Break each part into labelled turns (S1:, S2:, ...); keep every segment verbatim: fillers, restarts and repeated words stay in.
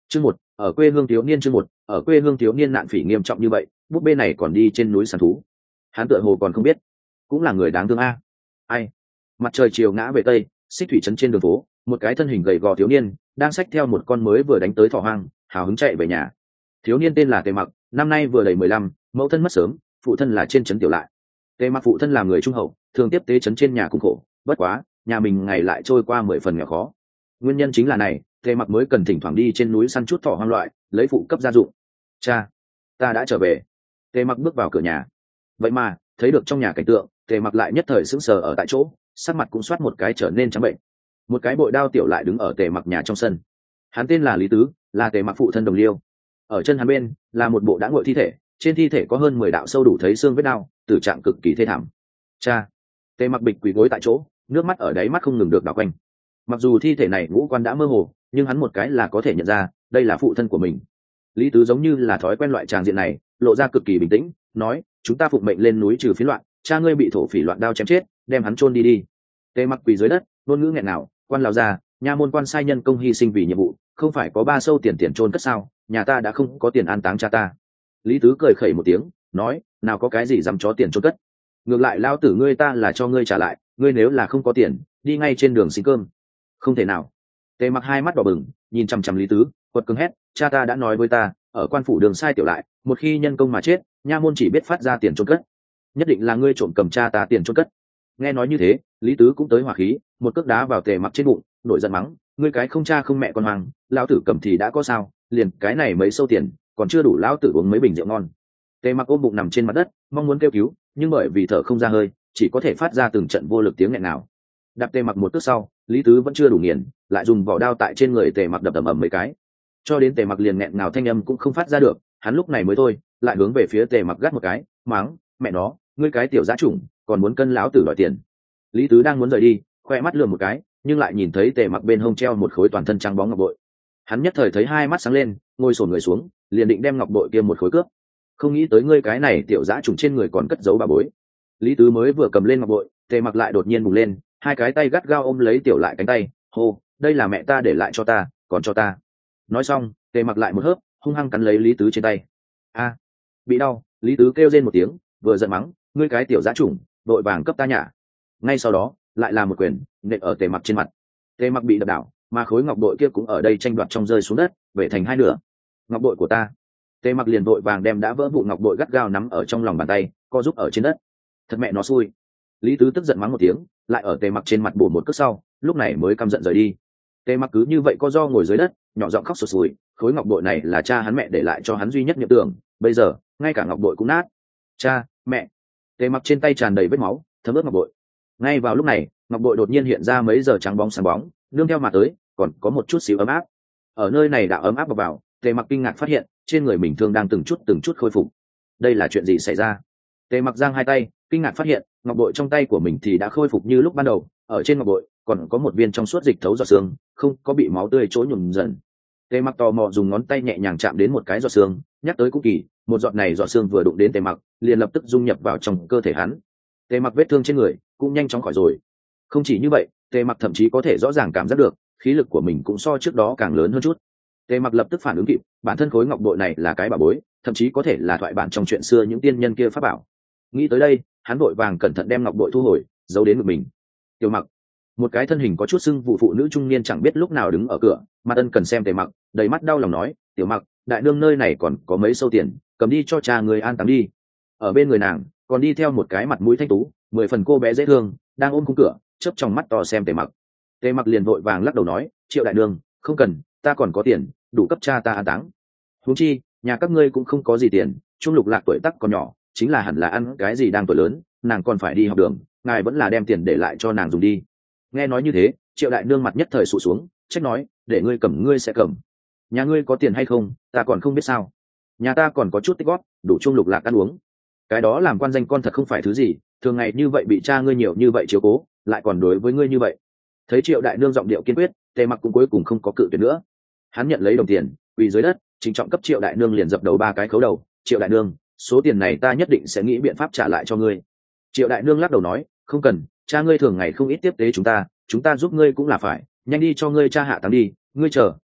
S1: Chương một, ở quê hương thiếu niên chương một, ở quê hương thiếu niên nạn phỉ nghiêm trọng như vậy, búp bê này còn đi trên núi săn thú. Hắn tựa hồ còn không biết, cũng là người đáng thương a. Ai? Mặt trời chiều ngã về tây, xích thủy trấn trên đường phố, một cái thân hình gầy gò thiếu niên đang xách theo một con mới vừa đánh tới thỏ hoang, hào hứng chạy về nhà. Thiếu niên tên là Tề Mặc, năm nay vừa đầy mười lăm, mẫu thân mất sớm, phụ thân là trên trấn tiểu lại. Tề Mặc phụ thân làm người trung hậu, thường tiếp tế trấn trên nhà cùng khổ, bất quá, nhà mình ngày lại trôi qua mười phần nghèo khó. Nguyên nhân chính là này, Tề Mặc mới cần thỉnh thoảng đi trên núi săn chút thỏ hoang loại, lấy phụ cấp gia dụng. Cha, ta đã trở về. Tề Mặc bước vào cửa nhà. Vậy mà, thấy được trong nhà cảnh tượng, Tề Mặc lại nhất thời sững sờ ở tại chỗ, sắc mặt cũng soát một cái trở nên trắng bệnh. Một cái bội đao tiểu lại đứng ở Tề Mặc nhà trong sân. Hắn tên là Lý Tứ, là Tề Mặc phụ thân đồng liêu. Ở chân hắn bên là một bộ đã nguội thi thể, trên thi thể có hơn mười đạo sâu đủ thấy xương vết đao, tử trạng cực kỳ thê thảm. Cha, Tề Mặc bịch quỳ gối tại chỗ, nước mắt ở đáy mắt không ngừng được đảo quanh. Mặc dù thi thể này ngũ quan đã mơ hồ, nhưng hắn một cái là có thể nhận ra đây là phụ thân của mình. Lý Tứ giống như là thói quen loại tràng diện này, lộ ra cực kỳ bình tĩnh, nói: chúng ta phụng mệnh lên núi trừ phiến loạn, cha ngươi bị thổ phỉ loạn đao chém chết, đem hắn chôn đi đi. Tề Mặc quỳ dưới đất, ngôn ngữ nghẹn nào: quan lão gia, nha môn quan sai nhân công hy sinh vì nhiệm vụ, không phải có ba sâu tiền tiền chôn cất sao? Nhà ta đã không có tiền an táng cha ta. Lý Tứ cười khẩy một tiếng, nói: nào có cái gì dám chó tiền chôn cất, ngược lại lao tử ngươi ta là cho ngươi trả lại, ngươi nếu là không có tiền, đi ngay trên đường xin cơm. Không thể nào. Tề Mặc hai mắt đỏ bừng, nhìn chằm chằm Lý Tứ, quật cường hét: cha ta đã nói với ta, ở quan phủ đường sai tiểu lại, một khi nhân công mà chết, nha môn chỉ biết phát ra tiền chôn cất, nhất định là ngươi trộm cầm cha ta tiền chôn cất. Nghe nói như thế, Lý Tứ cũng tới hỏa khí, một cước đá vào Tề Mặc trên bụng, nổi giận mắng: ngươi cái không cha không mẹ con hoàng, lão tử cầm thì đã có sao, liền cái này mấy sâu tiền, còn chưa đủ lão tử uống mấy bình rượu ngon. Tề Mặc ôm bụng nằm trên mặt đất, mong muốn kêu cứu, nhưng bởi vì thở không ra hơi, chỉ có thể phát ra từng trận vô lực tiếng nghẹn nào. Đạp Tề Mặc một cước sau, Lý Tứ vẫn chưa đủ nghiền, lại dùng vỏ đao tại trên người Tề Mặc đập ầm ầm mấy cái, cho đến Tề Mặc liền nghẹn ngào thanh âm cũng không phát ra được. Hắn lúc này mới thôi, lại hướng về phía Tề Mặc gắt một cái, mắng: mẹ nó, ngươi cái tiểu dã chủng, còn muốn cân lão tử đòi tiền. Lý Tứ đang muốn rời đi, khoe mắt lườm một cái, nhưng lại nhìn thấy Tề Mặc bên hông treo một khối toàn thân trắng bóng ngọc bội. Hắn nhất thời thấy hai mắt sáng lên, ngồi xổm người xuống, liền định đem ngọc bội kia một khối cướp. Không nghĩ tới ngươi cái này tiểu dã trùng trên người còn cất giấu bà bối. Lý Tứ mới vừa cầm lên ngọc bội, Tề Mặc lại đột nhiên bùng lên, hai cái tay gắt gao ôm lấy tiểu lại cánh tay, hô: đây là mẹ ta để lại cho ta, còn cho ta. Nói xong, Tề Mặc lại một hớp, hung hăng cắn lấy Lý Tứ trên tay. A, bị đau. Lý Tứ kêu rên một tiếng, vừa giận mắng: ngươi cái tiểu dã trùng, vội vàng cấp ta nhả. Ngay sau đó, lại là một quyền nện ở Tề Mặc trên mặt. Tề Mặc bị đập đảo, mà khối ngọc bội kia cũng ở đây tranh đoạt trong rơi xuống đất, bể thành hai nửa. Ngọc bội của ta. Tề Mặc liền vội vàng đem đã vỡ vụn ngọc bội gắt gao nắm ở trong lòng bàn tay, co giúp ở trên đất. Thật mẹ nó xui. Lý Tứ tức giận mắng một tiếng, lại ở Tề Mặc trên mặt bổ một cước sau, lúc này mới căm giận rời đi. Tề Mặc cứ như vậy co do ngồi dưới đất, nhỏ giọng khóc sụt sùi, khối ngọc bội này là cha hắn mẹ để lại cho hắn duy nhất niệm tưởng, bây giờ ngay cả ngọc bội cũng nát. Cha, mẹ. Tề Mặc trên tay tràn đầy vết máu, thấm ướt ngọc bội. Ngay vào lúc này, ngọc bội đột nhiên hiện ra mấy giờ trắng bóng sáng bóng, nương theo mà tới, còn có một chút xíu ấm áp. Ở nơi này đã ấm áp vào, vào Tề Mặc kinh ngạc phát hiện, trên người mình thương đang từng chút từng chút khôi phục. Đây là chuyện gì xảy ra? Tề Mặc giang hai tay, kinh ngạc phát hiện, ngọc bội trong tay của mình thì đã khôi phục như lúc ban đầu, ở trên ngọc bội còn có một viên trong suốt dịch thấu giọt xương, không có bị máu tươi chỗ nhuộm dần. Tề Mặc tò mò dùng ngón tay nhẹ nhàng chạm đến một cái giọt xương, nhắc tới cũng kỳ, một giọt này giọt xương vừa đụng đến Tề Mặc, liền lập tức dung nhập vào trong cơ thể hắn. Tề Mặc vết thương trên người cũng nhanh chóng khỏi rồi. Không chỉ như vậy, Tề Mặc thậm chí có thể rõ ràng cảm giác được, khí lực của mình cũng so trước đó càng lớn hơn chút. Tề Mặc lập tức phản ứng kịp, bản thân khối ngọc bội này là cái bảo bối, thậm chí có thể là thoại bản trong chuyện xưa những tiên nhân kia pháp bảo. Nghĩ tới đây, hắn vội vàng cẩn thận đem ngọc bội thu hồi, giấu đến ngực mình. Tiểu Mặc, một cái thân hình có chút sưng vụ phụ nữ trung niên chẳng biết lúc nào đứng ở cửa, mặt ân cần xem Tề Mặc, đầy mắt đau lòng nói: tiểu Mặc, đại nương nơi này còn có mấy sâu tiền, cầm đi cho cha người an táng đi. Ở bên người nàng còn đi theo một cái mặt mũi thanh tú, mười phần cô bé dễ thương, đang ôm khung cửa, chớp trong mắt to xem Tề Mặc. Tề Mặc liền vội vàng lắc đầu nói: triệu đại nương, không cần, ta còn có tiền, đủ cấp cha ta an táng. Huống chi, nhà các ngươi cũng không có gì tiền, Trung Lục Lạc tuổi tác còn nhỏ, chính là hẳn là ăn cái gì đang tuổi lớn, nàng còn phải đi học đường, ngài vẫn là đem tiền để lại cho nàng dùng đi. Nghe nói như thế, triệu đại nương mặt nhất thời sụt xuống, trách nói: để ngươi cầm ngươi sẽ cầm, nhà ngươi có tiền hay không ta còn không biết sao, nhà ta còn có chút tích góp, đủ Trung Lục Lạc ăn uống. Cái đó làm quan danh con thật không phải thứ gì, thường ngày như vậy bị cha ngươi nhiều như vậy chiếu cố, lại còn đối với ngươi như vậy. Thấy triệu đại nương giọng điệu kiên quyết, Tề Mặc cũng cuối cùng không có cự tuyệt nữa. Hắn nhận lấy đồng tiền, quỳ dưới đất, trịnh trọng cấp triệu đại nương liền dập đầu ba cái khấu đầu: triệu đại nương, số tiền này ta nhất định sẽ nghĩ biện pháp trả lại cho ngươi. Triệu đại nương lắc đầu nói: không cần, cha ngươi thường ngày không ít tiếp tế chúng ta, chúng ta giúp ngươi cũng là phải, nhanh đi cho ngươi cha hạ táng đi, ngươi chờ,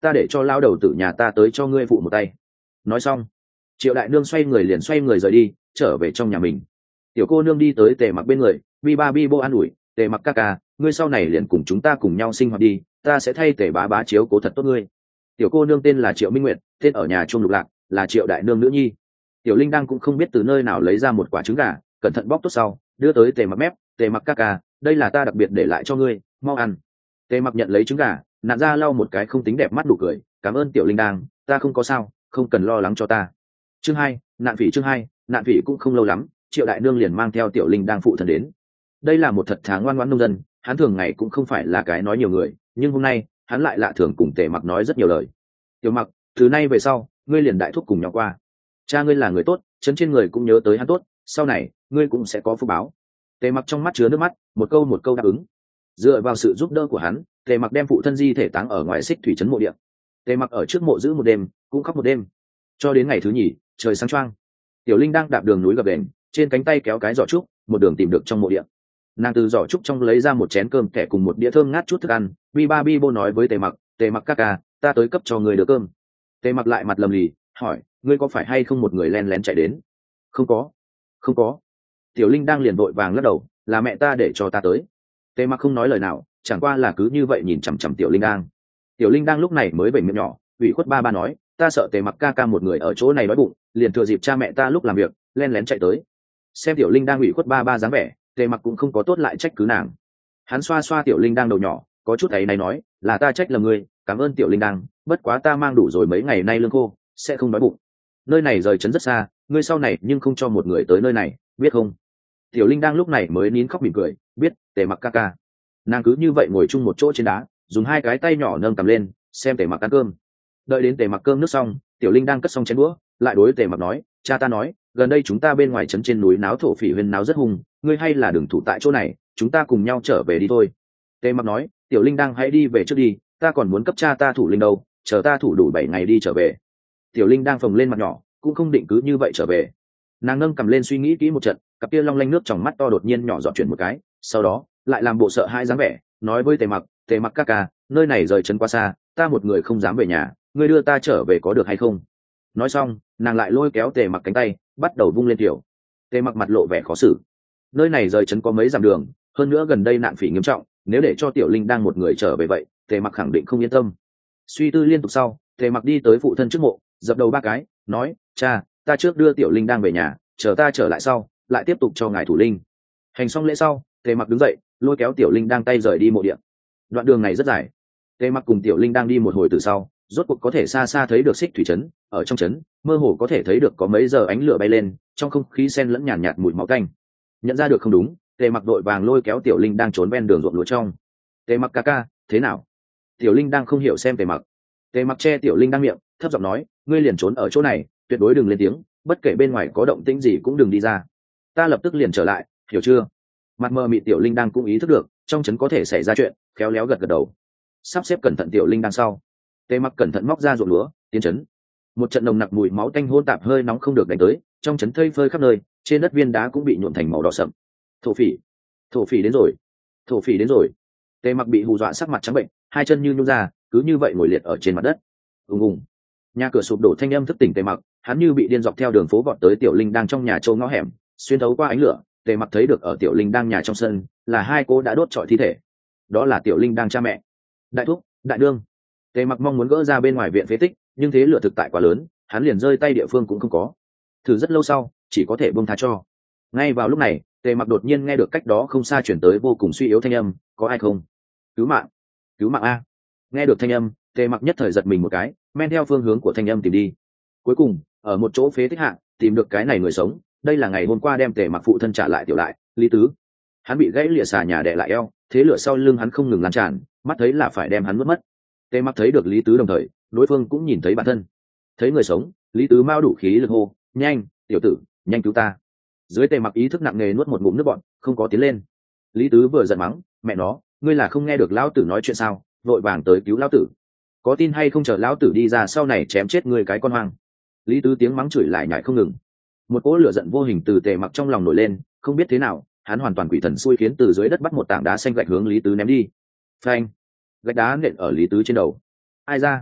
S1: ta để cho lao đầu tử nhà ta tới cho ngươi phụ một tay. Nói xong triệu đại nương xoay người liền xoay người rời đi trở về trong nhà mình. Tiểu cô nương đi tới Tề Mặc bên người, bi ba bi bô an ủi, Tề Mặc ca ca, ngươi sau này liền cùng chúng ta cùng nhau sinh hoạt đi, ta sẽ thay Tề bá bá chiếu cố thật tốt ngươi. Tiểu cô nương tên là Triệu Minh Nguyệt, tên ở nhà Trung Lục Lạc, là Triệu đại nương nữ nhi. Tiểu Linh đang cũng không biết từ nơi nào lấy ra một quả trứng gà, cẩn thận bóc tốt sau đưa tới Tề Mặc mép, Tề Mặc ca ca, đây là ta đặc biệt để lại cho ngươi, mau ăn. Tề Mặc nhận lấy trứng gà, nạn ra lau một cái không tính đẹp mắt đủ cười, cảm ơn Tiểu Linh đang, ta không có sao, không cần lo lắng cho ta. Chương hai, nạn phỉ chương hai, nạn phỉ cũng không lâu lắm, Triệu đại nương liền mang theo Tiểu Linh đang phụ thân đến. Đây là một thật thà ngoan ngoãn nông dân, hắn thường ngày cũng không phải là cái nói nhiều người, nhưng hôm nay hắn lại lạ thường cùng Tề Mặc nói rất nhiều lời. Tiểu Mặc, từ nay về sau ngươi liền đại thúc cùng nhau qua, cha ngươi là người tốt, chấn trên người cũng nhớ tới hắn tốt, sau này ngươi cũng sẽ có phúc báo. Tề Mặc trong mắt chứa nước mắt, một câu một câu đáp ứng. Dựa vào sự giúp đỡ của hắn, Tề Mặc đem phụ thân di thể táng ở ngoài Xích Thủy trấn mộ địa. Tề Mặc ở trước mộ giữ một đêm, cũng khóc một đêm, cho đến ngày thứ nhì trời sáng choang. Tiểu Linh đang đạp đường núi gập ghềnh, trên cánh tay kéo cái giỏ trúc, một đường tìm được trong mộ địa. Nàng từ giỏ trúc trong lấy ra một chén cơm kẻ cùng một đĩa thơm ngát chút thức ăn. Bi ba bi bô nói với Tề Mặc, Tề Mặc ca ca, ta tới cấp cho người được cơm. Tề Mặc lại mặt lầm lì hỏi, ngươi có phải hay không một người len lén chạy đến? Không có, không có. Tiểu Linh đang liền vội vàng lắc đầu, là mẹ ta để cho ta tới. Tề Mặc không nói lời nào, chẳng qua là cứ như vậy nhìn chằm chằm Tiểu Linh đang. Tiểu Linh đang lúc này mới vẩy miệng nhỏ, ủy khuất ba ba nói, ta sợ Tề Mặc ca ca một người ở chỗ này đói bụng, liền thừa dịp cha mẹ ta lúc làm việc len lén chạy tới. Xem Tiểu Linh đang ủy khuất ba ba dáng vẻ, Tề Mặc cũng không có tốt lại trách cứ nàng. Hắn xoa xoa Tiểu Linh đang đầu nhỏ, có chút ấy này nói, là ta trách lầm ngươi, cảm ơn Tiểu Linh đang, bất quá ta mang đủ rồi mấy ngày nay lương khô, sẽ không đói bụng. Nơi này rời trấn rất xa, ngươi sau này nhưng không cho một người tới nơi này, biết không? Tiểu Linh đang lúc này mới nín khóc mỉm cười, biết, Tề Mặc ca ca. Nàng cứ như vậy ngồi chung một chỗ trên đá, dùng hai cái tay nhỏ nâng cầm lên, xem Tề Mặc ăn cơm. Đợi đến Tề Mặc cơm nước xong, Tiểu Linh đang cất xong chén đũa, lại đối Tề Mặc nói, cha ta nói, gần đây chúng ta bên ngoài trấn trên núi náo thổ phỉ huyên náo rất hung, ngươi hay là đừng thủ tại chỗ này, chúng ta cùng nhau trở về đi thôi. Tề Mặc nói, Tiểu Linh đang hãy đi về trước đi, ta còn muốn cấp cha ta thủ linh đâu, chờ ta thủ đủ bảy ngày đi trở về. Tiểu Linh đang phồng lên mặt nhỏ, cũng không định cứ như vậy trở về. Nàng nâng cầm lên suy nghĩ kỹ một trận, cặp kia long lanh nước trong mắt to đột nhiên nhỏ giọt chuyển một cái, sau đó lại làm bộ sợ hãi dáng vẻ, nói với Tề Mặc, Tề Mặc ca ca, nơi này rời trấn quá xa, ta một người không dám về nhà, ngươi đưa ta trở về có được hay không? Nói xong nàng lại lôi kéo Tề Mặc cánh tay, bắt đầu vung lên tiểu. Tề Mặc mặt lộ vẻ khó xử. Nơi này rời trấn có mấy dặm đường, hơn nữa gần đây nạn phỉ nghiêm trọng, nếu để cho Tiểu Linh đang một người trở về vậy, Tề Mặc khẳng định không yên tâm. Suy tư liên tục sau, Tề Mặc đi tới phụ thân trước mộ, dập đầu ba cái, nói, cha, ta trước đưa Tiểu Linh đang về nhà, chờ ta trở lại sau lại tiếp tục cho ngài thủ linh. Hành xong lễ sau, Tề Mặc đứng dậy, lôi kéo Tiểu Linh đang tay rời đi mộ điện. Đoạn đường này rất dài, Tề Mặc cùng Tiểu Linh đang đi một hồi từ sau, rốt cuộc có thể xa xa thấy được Xích Thủy trấn. Ở trong trấn mơ hồ có thể thấy được có mấy giờ ánh lửa bay lên, trong không khí xen lẫn nhàn nhạt, nhạt mùi máu tanh. Nhận ra được không đúng, Tề Mặc đội vàng lôi kéo Tiểu Linh đang trốn ven đường ruộng lúa trong. Tề Mặc ca ca, thế nào? Tiểu Linh đang không hiểu xem Tề Mặc. Tề Mặc che Tiểu Linh đang miệng, thấp giọng nói, ngươi liền trốn ở chỗ này, tuyệt đối đừng lên tiếng, bất kể bên ngoài có động tĩnh gì cũng đừng đi ra, ta lập tức liền trở lại, hiểu chưa? Mặt mờ mịt Tiểu Linh đang cũng ý thức được trong trấn có thể xảy ra chuyện, khéo léo gật gật đầu. Sắp xếp cẩn thận Tiểu Linh đang sau, Tề Mặc cẩn thận móc ra ruộng lúa, tiến trấn. Một trận nồng nặc mùi máu tanh hôn tạp hơi nóng không được đánh tới, trong trấn thây phơi khắp nơi, trên đất viên đá cũng bị nhuộm thành màu đỏ sậm. Thổ phỉ, thổ phỉ đến rồi, thổ phỉ đến rồi. Tề Mặc bị hù dọa sắc mặt trắng bệnh, hai chân như nhún ra, cứ như vậy ngồi liệt ở trên mặt đất. Ùng ùng, nhà cửa sụp đổ thanh âm thức tỉnh Tề Mặc, hắn như bị điên dọc theo đường phố vọt tới Tiểu Linh đang trong nhà châu ngõ hẻm, xuyên thấu qua ánh lửa, Tề Mặc thấy được ở Tiểu Linh đang nhà trong sân là hai cô đã đốt trọi thi thể, đó là Tiểu Linh đang cha mẹ. Đại thúc, đại đương. Tề Mặc mong muốn gỡ ra bên ngoài viện phế tích, nhưng thế lửa thực tại quá lớn, hắn liền rơi tay địa phương cũng không có. Thử rất lâu sau, chỉ có thể buông tha cho. Ngay vào lúc này, Tề Mặc đột nhiên nghe được cách đó không xa chuyển tới vô cùng suy yếu thanh âm, có ai không? Cứu mạng, cứu mạng a! Nghe được thanh âm, Tề Mặc nhất thời giật mình một cái, men theo phương hướng của thanh âm tìm đi. Cuối cùng ở một chỗ phế tích hạ tìm được cái này người sống. Đây là ngày hôm qua đem Tề Mặc phụ thân trả lại Tiểu lại, Lý Tứ. Hắn bị gãy lìa xà nhà đè lại eo, thế lửa sau lưng hắn không ngừng lan tràn, mắt thấy là phải đem hắn mất mất. Tề Mặc thấy được Lý Tứ đồng thời, đối phương cũng nhìn thấy bản thân. Thấy người sống, Lý Tứ mau đủ khí lực hô, nhanh, tiểu tử, nhanh cứu ta. Dưới Tề Mặc ý thức nặng nề nuốt một ngụm nước bọt, không có tiến lên. Lý Tứ vừa giận mắng, mẹ nó, ngươi là không nghe được lão tử nói chuyện sao, vội vàng tới cứu lão tử. Có tin hay không chờ lão tử đi ra sau này chém chết ngươi cái con hoang. Lý Tứ tiếng mắng chửi lại nhại không ngừng. Một cỗ lửa giận vô hình từ Tề Mặc trong lòng nổi lên, không biết thế nào, hắn hoàn toàn quỷ thần xui khiến từ dưới đất bắt một tảng đá xanh gạch hướng Lý Tứ ném đi. Phanh! Gạch đá nện ở Lý Tứ trên đầu. Ai ra?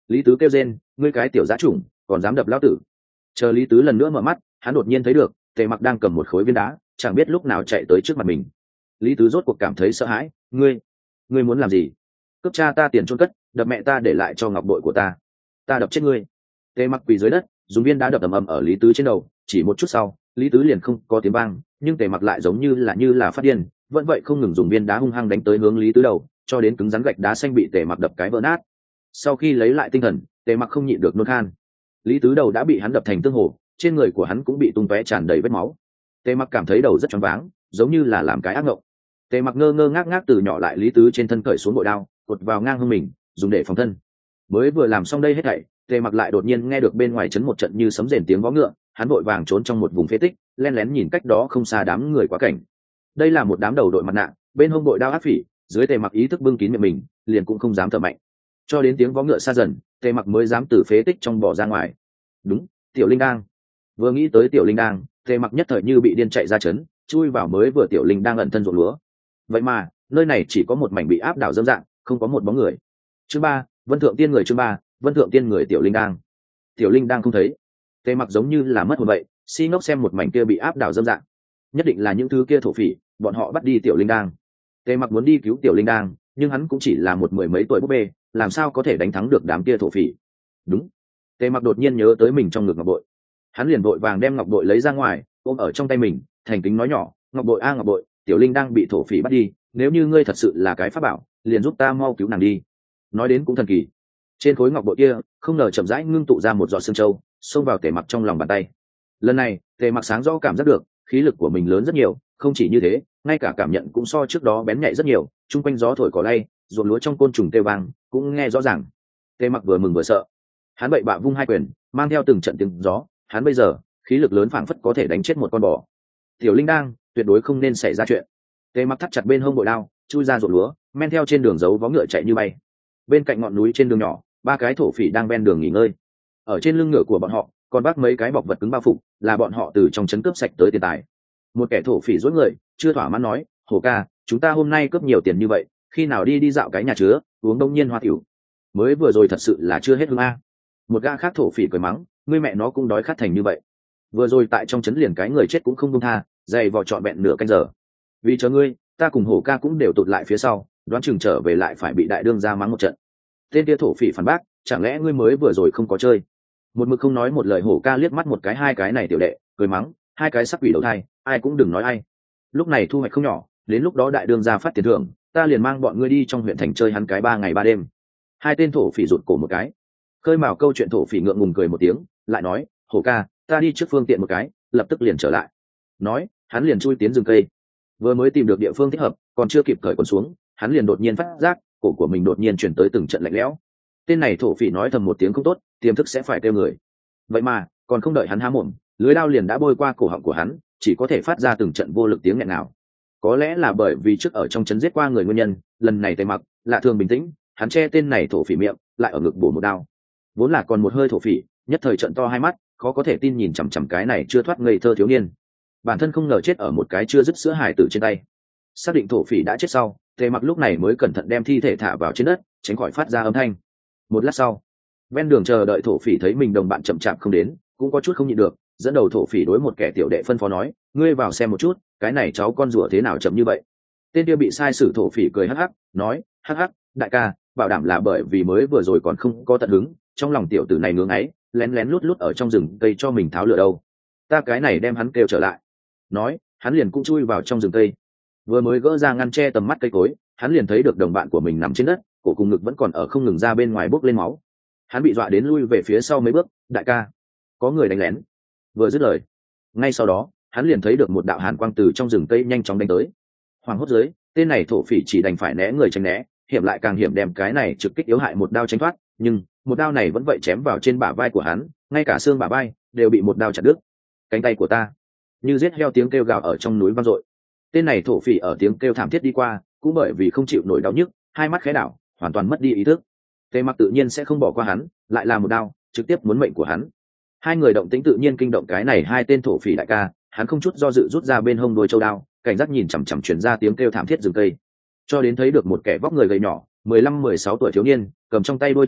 S1: Lý Tứ kêu rên, ngươi cái tiểu dã chủng còn dám đập lão tử. Chờ Lý Tứ lần nữa mở mắt, hắn đột nhiên thấy được Tề Mặc đang cầm một khối viên đá, chẳng biết lúc nào chạy tới trước mặt mình. Lý Tứ rốt cuộc cảm thấy sợ hãi, ngươi ngươi muốn làm gì? Cướp cha ta tiền chôn cất, đập mẹ ta để lại cho ngọc bội của ta, ta đập chết ngươi. Tề Mặc quỳ dưới đất, dùng viên đá đập ầm ầm ở Lý Tứ trên đầu. Chỉ một chút sau, Lý Tứ liền không có tiếng vang, nhưng Tề Mặc lại giống như là như là phát điên, vẫn vậy không ngừng dùng viên đá hung hăng đánh tới hướng Lý Tứ đầu, cho đến cứng rắn gạch đá xanh bị Tề Mặc đập cái vỡ nát. Sau khi lấy lại tinh thần, Tề Mặc không nhịn được nôn khan. Lý Tứ đầu đã bị hắn đập thành tương hồ, trên người của hắn cũng bị tung tóe tràn đầy vết máu. Tề Mặc cảm thấy đầu rất choáng váng, giống như là làm cái ác mộng. Tề Mặc ngơ ngơ ngác ngác từ nhỏ lại Lý Tứ trên thân cởi xuống bội đao, cột vào ngang hông mình, dùng để phòng thân. Mới vừa làm xong đây hết thảy, Tề Mặc lại đột nhiên nghe được bên ngoài chấn một trận như sấm rền tiếng vó ngựa, hắn vội vàng trốn trong một vùng phế tích, lén lén nhìn cách đó không xa đám người quá cảnh. Đây là một đám đầu đội mặt nạ, bên hông bội đao áp phỉ, dưới Tề Mặc ý thức bưng kín miệng mình, liền cũng không dám thở mạnh. Cho đến tiếng vó ngựa xa dần, Tề Mặc mới dám từ phế tích trong bỏ ra ngoài. Đúng, Tiểu Linh đang. Vừa nghĩ tới Tiểu Linh đang, Tề Mặc nhất thời như bị điên chạy ra chấn, chui vào mới vừa Tiểu Linh đang ẩn thân ruộng lúa. Vậy mà, nơi này chỉ có một mảnh bị áp đảo dâm dạng, không có một bóng người. Chương ba, Vân Thượng Tiên người chương ba, Vân Thượng Tiên người Tiểu Linh đang. Tiểu Linh đang không thấy. Tề Mặc giống như là mất hồn vậy, si ngốc xem một mảnh kia bị áp đảo dâm dạng. Nhất định là những thứ kia thổ phỉ, bọn họ bắt đi Tiểu Linh đang. Tề Mặc muốn đi cứu Tiểu Linh đang, nhưng hắn cũng chỉ là một mười mấy tuổi búp bê, làm sao có thể đánh thắng được đám kia thổ phỉ. Đúng. Tề Mặc đột nhiên nhớ tới mình trong ngực ngọc bội, hắn liền vội vàng đem ngọc bội lấy ra ngoài, ôm ở trong tay mình, thành kính nói nhỏ, ngọc bội a ngọc bội, Tiểu Linh đang bị thổ phỉ bắt đi, nếu như ngươi thật sự là cái pháp bảo, liền giúp ta mau cứu nàng đi. Nói đến cũng thần kỳ, trên khối ngọc bội kia không ngờ chậm rãi ngưng tụ ra một giọt sương châu, xông vào Tề Mặc trong lòng bàn tay. Lần này Tề Mặc sáng rõ cảm giác được khí lực của mình lớn rất nhiều, không chỉ như thế, ngay cả cảm nhận cũng so trước đó bén nhạy rất nhiều, chung quanh gió thổi cỏ lay, ruộng lúa trong côn trùng kêu vang cũng nghe rõ ràng. Tề Mặc vừa mừng vừa sợ, hắn bậy bạ vung hai quyền, mang theo từng trận tiếng gió, hắn bây giờ khí lực lớn phảng phất có thể đánh chết một con bò. Tiểu Linh đang tuyệt đối không nên xảy ra chuyện. Tề Mặc thắt chặt bên hông bội đao, chui ra ruộng lúa, men theo trên đường dấu vó ngựa chạy như bay. Bên cạnh ngọn núi trên đường nhỏ, ba cái thổ phỉ đang ven đường nghỉ ngơi. Ở trên lưng ngựa của bọn họ còn vác mấy cái bọc vật cứng bao phục, là bọn họ từ trong trấn cướp sạch tới tiền tài. Một kẻ thổ phỉ rối người, chưa thỏa mãn nói, hổ ca, chúng ta hôm nay cướp nhiều tiền như vậy, khi nào đi đi dạo cái nhà chứa, uống đông nhiên hoa tiểu. Mới vừa rồi thật sự là chưa hết hương a. Một gã khác thổ phỉ cười mắng, ngươi mẹ nó cũng đói khát thành như vậy. Vừa rồi tại trong trấn liền cái người chết cũng không buông tha, dày vò trọn vẹn nửa canh giờ. Vì chờ ngươi, ta cùng hổ ca cũng đều tụt lại phía sau, đoán chừng trở về lại phải bị đại đương ra mắng một trận. Tên kia thổ phỉ phản bác, chẳng lẽ ngươi mới vừa rồi không có chơi? Một mực không nói một lời hổ ca liếc mắt một cái hai cái này tiểu đệ, cười mắng, hai cái sắc quỷ đầu thai, ai cũng đừng nói ai. Lúc này thu hoạch không nhỏ, đến lúc đó đại đương ra phát tiền thưởng, ta liền mang bọn ngươi đi trong huyện thành chơi hắn cái ba ngày ba đêm. Hai tên thổ phỉ rụt cổ một cái, khơi mào câu chuyện thổ phỉ ngượng ngùng cười một tiếng, lại nói, hổ ca, ta đi trước phương tiện một cái, lập tức liền trở lại. Nói, hắn liền chui tiến rừng cây. Vừa mới tìm được địa phương thích hợp, còn chưa kịp cởi quần xuống, hắn liền đột nhiên phát giác cổ của mình đột nhiên chuyển tới từng trận lạnh lẽo. Tên này thổ phỉ nói thầm một tiếng không tốt, tiềm thức sẽ phải kêu người. Vậy mà còn không đợi hắn há mồm, lưới đao liền đã bôi qua cổ họng của hắn, chỉ có thể phát ra từng trận vô lực tiếng nghẹn nào. Có lẽ là bởi vì trước ở trong trấn giết qua người nguyên nhân, lần này Tề Mặc lạ thường bình tĩnh, hắn che tên này thổ phỉ miệng, lại ở ngực bổ một đao. Vốn là còn một hơi thổ phỉ, nhất thời trận to hai mắt, khó có thể tin nhìn chằm chằm cái này chưa thoát ngây thơ thiếu niên. Bản thân không ngờ chết ở một cái chưa dứt sữa hài tử trên tay. Xác định thổ phỉ đã chết sau, Tề Mặc lúc này mới cẩn thận đem thi thể thả vào trên đất, tránh khỏi phát ra âm thanh. Một lát sau, ven đường chờ đợi thổ phỉ thấy mình đồng bạn chậm chạp không đến, cũng có chút không nhịn được, dẫn đầu thổ phỉ đối một kẻ tiểu đệ phân phó nói, ngươi vào xem một chút, cái này cháu con rùa thế nào chậm như vậy. Tên kia bị sai sử thổ phỉ cười hắc hắc, nói, hắc hắc, đại ca, bảo đảm là bởi vì mới vừa rồi còn không có tận hứng, trong lòng tiểu tử này ngưỡng ấy, lén lén lút lút ở trong rừng cây cho mình tháo lửa đâu. Ta cái này đem hắn kêu trở lại. Nói, hắn liền cũng chui vào trong rừng cây. Vừa mới gỡ ra ngăn che tầm mắt cây cối, hắn liền thấy được đồng bạn của mình nằm trên đất, cổ cùng ngực vẫn còn ở không ngừng ra bên ngoài bốc lên máu. Hắn bị dọa đến lui về phía sau mấy bước, đại ca, có người đánh lén. Vừa dứt lời, ngay sau đó hắn liền thấy được một đạo hàn quang từ trong rừng cây nhanh chóng đánh tới. Hoàng hốt dưới, tên này thổ phỉ chỉ đành phải né người tránh né, hiểm lại càng hiểm, đem cái này trực kích yếu hại một đao tránh thoát, nhưng một đao này vẫn vậy chém vào trên bả vai của hắn, ngay cả xương bả vai đều bị một đao chặt đứt. Cánh tay của ta, như giết heo tiếng kêu gào ở trong núi vang dội. Tên này thổ phỉ ở tiếng kêu thảm thiết đi qua, cũng bởi vì không chịu nổi đau nhức, hai mắt khẽ đảo, hoàn toàn mất đi ý thức. Tề Mặc tự nhiên sẽ không bỏ qua hắn, lại là một đao, trực tiếp muốn mệnh của hắn. Hai người động tĩnh tự nhiên kinh động cái này hai tên thổ phỉ đại ca, hắn không chút do dự rút ra bên hông đuôi châu đao, cảnh giác nhìn chằm chằm truyền ra tiếng kêu thảm thiết rừng cây, cho đến thấy được một kẻ vóc người gầy nhỏ, mười lăm mười sáu tuổi thiếu niên, cầm trong tay đuôi châu đao,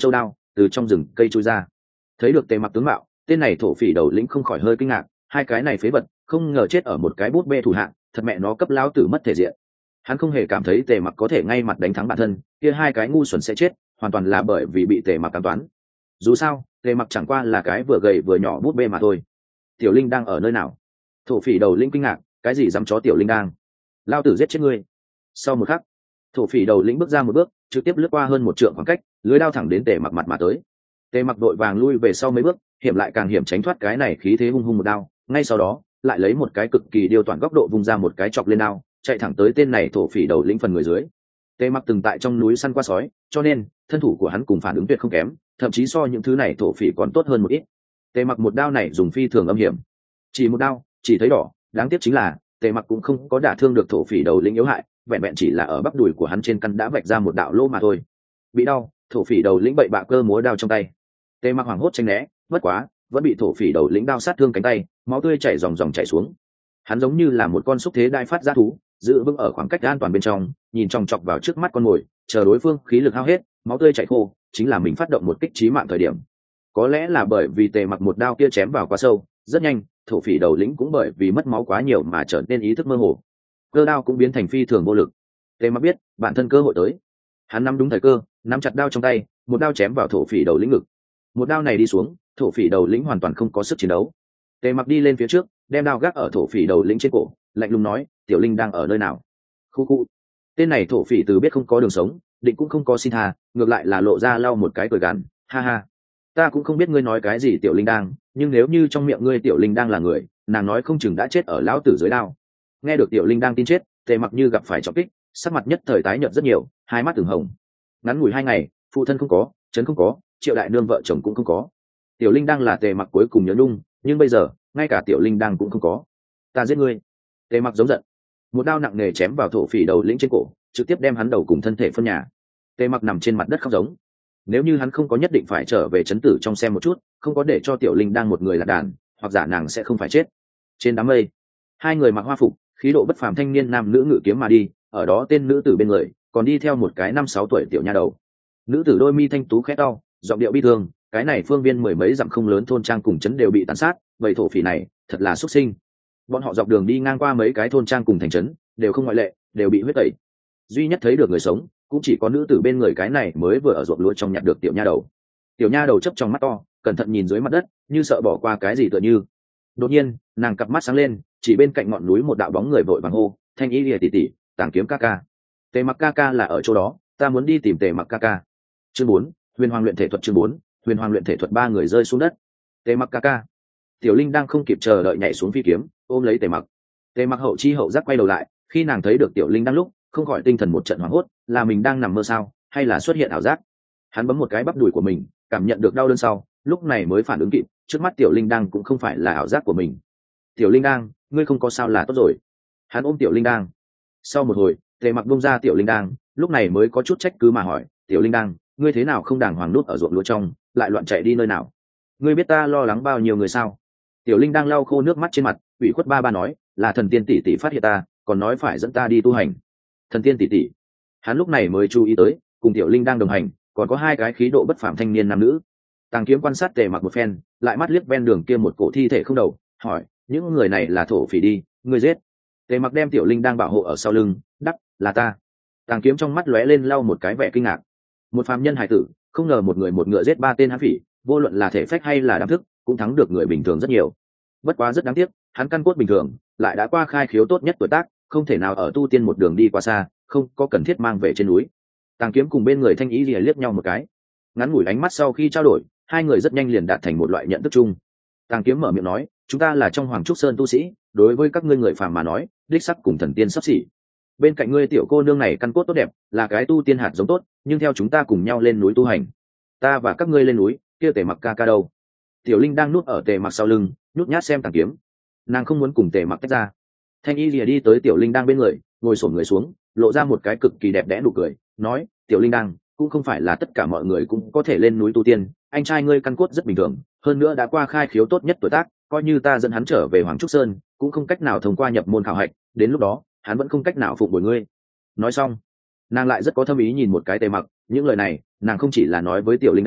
S1: từ trong rừng cây trôi ra. Thấy được Tề Mặc tướng mạo, tên này thổ phỉ đầu lĩnh không khỏi hơi kinh ngạc, hai cái này phế vật không ngờ chết ở một cái bút bê thủ hạng, thật mẹ nó cấp lão tử mất thể diện. Hắn không hề cảm thấy Tề Mặc có thể ngay mặt đánh thắng bản thân, kia hai cái ngu xuẩn sẽ chết hoàn toàn là bởi vì bị Tề Mặc cám toán. Dù sao Tề Mặc chẳng qua là cái vừa gầy vừa nhỏ bút bê mà thôi. Tiểu Linh đang ở nơi nào? Thổ phỉ đầu lĩnh kinh ngạc, cái gì dám chó Tiểu Linh đang? Lao tử giết chết ngươi. Sau một khắc, thổ phỉ đầu lĩnh bước ra một bước, trực tiếp lướt qua hơn một trượng khoảng cách, lưới đao thẳng đến Tề Mặc mặt mà tới. Tề Mặc đội vàng lui về sau mấy bước, hiểm lại càng hiểm tránh thoát cái này khí thế hung hung một đao, ngay sau đó lại lấy một cái cực kỳ điều toàn góc độ vung ra một cái chọc lên đao, chạy thẳng tới tên này thổ phỉ đầu lĩnh phần người dưới. Tề Mặc từng tại trong núi săn qua sói, cho nên thân thủ của hắn cùng phản ứng tuyệt không kém, thậm chí so những thứ này thổ phỉ còn tốt hơn một ít. Tề Mặc một đao này dùng phi thường âm hiểm, chỉ một đao chỉ thấy đỏ, đáng tiếc chính là Tề Mặc cũng không có đả thương được thổ phỉ đầu lĩnh yếu hại, vẹn vẹn chỉ là ở bắp đùi của hắn trên căn đã vạch ra một đạo lỗ mà thôi. Bị đau, thổ phỉ đầu lĩnh bậy bạ cơ múa đao trong tay. Tề Mặc hoảng hốt tránh né, bất quá vẫn bị thổ phỉ đầu lĩnh đao sát thương cánh tay, máu tươi chảy ròng ròng chảy xuống. Hắn giống như là một con xúc thế đai phát ra thú, giữ vững ở khoảng cách an toàn bên trong, nhìn chòng chọc vào trước mắt con mồi, chờ đối phương khí lực hao hết, máu tươi chảy khô, chính là mình phát động một kích chí mạng thời điểm. Có lẽ là bởi vì Tề Mặc một đao kia chém vào quá sâu, rất nhanh thổ phỉ đầu lĩnh cũng bởi vì mất máu quá nhiều mà trở nên ý thức mơ hồ, cơ đao cũng biến thành phi thường vô lực. Tề Mặc biết bản thân cơ hội tới, hắn nắm đúng thời cơ, nắm chặt đao trong tay, một đao chém vào thổ phỉ đầu lĩnh ngực. Một đao này đi xuống, thổ phỉ đầu lĩnh hoàn toàn không có sức chiến đấu. Tề Mặc đi lên phía trước, đem đao gác ở thổ phỉ đầu lĩnh trên cổ, lạnh lùng nói, Tiểu Linh đang ở nơi nào? Khu khu. Tên này thổ phỉ từ biết không có đường sống, định cũng không có xin tha, ngược lại là lộ ra lau một cái cười gằn, ha ha, ta cũng không biết ngươi nói cái gì Tiểu Linh đang, nhưng nếu như trong miệng ngươi Tiểu Linh đang là người, nàng nói không chừng đã chết ở lão tử dưới đao. Nghe được Tiểu Linh đang tin chết, Tề Mặc như gặp phải trọng kích, sắc mặt nhất thời tái nhợt rất nhiều, hai mắt từng hồng. Ngắn ngủi hai ngày, phụ thân không có, trấn không có, Triệu đại nương vợ chồng cũng không có. Tiểu Linh đang là Tề Mặc cuối cùng nhớ nhung, nhưng bây giờ ngay cả Tiểu Linh đang cũng không có. Ta giết ngươi. Tề Mặc giống giận, một đao nặng nề chém vào thổ phỉ đầu lĩnh trên cổ, trực tiếp đem hắn đầu cùng thân thể phân nhà. Tề Mặc nằm trên mặt đất khóc giống. Nếu như hắn không có nhất định phải trở về trấn tử trong xem một chút, không có để cho Tiểu Linh đang một người lạc đàn, hoặc giả nàng sẽ không phải chết. Trên đám mây, hai người mặc hoa phục, khí độ bất phàm thanh niên nam nữ ngự kiếm mà đi, ở đó tên nữ tử bên người còn đi theo một cái năm sáu tuổi tiểu nha đầu. Nữ tử đôi mi thanh tú khẽ đau, giọng điệu bi thương, cái này phương viên mười mấy dặm không lớn thôn trang cùng trấn đều bị tàn sát, vậy thổ phỉ này thật là xuất sinh. Bọn họ dọc đường đi ngang qua mấy cái thôn trang cùng thành trấn, đều không ngoại lệ, đều bị huyết tẩy. Duy nhất thấy được người sống, cũng chỉ có nữ tử bên người cái này mới vừa ở ruộng lúa trong nhặt được tiểu nha đầu. Tiểu nha đầu chớp trong mắt to, cẩn thận nhìn dưới mặt đất, như sợ bỏ qua cái gì tựa như. Đột nhiên, nàng cặp mắt sáng lên, chỉ bên cạnh ngọn núi một đạo bóng người vội vàng hô, Thanh Y Lìa tỷ tỷ, Tàng Kiếm ca ca. Tề Mặc ca ca là ở chỗ đó, ta muốn đi tìm Tề Mặc ca ca. Chương bốn, Huyền Hoàng luyện thể thuật chương bốn, Huyền Hoàng luyện thể thuật ba người rơi xuống đất. Tề Mặc ca ca. Tiểu Linh đang không kịp chờ đợi nhảy xuống phi kiếm, ôm lấy Tề Mặc. Tề Mặc hậu chi hậu giác quay đầu lại, khi nàng thấy được Tiểu Linh đang lúc, không khỏi tinh thần một trận hoảng hốt, là mình đang nằm mơ sao, hay là xuất hiện ảo giác? Hắn bấm một cái bắp đùi của mình, cảm nhận được đau đớn sau, lúc này mới phản ứng kịp, trước mắt Tiểu Linh đang cũng không phải là ảo giác của mình. Tiểu Linh đang, ngươi không có sao là tốt rồi. Hắn ôm Tiểu Linh đang. Sau một hồi, Tề Mặc buông ra Tiểu Linh đang, lúc này mới có chút trách cứ mà hỏi, Tiểu Linh đang, ngươi thế nào không đàng hoàng nút ở ruộng lúa trong, lại loạn chạy đi nơi nào? Ngươi biết ta lo lắng bao nhiêu người sao? Tiểu Linh đang lau khô nước mắt trên mặt, ủy khuất ba ba nói, là thần tiên tỷ tỷ phát hiện ta, còn nói phải dẫn ta đi tu hành. Thần tiên tỷ tỷ. Hắn lúc này mới chú ý tới, cùng Tiểu Linh đang đồng hành, còn có hai cái khí độ bất phàm thanh niên nam nữ. Tàng Kiếm quan sát Tề Mặc một phen, lại mắt liếc ven đường kia một cổ thi thể không đầu, hỏi, những người này là thổ phỉ đi, ngươi giết? Tề Mặc đem Tiểu Linh đang bảo hộ ở sau lưng, đắc, là ta. Tàng Kiếm trong mắt lóe lên lau một cái vẻ kinh ngạc. Một phàm nhân hải tử, không ngờ một người một ngựa giết ba tên hán phỉ, vô luận là thể phách hay là đam thức, cũng thắng được người bình thường rất nhiều. Bất quá rất đáng tiếc, hắn căn cốt bình thường, lại đã qua khai khiếu tốt nhất tuổi tác, không thể nào ở tu tiên một đường đi qua xa, không có cần thiết mang về trên núi. Tàng Kiếm cùng bên người Thanh Ý lìa liếc nhau một cái, ngắn ngủi ánh mắt sau khi trao đổi, hai người rất nhanh liền đạt thành một loại nhận thức chung. Tàng Kiếm mở miệng nói, chúng ta là trong Hoàng Trúc Sơn tu sĩ, đối với các ngươi người phàm mà nói, đích sắc cùng thần tiên sắp xỉ. Bên cạnh ngươi tiểu cô nương này căn cốt tốt đẹp, là cái tu tiên hạt giống tốt, nhưng theo chúng ta cùng nhau lên núi tu hành, ta và các ngươi lên núi, kia Tề Mặc ca ca đâu? Tiểu Linh đang nuốt ở Tề Mặc sau lưng, nhút nhát xem Tàng Kiếm, nàng không muốn cùng Tề Mặc tách ra. Thanh Y lìa đi tới Tiểu Linh đang bên người, ngồi xổm người xuống, lộ ra một cái cực kỳ đẹp đẽ nụ cười, nói, Tiểu Linh đang, cũng không phải là tất cả mọi người cũng có thể lên núi tu tiên, anh trai ngươi căn cốt rất bình thường, hơn nữa đã qua khai khiếu tốt nhất tuổi tác, coi như ta dẫn hắn trở về Hoàng Trúc Sơn, cũng không cách nào thông qua nhập môn khảo hạch, đến lúc đó hắn vẫn không cách nào phục bồi ngươi. Nói xong, nàng lại rất có thâm ý nhìn một cái Tề Mặc, những lời này nàng không chỉ là nói với Tiểu Linh đang,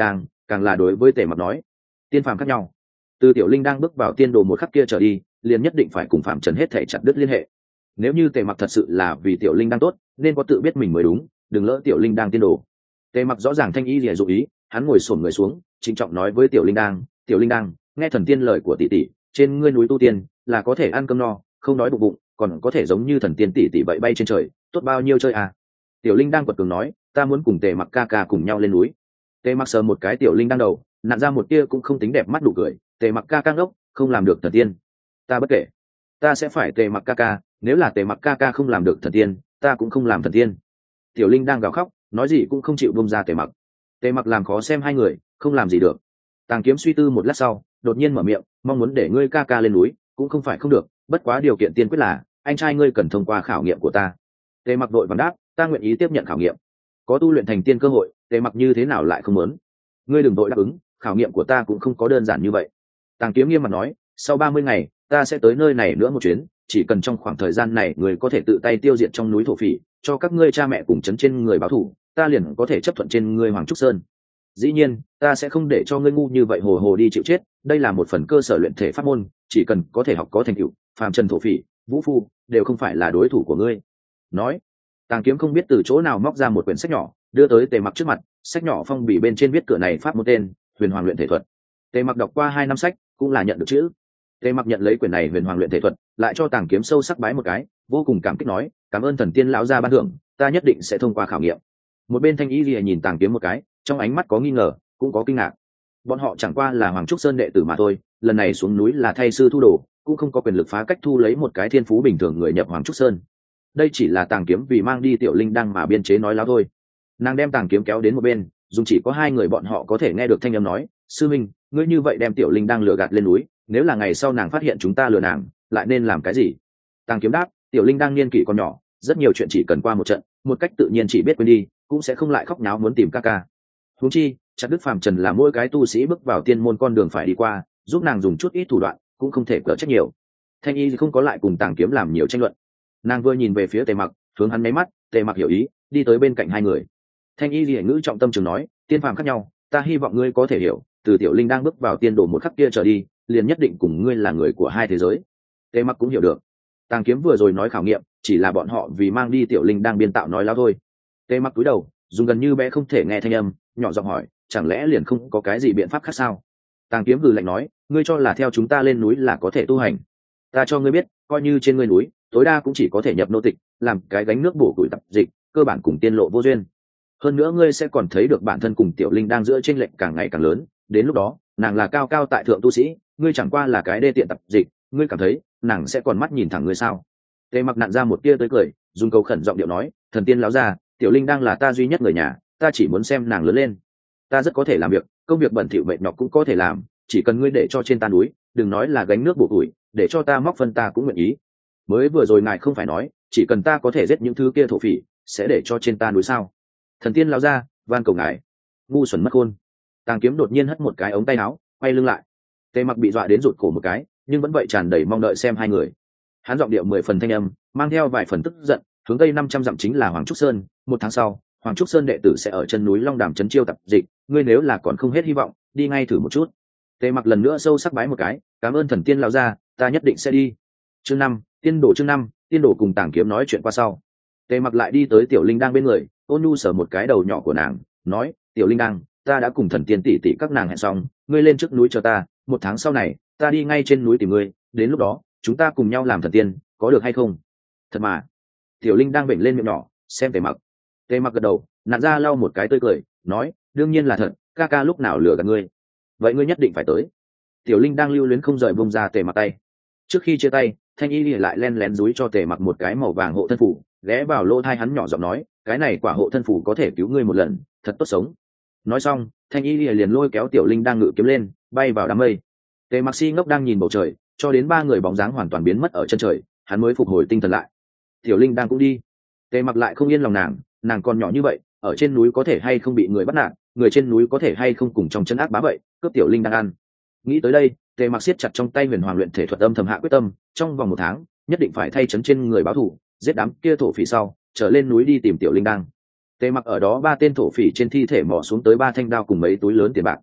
S1: càng là đối với tề mặc nói, tiên phàm khác nhau, từ tiểu linh đang bước vào tiên đồ một khắc kia trở đi liền nhất định phải cùng phạm trần hết thể chặt đứt liên hệ. Nếu như tề mặc thật sự là vì tiểu linh đang tốt nên có tự biết mình mới đúng, đừng lỡ tiểu linh đang tiên đồ. Tề mặc rõ ràng thanh y lìa dụ ý, hắn ngồi xổm người xuống trịnh trọng nói với tiểu linh đang, tiểu linh đang, nghe thần tiên lời của tỷ tỷ, trên ngươi núi tu tiên là có thể ăn cơm no không đói bụng bụng, còn có thể giống như thần tiên tỷ tỷ vậy bay trên trời, tốt bao nhiêu chơi à. Tiểu linh đang quật cường nói, ta muốn cùng tề mặc ca ca cùng nhau lên núi. Tề mặc sờ một cái tiểu linh đang đầu, nặn ra một tia cũng không tính đẹp mắt đủ cười, tề mặc ca ca ngốc, không làm được thần tiên ta bất kể, ta sẽ phải tề mặc ca ca, nếu là tề mặc ca ca không làm được thần tiên ta cũng không làm thần tiên. Tiểu linh đang gào khóc, nói gì cũng không chịu bông ra tề mặc. Tề mặc làm khó xem hai người không làm gì được. Tàng kiếm suy tư một lát sau đột nhiên mở miệng, mong muốn để ngươi ca ca lên núi cũng không phải không được, bất quá điều kiện tiên quyết là anh trai ngươi cần thông qua khảo nghiệm của ta. Tề mặc đội vàng đáp, ta nguyện ý tiếp nhận khảo nghiệm, có tu luyện thành tiên cơ hội, Tề mặc như thế nào lại không muốn. Ngươi đừng đội đáp ứng, khảo nghiệm của ta cũng không có đơn giản như vậy. Tàng kiếm nghiêm mặt nói, sau ba mươi ngày ta sẽ tới nơi này nữa một chuyến, chỉ cần trong khoảng thời gian này người có thể tự tay tiêu diệt trong núi thổ phỉ, cho các ngươi cha mẹ cùng chấn trên người báo thù, ta liền có thể chấp thuận trên ngươi Hoàng Trúc Sơn. Dĩ nhiên ta sẽ không để cho ngươi ngu như vậy hồ hồ đi chịu chết, đây là một phần cơ sở luyện thể pháp môn, chỉ cần có thể học có thành tựu, phàm trần thổ phỉ vũ phu đều không phải là đối thủ của ngươi. Nói, Tàng kiếm không biết từ chỗ nào móc ra một quyển sách nhỏ đưa tới Tề mặc trước mặt, sách nhỏ phong bì bên trên viết cửa này pháp một tên Huyền Hoàng luyện thể thuật. Tề mặc đọc qua hai năm sách cũng là nhận được chữ. Tề mặc nhận lấy quyển này Huyền Hoàng luyện thể thuật, lại cho Tàng kiếm sâu sắc bái một cái, vô cùng cảm kích nói, cảm ơn thần tiên lão gia ban thưởng, ta nhất định sẽ thông qua khảo nghiệm. Một bên Thanh Y Lìa nhìn Tàng kiếm một cái, trong ánh mắt có nghi ngờ cũng có kinh ngạc. Bọn họ chẳng qua là Hoàng Trúc Sơn đệ tử mà thôi, lần này xuống núi là thay sư thu đồ, cũng không có quyền lực phá cách thu lấy một cái thiên phú bình thường người nhập Hoàng Trúc Sơn. Đây chỉ là Tàng kiếm vì mang đi tiểu linh đăng mà biên chế nói láo thôi. Nàng đem Tàng kiếm kéo đến một bên, dùng chỉ có hai người bọn họ có thể nghe được thanh âm nói, sư minh, ngươi như vậy đem tiểu linh đăng lừa gạt lên núi, nếu là ngày sau nàng phát hiện chúng ta lừa nàng lại nên làm cái gì? Tàng kiếm đáp, tiểu linh đăng niên kỷ còn nhỏ, rất nhiều chuyện chỉ cần qua một trận một cách tự nhiên chỉ biết quên đi, cũng sẽ không lại khóc nháo muốn tìm ca ca. Huống chi chặt đức phàm trần là mỗi cái tu sĩ bước vào tiên môn con đường phải đi qua, giúp nàng dùng chút ít thủ đoạn cũng không thể cỡ trách nhiều. Thanh Y không có lại cùng Tàng kiếm làm nhiều tranh luận, nàng vừa nhìn về phía Tề mặc, hướng hắn mấy mắt, Tề mặc hiểu ý, đi tới bên cạnh hai người. Thanh Y lìa ngữ trọng tâm trường nói, tiên phàm khác nhau, ta hy vọng ngươi có thể hiểu, từ tiểu linh đang bước vào tiên đồ một khắc kia trở đi, liền nhất định cùng ngươi là người của hai thế giới. Tề mặc cũng hiểu được, Tàng kiếm vừa rồi nói khảo nghiệm chỉ là bọn họ vì mang đi tiểu linh đang biên tạo nói láo thôi. Tề mặc cúi đầu, dùng gần như bé không thể nghe thanh âm, nhỏ giọng hỏi, chẳng lẽ liền không có cái gì biện pháp khác sao? Tàng kiếm hừ lạnh nói, ngươi cho là theo chúng ta lên núi là có thể tu hành? Ta cho ngươi biết, coi như trên ngươi núi tối đa cũng chỉ có thể nhập nô tịch, làm cái gánh nước bổ củi tập dịch, cơ bản cùng tiên lộ vô duyên. Hơn nữa ngươi sẽ còn thấy được bản thân cùng tiểu linh đang giữa chênh lệch càng ngày càng lớn, đến lúc đó nàng là cao cao tại thượng tu sĩ, ngươi chẳng qua là cái đê tiện tập dịch, ngươi cảm thấy nàng sẽ còn mắt nhìn thẳng ngươi sao? Tề mặc nặn ra một tia tới cười, dùng cầu khẩn giọng điệu nói, thần tiên láo ra, tiểu linh đang là ta duy nhất người nhà, ta chỉ muốn xem nàng lớn lên. Ta rất có thể làm việc, công việc bẩn thỉu mệt nhọc cũng có thể làm, chỉ cần ngươi để cho trên ta núi, đừng nói là gánh nước bổ củi, để cho ta móc phân ta cũng nguyện ý. Mới vừa rồi ngài không phải nói chỉ cần ta có thể giết những thứ kia thổ phỉ sẽ để cho trên ta núi sao? Thần tiên lao ra, van cầu ngài. Ngu xuẩn mất khôn. Tàng kiếm đột nhiên hất một cái ống tay áo, quay lưng lại. Tề mặc bị dọa đến rụt cổ một cái, nhưng vẫn vậy tràn đầy mong đợi xem hai người. Hắn giọng điệu mười phần thanh âm, mang theo vài phần tức giận, hướng tây năm trăm dặm chính là Hoàng Trúc Sơn, một tháng sau Hoàng Trúc Sơn đệ tử sẽ ở chân núi Long Đàm trấn chiêu tập dịch, ngươi nếu là còn không hết hy vọng, đi ngay thử một chút. Tề mặc lần nữa sâu sắc bái một cái, cảm ơn thần tiên lao ra, ta nhất định sẽ đi. Chương năm, tiên đồ chương năm, tiên đồ cùng Tàng kiếm nói chuyện qua sau. Tề mặc lại đi tới tiểu linh đang bên người, ôn nhu sờ một cái đầu nhỏ của nàng, nói, tiểu linh đang, ta đã cùng thần tiên tỷ tỷ các nàng hẹn xong, ngươi lên trước núi chờ ta, một tháng sau này ta đi ngay trên núi tìm ngươi, đến lúc đó chúng ta cùng nhau làm thần tiên, có được hay không? Thật mà. Tiểu linh đang bệnh lên miệng nhỏ, xem Tề mặc. Tề mặc gật đầu, nặn ra lau một cái tươi cười, nói, đương nhiên là thật, ca ca lúc nào lừa gạt ngươi, vậy ngươi nhất định phải tới. Tiểu linh đang lưu luyến không rời bông ra Tề mặc tay. Trước khi chia tay, Thanh Y Lìa lại len lén dúi cho Tề mặc một cái màu vàng hộ thân phủ, ghé vào lỗ tai hắn nhỏ giọng nói, cái này quả hộ thân phủ có thể cứu ngươi một lần, thật tốt sống. Nói xong, Thanh Y Lìa liền lôi kéo tiểu linh đang ngự kiếm lên, bay vào đám mây. Tề mặc si ngốc đang nhìn bầu trời, cho đến ba người bóng dáng hoàn toàn biến mất ở chân trời, hắn mới phục hồi tinh thần lại. Tiểu linh đang cũng đi. Tề mặc lại không yên lòng nàng, nàng còn nhỏ như vậy, ở trên núi có thể hay không bị người bắt nạt, người trên núi có thể hay không cùng trong chân ác bá vậy, cướp tiểu linh đang ăn. Nghĩ tới đây, Tề mặc siết chặt trong tay Huyền Hoàng luyện thể thuật, âm thầm hạ quyết tâm, trong vòng một tháng nhất định phải thay chấn trên người báo thù, giết đám kia thổ phỉ sau trở lên núi đi tìm tiểu linh đang. Tề mặc ở đó ba tên thổ phỉ trên thi thể mò xuống tới ba thanh đao cùng mấy túi lớn tiền bạc.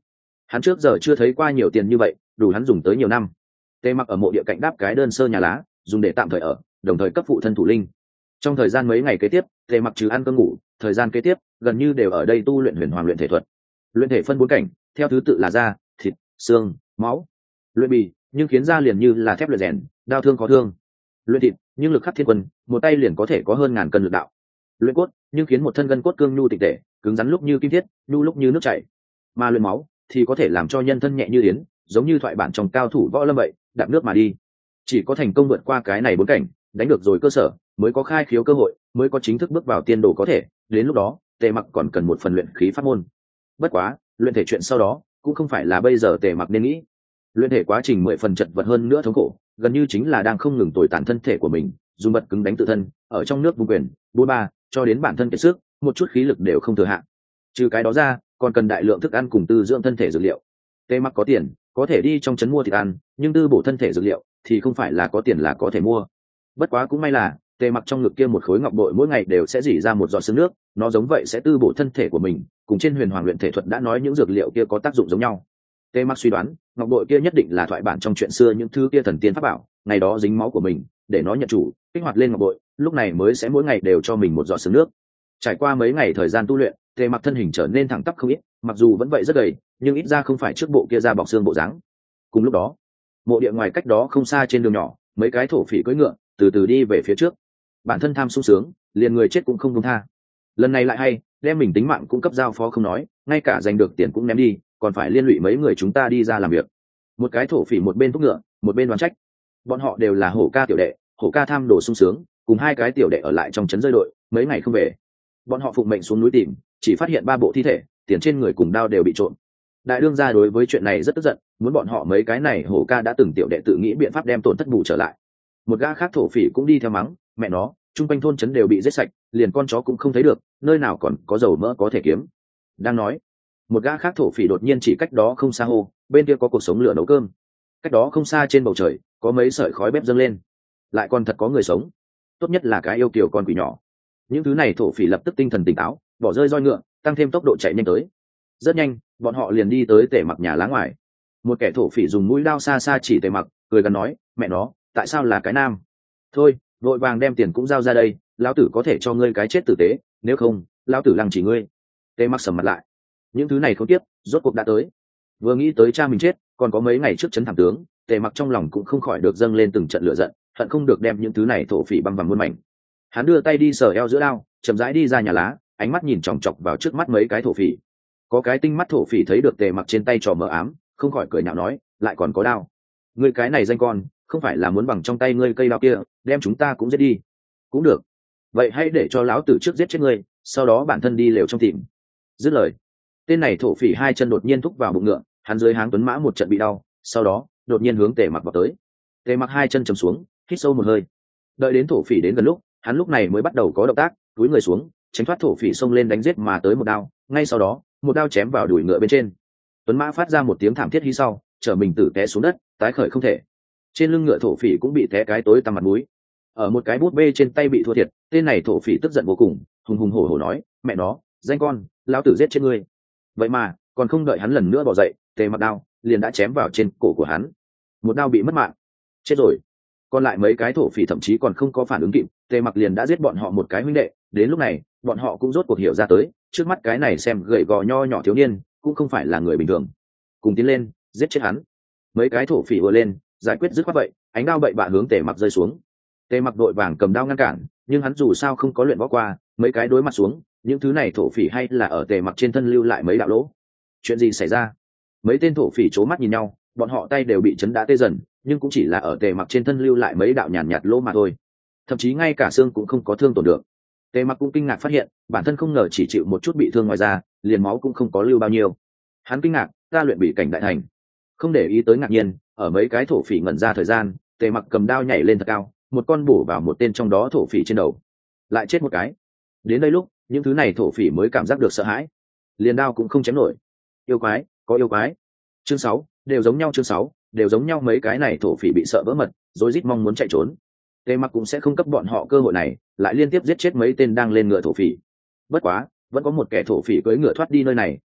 S1: Hắn trước giờ chưa thấy qua nhiều tiền như vậy, đủ hắn dùng tới nhiều năm. Tề Mặc ở mộ địa cạnh đáp cái đơn sơ nhà lá, dùng để tạm thời ở, đồng thời cấp phụ thân thủ linh. Trong thời gian mấy ngày kế tiếp, Tề Mặc trừ ăn cơm ngủ, thời gian kế tiếp gần như đều ở đây tu luyện huyền hoàng luyện thể thuật. Luyện thể phân bốn cảnh, theo thứ tự là da, thịt, xương, máu. Luyện bì, nhưng khiến da liền như là thép luyện rèn, đao thương có thương. Luyện thịt, nhưng lực khắc thiên quân, một tay liền có thể có hơn ngàn cân lực đạo. Luyện cốt, nhưng khiến một thân gân cốt cương nhu tịch tể, cứng rắn lúc như kim thiết, nhu lúc như nước chảy. Mà luyện máu thì có thể làm cho nhân thân nhẹ như yến, giống như thoại bản trong cao thủ võ lâm vậy, đạp nước mà đi. Chỉ có thành công vượt qua cái này bốn cảnh, đánh được rồi cơ sở, mới có khai khiếu cơ hội, mới có chính thức bước vào tiên đồ có thể. Đến lúc đó, Tề Mặc còn cần một phần luyện khí pháp môn. Bất quá, luyện thể chuyện sau đó cũng không phải là bây giờ Tề Mặc nên nghĩ. Luyện thể quá trình mười phần chật vật hơn nữa thống khổ, gần như chính là đang không ngừng tồi tàn thân thể của mình, dùng vật cứng đánh tự thân, ở trong nước vung quyền, búa ba, cho đến bản thân kiệt sức, một chút khí lực đều không thừa hạn. Trừ cái đó ra, còn cần đại lượng thức ăn cùng tư dưỡng thân thể dược liệu. Tề Mặc có tiền, có thể đi trong trấn mua thịt ăn, nhưng tư bổ thân thể dược liệu thì không phải là có tiền là có thể mua. Bất quá cũng may là Tề Mặc trong ngực kia một khối ngọc bội mỗi ngày đều sẽ rỉ ra một giọt sương nước, nó giống vậy sẽ tư bổ thân thể của mình, cùng trên huyền hoàng luyện thể thuật đã nói những dược liệu kia có tác dụng giống nhau. Tề Mặc suy đoán, ngọc bội kia nhất định là thoại bản trong chuyện xưa những thứ kia thần tiên pháp bảo, ngày đó dính máu của mình, để nó nhận chủ, kích hoạt lên ngọc bội, lúc này mới sẽ mỗi ngày đều cho mình một giọt sương nước. Trải qua mấy ngày thời gian tu luyện, Tề Mặc thân hình trở nên thẳng tắp không ít, mặc dù vẫn vậy rất gầy, nhưng ít ra không phải trước bộ kia da bọc xương bộ dáng. Cùng lúc đó, mộ địa ngoài cách đó không xa trên đường nhỏ, mấy cái thổ phỉ cưỡi ngựa từ từ đi về phía trước. Bản thân tham sung sướng, liền người chết cũng không buông tha. Lần này lại hay, đem mình tính mạng cũng cấp giao phó không nói, ngay cả giành được tiền cũng ném đi, còn phải liên lụy mấy người chúng ta đi ra làm việc. Một cái thổ phỉ một bên thúc ngựa, một bên đoán trách. Bọn họ đều là hổ ca tiểu đệ, hổ ca tham đồ sung sướng, cùng hai cái tiểu đệ ở lại trong trấn rơi đội, mấy ngày không về. Bọn họ phụng mệnh xuống núi tìm, chỉ phát hiện ba bộ thi thể, tiền trên người cùng đao đều bị trộm. Đại đương gia đối với chuyện này rất tức giận, muốn bọn họ mấy cái này hổ ca đã từng tiểu đệ tự nghĩ biện pháp đem tổn thất bù trở lại. Một gã khác thổ phỉ cũng đi theo mắng, mẹ nó, trung quanh thôn trấn đều bị giết sạch, liền con chó cũng không thấy được, nơi nào còn có dầu mỡ có thể kiếm. Đang nói, một gã khác thổ phỉ đột nhiên chỉ cách đó không xa hô, bên kia có cuộc sống lửa nấu cơm. Cách đó không xa trên bầu trời có mấy sợi khói bếp dâng lên, lại còn thật có người sống, tốt nhất là cái yêu kiều con quỷ nhỏ. Những thứ này thổ phỉ lập tức tinh thần tỉnh táo, bỏ rơi roi ngựa, tăng thêm tốc độ chạy nhanh tới. Rất nhanh, bọn họ liền đi tới Tề Mặc nhà lá ngoài. Một kẻ thổ phỉ dùng mũi đao xa xa chỉ Tề Mặc, cười gần nói, mẹ nó, tại sao là cái nam? Thôi, vội vàng đem tiền cũng giao ra đây, lão tử có thể cho ngươi cái chết tử tế, nếu không, lão tử lăng chỉ ngươi. Tề Mặc sầm mặt lại. Những thứ này không tiếp, rốt cuộc đã tới. Vừa nghĩ tới cha mình chết, còn có mấy ngày trước trấn thảm tướng, Tề Mặc trong lòng cũng không khỏi được dâng lên từng trận lửa giận, hận không được đem những thứ này thổ phỉ băm vằm muôn mảnh. Hắn đưa tay đi sờ eo giữa đao, chậm rãi đi ra nhà lá, ánh mắt nhìn chòng chọc vào trước mắt mấy cái thổ phỉ. Có cái tinh mắt thổ phỉ thấy được Tề Mặc trên tay trò mờ ám, không khỏi cười nhạo nói, lại còn có đao. Ngươi cái này danh con, không phải là muốn bằng trong tay ngươi cây đao kia, đem chúng ta cũng giết đi. Cũng được. Vậy hãy để cho lão tử trước giết chết ngươi, sau đó bản thân đi lều trong tìm. Dứt lời, tên này thổ phỉ hai chân đột nhiên thúc vào bụng ngựa, hắn dưới háng tuấn mã một trận bị đau, sau đó đột nhiên hướng Tề Mặc vào tới. Tề Mặc hai chân chầm xuống, hít sâu một hơi. Đợi đến thổ phỉ đến gần lúc, hắn lúc này mới bắt đầu có động tác, túi người xuống, tránh thoát thổ phỉ xông lên đánh giết mà tới một đao, ngay sau đó, một đao chém vào đùi ngựa bên trên. Tuấn mã phát ra một tiếng thảm thiết hí sau, trở mình tử té xuống đất, tái khởi không thể. Trên lưng ngựa thổ phỉ cũng bị té cái tối tăm mặt mũi. Ở một cái bút bê trên tay bị thua thiệt, tên này thổ phỉ tức giận vô cùng, hùng hùng hổ hổ nói, mẹ nó, danh con, lão tử giết chết ngươi. Vậy mà, còn không đợi hắn lần nữa bỏ dậy, Tề Mặc đao liền đã chém vào trên cổ của hắn. Một đao bị mất mạng. Chết rồi. Còn lại mấy cái thổ phỉ thậm chí còn không có phản ứng kịp, Tề Mặc liền đã giết bọn họ một cái huynh đệ. Đến lúc này, bọn họ cũng rốt cuộc hiểu ra tới, trước mắt cái này xem gầy gò nho nhỏ thiếu niên, cũng không phải là người bình thường. Cùng tiến lên, giết chết hắn. Mấy cái thổ phỉ vừa lên, giải quyết dứt khoát vậy, ánh đao bậy bạ hướng Tề Mặc rơi xuống. Tề Mặc đội vàng cầm đao ngăn cản, nhưng hắn dù sao không có luyện võ qua, mấy cái đối mặt xuống, những thứ này thổ phỉ hay là ở Tề Mặc trên thân lưu lại mấy đạo lỗ. Chuyện gì xảy ra? Mấy tên thổ phỉ c mắt nhìn nhau, bọn họ tay đều bị chấn đá tê dần, nhưng cũng chỉ là ở Tề Mặc trên thân lưu lại mấy đạo nhàn nhạt, nhạt lỗ mà thôi, thậm chí ngay cả xương cũng không có thương tổn được. Tề Mặc cũng kinh ngạc phát hiện, bản thân không ngờ chỉ chịu một chút bị thương ngoài ra, liền máu cũng không có lưu bao nhiêu. Hắn kinh ngạc, ta luyện bị cảnh đại thành. Không để ý tới ngạc nhiên, ở mấy cái thổ phỉ ngẩn ra thời gian, Tề Mặc cầm đao nhảy lên thật cao, một con bổ vào một tên trong đó thổ phỉ trên đầu, lại chết một cái. Đến đây lúc, những thứ này thổ phỉ mới cảm giác được sợ hãi, liền đao cũng không chém nổi. Yêu quái, có yêu quái. Chương sáu, đều giống nhau chương sáu, đều giống nhau mấy cái này thổ phỉ bị sợ vỡ mật, rối rít mong muốn chạy trốn. Tề Mặc cũng sẽ không cấp bọn họ cơ hội này, lại liên tiếp giết chết mấy tên đang lên ngựa thổ phỉ. Bất quá, vẫn có một kẻ thổ phỉ cưỡi ngựa thoát đi nơi này,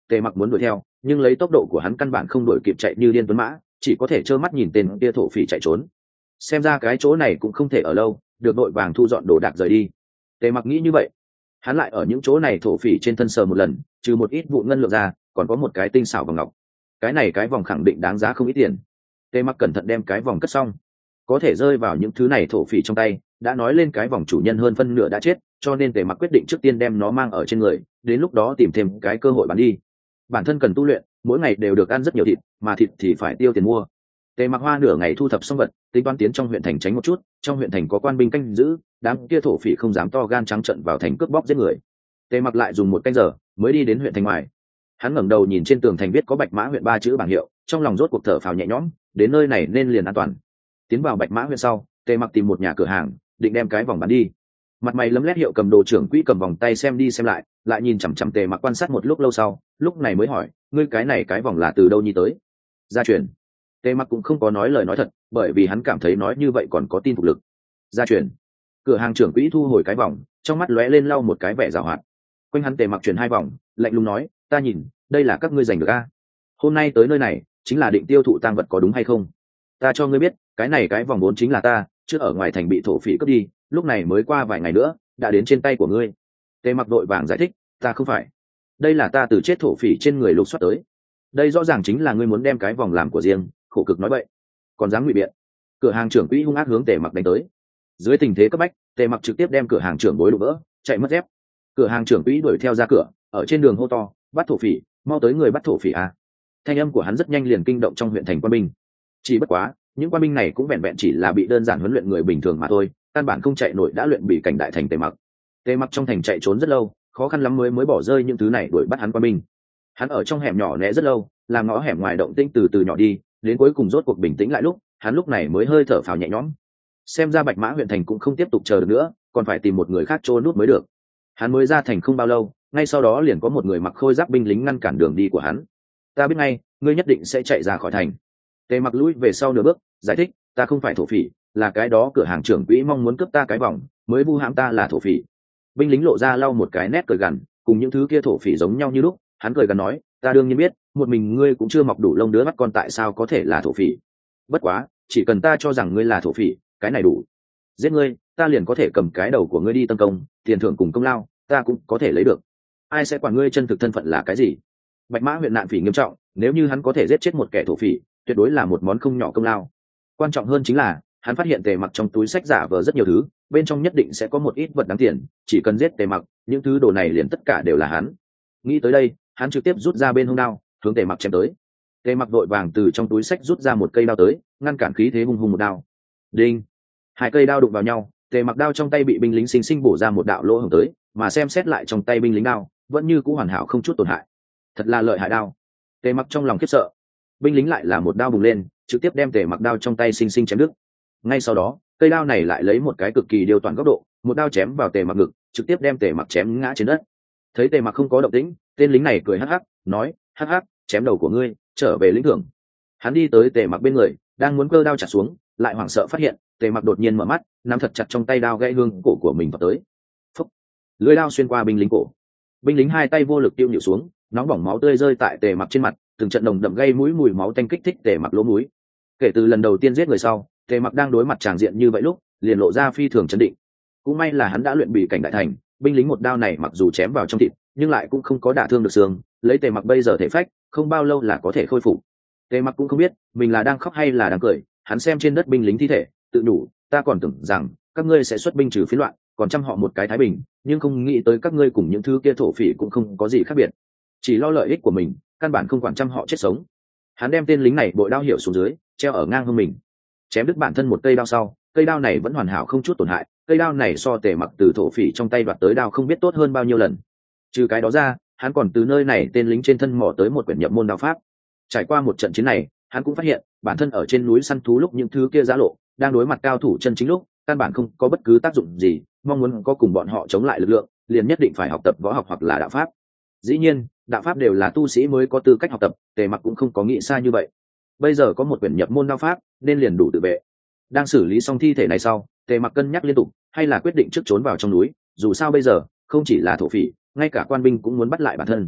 S1: tề mặc muốn đuổi theo nhưng lấy tốc độ của hắn căn bản không đuổi kịp, chạy như điên tuấn mã, chỉ có thể trơ mắt nhìn tên kia thổ phỉ chạy trốn. Xem ra cái chỗ này cũng không thể ở lâu, được đội vàng thu dọn đồ đạc rời đi. Tề mặc nghĩ như vậy, hắn lại ở những chỗ này thổ phỉ trên thân sờ một lần, trừ một ít vụn ngân lượng ra, còn có một cái tinh xảo vòng ngọc. Cái này cái vòng khẳng định đáng giá không ít tiền. Tề mặc cẩn thận đem cái vòng cất xong, có thể rơi vào những thứ này thổ phỉ trong tay, đã nói lên cái vòng chủ nhân hơn phân nửa đã chết, cho nên Tề mặc quyết định trước tiên đem nó mang ở trên người, đến lúc đó tìm thêm cái cơ hội bán đi. Bản thân cần tu luyện, mỗi ngày đều được ăn rất nhiều thịt, mà thịt thì phải tiêu tiền mua. Tề mặc hoa nửa ngày thu thập xong vật, tính toán tiến trong huyện thành tránh một chút, trong huyện thành có quan binh canh giữ, đám kia thổ phỉ không dám to gan trắng trợn vào thành cướp bóc giết người. Tề mặc lại dùng một canh giờ mới đi đến huyện thành ngoài. Hắn ngẩng đầu nhìn trên tường thành viết có Bạch Mã huyện ba chữ bảng hiệu, trong lòng rốt cuộc thở phào nhẹ nhõm, đến nơi này nên liền an toàn. Tiến vào Bạch Mã huyện sau, Tề mặc tìm một nhà cửa hàng, định đem cái vòng bán đi. Mặt mày lấm lét hiệu cầm đồ trưởng quỹ cầm vòng tay xem đi xem lại, lại nhìn chằm chằm Tề mặc quan sát một lúc lâu sau, lúc này mới hỏi, ngươi cái này cái vòng là từ đâu nhi tới? Gia truyền. Tề mặc cũng không có nói lời nói thật, bởi vì hắn cảm thấy nói như vậy còn có tin phục lực. Gia truyền. Cửa hàng trưởng quỹ thu hồi cái vòng, trong mắt lóe lên lau một cái vẻ giảo hoạt. Quanh hắn Tề mặc chuyển hai vòng, lạnh lùng nói, ta nhìn, đây là các ngươi giành được a. Hôm nay tới nơi này, chính là định tiêu thụ tang vật có đúng hay không? Ta cho ngươi biết, cái này cái vòng vốn chính là ta, trước ở ngoài thành bị thổ phỉ cướp đi, lúc này mới qua vài ngày nữa, đã đến trên tay của ngươi. Tề mặc đội vàng giải thích, ta không phải, đây là ta từ chết thổ phỉ trên người lục soát tới. Đây rõ ràng chính là ngươi muốn đem cái vòng làm của riêng, khổ cực nói vậy, còn dám ngụy biện. Cửa hàng trưởng quỹ hung ác hướng Tề mặc đánh tới. Dưới tình thế cấp bách, Tề mặc trực tiếp đem cửa hàng trưởng bối đụng vỡ, chạy mất dép. Cửa hàng trưởng quỹ đuổi theo ra cửa, ở trên đường hô to, bắt thổ phỉ, mau tới người bắt thổ phỉ à. Thanh âm của hắn rất nhanh liền kinh động trong huyện thành quân binh. Chỉ bất quá, những quân binh này cũng vẹn vẹn chỉ là bị đơn giản huấn luyện người bình thường mà thôi, căn bản không chạy nổi đã luyện bị cảnh đại thành Tề mặc. Tề mặc trong thành chạy trốn rất lâu, khó khăn lắm mới mới bỏ rơi những thứ này đuổi bắt hắn quân binh. Hắn ở trong hẻm nhỏ né rất lâu, làm ngõ hẻm ngoài động tĩnh từ từ nhỏ đi, đến cuối cùng rốt cuộc bình tĩnh lại lúc, hắn lúc này mới hơi thở phào nhẹ nhõm. Xem ra Bạch Mã huyện thành cũng không tiếp tục chờ được nữa, còn phải tìm một người khác trôn nút mới được. Hắn mới ra thành không bao lâu, ngay sau đó liền có một người mặc khôi giáp binh lính ngăn cản đường đi của hắn. Ta biết ngay, ngươi nhất định sẽ chạy ra khỏi thành. Tề mặc lùi về sau nửa bước, giải thích, ta không phải thổ phỉ, là cái đó cửa hàng trưởng quỹ mong muốn cướp ta cái vòng, mới vu hãm ta là thổ phỉ. Binh lính lộ ra lau một cái nét cười gằn, cùng những thứ kia thổ phỉ giống nhau như lúc, hắn cười gằn nói, ta đương nhiên biết, một mình ngươi cũng chưa mọc đủ lông đứa mắt con tại sao có thể là thổ phỉ. Bất quá, chỉ cần ta cho rằng ngươi là thổ phỉ, cái này đủ. Giết ngươi, ta liền có thể cầm cái đầu của ngươi đi tân công, tiền thưởng cùng công lao, ta cũng có thể lấy được. Ai sẽ quản ngươi chân thực thân phận là cái gì? Bạch Mã huyện nạn phỉ nghiêm trọng, nếu như hắn có thể giết chết một kẻ thổ phỉ, tuyệt đối là một món không nhỏ công lao. Quan trọng hơn chính là, hắn phát hiện Tề mặc trong túi sách giả vờ rất nhiều thứ, bên trong nhất định sẽ có một ít vật đáng tiền, chỉ cần giết Tề mặc, những thứ đồ này liền tất cả đều là hắn. Nghĩ tới đây, hắn trực tiếp rút ra bên hông đao, hướng Tề mặc chém tới. Tề mặc vội vàng từ trong túi sách rút ra một cây đao tới, ngăn cản khí thế hung hùng một đao. Đinh! Hai cây đao đụng vào nhau, Tề mặc đao trong tay bị binh lính sinh sinh bổ ra một đạo lỗ hổng tới, mà xem xét lại trong tay binh lính đao, vẫn như cũ hoàn hảo không chút tổn hại. Thật là lợi hại đao. Tề mặc trong lòng khiếp sợ. Binh lính lại là một đao bùng lên, trực tiếp đem Tề mặc đao trong tay sinh sinh chém đứt. Ngay sau đó, cây đao này lại lấy một cái cực kỳ điều toàn góc độ, một đao chém vào Tề mặc ngực, trực tiếp đem Tề mặc chém ngã trên đất. Thấy Tề mặc không có động tĩnh, tên lính này cười hắc hắc, nói, hắc hắc, chém đầu của ngươi, trở về lĩnh thưởng. Hắn đi tới Tề mặc bên người, đang muốn cơ đao chặt xuống, lại hoảng sợ phát hiện, Tề mặc đột nhiên mở mắt, nắm thật chặt trong tay đao gãy hương cổ của mình vào tới. Phúc! Lưỡi đao xuyên qua binh lính cổ. Binh lính hai tay vô lực tiêu nhịu xuống, nóng bỏng máu tươi rơi tại Tề mặc trên mặt, từng trận đồng đậm gây mũi mùi máu tanh kích thích Tề mặc lỗ mũi. Kể từ lần đầu tiên giết người sau, Tề mặc đang đối mặt tràng diện như vậy lúc, liền lộ ra phi thường chấn định. Cũng may là hắn đã luyện bị cảnh đại thành, binh lính một đao này mặc dù chém vào trong thịt, nhưng lại cũng không có đả thương được xương, lấy Tề mặc bây giờ thể phách, không bao lâu là có thể khôi phục. Tề mặc cũng không biết mình là đang khóc hay là đang cười, hắn xem trên đất binh lính thi thể, tự đủ, ta còn tưởng rằng các ngươi sẽ xuất binh trừ phiến loạn, còn chăm họ một cái thái bình, nhưng không nghĩ tới các ngươi cùng những thứ kia thổ phỉ cũng không có gì khác biệt, chỉ lo lợi ích của mình, căn bản không quản chăm họ chết sống. Hắn đem tên lính này bội đao hiểu xuống dưới, treo ở ngang hông mình, chém đứt bản thân một cây đao sau, cây đao này vẫn hoàn hảo không chút tổn hại, cây đao này so Tề mặc từ thổ phỉ trong tay đoạt tới đao không biết tốt hơn bao nhiêu lần. Trừ cái đó ra, hắn còn từ nơi này tên lính trên thân mò tới một quyển nhập môn đao pháp. Trải qua một trận chiến này, hắn cũng phát hiện bản thân ở trên núi săn thú lúc những thứ kia giã lộ, đang đối mặt cao thủ chân chính lúc, căn bản không có bất cứ tác dụng gì, mong muốn có cùng bọn họ chống lại lực lượng, liền nhất định phải học tập võ học hoặc là đạo pháp. Dĩ nhiên, đạo pháp đều là tu sĩ mới có tư cách học tập, Tề mặc cũng không có nghĩ xa như vậy. Bây giờ có một quyển nhập môn đao pháp, nên liền đủ tự vệ. Đang xử lý xong thi thể này sau, Tề mặc cân nhắc liên tục, hay là quyết định trước trốn vào trong núi, dù sao bây giờ không chỉ là thổ phỉ, ngay cả quan binh cũng muốn bắt lại bản thân.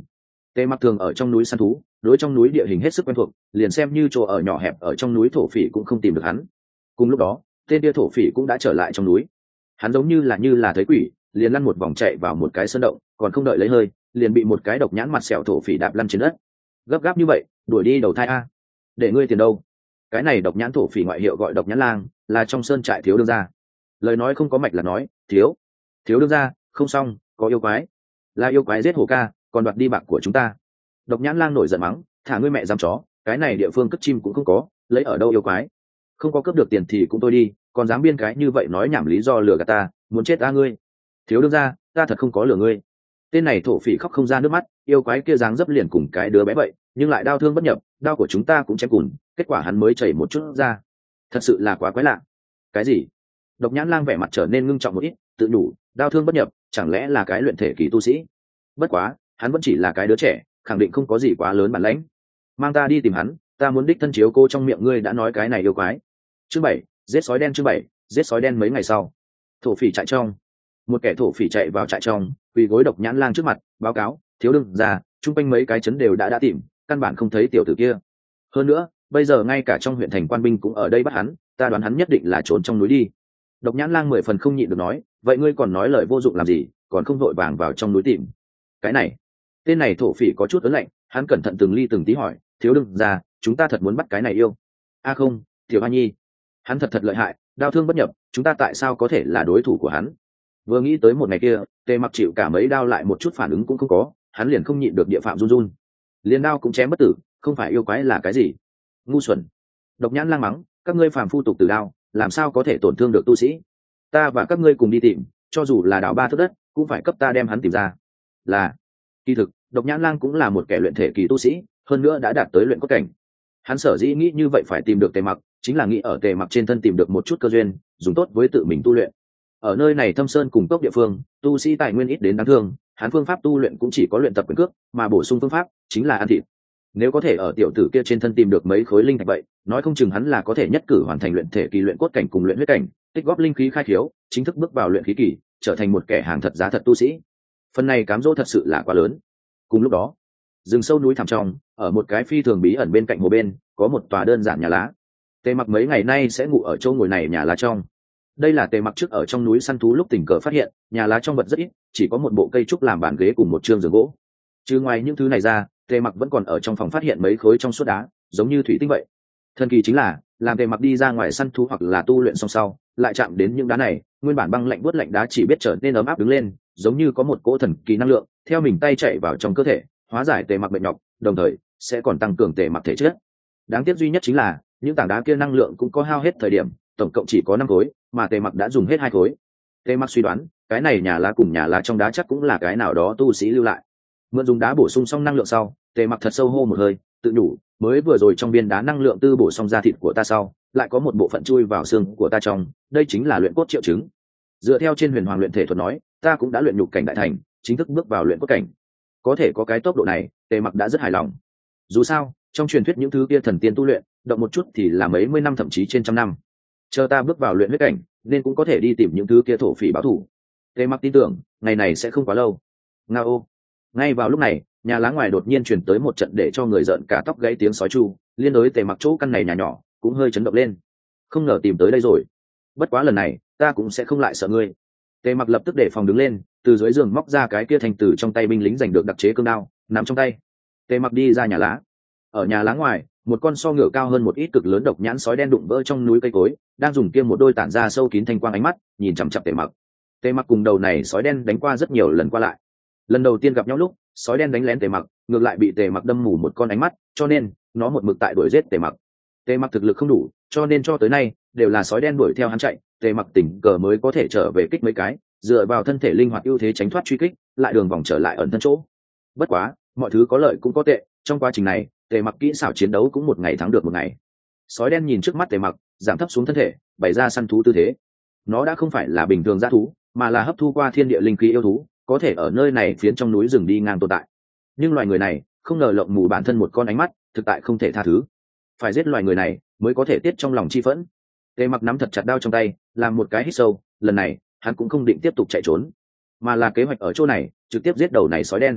S1: Tề Mặc thường ở trong núi săn thú, đối trong núi địa hình hết sức quen thuộc, liền xem như chỗ ở nhỏ hẹp ở trong núi thổ phỉ cũng không tìm được hắn. Cùng lúc đó, tên kia thổ phỉ cũng đã trở lại trong núi. Hắn giống như là như là thấy quỷ, liền lăn một vòng chạy vào một cái sơn động, còn không đợi lấy hơi, liền bị một cái độc nhãn mặt sẹo thổ phỉ đạp lăn trên đất. Gấp gáp như vậy, đuổi đi đầu thai a. Để ngươi tiền đâu? Cái này độc nhãn thổ phỉ ngoại hiệu gọi độc nhãn lang, là trong sơn trại thiếu đương gia. Lời nói không có mạch là nói, thiếu, thiếu đương gia, không xong, có yêu quái, là yêu quái giết hồ ca, còn đoạt đi bạc của chúng ta. Độc nhãn lang nổi giận mắng, thả ngươi mẹ dám chó, cái này địa phương cất chim cũng không có, lấy ở đâu yêu quái? Không có cướp được tiền thì cũng tôi đi, còn dám biên cái như vậy nói nhảm lý do lừa gạt ta, muốn chết ta ngươi. Thiếu đương gia, ta thật không có lừa ngươi. Tên này thổ phỉ khóc không ra nước mắt, yêu quái kia dáng dấp liền cùng cái đứa bé vậy, nhưng lại đau thương bất nhập, đau của chúng ta cũng chém cùn, kết quả hắn mới chảy một chút ra. Thật sự là quá quái lạ. Cái gì? Độc nhãn lang vẻ mặt trở nên ngưng trọng một ít, tự nhủ, đau thương bất nhập, chẳng lẽ là cái luyện thể kỳ tu sĩ? Bất quá, hắn vẫn chỉ là cái đứa trẻ, khẳng định không có gì quá lớn bản lãnh. Mang ta đi tìm hắn, ta muốn đích thân chiếu cô trong miệng ngươi đã nói cái này yêu quái. Chương bảy, giết sói đen. Chương bảy, giết sói đen. Mấy ngày sau, thổ phỉ trại trong, một kẻ thổ phỉ chạy vào trại trong, quỳ gối độc nhãn lang trước mặt, báo cáo, thiếu đương gia, chung quanh mấy cái chấn đều đã đã tìm, căn bản không thấy tiểu tử kia. Hơn nữa, bây giờ ngay cả trong huyện thành quan binh cũng ở đây bắt hắn, ta đoán hắn nhất định là trốn trong núi đi. Độc nhãn lang mười phần không nhịn được nói, vậy ngươi còn nói lời vô dụng làm gì, còn không vội vàng vào trong núi tìm. Cái này, tên này thổ phỉ có chút ớn lạnh, hắn cẩn thận từng ly từng tí hỏi, thiếu đương gia, chúng ta thật muốn bắt cái này yêu? A không, tiểu hoa nhi, hắn thật thật lợi hại, đau thương bất nhập, chúng ta tại sao có thể là đối thủ của hắn? Vừa nghĩ tới một ngày kia, Tề Mặc chịu cả mấy đao lại một chút phản ứng cũng không có, hắn liền không nhịn được địa phạm run run. Liền đao cũng chém bất tử, không phải yêu quái là cái gì? Ngu xuẩn. Độc nhãn lang mắng, các ngươi phàm phu tục từ đao, làm sao có thể tổn thương được tu sĩ? Ta và các ngươi cùng đi tìm, cho dù là đào ba thước đất, cũng phải cấp ta đem hắn tìm ra. Là, kỳ thực, Độc nhãn lang cũng là một kẻ luyện thể kỳ tu sĩ, hơn nữa đã đạt tới luyện cốt cảnh. Hắn sở dĩ nghĩ như vậy phải tìm được Tề Mặc, chính là nghĩ ở Tề Mặc trên thân tìm được một chút cơ duyên, dùng tốt với tự mình tu luyện. Ở nơi này thâm sơn cùng cốc địa phương, tu sĩ tài nguyên ít đến đáng thương, hắn phương pháp tu luyện cũng chỉ có luyện tập quyền cước, mà bổ sung phương pháp chính là ăn thịt. Nếu có thể ở tiểu tử kia trên thân tìm được mấy khối linh thạch vậy, nói không chừng hắn là có thể nhất cử hoàn thành luyện thể kỳ luyện cốt cảnh cùng luyện huyết cảnh, tích góp linh khí khai thiếu, chính thức bước vào luyện khí kỳ, trở thành một kẻ hàng thật giá thật tu sĩ. Phần này cám dỗ thật sự là quá lớn. Cùng lúc đó, rừng sâu núi thẳm trong, ở một cái phi thường bí ẩn bên cạnh hồ bên, có một tòa đơn giản nhà lá. Tề Mặc mấy ngày nay sẽ ngủ ở chỗ ngồi này nhà lá trong. Đây là Tề Mặc trước ở trong núi săn thú lúc tình cờ phát hiện, nhà lá trong vật rất ít, chỉ có một bộ cây trúc làm bàn ghế cùng một chương giường gỗ. Chứ ngoài những thứ này ra, Tề Mặc vẫn còn ở trong phòng phát hiện mấy khối trong suốt đá, giống như thủy tinh vậy. Thần kỳ chính là, làm Tề Mặc đi ra ngoài săn thú hoặc là tu luyện xong sau, lại chạm đến những đá này, nguyên bản băng lạnh buốt lạnh đá chỉ biết trở nên ấm áp đứng lên, giống như có một cỗ thần kỳ năng lượng theo mình tay chạy vào trong cơ thể, hóa giải Tề Mặc bệnh nhọc, đồng thời sẽ còn tăng cường Tề Mặc thể chất. Đáng tiếc duy nhất chính là, những tảng đá kia năng lượng cũng có hao hết thời điểm, tổng cộng chỉ có năm khối, mà Tề Mặc đã dùng hết hai khối. Tề Mặc suy đoán, cái này nhà lá cùng nhà lá trong đá chắc cũng là cái nào đó tu sĩ lưu lại. Mượn dùng đá bổ sung xong năng lượng sau, Tề Mặc thật sâu hô một hơi, tự nhủ, mới vừa rồi trong viên đá năng lượng tư bổ xong da thịt của ta sau, lại có một bộ phận chui vào xương của ta trong, đây chính là luyện cốt triệu chứng. Dựa theo trên Huyền Hoàng luyện thể thuật nói, ta cũng đã luyện nhục cảnh đại thành, chính thức bước vào luyện cốt cảnh. Có thể có cái tốc độ này, Tề Mặc đã rất hài lòng. Dù sao, trong truyền thuyết những thứ kia thần tiên tu luyện, động một chút thì là mấy mươi năm thậm chí trên trăm năm. Chờ ta bước vào luyện huyết cảnh, nên cũng có thể đi tìm những thứ kia thổ phỉ báo thù. Tề Mặc tin tưởng, ngày này sẽ không quá lâu. Ngao. Ngay vào lúc này, nhà lá ngoài đột nhiên truyền tới một trận để cho người giận cả tóc gáy tiếng sói chu, liên đối Tề Mặc chỗ căn này nhà nhỏ cũng hơi chấn động lên. Không ngờ tìm tới đây rồi. Bất quá lần này, ta cũng sẽ không lại sợ ngươi. Tề Mặc lập tức để phòng đứng lên, từ dưới giường móc ra cái kia thành từ trong tay binh lính giành được đặc chế cương đao, nằm trong tay. Tề Mặc đi ra nhà lá. Ở nhà lá ngoài, một con so ngựa cao hơn một ít cực lớn độc nhãn sói đen đụng vỡ trong núi cây cối, đang dùng kia một đôi tản ra sâu kín thanh quang ánh mắt nhìn chằm chằm Tề Mặc. Tề Mặc cùng đầu này sói đen đánh qua rất nhiều lần qua lại. Lần đầu tiên gặp nhau lúc, sói đen đánh lén Tề Mặc, ngược lại bị Tề Mặc đâm mù một con ánh mắt, cho nên nó một mực tại đuổi giết Tề Mặc. Tề Mặc thực lực không đủ, cho nên cho tới nay đều là sói đen đuổi theo hắn chạy, Tề Mặc tình cờ mới có thể trở về kích mấy cái, dựa vào thân thể linh hoạt ưu thế tránh thoát truy kích, lại đường vòng trở lại ẩn thân chỗ. Bất quá, mọi thứ có lợi cũng có tệ, trong quá trình này, Tề Mặc kỹ xảo chiến đấu cũng một ngày thắng được một ngày. Sói đen nhìn trước mắt Tề Mặc, giảm thấp xuống thân thể, bày ra săn thú tư thế. Nó đã không phải là bình thường dã thú, mà là hấp thu qua thiên địa linh khí yêu thú, có thể ở nơi này phiến trong núi rừng đi ngang tồn tại. Nhưng loài người này, không ngờ lộng mù bản thân một con ánh mắt, thực tại không thể tha thứ. Phải giết loài người này, mới có thể tiết trong lòng chi phẫn. Tề Mặc nắm thật chặt đao trong tay, làm một cái hít sâu, lần này, hắn cũng không định tiếp tục chạy trốn, mà là kế hoạch ở chỗ này, trực tiếp giết đầu này sói đen.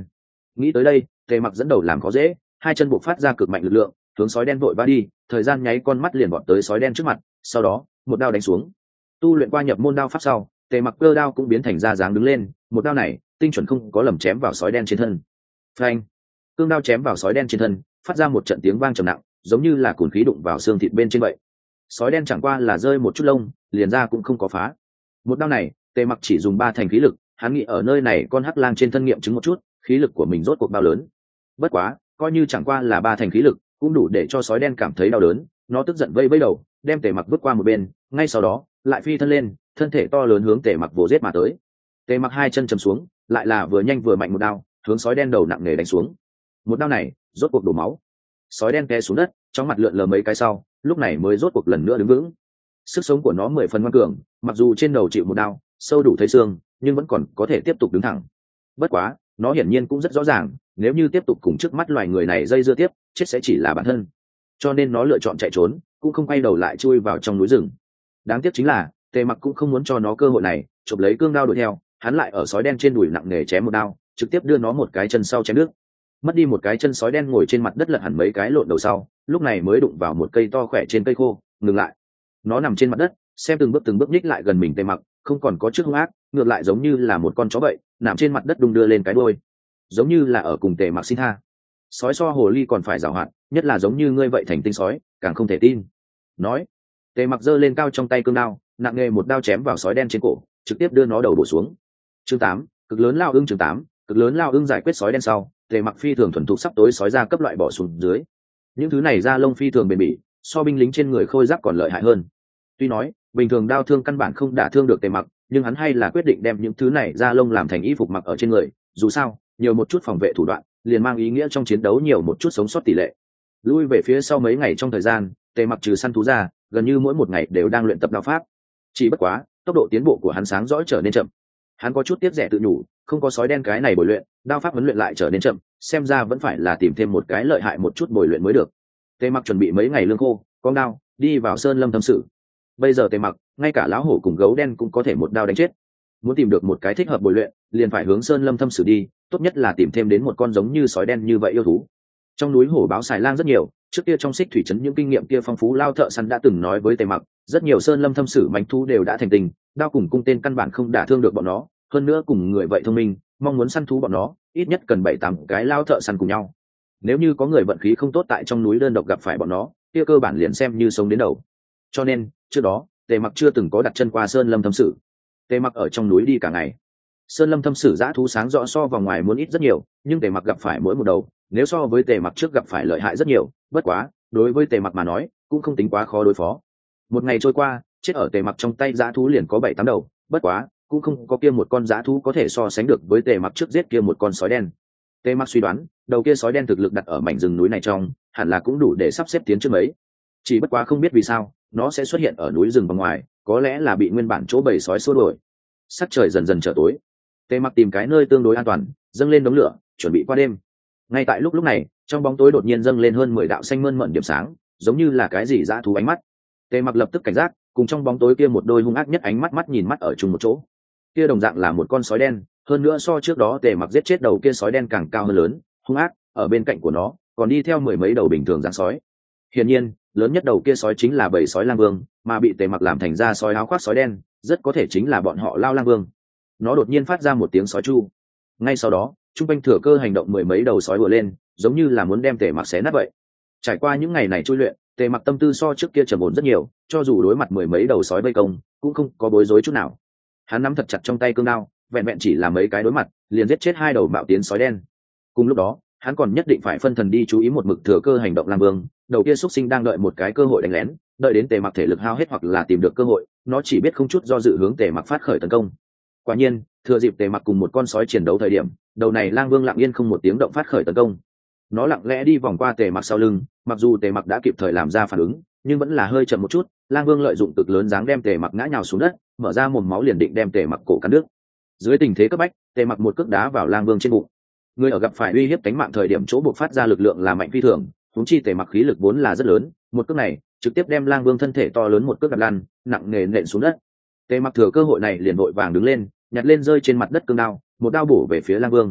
S1: Nghĩ tới đây, tề mặc dẫn đầu làm khó dễ, hai chân buộc phát ra cực mạnh lực lượng, hướng sói đen vội va đi, thời gian nháy con mắt liền vọt tới sói đen trước mặt, sau đó một đao đánh xuống. Tu luyện qua nhập môn đao pháp sau, tề mặc cơ đao cũng biến thành ra dáng đứng lên, một đao này tinh chuẩn không có lầm chém vào sói đen trên thân. Phanh! Cương đao chém vào sói đen trên thân, phát ra một trận tiếng vang trầm nặng, giống như là cồn khí đụng vào xương thịt bên trên vậy. Sói đen chẳng qua là rơi một chút lông, liền ra cũng không có phá. Một đao này, tề mặc chỉ dùng ba thành khí lực, hắn nghĩ ở nơi này con hắc lang trên thân nghiệm chứng một chút, khí lực của mình rốt cuộc bao lớn. Bất quá, coi như chẳng qua là ba thành khí lực, cũng đủ để cho sói đen cảm thấy đau đớn, nó tức giận vây vây đầu, đem tề mặc vứt qua một bên, ngay sau đó lại phi thân lên, thân thể to lớn hướng tề mặc vồ giết mà tới. Tề mặc hai chân chầm xuống, lại là vừa nhanh vừa mạnh một đao, hướng sói đen đầu nặng nề đánh xuống. Một đao này rốt cuộc đổ máu, sói đen té xuống đất, trong mặt lượn lờ mấy cái sau, lúc này mới rốt cuộc lần nữa đứng vững. Sức sống của nó mười phần ngoan cường, mặc dù trên đầu chịu một đao sâu đủ thấy xương, nhưng vẫn còn có thể tiếp tục đứng thẳng. Bất quá nó hiển nhiên cũng rất rõ ràng, nếu như tiếp tục cùng trước mắt loài người này dây dưa tiếp, chết sẽ chỉ là bản thân, cho nên nó lựa chọn chạy trốn, cũng không quay đầu lại chui vào trong núi rừng. Đáng tiếc chính là tề mặc cũng không muốn cho nó cơ hội này, chụp lấy cương đao đuổi theo, hắn lại ở sói đen trên đùi nặng nề chém một đao, trực tiếp đưa nó một cái chân sau chém nước. Mất đi một cái chân, sói đen ngồi trên mặt đất lật hẳn mấy cái lộn đầu sau, lúc này mới đụng vào một cây to khỏe trên cây khô, ngừng lại. Nó nằm trên mặt đất, xem từng bước từng bước nhích lại gần mình tề mặc, không còn có trước hung ác, ngược lại giống như là một con chó vậy, nằm trên mặt đất đung đưa lên cái đuôi, giống như là ở cùng tề mặc xin tha. Sói so hồ ly còn phải giàu hạn, nhất là giống như ngươi vậy thành tinh sói, càng không thể tin. Nói, tề mặc giơ lên cao trong tay cương đao, nặng nghề một đao chém vào sói đen trên cổ, trực tiếp đưa nó đầu bổ xuống. Chương tám, cực lớn lao ưng. Chương tám, cực lớn lao ưng giải quyết sói đen sau, tề mặc phi thường thuần thục sắp tối sói ra cấp loại bỏ xuống dưới. Những thứ này da lông phi thường bền bỉ, so binh lính trên người khôi giáp còn lợi hại hơn. Tuy nói bình thường đao thương căn bản không đả thương được tề mặc, nhưng hắn hay là quyết định đem những thứ này da lông làm thành y phục mặc ở trên người, dù sao nhiều một chút phòng vệ thủ đoạn liền mang ý nghĩa trong chiến đấu nhiều một chút sống sót tỷ lệ. Lui về phía sau mấy ngày trong thời gian, tề mặc trừ săn thú ra, gần như mỗi một ngày đều đang luyện tập đao pháp. Chỉ bất quá tốc độ tiến bộ của hắn sáng rõ trở nên chậm. Hắn có chút tiếc rẻ tự nhủ, không có sói đen cái này bồi luyện, đao pháp huấn luyện lại trở nên chậm, xem ra vẫn phải là tìm thêm một cái lợi hại một chút bồi luyện mới được. Tề mặc chuẩn bị mấy ngày lương khô, con đao đi vào sơn lâm thâm sự. Bây giờ tề mặc ngay cả lão hổ cùng gấu đen cũng có thể một đao đánh chết. Muốn tìm được một cái thích hợp bồi luyện, liền phải hướng sơn lâm thâm sự đi, tốt nhất là tìm thêm đến một con giống như sói đen như vậy yêu thú. Trong núi hổ báo xài lang rất nhiều, trước kia trong xích thủy trấn những kinh nghiệm kia phong phú lao thợ săn đã từng nói với tề mặc, rất nhiều sơn lâm thâm sử mánh thú đều đã thành tình, đao cùng cung tên căn bản không đả thương được bọn nó, hơn nữa cùng người vậy thông minh, mong muốn săn thú bọn nó ít nhất cần bảy tám cái lao thợ săn cùng nhau. Nếu như có người vận khí không tốt tại trong núi đơn độc gặp phải bọn nó, kia cơ bản liền xem như sống đến đầu. Cho nên trước đó tề mặc chưa từng có đặt chân qua sơn lâm thâm sử. Tề mặc ở trong núi đi cả ngày, sơn lâm thâm sử dã thú sáng rõ so vào ngoài muốn ít rất nhiều, nhưng tề mặc gặp phải mỗi một đầu nếu so với tề mặc trước gặp phải lợi hại rất nhiều. Bất quá đối với tề mặc mà nói cũng không tính quá khó đối phó. Một ngày trôi qua, chết ở tề mặc trong tay dã thú liền có bảy tám đầu, bất quá cũng không có kia một con dã thú có thể so sánh được với tề mặc trước giết kia một con sói đen. Tề mặc suy đoán đầu kia sói đen thực lực đặt ở mảnh rừng núi này trong, hẳn là cũng đủ để sắp xếp tiến trước mấy. Chỉ bất quá không biết vì sao nó sẽ xuất hiện ở núi rừng bên ngoài, có lẽ là bị nguyên bản chỗ bầy sói xua đuổi. Sắc trời dần dần trở tối, Tề mặc tìm cái nơi tương đối an toàn, dâng lên đống lửa chuẩn bị qua đêm. Ngay tại lúc lúc này, trong bóng tối đột nhiên dâng lên hơn mười đạo xanh mơn mởn điểm sáng, giống như là cái gì dã thú ánh mắt. Tề mặc lập tức cảnh giác, cùng trong bóng tối kia một đôi hung ác nhất ánh mắt mắt nhìn mắt ở chung một chỗ. Kia đồng dạng là một con sói đen, hơn nữa so trước đó Tề mặc giết chết đầu kia sói đen càng cao hơn lớn, hung ác, ở bên cạnh của nó còn đi theo mười mấy đầu bình thường dáng sói. Hiển nhiên lớn nhất đầu kia sói chính là bầy sói lang vương, mà bị Tề mặc làm thành ra sói áo khoác sói đen rất có thể chính là bọn họ lao lang vương. Nó đột nhiên phát ra một tiếng sói chu, ngay sau đó trung quanh thừa cơ hành động mười mấy đầu sói vừa lên, giống như là muốn đem Tề mặc xé nát vậy. Trải qua những ngày này chui luyện, Tề mặc tâm tư so trước kia trầm ổn rất nhiều, cho dù đối mặt mười mấy đầu sói vây công cũng không có bối rối chút nào. Hắn nắm thật chặt trong tay cương đao, vẹn vẹn chỉ là mấy cái đối mặt liền giết chết hai đầu bạo tiến sói đen. Cùng lúc đó hắn còn nhất định phải phân thần đi chú ý một mực thừa cơ hành động lang vương, đầu kia xuất sinh đang đợi một cái cơ hội đánh lén, đợi đến Tề mặc thể lực hao hết hoặc là tìm được cơ hội, nó chỉ biết không chút do dự hướng Tề mặc phát khởi tấn công. Quả nhiên thừa dịp Tề mặc cùng một con sói chiến đấu thời điểm, đầu này lang vương lặng yên không một tiếng động phát khởi tấn công. Nó lặng lẽ đi vòng qua Tề mặc sau lưng, mặc dù Tề mặc đã kịp thời làm ra phản ứng, nhưng vẫn là hơi chậm một chút. Lang vương lợi dụng cực lớn dáng đem Tề mặc ngã nhào xuống đất, mở ra mồm máu liền định đem Tề mặc cổ cắn đứt. Dưới tình thế cấp bách, Tề mặc một cước đá vào lang vương trên bụng. Người ở gặp phải uy hiếp cánh mạng thời điểm chỗ buộc phát ra lực lượng là mạnh phi thường, huống chi Tề mặc khí lực vốn là rất lớn, một cước này trực tiếp đem lang vương thân thể to lớn một cước đập lăn, nặng nề nện xuống đất. Tề mặc thừa cơ hội này liền vội vàng đứng lên, nhặt lên rơi trên mặt đất cương đao, một đao bổ về phía lang vương.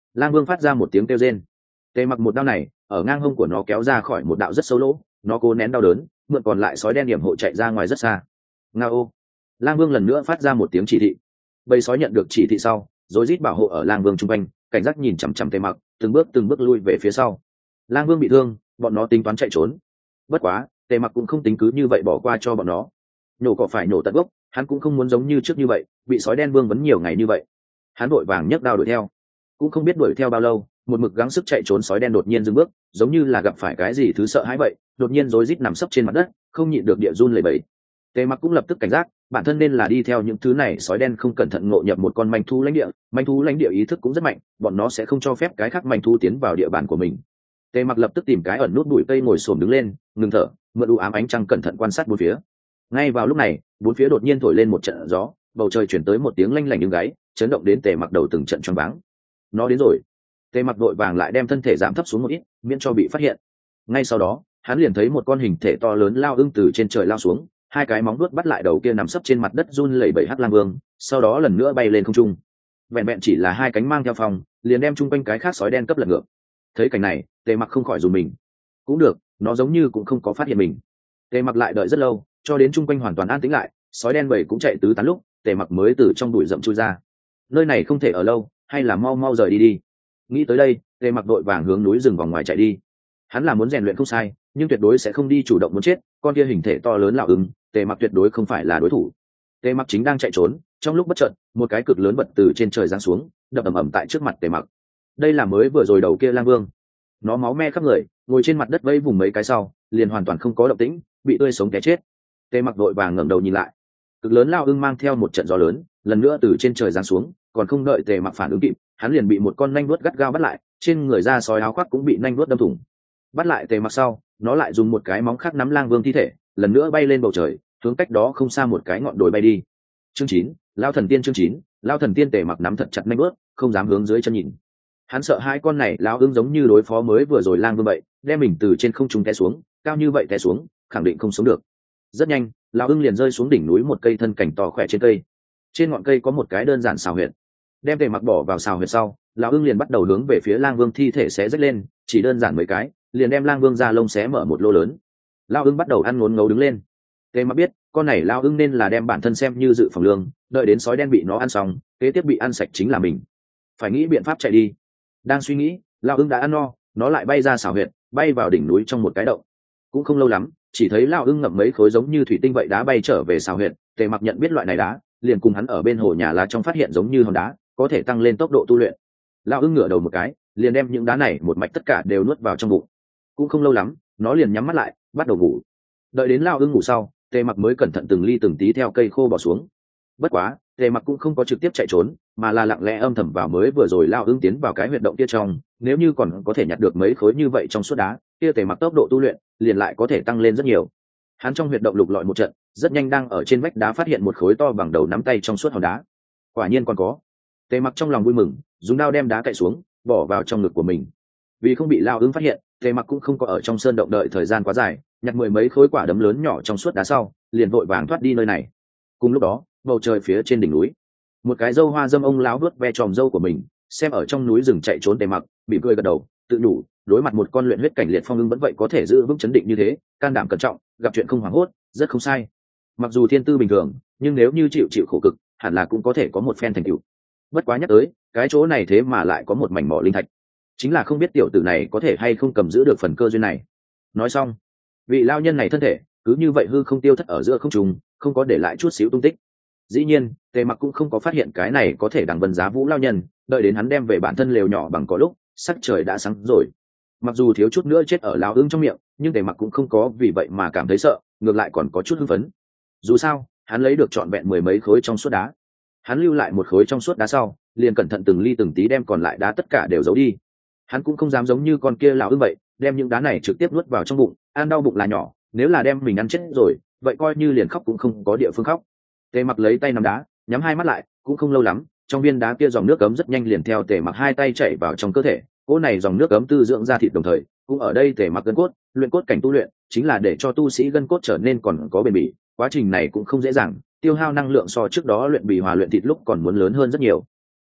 S1: Lang Vương phát ra một tiếng kêu rên. Tề Mặc một đao này ở ngang hông của nó kéo ra khỏi một đạo rất sâu lỗ, nó cố nén đau đớn, mượn còn lại sói đen điểm hộ chạy ra ngoài rất xa. Ngao. Lang Vương lần nữa phát ra một tiếng chỉ thị. Bầy sói nhận được chỉ thị sau, rối rít bảo hộ ở Lang Vương trung quanh, cảnh giác nhìn chằm chằm Tề Mặc, từng bước từng bước lui về phía sau. Lang Vương bị thương, bọn nó tính toán chạy trốn. Bất quá, Tề Mặc cũng không tính cứ như vậy bỏ qua cho bọn nó. Nhổ cỏ phải nổ tận gốc, hắn cũng không muốn giống như trước như vậy, bị sói đen vương vấn nhiều ngày như vậy. Hắn vội vàng nhấc đao đuổi theo, cũng không biết đuổi theo bao lâu, một mực gắng sức chạy trốn sói đen đột nhiên dừng bước, giống như là gặp phải cái gì thứ sợ hãi vậy, đột nhiên rối rít nằm sấp trên mặt đất, không nhịn được địa run lẩy bẩy. Tề Mặc cũng lập tức cảnh giác, bản thân nên là đi theo những thứ này sói đen không cẩn thận ngộ nhập một con manh thú lãnh địa, manh thú lãnh địa ý thức cũng rất mạnh, bọn nó sẽ không cho phép cái khác manh thú tiến vào địa bàn của mình. Tề Mặc lập tức tìm cái ẩn nút bụi cây ngồi xổm đứng lên, ngừng thở, mượn u ám ánh trăng cẩn thận quan sát bốn phía. Ngay vào lúc này, bốn phía đột nhiên thổi lên một trận gió, bầu trời chuyển tới một tiếng lanh lảnh như gáy, chấn động đến Tề Mặc đầu từng trận choáng váng. Nó đến rồi. Tề Mặc vội vàng lại đem thân thể giảm thấp xuống một ít, miễn cho bị phát hiện. Ngay sau đó, hắn liền thấy một con hình thể to lớn lao ưng từ trên trời lao xuống, hai cái móng vuốt bắt lại đầu kia nằm sấp trên mặt đất run lẩy bẩy hắc lang vương, sau đó lần nữa bay lên không trung. Vẹn vẹn chỉ là hai cánh mang theo phòng, liền đem chung quanh cái khác sói đen cấp lật ngược. Thấy cảnh này, Tề Mặc không khỏi dùng mình. Cũng được, nó giống như cũng không có phát hiện mình. Tề Mặc lại đợi rất lâu, cho đến chung quanh hoàn toàn an tĩnh lại, sói đen bầy cũng chạy tứ tán lúc, Tề Mặc mới từ trong bụi rậm chui ra. Nơi này không thể ở lâu, hay là mau mau rời đi đi. Nghĩ tới đây, Tề Mặc đội vàng hướng núi rừng vòng ngoài chạy đi. Hắn là muốn rèn luyện không sai, nhưng tuyệt đối sẽ không đi chủ động muốn chết, con kia hình thể to lớn lão ưng, Tề Mặc tuyệt đối không phải là đối thủ. Tề Mặc chính đang chạy trốn, trong lúc bất chợt, một cái cực lớn bật từ trên trời giáng xuống, đập ầm ầm tại trước mặt Tề Mặc. Đây là mới vừa rồi đầu kia lang vương. Nó máu me khắp người, ngồi trên mặt đất vây vùng mấy cái sau, liền hoàn toàn không có động tĩnh, bị tươi sống té chết. Tề Mặc đội vàng ngẩng đầu nhìn lại, cực lớn lao ưng mang theo một trận gió lớn, lần nữa từ trên trời giáng xuống, còn không đợi Tề Mặc phản ứng kịp, hắn liền bị một con nanh vuốt gắt gao bắt lại, trên người da sói áo khoác cũng bị nanh vuốt đâm thủng. Bắt lại Tề Mặc sau, nó lại dùng một cái móng khác nắm lang vương thi thể, lần nữa bay lên bầu trời, hướng cách đó không xa một cái ngọn đồi bay đi. Chương chín, Lao thần tiên chương chín, Lao thần tiên. Tề Mặc nắm thật chặt nanh vuốt, không dám hướng dưới chân nhìn. Hắn sợ hai con này lao ưng giống như đối phó mới vừa rồi lang vương vậy, đem mình từ trên không trung té xuống, cao như vậy té xuống, khẳng định không sống được. Rất nhanh, lao ưng liền rơi xuống đỉnh núi một cây thân cảnh to khỏe trên cây. Trên ngọn cây có một cái đơn giản xào huyệt. Đem Tề Mặc bỏ vào xào huyệt sau, lão ưng liền bắt đầu hướng về phía lang vương thi thể xé rách lên, chỉ đơn giản mấy cái, liền đem lang vương ra lông xé mở một lô lớn. Lão ưng bắt đầu ăn ngốn ngấu đứng lên. Tề Mặc biết, con này lão ưng nên là đem bản thân xem như dự phòng lương, đợi đến sói đen bị nó ăn xong, kế tiếp bị ăn sạch chính là mình. Phải nghĩ biện pháp chạy đi. Đang suy nghĩ, lão ưng đã ăn no, nó lại bay ra xào huyệt, bay vào đỉnh núi trong một cái động. Cũng không lâu lắm, chỉ thấy lão ưng ngậm mấy khối giống như thủy tinh vậy đá bay trở về xào huyệt. Tề Mặc nhận biết loại này đá, liền cùng hắn ở bên hồ nhà lá trong phát hiện giống như hòn đá, có thể tăng lên tốc độ tu luyện. Lão ưng ngửa đầu một cái, liền đem những đá này một mạch tất cả đều nuốt vào trong bụng. Cũng không lâu lắm, nó liền nhắm mắt lại, bắt đầu ngủ. Đợi đến lão ưng ngủ sau, Tề Mặc mới cẩn thận từng ly từng tí theo cây khô bỏ xuống. Bất quá, Tề Mặc cũng không có trực tiếp chạy trốn, mà là lặng lẽ âm thầm vào mới vừa rồi lão ưng tiến vào cái huyệt động kia trong, nếu như còn có thể nhặt được mấy khối như vậy trong suốt đá, kia Tề Mặc tốc độ tu luyện liền lại có thể tăng lên rất nhiều. Hắn trong huyệt động lục lọi một trận, rất nhanh đang ở trên vách đá phát hiện một khối to bằng đầu nắm tay trong suốt hòn đá. Quả nhiên còn có. Tề Mặc trong lòng vui mừng, dùng đao đem đá cạy xuống, bỏ vào trong ngực của mình. Vì không bị lao ưng phát hiện, Tề Mặc cũng không có ở trong sơn động đợi thời gian quá dài, nhặt mười mấy khối quả đấm lớn nhỏ trong suốt đá sau, liền vội vàng thoát đi nơi này. Cùng lúc đó, bầu trời phía trên đỉnh núi, một cái dâu hoa dâm ông láo vớt ve tròm dâu của mình, xem ở trong núi rừng chạy trốn Tề Mặc, bị cười gật đầu, tự nhủ, đối mặt một con luyện huyết cảnh liệt phong ưng vẫn vậy có thể giữ vững chấn định như thế, can đảm cẩn trọng, gặp chuyện không hoảng hốt, rất không sai. Mặc dù thiên tư bình thường, nhưng nếu như chịu chịu khổ cực, hẳn là cũng có thể có một phen thành tựu. Bất quá nhắc tới, cái chỗ này thế mà lại có một mảnh mỏ linh thạch, chính là không biết tiểu tử này có thể hay không cầm giữ được phần cơ duyên này. Nói xong, vị lao nhân này thân thể cứ như vậy hư không tiêu thất ở giữa không trung, không có để lại chút xíu tung tích. Dĩ nhiên, Tề Mặc cũng không có phát hiện cái này có thể đằng vân giá vũ lao nhân, đợi đến hắn đem về bản thân lều nhỏ bằng cỏ lúc, sắc trời đã sáng rồi. Mặc dù thiếu chút nữa chết ở lao ưng trong miệng, nhưng Tề Mặc cũng không có vì vậy mà cảm thấy sợ, ngược lại còn có chút hưng phấn. Dù sao, hắn lấy được trọn vẹn mười mấy khối trong suốt đá. Hắn lưu lại một khối trong suốt đá sau, liền cẩn thận từng ly từng tí đem còn lại đá tất cả đều giấu đi. Hắn cũng không dám giống như con kia lão ưng vậy, đem những đá này trực tiếp nuốt vào trong bụng, ăn đau bụng là nhỏ, nếu là đem mình ăn chết rồi, vậy coi như liền khóc cũng không có địa phương khóc. Tề Mặc lấy tay nắm đá, nhắm hai mắt lại, cũng không lâu lắm, trong viên đá kia dòng nước cấm rất nhanh liền theo Tề Mặc hai tay chảy vào trong cơ thể. Cỗ này dòng nước cấm tư dưỡng ra thịt đồng thời, cũng ở đây Tề Mặc gân cốt, luyện cốt cảnh tu luyện, chính là để cho tu sĩ gân cốt trở nên còn có bền bỉ. Quá trình này cũng không dễ dàng, tiêu hao năng lượng so trước đó luyện bì hòa luyện thịt lúc còn muốn lớn hơn rất nhiều.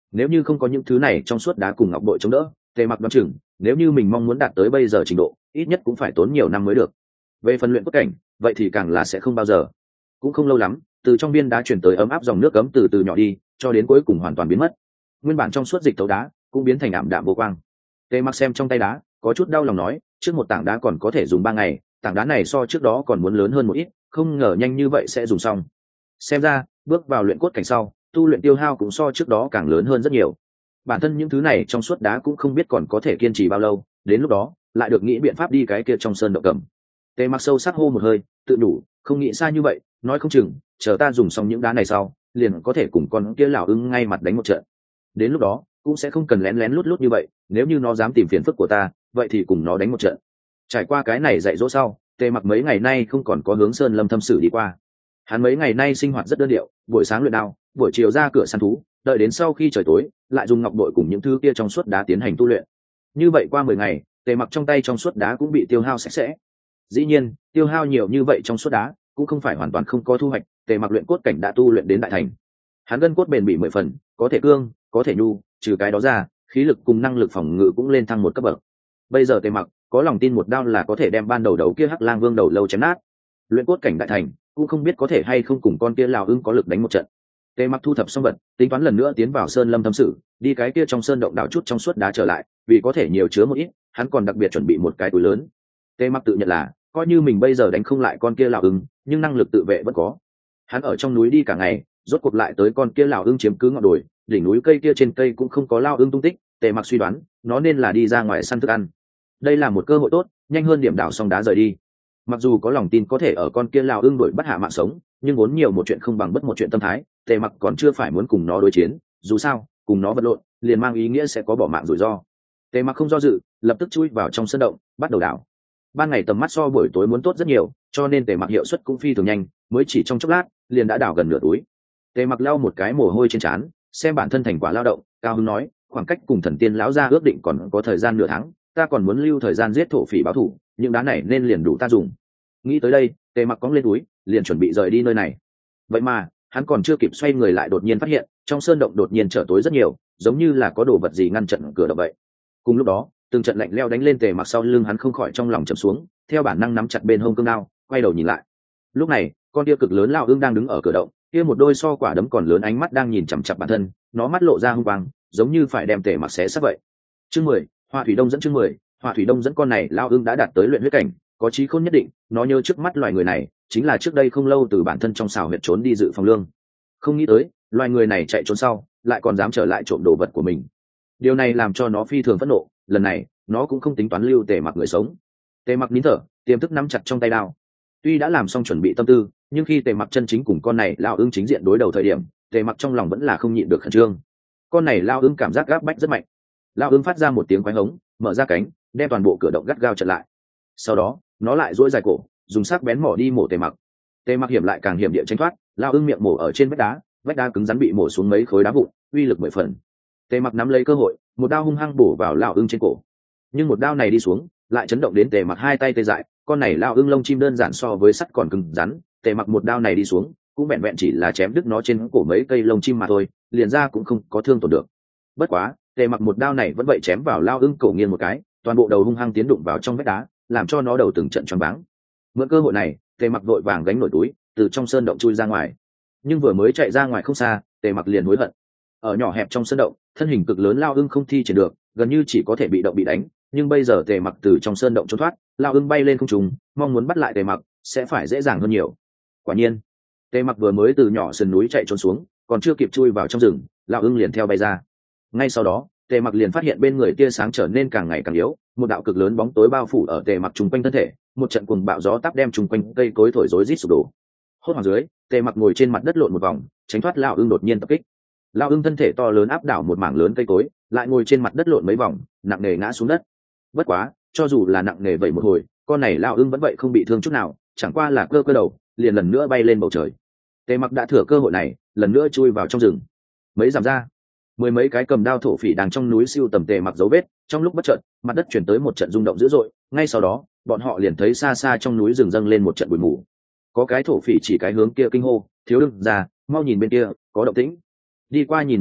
S1: Nếu như không có những thứ này trong suốt đá cùng ngọc bội chống đỡ, tề mặc đoán chừng nếu như mình mong muốn đạt tới bây giờ trình độ, ít nhất cũng phải tốn nhiều năm mới được. Về phần luyện cốt cảnh, vậy thì càng là sẽ không bao giờ. Cũng không lâu lắm, từ trong viên đá chuyển tới ấm áp dòng nước cấm từ từ nhỏ đi, cho đến cuối cùng hoàn toàn biến mất. Nguyên bản trong suốt dịch tấu đá cũng biến thành ảm đạm vô quang. Tề mặc xem trong tay đá, có chút đau lòng nói, trước một tảng đá còn có thể dùng ba ngày, tảng đá này so trước đó còn muốn lớn hơn một ít, không ngờ nhanh như vậy sẽ dùng xong. Xem ra bước vào luyện cốt cảnh sau, tu luyện tiêu hao cũng so trước đó càng lớn hơn rất nhiều. Bản thân những thứ này trong suốt đá cũng không biết còn có thể kiên trì bao lâu, đến lúc đó lại được nghĩ biện pháp đi cái kia trong sơn động cầm. Tề mặc sâu sắc hô một hơi, tự đủ, không nghĩ xa như vậy, nói không chừng chờ ta dùng xong những đá này sau, liền có thể cùng con kia lão ưng ngay mặt đánh một trận. Đến lúc đó cũng sẽ không cần lén lén lút lút như vậy, nếu như nó dám tìm phiền phức của ta, vậy thì cùng nó đánh một trận. Trải qua cái này dạy dỗ sau, Tề mặc mấy ngày nay không còn có hướng sơn lâm thâm sử đi qua. Hắn mấy ngày nay sinh hoạt rất đơn điệu, buổi sáng luyện đao, buổi chiều ra cửa săn thú, đợi đến sau khi trời tối lại dùng ngọc bội cùng những thứ kia trong suốt đá tiến hành tu luyện. Như vậy qua mười ngày, Tề mặc trong tay trong suốt đá cũng bị tiêu hao sạch sẽ. Dĩ nhiên tiêu hao nhiều như vậy trong suốt đá cũng không phải hoàn toàn không có thu hoạch. Tề mặc luyện cốt cảnh đã tu luyện đến đại thành, hắn gân cốt bền bỉ mười phần, có thể cương có thể nhu, trừ cái đó ra khí lực cùng năng lực phòng ngự cũng lên thăng một cấp bậc. Bây giờ Tề mặc có lòng tin một đao là có thể đem ban đầu đầu kia hắc lang vương đầu lâu chém nát. Luyện cốt cảnh đại thành cũng không biết có thể hay không cùng con kia lào ưng có lực đánh một trận. Tề mặc thu thập xong vật, tính toán lần nữa tiến vào sơn lâm thâm sự, đi cái kia trong sơn động đào chút trong suốt đá trở lại, vì có thể nhiều chứa một ít, hắn còn đặc biệt chuẩn bị một cái túi lớn. Tề mặc tự nhận là coi như mình bây giờ đánh không lại con kia lào ưng, nhưng năng lực tự vệ vẫn có. Hắn ở trong núi đi cả ngày, rốt cuộc lại tới con kia lào ưng chiếm cứ ngọn đồi, đỉnh núi cây kia trên cây cũng không có lao ưng tung tích. Tề mặc suy đoán nó nên là đi ra ngoài săn thức ăn. Đây là một cơ hội tốt, nhanh hơn điểm đảo xong đá rời đi. Mặc dù có lòng tin có thể ở con kia lao ưng đuổi bắt hạ mạng sống, nhưng vốn nhiều một chuyện không bằng bất một chuyện tâm thái. Tề mặc còn chưa phải muốn cùng nó đối chiến, dù sao cùng nó vật lộn liền mang ý nghĩa sẽ có bỏ mạng rủi ro. Tề mặc không do dự, lập tức chui vào trong sân động, bắt đầu đảo. Ban ngày tầm mắt so buổi tối muốn tốt rất nhiều, cho nên Tề mặc hiệu suất cũng phi thường nhanh, mới chỉ trong chốc lát liền đã đảo gần nửa túi. Tề mặc lau một cái mồ hôi trên trán, xem bản thân thành quả lao động, cao hứng nói, khoảng cách cùng thần tiên lão gia ước định còn có thời gian nửa tháng, ta còn muốn lưu thời gian giết thổ phỉ báo thù, những đá này nên liền đủ ta dùng. Nghĩ tới đây, Tề mặc cóng lên túi, liền chuẩn bị rời đi nơi này. Vậy mà hắn còn chưa kịp xoay người lại đột nhiên phát hiện trong sơn động đột nhiên trở tối rất nhiều, giống như là có đồ vật gì ngăn chặn cửa động vậy. Cùng lúc đó từng trận lạnh leo đánh lên Tề mặc sau lưng, hắn không khỏi trong lòng chầm xuống, theo bản năng nắm chặt bên hông cương đao, quay đầu nhìn lại. Lúc này con tia cực lớn lao ương đang đứng ở cửa động, kia một đôi so quả đấm còn lớn ánh mắt đang nhìn chằm chặp bản thân, nó mắt lộ ra hung quang, giống như phải đem Tề mặc xé xác vậy. Chương mười, Hoa Thủy Đông dẫn. Chương mười, Hoa Thủy Đông dẫn. Con này lao ương đã đạt tới luyện huyết cảnh, có trí khôn nhất định, nó nhớ trước mắt loài người này chính là trước đây không lâu từ bản thân trong xào huyệt trốn đi dự phòng lương. Không nghĩ tới loài người này chạy trốn sau lại còn dám trở lại trộm đồ vật của mình. Điều này làm cho nó phi thường phẫn nộ, lần này nó cũng không tính toán lưu Tề mặc người sống. Tề mặc nín thở, tiềm thức nắm chặt trong tay đao. Tuy đã làm xong chuẩn bị tâm tư, nhưng khi Tề mặc chân chính cùng con này lao ương chính diện đối đầu thời điểm, Tề mặc trong lòng vẫn là không nhịn được khẩn trương. Con này lao ương cảm giác gáp bách rất mạnh. Lao ương phát ra một tiếng quái hống, mở ra cánh, đem toàn bộ cửa động gắt gao chặn lại. Sau đó nó lại duỗi dài cổ, dùng sắc bén mỏ đi mổ Tề mặc. Tề mặc hiểm lại càng hiểm địa tránh thoát, lao ương miệng mổ ở trên vách đá, vách đá cứng rắn bị mổ xuống mấy khối đá vụn, uy lực mười phần. Tề mặc nắm lấy cơ hội, một đao hung hăng bổ vào lao ương trên cổ. Nhưng một đao này đi xuống lại chấn động đến Tề mặc hai tay tê dại. Con này lao ương lông chim đơn giản so với sắt còn cứng rắn, Tề mặc một đao này đi xuống cũng vẹn vẹn chỉ là chém đứt nó trên cổ mấy cây lông chim mà thôi, liền ra cũng không có thương tổn được. Bất quá Tề mặc một đao này vẫn vậy chém vào lao ương cổ nghiêng một cái, toàn bộ đầu hung hăng tiến đụng vào trong vách đá, làm cho nó đầu từng trận choáng váng. Mượn cơ hội này, Tề mặc vội vàng gánh nổi túi, từ trong sơn động chui ra ngoài. Nhưng vừa mới chạy ra ngoài không xa, Tề mặc liền hối hận. Ở nhỏ hẹp trong sơn động, thân hình cực lớn lao ưng không thi triển được, gần như chỉ có thể bị động bị đánh. Nhưng bây giờ Tề mặc từ trong sơn động trốn thoát, lao ưng bay lên không trung, mong muốn bắt lại Tề mặc sẽ phải dễ dàng hơn nhiều. Quả nhiên, Tề mặc vừa mới từ nhỏ sườn núi chạy trốn xuống, còn chưa kịp chui vào trong rừng, lao ưng liền theo bay ra. Ngay sau đó, Tề mặc liền phát hiện bên người tia sáng trở nên càng ngày càng yếu, một đạo cực lớn bóng tối bao phủ ở Tề mặc trùng quanh thân thể, một trận cuồng bạo gió táp đem trùng quanh cây cối thổi rối rít sụp đổ. Hốt hoảng dưới, Tề mặc ngồi trên mặt đất lộn một vòng, tránh thoát lão ưng đột nhiên tập kích. Lão ưng thân thể to lớn áp đảo một mảng lớn cây cối, lại ngồi trên mặt đất lộn mấy vòng, nặng nề ngã xuống đất. Bất quá, cho dù là nặng nề vậy một hồi, con này lão ưng vẫn vậy không bị thương chút nào, chẳng qua là cơ cơ đầu, liền lần nữa bay lên bầu trời. Tề mặc đã thừa cơ hội này, lần nữa chui vào trong rừng. Mấy dặm ra, mười mấy cái cầm đao thổ phỉ đang trong núi siêu tầm Tề mặc dấu vết, trong lúc bất chợt, mặt đất chuyển tới một trận rung động dữ dội, ngay sau đó, bọn họ liền thấy xa xa trong núi rừng dâng lên một trận bụi mù. Có cái thổ phỉ chỉ cái hướng kia kinh hô, thiếu đương ra, mau nhìn bên kia, có động tĩnh. Đi qua nhìn một chút,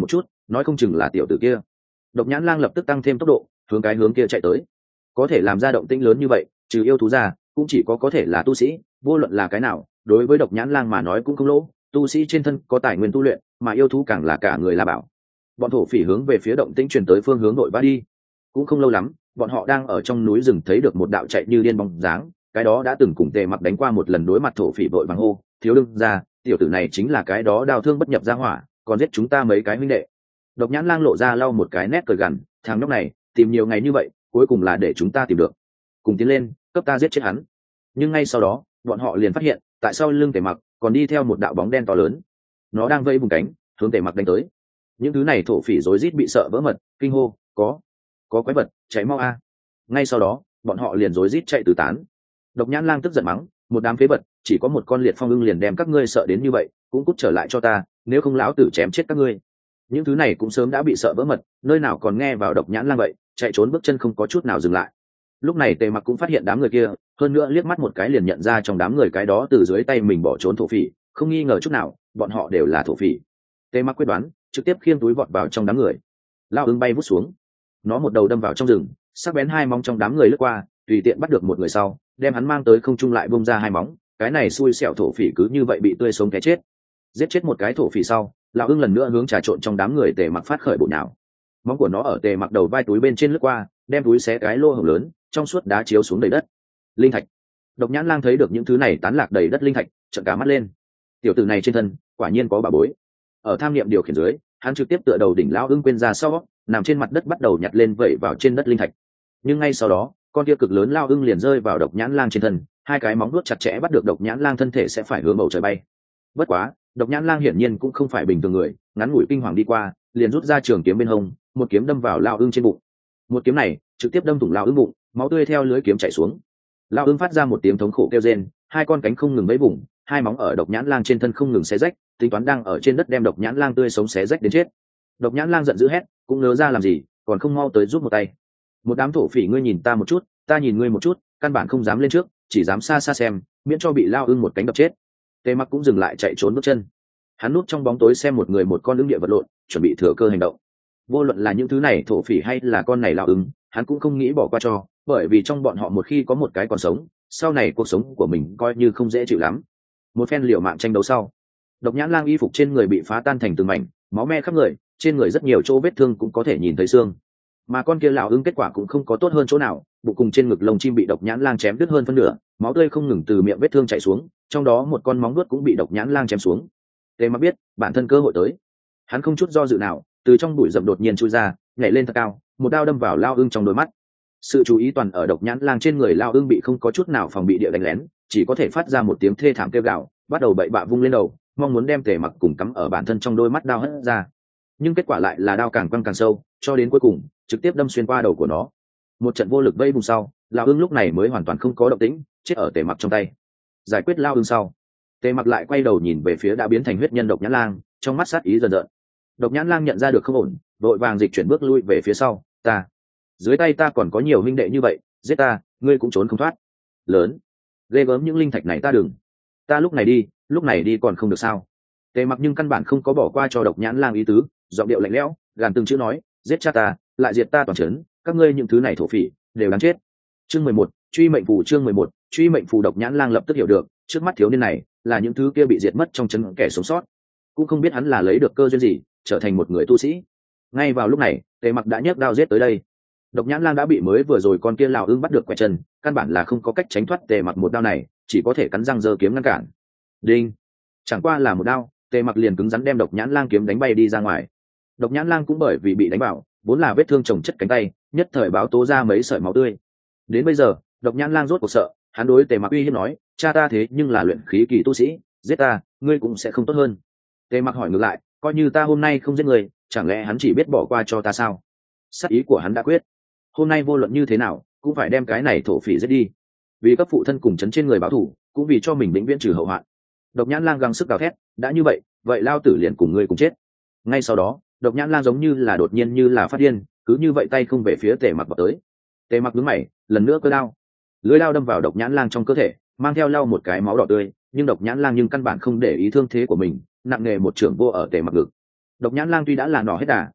S1: nói không chừng là tiểu tử kia. Độc nhãn lang lập tức tăng thêm tốc độ hướng cái hướng kia chạy tới. Có thể làm ra động tĩnh lớn như vậy trừ yêu thú ra cũng chỉ có có thể là tu sĩ, vô luận là cái nào đối với độc nhãn lang mà nói cũng không lỗ. Tu sĩ trên thân có tài nguyên tu luyện, mà yêu thú càng là cả người la bảo. Bọn thổ phỉ hướng về phía động tĩnh truyền tới phương hướng nội vã đi. Cũng không lâu lắm, bọn họ đang ở trong núi rừng thấy được một đạo chạy như điên bóng dáng, cái đó đã từng cùng Tề Mặc đánh qua một lần, đối mặt thổ phỉ vội vàng hô, thiếu đương ra, tiểu tử này chính là cái đó đào thương bất nhập ra hỏa, còn giết chúng ta mấy cái huynh đệ. Độc nhãn lang lộ ra lau một cái nét cười gằn, thằng nhóc này tìm nhiều ngày như vậy cuối cùng là để chúng ta tìm được, cùng tiến lên cấp ta giết chết hắn. Nhưng ngay sau đó bọn họ liền phát hiện tại sao lưng Tề Mặc còn đi theo một đạo bóng đen to lớn, nó đang vây vùng cánh hướng Tề Mặc đánh tới. Những thứ này thổ phỉ rối rít bị sợ vỡ mật, kinh hô, có có quái vật, cháy mau a. Ngay sau đó bọn họ liền rối rít chạy tứ tán. Độc nhãn lang tức giận mắng, một đám phế vật, chỉ có một con liệt phong ưng liền đem các ngươi sợ đến như vậy, cũng cút trở lại cho ta, nếu không lão tử chém chết các ngươi. Những thứ này cũng sớm đã bị sợ vỡ mật, nơi nào còn nghe vào độc nhãn lang vậy, chạy trốn bước chân không có chút nào dừng lại. Lúc này Tề Mặc cũng phát hiện đám người kia, hơn nữa liếc mắt một cái liền nhận ra trong đám người cái đó từ dưới tay mình bỏ trốn thổ phỉ, không nghi ngờ chút nào, bọn họ đều là thổ phỉ. Tề Mặc quyết đoán, trực tiếp khiêng túi vọt vào trong đám người. Lao ưng bay vút xuống, nó một đầu đâm vào trong rừng, sắc bén hai móng trong đám người lướt qua, tùy tiện bắt được một người sau, đem hắn mang tới không trung lại bung ra hai móng, cái này xui xẻo thổ phỉ cứ như vậy bị tươi sống cái chết. Giết chết một cái thổ phỉ sau, lão ưng lần nữa hướng trà trộn trong đám người Tề Mặc phát khởi bộ nào. Móng của nó ở Tề Mặc đầu vai túi bên trên lướt qua, đem túi xé cái lô hổng lớn, trong suốt đá chiếu xuống đầy đất. Linh thạch. Độc nhãn lang thấy được những thứ này tán lạc đầy đất linh thạch, trợn cả mắt lên. Tiểu tử này trên thân quả nhiên có bảo bối. Ở tham niệm điều khiển dưới, hắn trực tiếp tựa đầu đỉnh lão ưng quên ra sau, nằm trên mặt đất bắt đầu nhặt lên vẩy vào trên đất linh thạch. Nhưng ngay sau đó, con kia cực lớn lao ưng liền rơi vào độc nhãn lang trên thân, hai cái móng vuốt chặt chẽ bắt được độc nhãn lang thân thể sẽ phải hướng bầu trời bay. Bất quá, độc nhãn lang hiển nhiên cũng không phải bình thường người, ngắn ngủi kinh hoàng đi qua, liền rút ra trường kiếm bên hông, một kiếm đâm vào lao ưng trên bụng. Một kiếm này trực tiếp đâm thủng lao ưng bụng, máu tươi theo lưỡi kiếm chảy xuống. Lao ưng phát ra một tiếng thống khổ kêu rên, hai con cánh không ngừng vẫy vùng, hai móng ở độc nhãn lang trên thân không ngừng xé rách, tính toán đang ở trên đất đem độc nhãn lang tươi sống xé rách đến chết. Độc nhãn lang giận dữ hét, cũng nỡ ra làm gì, còn không mau tới giúp một tay. Một đám thổ phỉ ngươi nhìn ta một chút, ta nhìn ngươi một chút, căn bản không dám lên trước, chỉ dám xa xa xem, miễn cho bị lao ưng một cánh đập chết. Tề Mặc cũng dừng lại chạy trốn bước chân. Hắn núp trong bóng tối xem một người một con ưng địa vật lộn, chuẩn bị thừa cơ hành động. Vô luận là những thứ này thổ phỉ hay là con này lao ưng, hắn cũng không nghĩ bỏ qua cho, bởi vì trong bọn họ một khi có một cái còn sống, sau này cuộc sống của mình coi như không dễ chịu lắm. Một phen liều mạng tranh đấu sau, độc nhãn lang y phục trên người bị phá tan thành từng mảnh, máu me khắp người, trên người rất nhiều chỗ vết thương cũng có thể nhìn thấy xương. Mà con kia lão ưng kết quả cũng không có tốt hơn chỗ nào, bụng cùng trên ngực lồng chim bị độc nhãn lang chém đứt hơn phân nửa, máu tươi không ngừng từ miệng vết thương chảy xuống, trong đó một con móng vuốt cũng bị độc nhãn lang chém xuống. Tề Mặc biết bản thân cơ hội tới, hắn không chút do dự nào, từ trong bụi rậm đột nhiên chui ra, nhảy lên thật cao, một đao đâm vào lao ưng trong đôi mắt. Sự chú ý toàn ở độc nhãn lang trên người lao ưng bị không có chút nào phòng bị địa đánh lén, chỉ có thể phát ra một tiếng thê thảm kêu gào, bắt đầu bậy bạ vung lên đầu, mong muốn đem Tề Mặc cùng cắm ở bản thân trong đôi mắt đao hất ra. Nhưng kết quả lại là đao càng quăng càng sâu, cho đến cuối cùng trực tiếp đâm xuyên qua đầu của nó. Một trận vô lực vây vùng sau, lao ưng lúc này mới hoàn toàn không có động tĩnh, chết ở Tề Mặc trong tay. Giải quyết lao ưng sau, Tề Mặc lại quay đầu nhìn về phía đã biến thành huyết nhân độc nhãn lang, trong mắt sát ý dần dần. Độc nhãn lang nhận ra được không ổn, vội vàng dịch chuyển bước lui về phía sau. Ta, dưới tay ta còn có nhiều huynh đệ như vậy, giết ta, ngươi cũng trốn không thoát. Lớn, ghê gớm những linh thạch này ta đừng. Ta lúc này đi, lúc này đi còn không được sao? Tề Mặc nhưng căn bản không có bỏ qua cho độc nhãn lang ý tứ, giọng điệu lạnh lẽo, gàn từng chữ nói, giết cha ta, lại diệt ta toàn trấn, các ngươi những thứ này thổ phỉ đều đáng chết. Chương mười một, truy mệnh phù. Chương mười một, truy mệnh phù. Độc nhãn lang lập tức hiểu được, trước mắt thiếu niên này là những thứ kia bị diệt mất trong trấn kẻ sống sót, cũng không biết hắn là lấy được cơ duyên gì trở thành một người tu sĩ. Ngay vào lúc này, Tề Mặc đã nhấc đao giết tới đây. Độc nhãn lang đã bị mới vừa rồi con kia lão ưng bắt được quẹt chân, căn bản là không có cách tránh thoát Tề Mặc một đao này, chỉ có thể cắn răng giơ kiếm ngăn cản. Đinh, chẳng qua là một đao, Tề Mặc liền cứng rắn đem độc nhãn lang kiếm đánh bay đi ra ngoài. Độc nhãn lang cũng bởi vì bị đánh vào, vốn là vết thương chồng chất cánh tay, nhất thời báo tố ra mấy sợi máu tươi. Đến bây giờ, độc nhãn lang rốt cuộc sợ, hắn đối Tề Mặc uy hiếp nói, cha ta thế nhưng là luyện khí kỳ tu sĩ, giết ta, ngươi cũng sẽ không tốt hơn. Tề Mặc hỏi ngược lại, coi như ta hôm nay không giết người, chẳng lẽ hắn chỉ biết bỏ qua cho ta sao? Sát ý của hắn đã quyết, hôm nay vô luận như thế nào cũng phải đem cái này thổ phỉ giết đi, vì các phụ thân cùng chấn trên người báo thù, cũng vì cho mình vĩnh viễn trừ hậu hoạn. Độc nhãn lang gắng sức gào thét, đã như vậy, vậy lao tử liền cùng ngươi cùng chết. Ngay sau đó, độc nhãn lang giống như là đột nhiên như là phát điên, cứ như vậy tay không về phía Tề Mặc vào tới. Tề Mặc nhướng mày, lần nữa cơ đao, lưỡi đao đâm vào độc nhãn lang trong cơ thể, mang theo lau một cái máu đỏ tươi, nhưng độc nhãn lang nhưng căn bản không để ý thương thế của mình, nặng nề một trưởng vô ở Tề Mặc ngực. Độc nhãn lang tuy đã là nỏ hết đà,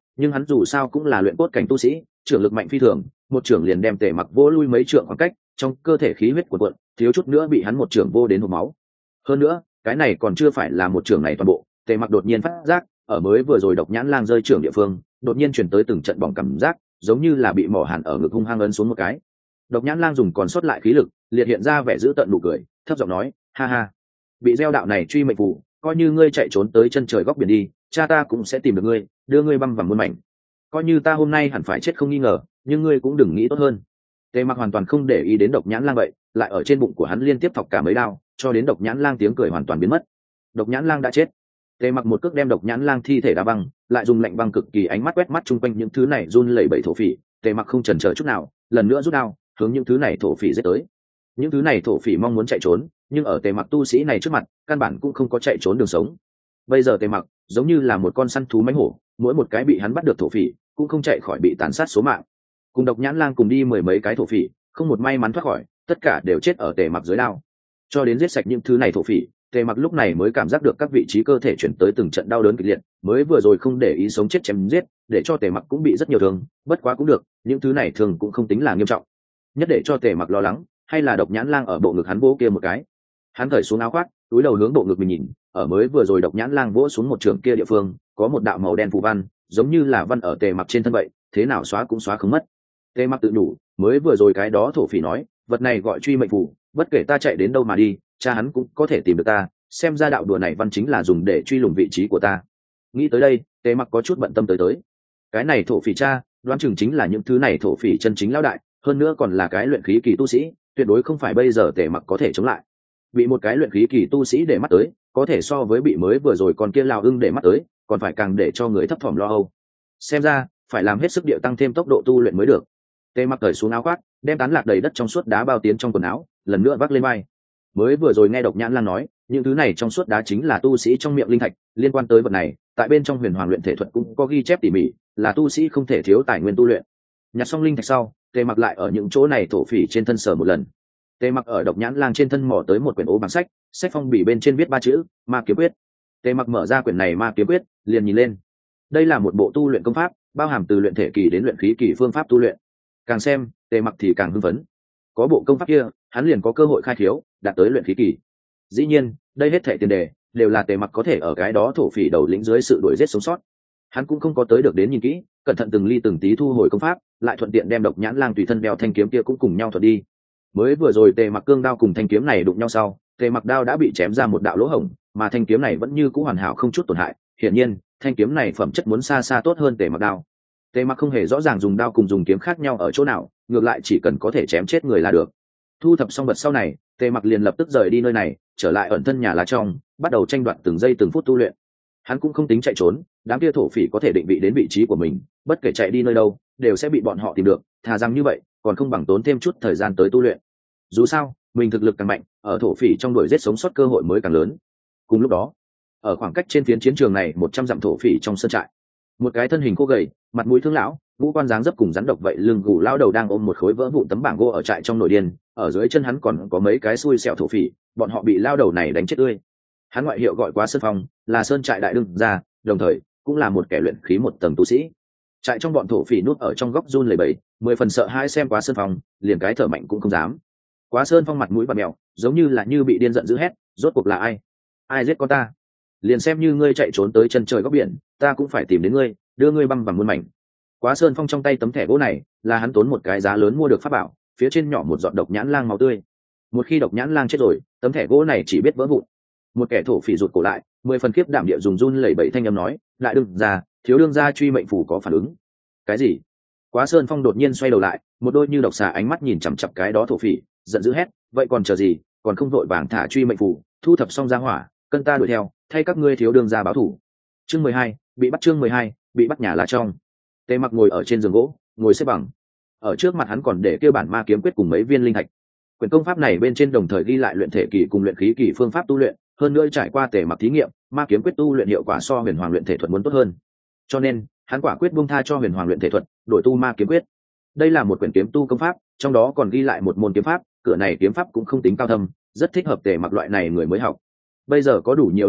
S1: nhưng hắn dù sao cũng là luyện cốt cảnh tu sĩ, trưởng lực mạnh phi thường, một trưởng liền đem Tề Mặc vô lui mấy trượng khoảng cách, trong cơ thể khí huyết cuộn cuộn, thiếu chút nữa bị hắn một trưởng vô đến hộc máu. Hơn nữa, cái này còn chưa phải là một trưởng này toàn bộ, Tề Mặc đột nhiên phát giác, ở mới vừa rồi Độc Nhãn Lang rơi trưởng địa phương, đột nhiên truyền tới từng trận bỏng cảm giác, giống như là bị mỏ hàn ở ngực hung hăng ấn xuống một cái. Độc Nhãn Lang dùng còn sót lại khí lực, liệt hiện ra vẻ dữ tợn nụ cười, thấp giọng nói, ha ha, bị gieo đạo này truy mệnh phù, coi như ngươi chạy trốn tới chân trời góc biển đi, cha ta cũng sẽ tìm được ngươi, đưa ngươi băm vằm muôn mảnh. Coi như ta hôm nay hẳn phải chết không nghi ngờ, nhưng ngươi cũng đừng nghĩ tốt hơn. Tề Mặc hoàn toàn không để ý đến Độc Nhãn Lang vậy, lại ở trên bụng của hắn liên tiếp thọc cả mấy đao, cho đến Độc Nhãn Lang tiếng cười hoàn toàn biến mất. Độc Nhãn Lang đã chết. Tề Mặc một cước đem Độc Nhãn Lang thi thể đá băng, lại dùng lạnh băng cực kỳ ánh mắt quét mắt chung quanh những thứ này run lẩy bẩy thổ phỉ. Tề Mặc không chần chờ chút nào, lần nữa rút đao, hướng những thứ này thổ phỉ giết tới. Những thứ này thổ phỉ mong muốn chạy trốn, nhưng ở Tề Mặc tu sĩ này trước mặt, căn bản cũng không có chạy trốn đường sống. Bây giờ Tề Mặc giống như là một con săn thú mãnh hổ, mỗi một cái bị hắn bắt được thổ phỉ, cũng không chạy khỏi bị tàn sát số mạng. Cùng Độc Nhãn Lang cùng đi mười mấy cái thổ phỉ, không một may mắn thoát khỏi, tất cả đều chết ở Tề Mặc dưới đao. Cho đến giết sạch những thứ này thổ phỉ, Tề Mặc lúc này mới cảm giác được các vị trí cơ thể chuyển tới từng trận đau đớn kịch liệt, mới vừa rồi không để ý sống chết chém giết, để cho Tề Mặc cũng bị rất nhiều thương, bất quá cũng được, những thứ này thường cũng không tính là nghiêm trọng. Nhất để cho Tề Mặc lo lắng, hay là Độc Nhãn Lang ở bộ ngực hắn vỗ kia một cái. Hắn cởi xuống áo khoác, túi đầu hướng bộ ngực mình nhìn, ở mới vừa rồi Độc Nhãn Lang vỗ xuống một trường kia địa phương, có một đạo màu đen phù văn, giống như là văn ở Tề Mặc trên thân vậy, thế nào xóa cũng xóa không mất. Tề Mặc tự nhủ, mới vừa rồi cái đó thổ phỉ nói, vật này gọi truy mệnh phù, bất kể ta chạy đến đâu mà đi, cha hắn cũng có thể tìm được ta, xem ra đạo đùa này văn chính là dùng để truy lùng vị trí của ta. Nghĩ tới đây, Tề Mặc có chút bận tâm tới tới. Cái này thổ phỉ cha, đoán chừng chính là những thứ này thổ phỉ chân chính lão đại, hơn nữa còn là cái luyện khí kỳ tu sĩ, tuyệt đối không phải bây giờ Tề Mặc có thể chống lại. Bị một cái luyện khí kỳ tu sĩ để mắt tới, có thể so với bị mới vừa rồi con kia lao ưng để mắt tới, còn phải càng để cho người thấp thỏm lo âu. Xem ra, phải làm hết sức điệu tăng thêm tốc độ tu luyện mới được. Tề Mặc cởi xuống áo khoác, đem tán lạc đầy đất trong suốt đá bao tiến trong quần áo, lần nữa vác lên vai. Mới vừa rồi nghe Độc Nhãn Lang nói, những thứ này trong suốt đá chính là tu sĩ trong miệng linh thạch, liên quan tới vật này, tại bên trong Huyền Hoàng luyện thể thuật cũng có ghi chép tỉ mỉ, là tu sĩ không thể thiếu tài nguyên tu luyện. Nhặt xong linh thạch sau, Tề Mặc lại ở những chỗ này thổ phỉ trên thân sở một lần. Tề Mặc ở Độc Nhãn Lang trên thân mò tới một quyển ố bằng sách, sách phong bì bên trên viết ba chữ Ma Kiếm Quyết. Tề Mặc mở ra quyển này Ma Kiếm Quyết, liền nhìn lên. Đây là một bộ tu luyện công pháp, bao hàm từ luyện thể kỳ đến luyện khí kỳ phương pháp tu luyện. Càng xem, Tề Mặc thì càng hưng phấn. Có bộ công pháp kia, hắn liền có cơ hội khai khiếu, đạt tới luyện khí kỳ. Dĩ nhiên, đây hết thảy tiền đề đều là Tề Mặc có thể ở cái đó thổ phỉ đầu lĩnh dưới sự đuổi giết sống sót. Hắn cũng không có tới được đến nhìn kỹ, cẩn thận từng ly từng tí thu hồi công pháp, lại thuận tiện đem Độc Nhãn Lang tùy thân đeo thanh kiếm kia cũng cùng nhau thuật đi. Mới vừa rồi Tề Mặc cương đao cùng thanh kiếm này đụng nhau sau, Tề Mặc đao đã bị chém ra một đạo lỗ hổng, mà thanh kiếm này vẫn như cũ hoàn hảo không chút tổn hại. Hiển nhiên, thanh kiếm này phẩm chất muốn xa xa tốt hơn Tề Mặc đao. Tề Mặc không hề rõ ràng dùng đao cùng dùng kiếm khác nhau ở chỗ nào, ngược lại chỉ cần có thể chém chết người là được. Thu thập xong vật sau này, Tề Mặc liền lập tức rời đi nơi này, trở lại ẩn thân nhà lá trong, bắt đầu tranh đoạt từng giây từng phút tu luyện. Hắn cũng không tính chạy trốn, đám kia thổ phỉ có thể định vị đến vị trí của mình, bất kể chạy đi nơi đâu, đều sẽ bị bọn họ tìm được, thà rằng như vậy, còn không bằng tốn thêm chút thời gian tới tu luyện. Dù sao, mình thực lực càng mạnh, ở thổ phỉ trong đuổi giết sống sót cơ hội mới càng lớn. Cùng lúc đó, ở khoảng cách trên phiến chiến trường này một trăm dặm thổ phỉ trong sân trại, một cái thân hình khô gầy, mặt mũi thương lão, ngũ quan dáng dấp cùng rắn độc vậy, lưng gù lao đầu đang ôm một khối vỡ vụn tấm bảng gỗ ở trại trong nội điên, ở dưới chân hắn còn có mấy cái xui xẻo thổ phỉ, bọn họ bị lao đầu này đánh chết tươi. Hắn ngoại hiệu gọi Quá Sơn Phong, là sơn trại đại đương gia, đồng thời cũng là một kẻ luyện khí một tầng tu sĩ. Trại trong bọn thổ phỉ núp ở trong góc run lẩy bẩy, mười phần sợ hãi xem Quá Sơn Phong, liền cái thở mạnh cũng không dám. Quá Sơn Phong mặt mũi bặm mèo, giống như là như bị điên giận dữ hét, rốt cuộc là ai? Ai giết con ta? Liền xem như ngươi chạy trốn tới chân trời góc biển, ta cũng phải tìm đến ngươi, đưa ngươi băm vằm muôn mảnh. Quá Sơn Phong trong tay tấm thẻ gỗ này, là hắn tốn một cái giá lớn mua được pháp bảo, phía trên nhỏ một giọt Độc Nhãn Lang máu tươi. Một khi Độc Nhãn Lang chết rồi, tấm thẻ gỗ này chỉ biết vỡ vụn. Một kẻ thổ phỉ rụt cổ lại, mười phần kiếp đảm địa dùng run lẩy bẩy thanh âm nói, lại đương ra, thiếu đương gia truy mệnh phủ có phản ứng. Cái gì? Quá Sơn Phong đột nhiên xoay đầu lại, một đôi như độc xà ánh mắt nhìn chằm chằm cái đó thổ phỉ, giận dữ hét, vậy còn chờ gì, còn không vội vàng thả truy mệnh phủ, thu thập xong ra hỏa, cân ta đuổi theo, thay các ngươi thiếu đương gia báo thủ. Chương mười hai, bị bắt. Chương mười hai, bị bắt nhà lá trong. Tề Mặc ngồi ở trên giường gỗ, ngồi xếp bằng. Ở trước mặt hắn còn để kêu bản Ma Kiếm Quyết cùng mấy viên linh thạch. Quyển công pháp này bên trên đồng thời ghi lại luyện thể kỳ cùng luyện khí kỳ phương pháp tu luyện, hơn nữa trải qua Tề Mặc thí nghiệm, Ma Kiếm Quyết tu luyện hiệu quả so Huyền Hoàng luyện thể thuật muốn tốt hơn. Cho nên, hắn quả quyết buông tha cho Huyền Hoàng luyện thể thuật, đổi tu Ma Kiếm Quyết. Đây là một quyển kiếm tu công pháp, trong đó còn ghi lại một môn kiếm pháp, cửa này kiếm pháp cũng không tính cao thâm, rất thích hợp Tề Mặc loại này người mới học. Bây giờ có đủ nhiều linh thạch,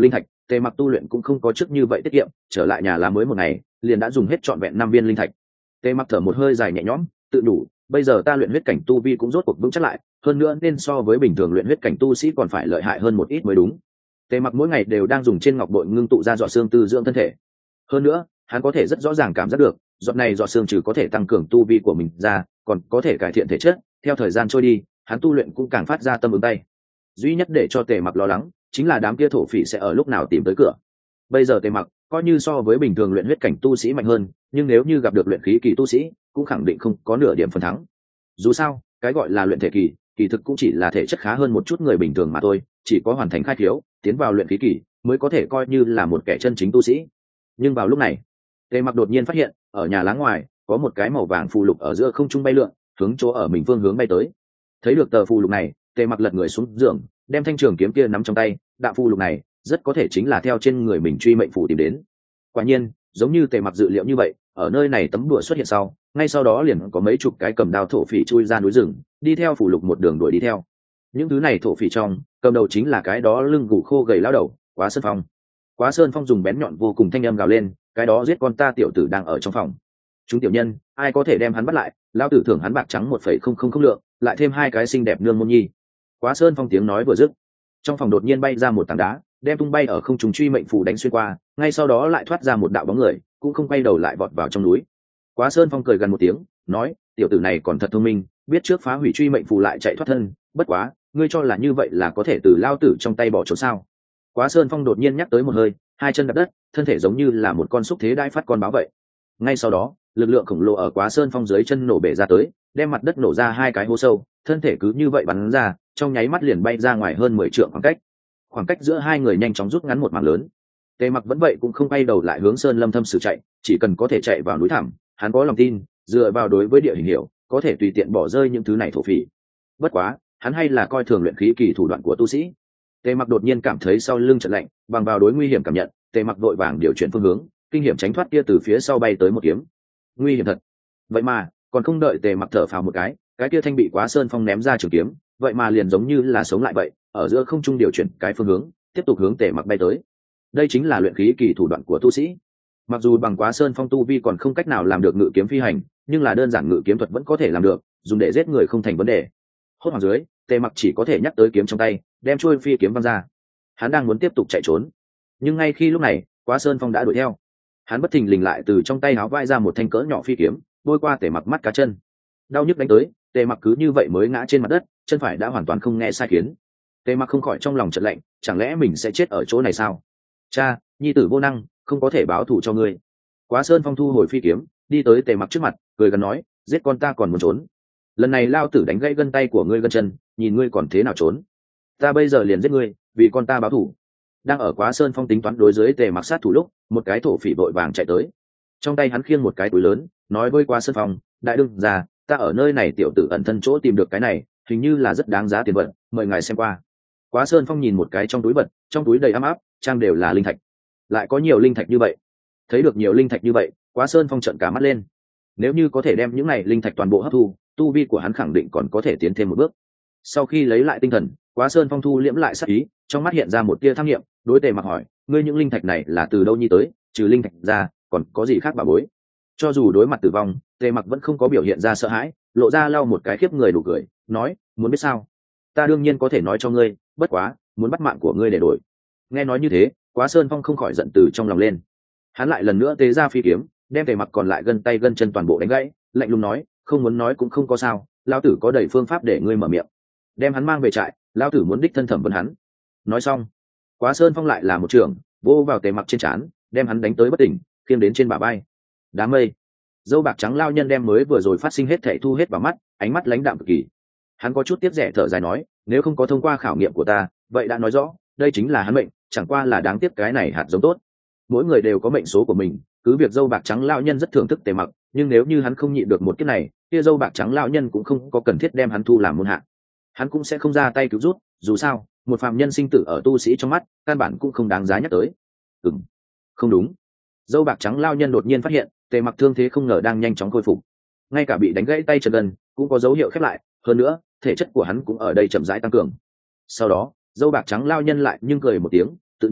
S1: tề mặc tu luyện cũng không có trước như vậy tiết kiệm, trở lại nhà làm mới một ngày liền đã dùng hết trọn vẹn năm viên linh thạch. Tề mặc thở một hơi dài nhẹ nhõm, tự đủ, bây giờ ta luyện huyết cảnh tu vi cũng rốt cuộc vững chắc lại, hơn nữa nên so với bình thường luyện huyết cảnh tu sĩ còn phải lợi hại hơn một ít mới đúng. Tề mặc mỗi ngày đều đang dùng trên ngọc bội ngưng tụ ra giọt xương tư dưỡng thân thể, hơn nữa hắn có thể rất rõ ràng cảm giác được giọt này giọt xương trừ có thể tăng cường tu vi của mình ra, còn có thể cải thiện thể chất. Theo thời gian trôi đi, hắn tu luyện cũng càng phát ra tâm ứng tay. Duy nhất để cho Tề mặc lo lắng chính là đám kia thổ phỉ sẽ ở lúc nào tìm tới cửa. Bây giờ Tề mặc coi như so với bình thường luyện huyết cảnh tu sĩ mạnh hơn, nhưng nếu như gặp được luyện khí kỳ tu sĩ cũng khẳng định không có nửa điểm phần thắng. Dù sao cái gọi là luyện thể kỳ kỳ thực cũng chỉ là thể chất khá hơn một chút người bình thường mà thôi, chỉ có hoàn thành khai thiếu tiến vào luyện khí kỳ mới có thể coi như là một kẻ chân chính tu sĩ. Nhưng vào lúc này Tề mặc đột nhiên phát hiện ở nhà láng ngoài có một cái màu vàng phù lục ở giữa không trung bay lượn, hướng chỗ ở mình phương hướng bay tới. Thấy được tờ phù lục này, Tề mặc lật người xuống giường, đem thanh trường kiếm kia nắm trong tay. Đạo phù lục này rất có thể chính là theo trên người mình truy mệnh phù tìm đến. Quả nhiên giống như Tề mặc dự liệu như vậy, ở nơi này tấm đùa xuất hiện sau, ngay sau đó liền có mấy chục cái cầm đao thổ phỉ chui ra núi rừng, đi theo phù lục một đường đuổi đi theo. Những thứ này thổ phỉ trong cầm đầu chính là cái đó lưng gù khô gầy lão đầu Quá Sơn Phong. Quá Sơn Phong dùng bén nhọn vô cùng thanh âm gào lên, cái đó giết con ta tiểu tử đang ở trong phòng. Chúng tiểu nhân ai có thể đem hắn bắt lại, lão tử thưởng hắn bạc trắng một phẩy không không không lượng, lại thêm hai cái xinh đẹp nương môn nhi. Quá Sơn Phong tiếng nói vừa dứt, trong phòng đột nhiên bay ra một tảng đá, đem tung bay ở không trung truy mệnh phù đánh xuyên qua, ngay sau đó lại thoát ra một đạo bóng người, cũng không quay đầu lại vọt vào trong núi. Quá Sơn Phong cười gần một tiếng, nói, tiểu tử này còn thật thông minh, biết trước phá hủy truy mệnh phù lại chạy thoát thân, bất quá ngươi cho là như vậy là có thể từ lao tử trong tay bỏ trốn sao? Quá Sơn Phong đột nhiên nhắc tới một hơi, hai chân đập đất, thân thể giống như là một con xúc thế đai phát con báo vậy. Ngay sau đó lực lượng khổng lồ ở Quá Sơn Phong dưới chân nổ bể ra tới, đem mặt đất nổ ra hai cái hố sâu, thân thể cứ như vậy bắn ra, trong nháy mắt liền bay ra ngoài hơn mười trượng khoảng cách. Khoảng cách giữa hai người nhanh chóng rút ngắn một mảng lớn. Tề mặc vẫn vậy cũng không quay đầu lại hướng sơn lâm thâm sử chạy, chỉ cần có thể chạy vào núi thẳm, hắn có lòng tin dựa vào đối với địa hình hiểu có thể tùy tiện bỏ rơi những thứ này thổ phỉ. Bất quá hắn hay là coi thường luyện khí kỳ thủ đoạn của tu sĩ. Tề mặc đột nhiên cảm thấy sau lưng chợt lạnh, bằng vào đối nguy hiểm cảm nhận, Tề mặc vội vàng điều chuyển phương hướng, kinh hiểm tránh thoát kia từ phía sau bay tới một kiếm. Nguy hiểm thật. Vậy mà còn không đợi Tề mặc thở phào một cái, cái kia thanh bị Quá Sơn Phong ném ra trường kiếm vậy mà liền giống như là sống lại vậy, ở giữa không trung điều chuyển cái phương hướng, tiếp tục hướng Tề mặc bay tới. Đây chính là luyện khí kỳ thủ đoạn của tu sĩ. Mặc dù bằng Quá Sơn Phong tu vi còn không cách nào làm được ngự kiếm phi hành, nhưng là đơn giản ngự kiếm thuật vẫn có thể làm được, dùng để giết người không thành vấn đề. Hốt hoảng dưới, Tề mặc chỉ có thể nhắc tới kiếm trong tay, đem chuôi phi kiếm văng ra. Hắn đang muốn tiếp tục chạy trốn, nhưng ngay khi lúc này Quá Sơn Phong đã đuổi theo. Hắn bất thình lình lại từ trong tay áo vai ra một thanh cỡ nhỏ phi kiếm, bôi qua Tề mặc mắt cá chân. Đau nhức đánh tới, Tề mặc cứ như vậy mới ngã trên mặt đất, chân phải đã hoàn toàn không nghe sai khiến. Tề mặc không khỏi trong lòng chợt lạnh, chẳng lẽ mình sẽ chết ở chỗ này sao? Cha, nhi tử vô năng, không có thể báo thù cho ngươi. Quá Sơn Phong thu hồi phi kiếm, đi tới Tề mặc trước mặt, cười gần nói, giết con ta còn muốn trốn? Lần này lao tử đánh gãy gân tay của ngươi gân chân, nhìn ngươi còn thế nào trốn? Ta bây giờ liền giết ngươi, vì con ta báo thù. Đang ở Quá Sơn Phong tính toán đối dưới Tề mặc sát thủ lúc, một cái thổ phỉ vội vàng chạy tới, trong tay hắn khiêng một cái túi lớn, nói với Quá Sơn Phong, đại đương gia, ta ở nơi này tiểu tử ẩn thân chỗ tìm được cái này, hình như là rất đáng giá tiền vật, mời ngài xem qua. Quá Sơn Phong nhìn một cái trong túi vật, trong túi đầy ấm áp, trang đều là linh thạch. Lại có nhiều linh thạch như vậy. Thấy được nhiều linh thạch như vậy, Quá Sơn Phong trợn cả mắt lên. Nếu như có thể đem những này linh thạch toàn bộ hấp thu, tu vi của hắn khẳng định còn có thể tiến thêm một bước. Sau khi lấy lại tinh thần, Quá Sơn Phong thu liễm lại sát ý, trong mắt hiện ra một tia tham nghiệm, đối Tề mặc hỏi, ngươi những linh thạch này là từ đâu nhi tới, trừ linh thạch ra, còn có gì khác bà bối? Cho dù đối mặt tử vong, Tề mặc vẫn không có biểu hiện ra sợ hãi, lộ ra lau một cái khiếp người đủ cười, nói, muốn biết sao? Ta đương nhiên có thể nói cho ngươi, bất quá muốn bắt mạng của ngươi để đổi. Nghe nói như thế, Quá Sơn Phong không khỏi giận từ trong lòng lên. Hắn lại lần nữa tế ra phi kiếm, đem Tề mặc còn lại gân tay gân chân toàn bộ đánh gãy, lạnh lùng nói, không muốn nói cũng không có sao, lão tử có đầy phương pháp để ngươi mở miệng. Đem hắn mang về trại, lão tử muốn đích thân thẩm vấn hắn. Nói xong, Quá Sơn Phong lại là một trường vô vào Tề mặc trên trán, đem hắn đánh tới bất tỉnh, khiêng đến trên bả vai. Đám mây, dâu bạc trắng lao nhân đem mới vừa rồi phát sinh hết thảy thu hết vào mắt, ánh mắt lãnh đạm cực kỳ. Hắn có chút tiếc rẻ thở dài nói, nếu không có thông qua khảo nghiệm của ta, vậy đã nói rõ đây chính là hắn mệnh, chẳng qua là đáng tiếc cái này hạt giống tốt. Mỗi người đều có mệnh số của mình, cứ việc dâu bạc trắng lao nhân rất thưởng thức Tề mặc, nhưng nếu như hắn không nhịn được một kiếp này, kia dâu bạc trắng lao nhân cũng không có cần thiết đem hắn thu làm môn hạ. Hắn cũng sẽ không ra tay cứu rút, dù sao một phàm nhân sinh tử ở tu sĩ trong mắt căn bản cũng không đáng giá nhắc tới. Ừm, không đúng. Dâu bạc trắng lao nhân đột nhiên phát hiện Tề mặc thương thế không ngờ đang nhanh chóng khôi phục, ngay cả bị đánh gãy tay chân gần cũng có dấu hiệu khép lại, hơn nữa thể chất của hắn cũng ở đây chậm rãi tăng cường. Sau đó dâu bạc trắng lao nhân lại nhưng cười một tiếng, tự đủ,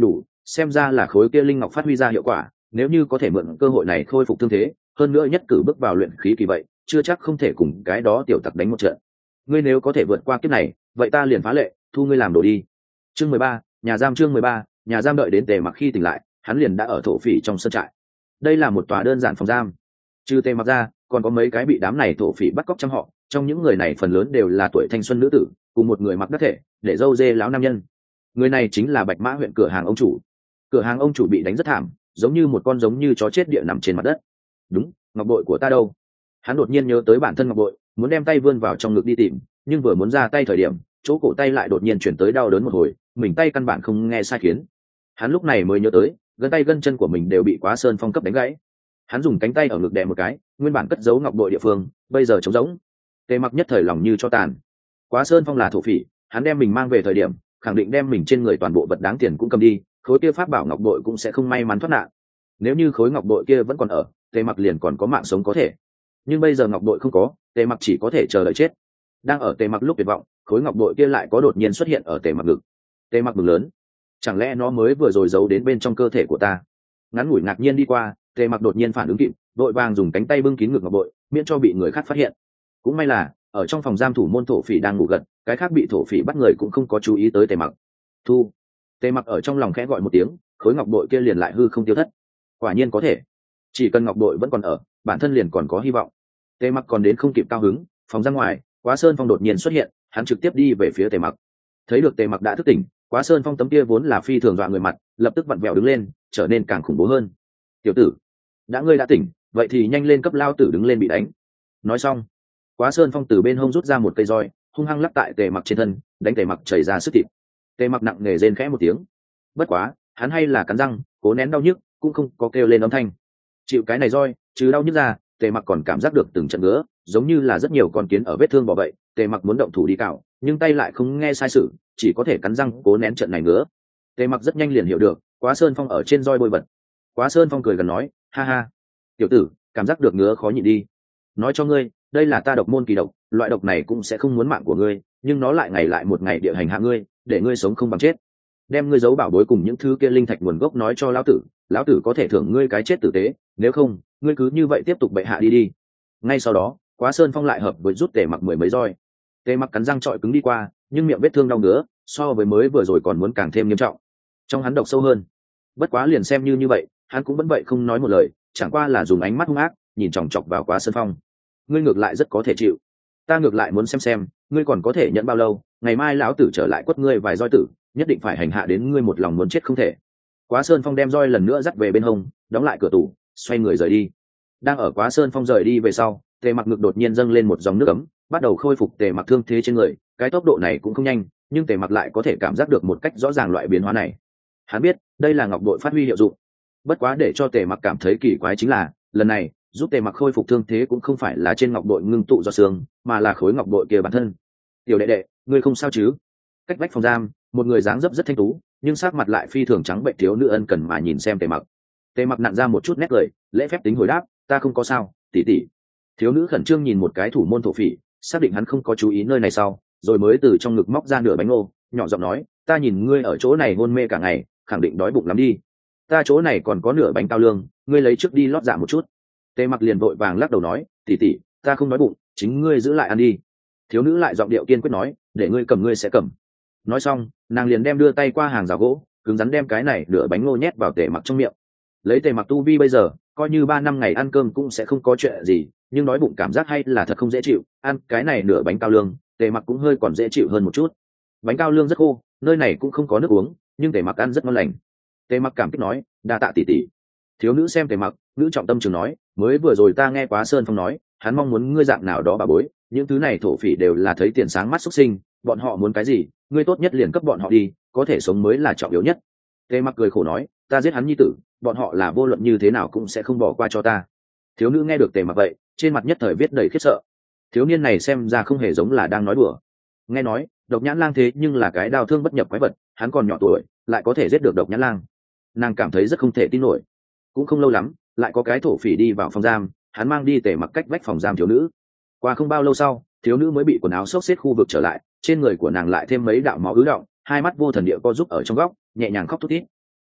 S1: xem ra là khối kia linh ngọc phát huy ra hiệu quả, nếu như có thể mượn cơ hội này khôi phục thương thế, hơn nữa nhất cử bước vào luyện khí kỳ vậy, chưa chắc không thể cùng cái đó tiểu tặc đánh một trận. Ngươi nếu có thể vượt qua kiếp này, vậy ta liền phá lệ thu ngươi làm đồ đi. Chương mười ba, nhà giam. Chương mười ba, nhà giam. Đợi đến Tề Mặc khi tỉnh lại, hắn liền đã ở thổ phỉ trong sân trại. Đây là một tòa đơn giản phòng giam, trừ Tề Mặc ra, còn có mấy cái bị đám này thổ phỉ bắt cóc trong họ, trong những người này phần lớn đều là tuổi thanh xuân nữ tử, cùng một người mặc đắc thể, để dâu dê láo nam nhân. Người này chính là Bạch Mã huyện cửa hàng ông chủ. Cửa hàng ông chủ bị đánh rất thảm, giống như một con giống như chó chết địa nằm trên mặt đất. Đúng, ngọc bội của ta đâu? Hắn đột nhiên nhớ tới bản thân ngọc bội, muốn đem tay vươn vào trong ngực đi tìm, nhưng vừa muốn ra tay thời điểm, chỗ cổ tay lại đột nhiên chuyển tới đau đớn một hồi, mình tay căn bản không nghe sai khiến. Hắn lúc này mới nhớ tới, gân tay gân chân của mình đều bị Quá Sơn Phong cấp đánh gãy. Hắn dùng cánh tay ở ngực đè một cái, nguyên bản cất giấu ngọc bội địa phương, bây giờ trống rỗng. Tề Mặc nhất thời lòng như cho tàn. Quá Sơn Phong là thổ phỉ, hắn đem mình mang về thời điểm, khẳng định đem mình trên người toàn bộ vật đáng tiền cũng cầm đi, khối kia pháp bảo ngọc bội cũng sẽ không may mắn thoát nạn. Nếu như khối ngọc bội kia vẫn còn ở, Tề Mặc liền còn có mạng sống có thể. Nhưng bây giờ ngọc bội không có, Tề Mặc chỉ có thể chờ đợi chết. Đang ở Tề Mặc lúc tuyệt vọng, khối ngọc bội kia lại có đột nhiên xuất hiện ở Tề Mặc ngực. Tề Mặc mừng lớn, chẳng lẽ nó mới vừa rồi giấu đến bên trong cơ thể của ta? Ngắn ngủi ngạc nhiên đi qua, Tề Mặc đột nhiên phản ứng kịp, đội vàng dùng cánh tay bưng kín ngực ngọc bội, miễn cho bị người khác phát hiện. Cũng may là ở trong phòng giam thủ môn thổ phỉ đang ngủ gật, cái khác bị thổ phỉ bắt người cũng không có chú ý tới Tề Mặc. Thu. Tề Mặc ở trong lòng khẽ gọi một tiếng, khối ngọc bội kia liền lại hư không tiêu thất. Quả nhiên có thể, chỉ cần ngọc bội vẫn còn ở, bản thân liền còn có hy vọng. Tề Mặc còn đến không kịp cao hứng, phòng ra ngoài, Quá Sơn Phong đột nhiên xuất hiện, hắn trực tiếp đi về phía Tề Mặc. Thấy được Tề Mặc đã thức tỉnh, Quá Sơn Phong tấm kia vốn là phi thường dọa người mặt, lập tức vặn vẹo đứng lên, trở nên càng khủng bố hơn. Tiểu tử, đã ngươi đã tỉnh, vậy thì nhanh lên cấp lao tử đứng lên bị đánh. Nói xong, Quá Sơn Phong từ bên hông rút ra một cây roi, hung hăng lắp tại Tề Mặc trên thân, đánh Tề Mặc chảy ra sức thịt. Tề Mặc nặng nề rên khẽ một tiếng. Bất quá, hắn hay là cắn răng, cố nén đau nhức, cũng không có kêu lên âm thanh. Chịu cái này roi, trừ đau nhức ra, Tề Mặc còn cảm giác được từng trận ngứa, giống như là rất nhiều con kiến ở vết thương bò vậy. Tề Mặc muốn động thủ đi cạo, nhưng tay lại không nghe sai sự, chỉ có thể cắn răng cố nén trận này ngứa. Tề Mặc rất nhanh liền hiểu được, Quá Sơn Phong ở trên roi bôi bật. Quá Sơn Phong cười gần nói, ha ha, tiểu tử, cảm giác được ngứa khó nhịn đi. Nói cho ngươi, đây là ta độc môn kỳ độc, loại độc này cũng sẽ không muốn mạng của ngươi, nhưng nó lại ngày lại một ngày địa hành hạ ngươi, để ngươi sống không bằng chết. Đem ngươi giấu bảo bối cùng những thứ kia linh thạch nguồn gốc nói cho lão tử, lão tử có thể thưởng ngươi cái chết tử tế, nếu không, ngươi cứ như vậy tiếp tục bệ hạ đi đi. Ngay sau đó, Quá Sơn Phong lại hợp với rút Tề Mặc mười mấy roi. Tề Mặc cắn răng trọi cứng đi qua, nhưng miệng vết thương đau ngứa, so với mới vừa rồi còn muốn càng thêm nghiêm trọng. Trong hắn độc sâu hơn. Bất quá liền xem như như vậy, hắn cũng vẫn vậy không nói một lời, chẳng qua là dùng ánh mắt hung ác nhìn chòng chọc vào Quá Sơn Phong. Ngươi ngược lại rất có thể chịu, ta ngược lại muốn xem xem ngươi còn có thể nhận bao lâu, ngày mai lão tử trở lại quất ngươi vài roi tử, nhất định phải hành hạ đến ngươi một lòng muốn chết không thể. Quá Sơn Phong đem roi lần nữa dắt về bên hông, đóng lại cửa tủ, xoay người rời đi. Đang ở Quá Sơn Phong rời đi về sau, Tề Mặc ngực đột nhiên dâng lên một dòng nước ấm, bắt đầu khôi phục Tề Mặc thương thế trên người. Cái tốc độ này cũng không nhanh, nhưng Tề Mặc lại có thể cảm giác được một cách rõ ràng loại biến hóa này. Hắn biết đây là ngọc bội phát huy hiệu dụng. Bất quá để cho Tề Mặc cảm thấy kỳ quái chính là, lần này giúp Tề Mặc khôi phục thương thế cũng không phải là trên ngọc bội ngưng tụ do xương, mà là khối ngọc bội kia bản thân. Tiểu đệ đệ, ngươi không sao chứ? Cách vách phòng giam, một người dáng dấp rất thanh tú, nhưng sắc mặt lại phi thường trắng bệnh thiếu nữ ân cần mà nhìn xem Tề Mặc. Tề Mặc nặn ra một chút nét cười, lễ phép tính hồi đáp, ta không có sao, tỷ tỷ. Thiếu nữ khẩn trương nhìn một cái thủ môn thổ phỉ, xác định hắn không có chú ý nơi này sau, rồi mới từ trong ngực móc ra nửa bánh ngô, nhỏ giọng nói, ta nhìn ngươi ở chỗ này hôn mê cả ngày, khẳng định đói bụng lắm đi. Ta chỗ này còn có nửa bánh cao lương, ngươi lấy trước đi lót dạ một chút. Tề Mặc liền vội vàng lắc đầu nói, tỷ tỷ, ta không đói bụng, chính ngươi giữ lại ăn đi. Thiếu nữ lại giọng điệu kiên quyết nói, để ngươi cầm ngươi sẽ cầm. Nói xong, nàng liền đem đưa tay qua hàng rào gỗ, cứng rắn đem cái này nửa bánh ngô nhét vào Tề Mặc trong miệng. Lấy Tề Mặc tu vi bây giờ, coi như ba năm ngày ăn cơm cũng sẽ không có chuyện gì, nhưng đói bụng cảm giác hay là thật không dễ chịu. Ăn cái này nửa bánh cao lương, Tề Mặc cũng hơi còn dễ chịu hơn một chút. Bánh cao lương rất khô, nơi này cũng không có nước uống, nhưng Tề Mặc ăn rất ngon lành. Tề Mặc cảm kích nói, đa tạ tỷ tỷ. Thiếu nữ xem Tề Mặc, nữ trọng tâm trường nói, mới vừa rồi ta nghe Quá Sơn Phong nói, hắn mong muốn ngươi dạng nào đó bà bối, những thứ này thổ phỉ đều là thấy tiền sáng mắt xuất sinh, bọn họ muốn cái gì, ngươi tốt nhất liền cấp bọn họ đi, có thể sống mới là trọng yếu nhất. Tề Mặc cười khổ nói, ta giết hắn nhi tử, bọn họ là vô luận như thế nào cũng sẽ không bỏ qua cho ta. Thiếu nữ nghe được Tề Mặc vậy, trên mặt nhất thời viết đầy khiếp sợ. Thiếu niên này xem ra không hề giống là đang nói đùa. Nghe nói, Độc Nhãn Lang thế nhưng là cái đào thương bất nhập quái vật, hắn còn nhỏ tuổi, lại có thể giết được Độc Nhãn Lang. Nàng cảm thấy rất không thể tin nổi. Cũng không lâu lắm, lại có cái thổ phỉ đi vào phòng giam, hắn mang đi Tề Mặc cách vách phòng giam thiếu nữ. Qua không bao lâu sau, thiếu nữ mới bị quần áo xốc xếp khu vực trở lại, trên người của nàng lại thêm mấy đạo máu ứ động, hai mắt vô thần địa co giúp ở trong góc, nhẹ nhàng khóc thút thít.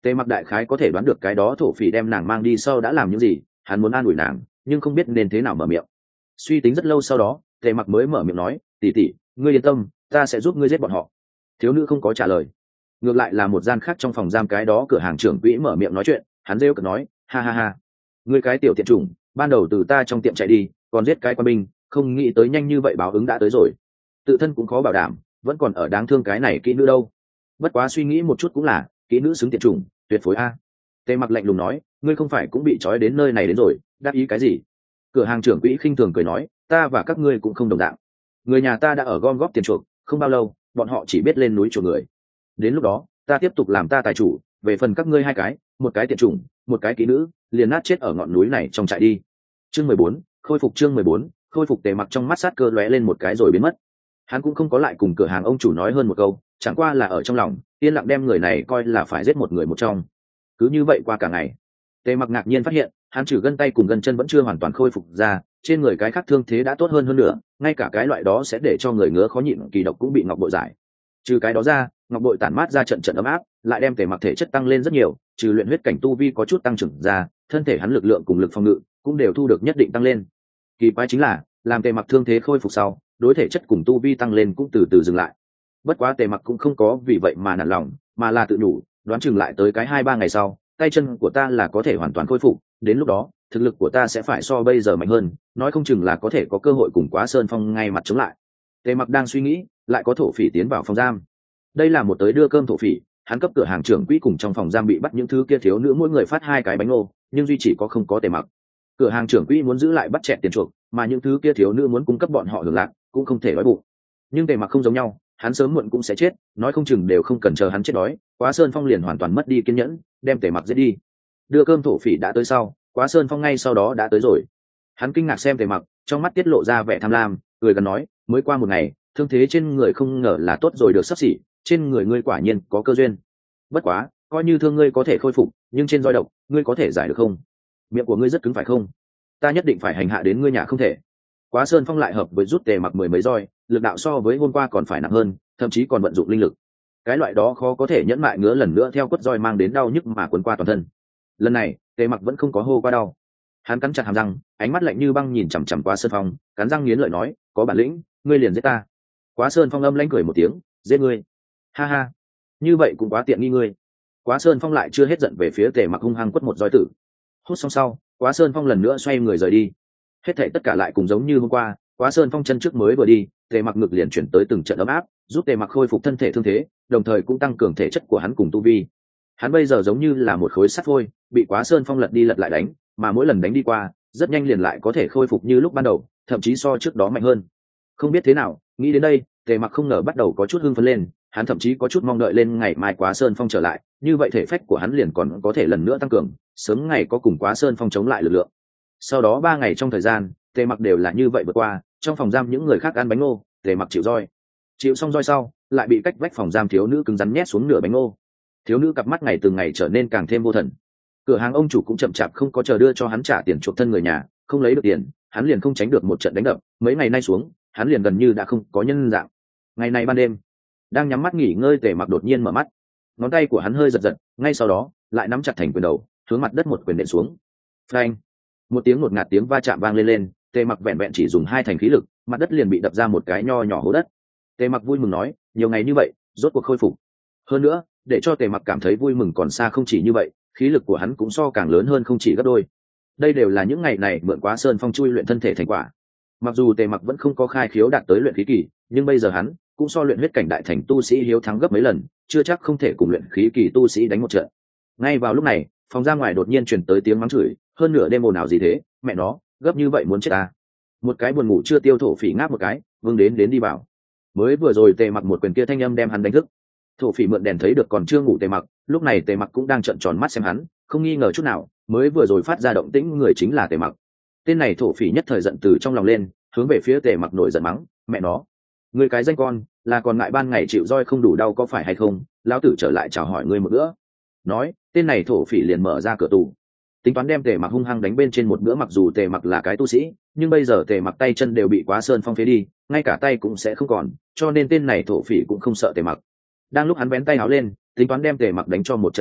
S1: Tề Mặc đại khái có thể đoán được cái đó thổ phỉ đem nàng mang đi sau đã làm những gì, hắn muốn an ủi nàng nhưng không biết nên thế nào mở miệng. Suy tính rất lâu sau đó, Tề Mặc mới mở miệng nói, tỷ tỷ, ngươi yên tâm, ta sẽ giúp ngươi giết bọn họ. Thiếu nữ không có trả lời. Ngược lại là một gian khác trong phòng giam cái đó cửa hàng trưởng quỹ mở miệng nói chuyện, hắn rêu cợt nói, ha ha ha, ngươi cái tiểu tiện chủng, ban đầu từ ta trong tiệm chạy đi, còn giết cái quan binh, không nghĩ tới nhanh như vậy báo ứng đã tới rồi. Tự thân cũng khó bảo đảm, vẫn còn ở đáng thương cái này kỹ nữ đâu. Bất quá suy nghĩ một chút cũng là, kỹ nữ xứng tiện chủng, tuyệt phối a. Tề Mặc lạnh lùng nói, ngươi không phải cũng bị trói đến nơi này đến rồi, đáp ý cái gì? Cửa hàng trưởng quỹ khinh thường cười nói, ta và các ngươi cũng không đồng dạng. Người nhà ta đã ở gom góp tiền chuộc, không bao lâu, bọn họ chỉ biết lên núi chuộc người. Đến lúc đó, ta tiếp tục làm ta tài chủ, về phần các ngươi hai cái, một cái tiện chủng, một cái kỹ nữ, liền nát chết ở ngọn núi này trong trại đi. Chương mười bốn, khôi phục chương mười bốn, khôi phục. Tề Mặc trong mắt sát cơ lóe lên một cái rồi biến mất. Hắn cũng không có lại cùng cửa hàng ông chủ nói hơn một câu, chẳng qua là ở trong lòng yên lặng đem người này coi là phải giết một người một trong. Cứ như vậy qua cả ngày, Tề Mặc ngạc nhiên phát hiện hắn trừ gân tay cùng gân chân vẫn chưa hoàn toàn khôi phục ra, trên người cái khác thương thế đã tốt hơn hơn nữa, ngay cả cái loại đó sẽ để cho người ngứa khó nhịn kỳ độc cũng bị ngọc bội giải. Trừ cái đó ra, ngọc bội tản mát ra trận trận ấm áp, lại đem Tề Mặc thể chất tăng lên rất nhiều, trừ luyện huyết cảnh tu vi có chút tăng trưởng ra, thân thể hắn lực lượng cùng lực phòng ngự cũng đều thu được nhất định tăng lên. Kỳ quái chính là, làm Tề Mặc thương thế khôi phục sau, đối thể chất cùng tu vi tăng lên cũng từ từ dừng lại. Bất quá Tề Mặc cũng không có vì vậy mà nản lòng, mà là tự nhủ, đoán chừng lại tới cái hai ba ngày sau, tay chân của ta là có thể hoàn toàn khôi phục, đến lúc đó thực lực của ta sẽ phải so bây giờ mạnh hơn, nói không chừng là có thể có cơ hội cùng Quá Sơn Phong ngay mặt chống lại. Tề Mặc đang suy nghĩ, lại có thổ phỉ tiến vào phòng giam. Đây là một tới đưa cơm thổ phỉ, hắn cấp cửa hàng trưởng quỹ cùng trong phòng giam bị bắt những thứ kia thiếu nữ mỗi người phát hai cái bánh ngô, nhưng duy chỉ có không có Tề Mặc. Cửa hàng trưởng quỹ muốn giữ lại bắt chẹt tiền chuộc, mà những thứ kia thiếu nữ muốn cung cấp bọn họ hưởng lạc, cũng không thể đói bụng. Nhưng Tề Mặc không giống nhau, hắn sớm muộn cũng sẽ chết, nói không chừng đều không cần chờ hắn chết đói, Quá Sơn Phong liền hoàn toàn mất đi kiên nhẫn, đem Tề Mặc giết đi. Đưa cơm thổ phỉ đã tới sau, Quá Sơn Phong ngay sau đó đã tới rồi. Hắn kinh ngạc xem Tề Mặc, trong mắt tiết lộ ra vẻ tham lam, cười gần nói, mới qua một ngày, thương thế trên người không ngờ là tốt rồi được sắp xỉ, trên người ngươi quả nhiên có cơ duyên. Bất quá, coi như thương ngươi có thể khôi phục, nhưng trên roi độc, ngươi có thể giải được không? Miệng của ngươi rất cứng phải không? Ta nhất định phải hành hạ đến ngươi nhà không thể. Quá Sơn Phong lại hợp với rút Tề Mặc mười mấy roi, lực đạo so với hôm qua còn phải nặng hơn, thậm chí còn vận dụng linh lực. Cái loại đó khó có thể nhẫn mại ngứa lần nữa theo quất roi mang đến đau nhức mà cuốn qua toàn thân. Lần này, Tề Mặc vẫn không có hô qua đau. Hắn cắn chặt hàm răng, ánh mắt lạnh như băng nhìn chằm chằm Quá Sơn Phong, cắn răng nghiến lợi nói, có bản lĩnh, ngươi liền giết ta. Quá Sơn Phong âm lãnh cười một tiếng, giết ngươi? Ha ha, như vậy cũng quá tiện nghi ngươi. Quá Sơn Phong lại chưa hết giận về phía Tề Mặc hung hăng quất một roi tử. Hút xong sau, Quá Sơn Phong lần nữa xoay người rời đi. Hết thảy tất cả lại cùng giống như hôm qua, Quá Sơn Phong chân trước mới vừa đi, Tề Mặc ngực liền chuyển tới từng trận ấm áp, giúp Tề Mặc khôi phục thân thể thương thế, đồng thời cũng tăng cường thể chất của hắn cùng tu vi. Hắn bây giờ giống như là một khối sắt vôi, bị Quá Sơn Phong lật đi lật lại đánh, mà mỗi lần đánh đi qua, rất nhanh liền lại có thể khôi phục như lúc ban đầu, thậm chí so trước đó mạnh hơn. Không biết thế nào, nghĩ đến đây, Tề Mặc không ngờ bắt đầu có chút hưng phấn lên, hắn thậm chí có chút mong đợi lên ngày mai Quá Sơn Phong trở lại, như vậy thể phách của hắn liền còn có thể lần nữa tăng cường, sớm ngày có cùng Quá Sơn Phong chống lại lực lượng. Sau đó ba ngày trong thời gian, Tề Mặc đều là như vậy vượt qua, trong phòng giam những người khác ăn bánh ngô, Tề Mặc chịu roi. Chịu xong roi sau, lại bị cách vách phòng giam thiếu nữ cứng rắn nhét xuống nửa bánh ngô. Thiếu nữ cặp mắt ngày từng ngày trở nên càng thêm vô thần. Cửa hàng ông chủ cũng chậm chạp không có chờ đưa cho hắn trả tiền chuộc thân người nhà, không lấy được tiền, hắn liền không tránh được một trận đánh đập, mấy ngày nay xuống, hắn liền gần như đã không có nhân dạng. Ngày này ban đêm, đang nhắm mắt nghỉ ngơi, Tề Mặc đột nhiên mở mắt, ngón tay của hắn hơi giật giật, ngay sau đó, lại nắm chặt thành quyền đầu, hướng mặt đất một quyền nện xuống. Phanh! Một tiếng ngột ngạt tiếng va chạm vang lên lên, Tề Mặc vẹn vẹn chỉ dùng hai thành khí lực, mặt đất liền bị đập ra một cái nho nhỏ hố đất. Tề Mặc vui mừng nói, nhiều ngày như vậy, rốt cuộc khôi phục. Hơn nữa, để cho Tề Mặc cảm thấy vui mừng còn xa không chỉ như vậy, khí lực của hắn cũng so càng lớn hơn không chỉ gấp đôi. Đây đều là những ngày này mượn Quá Sơn Phong chui luyện thân thể thành quả. Mặc dù Tề Mặc vẫn không có khai khiếu đạt tới luyện khí kỳ, nhưng bây giờ hắn cũng so luyện huyết cảnh đại thành tu sĩ hiếu thắng gấp mấy lần, chưa chắc không thể cùng luyện khí kỳ tu sĩ đánh một trận. Ngay vào lúc này, phòng ra ngoài đột nhiên truyền tới tiếng mắng chửi, hơn nửa đêm ồn ào gì thế, mẹ nó, gấp như vậy muốn chết ta. Một cái buồn ngủ chưa tiêu thổ phỉ ngáp một cái, vương đến đến đi vào. Mới vừa rồi Tề Mặc một quyền kia thanh âm đem hắn đánh thức. Thổ phỉ mượn đèn thấy được còn chưa ngủ Tề Mặc, lúc này Tề Mặc cũng đang trợn tròn mắt xem hắn, không nghi ngờ chút nào, mới vừa rồi phát ra động tĩnh người chính là Tề Mặc. Tên này thổ phỉ nhất thời giận từ trong lòng lên, hướng về phía Tề Mặc nổi giận mắng, mẹ nó, ngươi cái danh con, là còn ngại ban ngày chịu roi không đủ đau có phải hay không, lão tử trở lại chào hỏi ngươi một bữa. Nói, tên này thổ phỉ liền mở ra cửa tù, tính toán đem Tề Mặc hung hăng đánh bên trên một bữa. Mặc dù Tề Mặc là cái tu sĩ, nhưng bây giờ Tề Mặc tay chân đều bị Quá Sơn Phong phế đi, ngay cả tay cũng sẽ không còn, cho nên tên này thổ phỉ cũng không sợ Tề Mặc. Đang lúc hắn vén tay áo lên, tính toán đem Tề Mặc đánh cho một trận lúc,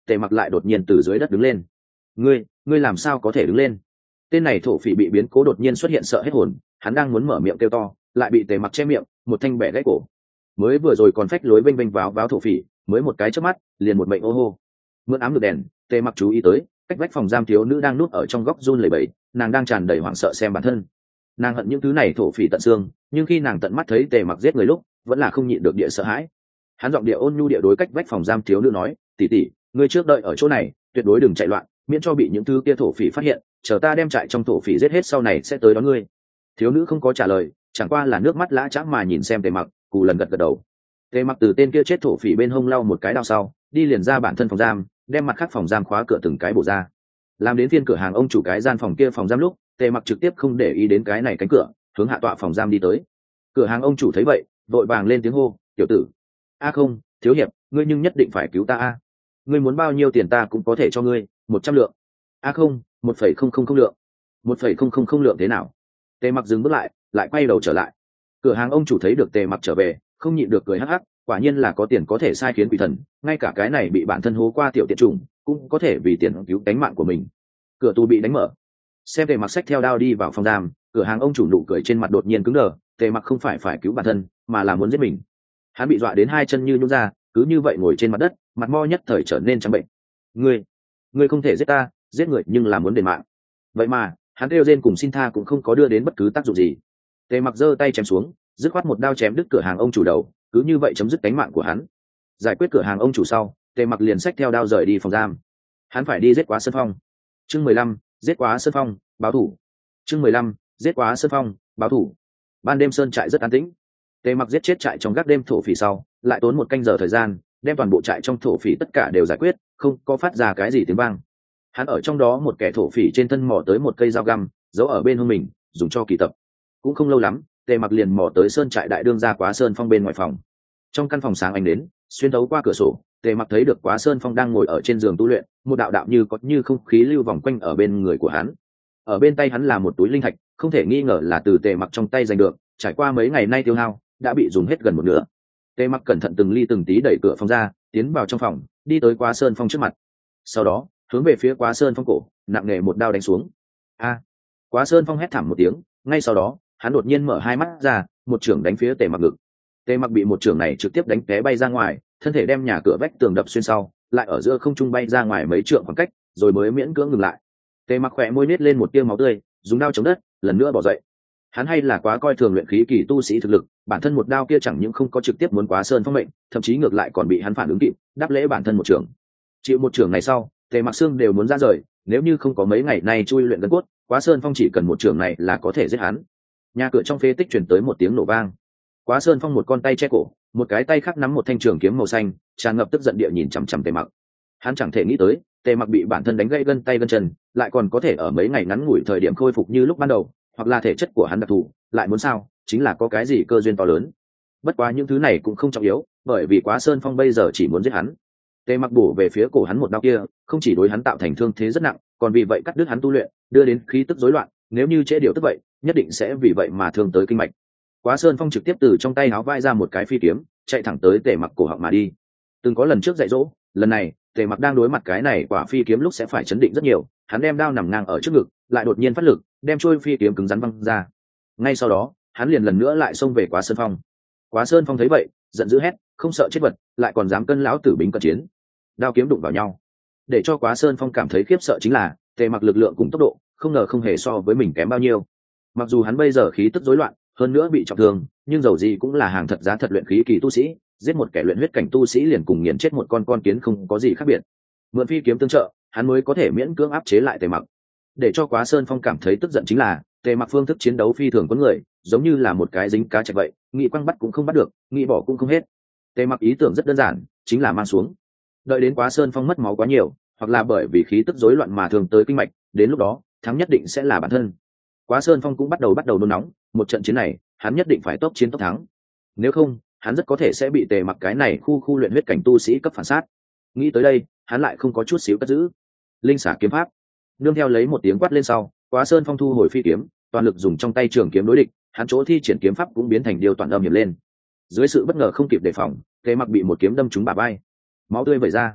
S1: tề mặc lại đột nhiên từ dưới đất đứng lên. ngươi ngươi làm sao có thể đứng lên? Tên này thổ phỉ bị biến cố đột nhiên xuất hiện sợ hết hồn, hắn đang muốn mở miệng kêu to, lại bị tề mặc che miệng, một thanh bẻ gãy cổ. Mới vừa rồi còn phách lối vênh vênh vào vào thổ phỉ, mới một cái chớp mắt liền một mệnh ô hô. Mượn ám được đèn, tề mặc chú ý tới cách vách phòng giam thiếu nữ đang núp ở trong góc run lẩy bẩy, nàng đang tràn đầy hoảng sợ xem bản thân. Nàng hận những thứ này thổ phỉ tận xương, nhưng khi nàng tận mắt thấy tề mặc giết người lúc, vẫn là không nhịn được địa sợ hãi. Hắn giọng địa ôn nhu địa đối cách vách phòng giam thiếu nữ nói, tỷ tỷ, ngươi trước đợi ở chỗ này, tuyệt đối đừng chạy loạn, miễn cho bị những thứ kia thổ phỉ phát hiện, chờ ta đem trại trong thổ phỉ giết hết sau này sẽ tới đón ngươi. Thiếu nữ không có trả lời, chẳng qua là nước mắt lã chã mà nhìn xem tề mặc, cù lần gật gật đầu. Tề mặc từ tên kia chết thổ phỉ bên hông lau một cái đao sau, đi liền ra bản thân phòng giam, đem mặt khác phòng giam khóa cửa từng cái bổ ra. Làm đến phiên cửa hàng ông chủ cái gian phòng kia phòng giam lúc, tề mặc trực tiếp không để ý đến cái này cánh cửa, hướng hạ tọa phòng giam đi tới. Cửa hàng ông chủ thấy vậy, vội vàng lên tiếng hô, tiểu tử, a không, thiếu hiệp, ngươi nhưng nhất định phải cứu ta a. Ngươi muốn bao nhiêu tiền ta cũng có thể cho ngươi, một trăm lượng. a không, một phẩy không không không lượng. một phẩy không không không lượng thế nào? Tề mặc dừng bước lại, lại quay đầu trở lại. Cửa hàng ông chủ thấy được tề mặc trở về, không nhịn được cười hắc hắc, quả nhiên là có tiền có thể sai khiến quỷ thần, ngay cả cái này bị bản thân hố qua tiểu tiện trùng cũng có thể vì tiền cứu đánh mạng của mình. Cửa tù bị đánh mở, xem tề mặc xách theo đao đi vào phòng giam, cửa hàng ông chủ nụ cười trên mặt đột nhiên cứng đờ. Tề mặc không phải phải cứu bản thân, mà là muốn giết mình. Hắn bị dọa đến hai chân như nhũn ra, cứ như vậy ngồi trên mặt đất, mặt mo nhất thời trở nên trắng bệnh. ngươi ngươi không thể giết ta, giết người nhưng là muốn đền mạng. Vậy mà hắn kêu rên cùng xin tha cũng không có đưa đến bất cứ tác dụng gì. Tề mặc giơ tay chém xuống, dứt khoát một đao chém đứt cửa hàng ông chủ đầu, cứ như vậy chấm dứt cánh mạng của hắn. Giải quyết cửa hàng ông chủ sau, Tề mặc liền xách theo đao rời đi phòng giam. Hắn phải đi giết quá sơn phong. Chương mười lăm, giết quá sơn phong, báo thủ. Chương mười lăm, giết quá sơn phong, báo thủ. Ban đêm sơn trại rất an tĩnh. Tề mặc giết chết trại trong gác đêm thổ phỉ sau, lại tốn một canh giờ thời gian, đem toàn bộ trại trong thổ phỉ tất cả đều giải quyết, không có phát ra cái gì tiếng vang. Hắn ở trong đó một kẻ thổ phỉ trên thân mò tới một cây dao găm, giấu ở bên hông mình, dùng cho kỳ tập. Cũng không lâu lắm, Tề mặc liền mò tới sơn trại đại đương ra Quá Sơn Phong bên ngoài phòng. Trong căn phòng sáng ánh đến, xuyên thấu qua cửa sổ, Tề mặc thấy được Quá Sơn Phong đang ngồi ở trên giường tu luyện, một đạo đạo như có như không khí lưu vòng quanh ở bên người của hắn. Ở bên tay hắn là một túi linh thạch, không thể nghi ngờ là từ Tề mặc trong tay giành được, trải qua mấy ngày nay tiêu hao, đã bị dùng hết gần một nửa. Tề mặc cẩn thận từng ly từng tí đẩy cửa phòng ra, tiến vào trong phòng, đi tới Quá Sơn Phong trước mặt. Sau đó, hướng về phía Quá Sơn Phong cổ, nặng nề một đao đánh xuống. A! Quá Sơn Phong hét thảm một tiếng, ngay sau đó, hắn đột nhiên mở hai mắt ra, một chưởng đánh phía Tề mặc ngực. Tề mặc bị một chưởng này trực tiếp đánh té bay ra ngoài, thân thể đem nhà cửa vách tường đập xuyên sau, lại ở giữa không trung bay ra ngoài mấy trượng khoảng cách, rồi mới miễn cưỡng ngừng lại. Tề mặc khỏe môi nết lên một tia máu tươi, dùng đao chống đất, lần nữa bỏ dậy. Hắn hay là quá coi thường luyện khí kỳ tu sĩ thực lực, bản thân một đao kia chẳng những không có trực tiếp muốn Quá Sơn Phong mệnh, thậm chí ngược lại còn bị hắn phản ứng kịp, đáp lễ bản thân một trường. Chịu một trường này sau, Tề mặc xương đều muốn ra rời, nếu như không có mấy ngày nay chui luyện gân cốt, Quá Sơn Phong chỉ cần một trường này là có thể giết hắn. Nhà cửa trong phế tích truyền tới một tiếng nổ vang. Quá Sơn Phong một con tay che cổ, một cái tay khác nắm một thanh trường kiếm màu xanh, tràn ngập tức giận địa nhìn chằm chằm Tề mặc. Hắn chẳng thể nghĩ tới, Tề mặc bị bản thân đánh gãy gân tay gân chân, lại còn có thể ở mấy ngày ngắn ngủi thời điểm khôi phục như lúc ban đầu, hoặc là thể chất của hắn đặc thù, lại muốn sao, chính là có cái gì cơ duyên to lớn. Bất quá những thứ này cũng không trọng yếu, bởi vì Quá Sơn Phong bây giờ chỉ muốn giết hắn. Tề mặc bổ về phía cổ hắn một đao kia, không chỉ đối hắn tạo thành thương thế rất nặng, còn vì vậy cắt đứt hắn tu luyện, đưa đến khí tức rối loạn, nếu như trễ điều tức vậy, nhất định sẽ vì vậy mà thương tới kinh mạch. Quá Sơn Phong trực tiếp từ trong tay áo vai ra một cái phi kiếm, chạy thẳng tới Tề mặc cổ họng mà đi. Từng có lần trước dạy dỗ, lần này Tề mặc đang đối mặt cái này quả phi kiếm lúc sẽ phải chấn định rất nhiều, hắn đem đao nằm ngang ở trước ngực, lại đột nhiên phát lực, đem trôi phi kiếm cứng rắn văng ra. Ngay sau đó, hắn liền lần nữa lại xông về Quá Sơn Phong. Quá Sơn Phong thấy vậy, giận dữ hét, không sợ chết vật, lại còn dám cân lão tử bính cận chiến. Đao kiếm đụng vào nhau. Để cho Quá Sơn Phong cảm thấy khiếp sợ chính là, Tề mặc lực lượng cùng tốc độ, không ngờ không hề so với mình kém bao nhiêu. Mặc dù hắn bây giờ khí tức rối loạn, hơn nữa bị trọng thương, nhưng dầu gì cũng là hàng thật giá thật luyện khí kỳ tu sĩ, giết một kẻ luyện huyết cảnh tu sĩ liền cùng nghiền chết một con con kiến không có gì khác biệt. Mượn phi kiếm tương trợ, hắn mới có thể miễn cưỡng áp chế lại Tề mặc. Để cho Quá Sơn Phong cảm thấy tức giận chính là, Tề mặc phương thức chiến đấu phi thường có người, giống như là một cái dính cá chạch vậy, nghĩ quăng bắt cũng không bắt được, nghĩ bỏ cũng không hết. Tề mặc ý tưởng rất đơn giản, chính là mang xuống. Đợi đến Quá Sơn Phong mất máu quá nhiều, hoặc là bởi vì khí tức rối loạn mà thường tới kinh mạch, đến lúc đó, thắng nhất định sẽ là bản thân. Quá Sơn Phong cũng bắt đầu bắt đầu nôn nóng, một trận chiến này, hắn nhất định phải tốc chiến tốc thắng. Nếu không, hắn rất có thể sẽ bị Tề mặc cái này khu khu luyện huyết cảnh tu sĩ cấp phản sát. Nghĩ tới đây, hắn lại không có chút xíu cất giữ. Linh xả kiếm pháp. Nương theo lấy một tiếng quát lên sau, Quá Sơn Phong thu hồi phi kiếm, toàn lực dùng trong tay trường kiếm đối địch, hắn chỗ thi triển kiếm pháp cũng biến thành điều toàn âm hiểm lên. Dưới sự bất ngờ không kịp đề phòng, Tề mặc bị một kiếm đâm trúng bả vai, máu tươi vẩy ra.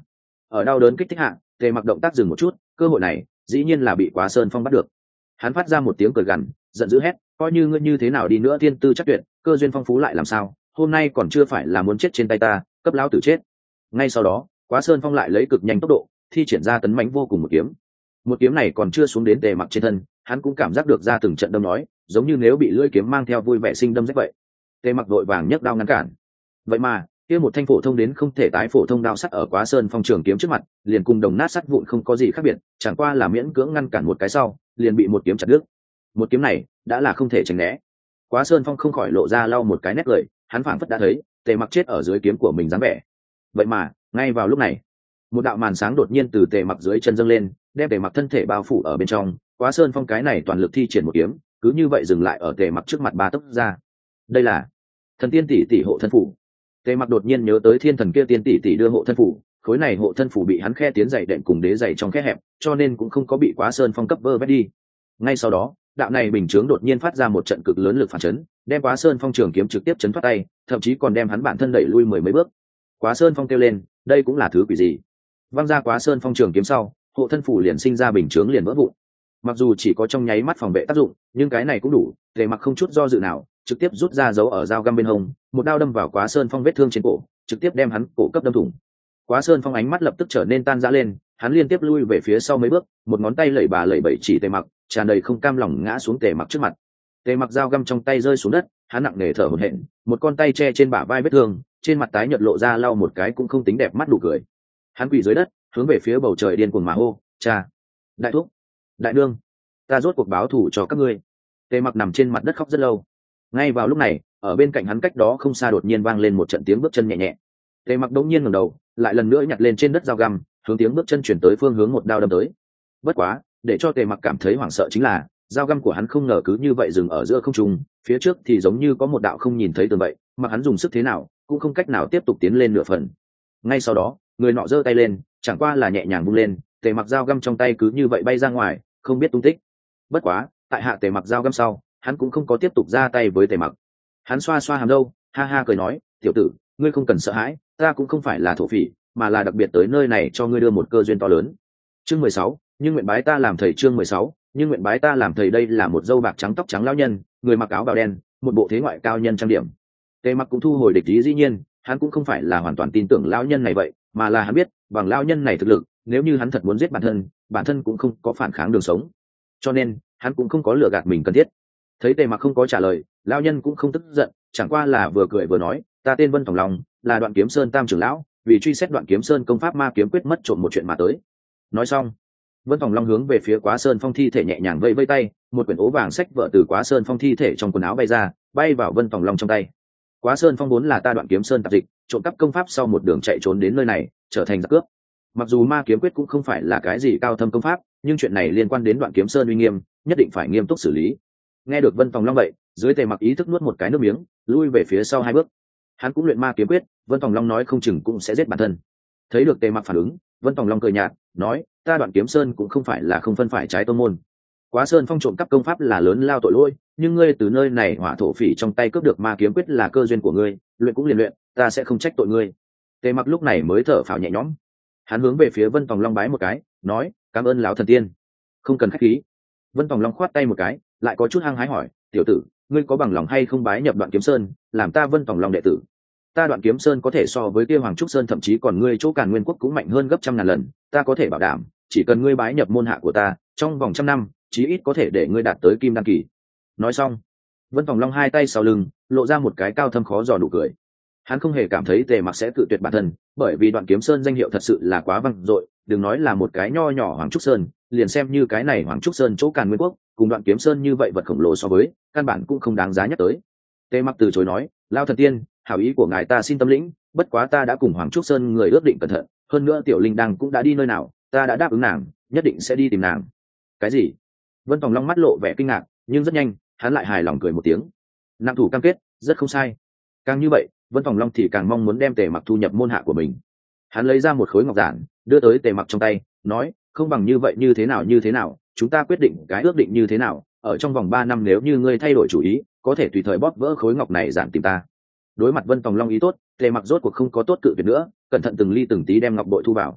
S1: Ở đau đớn kích thích hạ, tề mặc động tác dừng một chút, cơ hội này dĩ nhiên là bị Quá Sơn Phong bắt được. Hắn phát ra một tiếng cười gằn, giận dữ hét, coi như ngươi như thế nào đi nữa thiên tư chắc tuyệt, cơ duyên phong phú lại làm sao, hôm nay còn chưa phải là muốn chết trên tay ta, cấp lão tử chết. Ngay sau đó, Quá Sơn Phong lại lấy cực nhanh tốc độ thi triển ra tấn mãnh vô cùng một kiếm. Một kiếm này còn chưa xuống đến tề mặc trên thân, hắn cũng cảm giác được ra từng trận đâm nói, giống như nếu bị lưỡi kiếm mang theo vui vẻ sinh đâm rách vậy. Tề mặc vội vàng nhấc đao ngăn cản. Vậy mà kia một thanh phổ thông đến không thể tái phổ thông đao sắt ở Quá Sơn Phong trường kiếm trước mặt, liền cùng đồng nát sắt vụn không có gì khác biệt, chẳng qua là miễn cưỡng ngăn cản một cái sau, liền bị một kiếm chặt đứt. Một kiếm này đã là không thể tránh né. Quá Sơn Phong không khỏi lộ ra lau một cái nét cười, hắn phảng phất đã thấy tề mặc chết ở dưới kiếm của mình dáng vẻ. Vậy mà ngay vào lúc này, một đạo màn sáng đột nhiên từ tề mặc dưới chân dâng lên, đem tề mặc thân thể bao phủ ở bên trong. Quá Sơn Phong cái này toàn lực thi triển một kiếm, cứ như vậy dừng lại ở tề mặc trước mặt ba tấc ra. Đây là thần tiên tỷ tỷ hộ thân phủ. Tề mặc đột nhiên nhớ tới thiên thần kia tiên tỷ tỷ đưa hộ thân phủ, khối này hộ thân phủ bị hắn khe tiến dày đệm cùng đế dày trong khe hẹp, cho nên cũng không có bị Quá Sơn Phong cấp vơ vét đi. Ngay sau đó, đạo này bình chướng đột nhiên phát ra một trận cực lớn lực phản chấn, đem Quá Sơn Phong trường kiếm trực tiếp chấn thoát tay, thậm chí còn đem hắn bản thân đẩy lui mười mấy bước. Quá Sơn Phong kêu lên, đây cũng là thứ quỷ gì? Văng ra Quá Sơn Phong trường kiếm sau, hộ thân phủ liền sinh ra bình chướng liền vỡ vụn. Mặc dù chỉ có trong nháy mắt phòng vệ tác dụng, nhưng cái này cũng đủ. Tề mặc không chút do dự nào, trực tiếp rút ra dấu ở dao găm bên hông, một đao đâm vào Quá Sơn Phong vết thương trên cổ, trực tiếp đem hắn cổ cấp đâm thủng. Quá Sơn Phong ánh mắt lập tức trở nên tan rã lên, hắn liên tiếp lui về phía sau mấy bước, một ngón tay lẩy bà lẩy bẩy chỉ Tề mặc, tràn đầy không cam lòng ngã xuống Tề mặc trước mặt. Tề mặc dao găm trong tay rơi xuống đất, hắn nặng nề thở hổn hển, một con tay che trên bả vai vết thương, trên mặt tái nhợt lộ ra lau một cái cũng không tính đẹp mắt nụ cười. Hắn quỳ dưới đất, hướng về phía bầu trời điên cuồng mà hô, "Cha, đại thúc, đại nương, ta rốt cuộc báo thù cho các ngươi." Tề mặc nằm trên mặt đất khóc rất lâu. Ngay vào lúc này, ở bên cạnh hắn cách đó không xa đột nhiên vang lên một trận tiếng bước chân nhẹ nhẹ. Tề mặc đống nhiên ngẩng đầu, lại lần nữa nhặt lên trên đất dao găm, hướng tiếng bước chân chuyển tới phương hướng một đao đâm tới. Bất quá, để cho Tề mặc cảm thấy hoảng sợ chính là, dao găm của hắn không ngờ cứ như vậy dừng ở giữa không trung, phía trước thì giống như có một đạo không nhìn thấy tường vậy, mà hắn dùng sức thế nào, cũng không cách nào tiếp tục tiến lên nửa phần. Ngay sau đó, người nọ giơ tay lên, chẳng qua là nhẹ nhàng vung lên, Tề mặc dao găm trong tay cứ như vậy bay ra ngoài, không biết tung tích. Bất quá, tại hạ Tề mặc dao găm sau, hắn cũng không có tiếp tục ra tay với Tề mặc. Hắn xoa xoa hàm râu, ha ha cười nói, "Tiểu tử, ngươi không cần sợ hãi, ta cũng không phải là thổ phỉ, mà là đặc biệt tới nơi này cho ngươi đưa một cơ duyên to lớn." Chương mười sáu, nhưng nguyện bái ta làm thầy. Chương mười sáu, nhưng nguyện bái ta làm thầy. Đây là một dâu bạc trắng tóc trắng lão nhân, người mặc áo bào đen, một bộ thế ngoại cao nhân trang điểm. Tề mặc cũng thu hồi địch ý, dĩ nhiên, hắn cũng không phải là hoàn toàn tin tưởng lão nhân này vậy, mà là hắn biết, bằng lão nhân này thực lực, nếu như hắn thật muốn giết bản thân, bản thân cũng không có phản kháng đường sống. Cho nên, hắn cũng không có lừa gạt mình cần thiết. Thấy Tề mặc không có trả lời, lão nhân cũng không tức giận, chẳng qua là vừa cười vừa nói, "Ta tên Vân Tòng Long, là Đoạn Kiếm Sơn tam trưởng lão, vì truy xét Đoạn Kiếm Sơn công pháp ma kiếm quyết mất trộm một chuyện mà tới." Nói xong, Vân Tòng Long hướng về phía Quá Sơn Phong thi thể nhẹ nhàng vẫy vẫy tay, một quyển ố vàng sách vở từ Quá Sơn Phong thi thể trong quần áo bay ra, bay vào Vân Tòng Long trong tay. Quá Sơn Phong vốn là ta Đoạn Kiếm Sơn tạp dịch, trộm cắp công pháp sau một đường chạy trốn đến nơi này, trở thành giặc cướp. Mặc dù ma kiếm quyết cũng không phải là cái gì cao thâm công pháp, nhưng chuyện này liên quan đến Đoạn Kiếm Sơn uy nghiêm, nhất định phải nghiêm túc xử lý. Nghe được Vân Tòng Long vậy, dưới Tề mặc ý thức nuốt một cái nước miếng, lui về phía sau hai bước. Hắn cũng luyện ma kiếm quyết, Vân Tòng Long nói không chừng cũng sẽ giết bản thân. Thấy được Tề mặc phản ứng, Vân Tòng Long cười nhạt, nói, "Ta Đoạn Kiếm Sơn cũng không phải là không phân phải trái tông môn. Quá Sơn Phong trộm cắp công pháp là lớn lao tội lỗi, nhưng ngươi từ nơi này hỏa thổ phỉ trong tay cướp được ma kiếm quyết là cơ duyên của ngươi, luyện cũng liền luyện, ta sẽ không trách tội ngươi." Tề mặc lúc này mới thở phào nhẹ nhõm. Hắn hướng về phía Vân Tòng Long bái một cái, nói, "Cảm ơn lão thần tiên." "Không cần khách khí." Vân Tòng Long khoát tay một cái, lại có chút hăng hái hỏi, "Tiểu tử, ngươi có bằng lòng hay không bái nhập Đoạn Kiếm Sơn, làm ta Vân Tòng Long đệ tử? Ta Đoạn Kiếm Sơn có thể so với kia Hoàng Trúc Sơn, thậm chí còn ngươi chỗ Càn Nguyên Quốc cũng mạnh hơn gấp trăm ngàn lần, ta có thể bảo đảm, chỉ cần ngươi bái nhập môn hạ của ta, trong vòng trăm năm, chí ít có thể để ngươi đạt tới Kim Đan kỳ." Nói xong, Vân Tòng Long hai tay sau lưng, lộ ra một cái cao thâm khó dò nụ cười. Hắn không hề cảm thấy Tề mặc sẽ cự tuyệt bản thân, bởi vì Đoạn Kiếm Sơn danh hiệu thật sự là quá vang dội, đừng nói là một cái nho nhỏ Hoàng Trúc Sơn, liền xem như cái này Hoàng Trúc Sơn chỗ Càn Nguyên Quốc, cùng Đoạn Kiếm Sơn như vậy vật khổng lồ so với, căn bản cũng không đáng giá nhắc tới. Tề mặc từ chối nói, "Lao thần tiên, hảo ý của ngài ta xin tâm lĩnh, bất quá ta đã cùng Hoàng Trúc Sơn người ước định cẩn thận, hơn nữa Tiểu Linh Đăng cũng đã đi nơi nào, ta đã đáp ứng nàng, nhất định sẽ đi tìm nàng." "Cái gì?" Vân Tòng Long mắt lộ vẻ kinh ngạc, nhưng rất nhanh, hắn lại hài lòng cười một tiếng. Nặng thủ cam kết, rất không sai. Càng như vậy, Vân Tòng Long thì càng mong muốn đem Tề mặc thu nhập môn hạ của mình. Hắn lấy ra một khối ngọc giản, đưa tới Tề mặc trong tay, nói, "Không bằng như vậy như thế nào như thế nào, chúng ta quyết định cái ước định như thế nào, ở trong vòng ba năm nếu như ngươi thay đổi chủ ý, có thể tùy thời bóp vỡ khối ngọc này giản tìm ta." Đối mặt Vân Tòng Long ý tốt, Tề mặc rốt cuộc không có tốt cự tuyệt nữa, cẩn thận từng ly từng tí đem ngọc bội thu vào.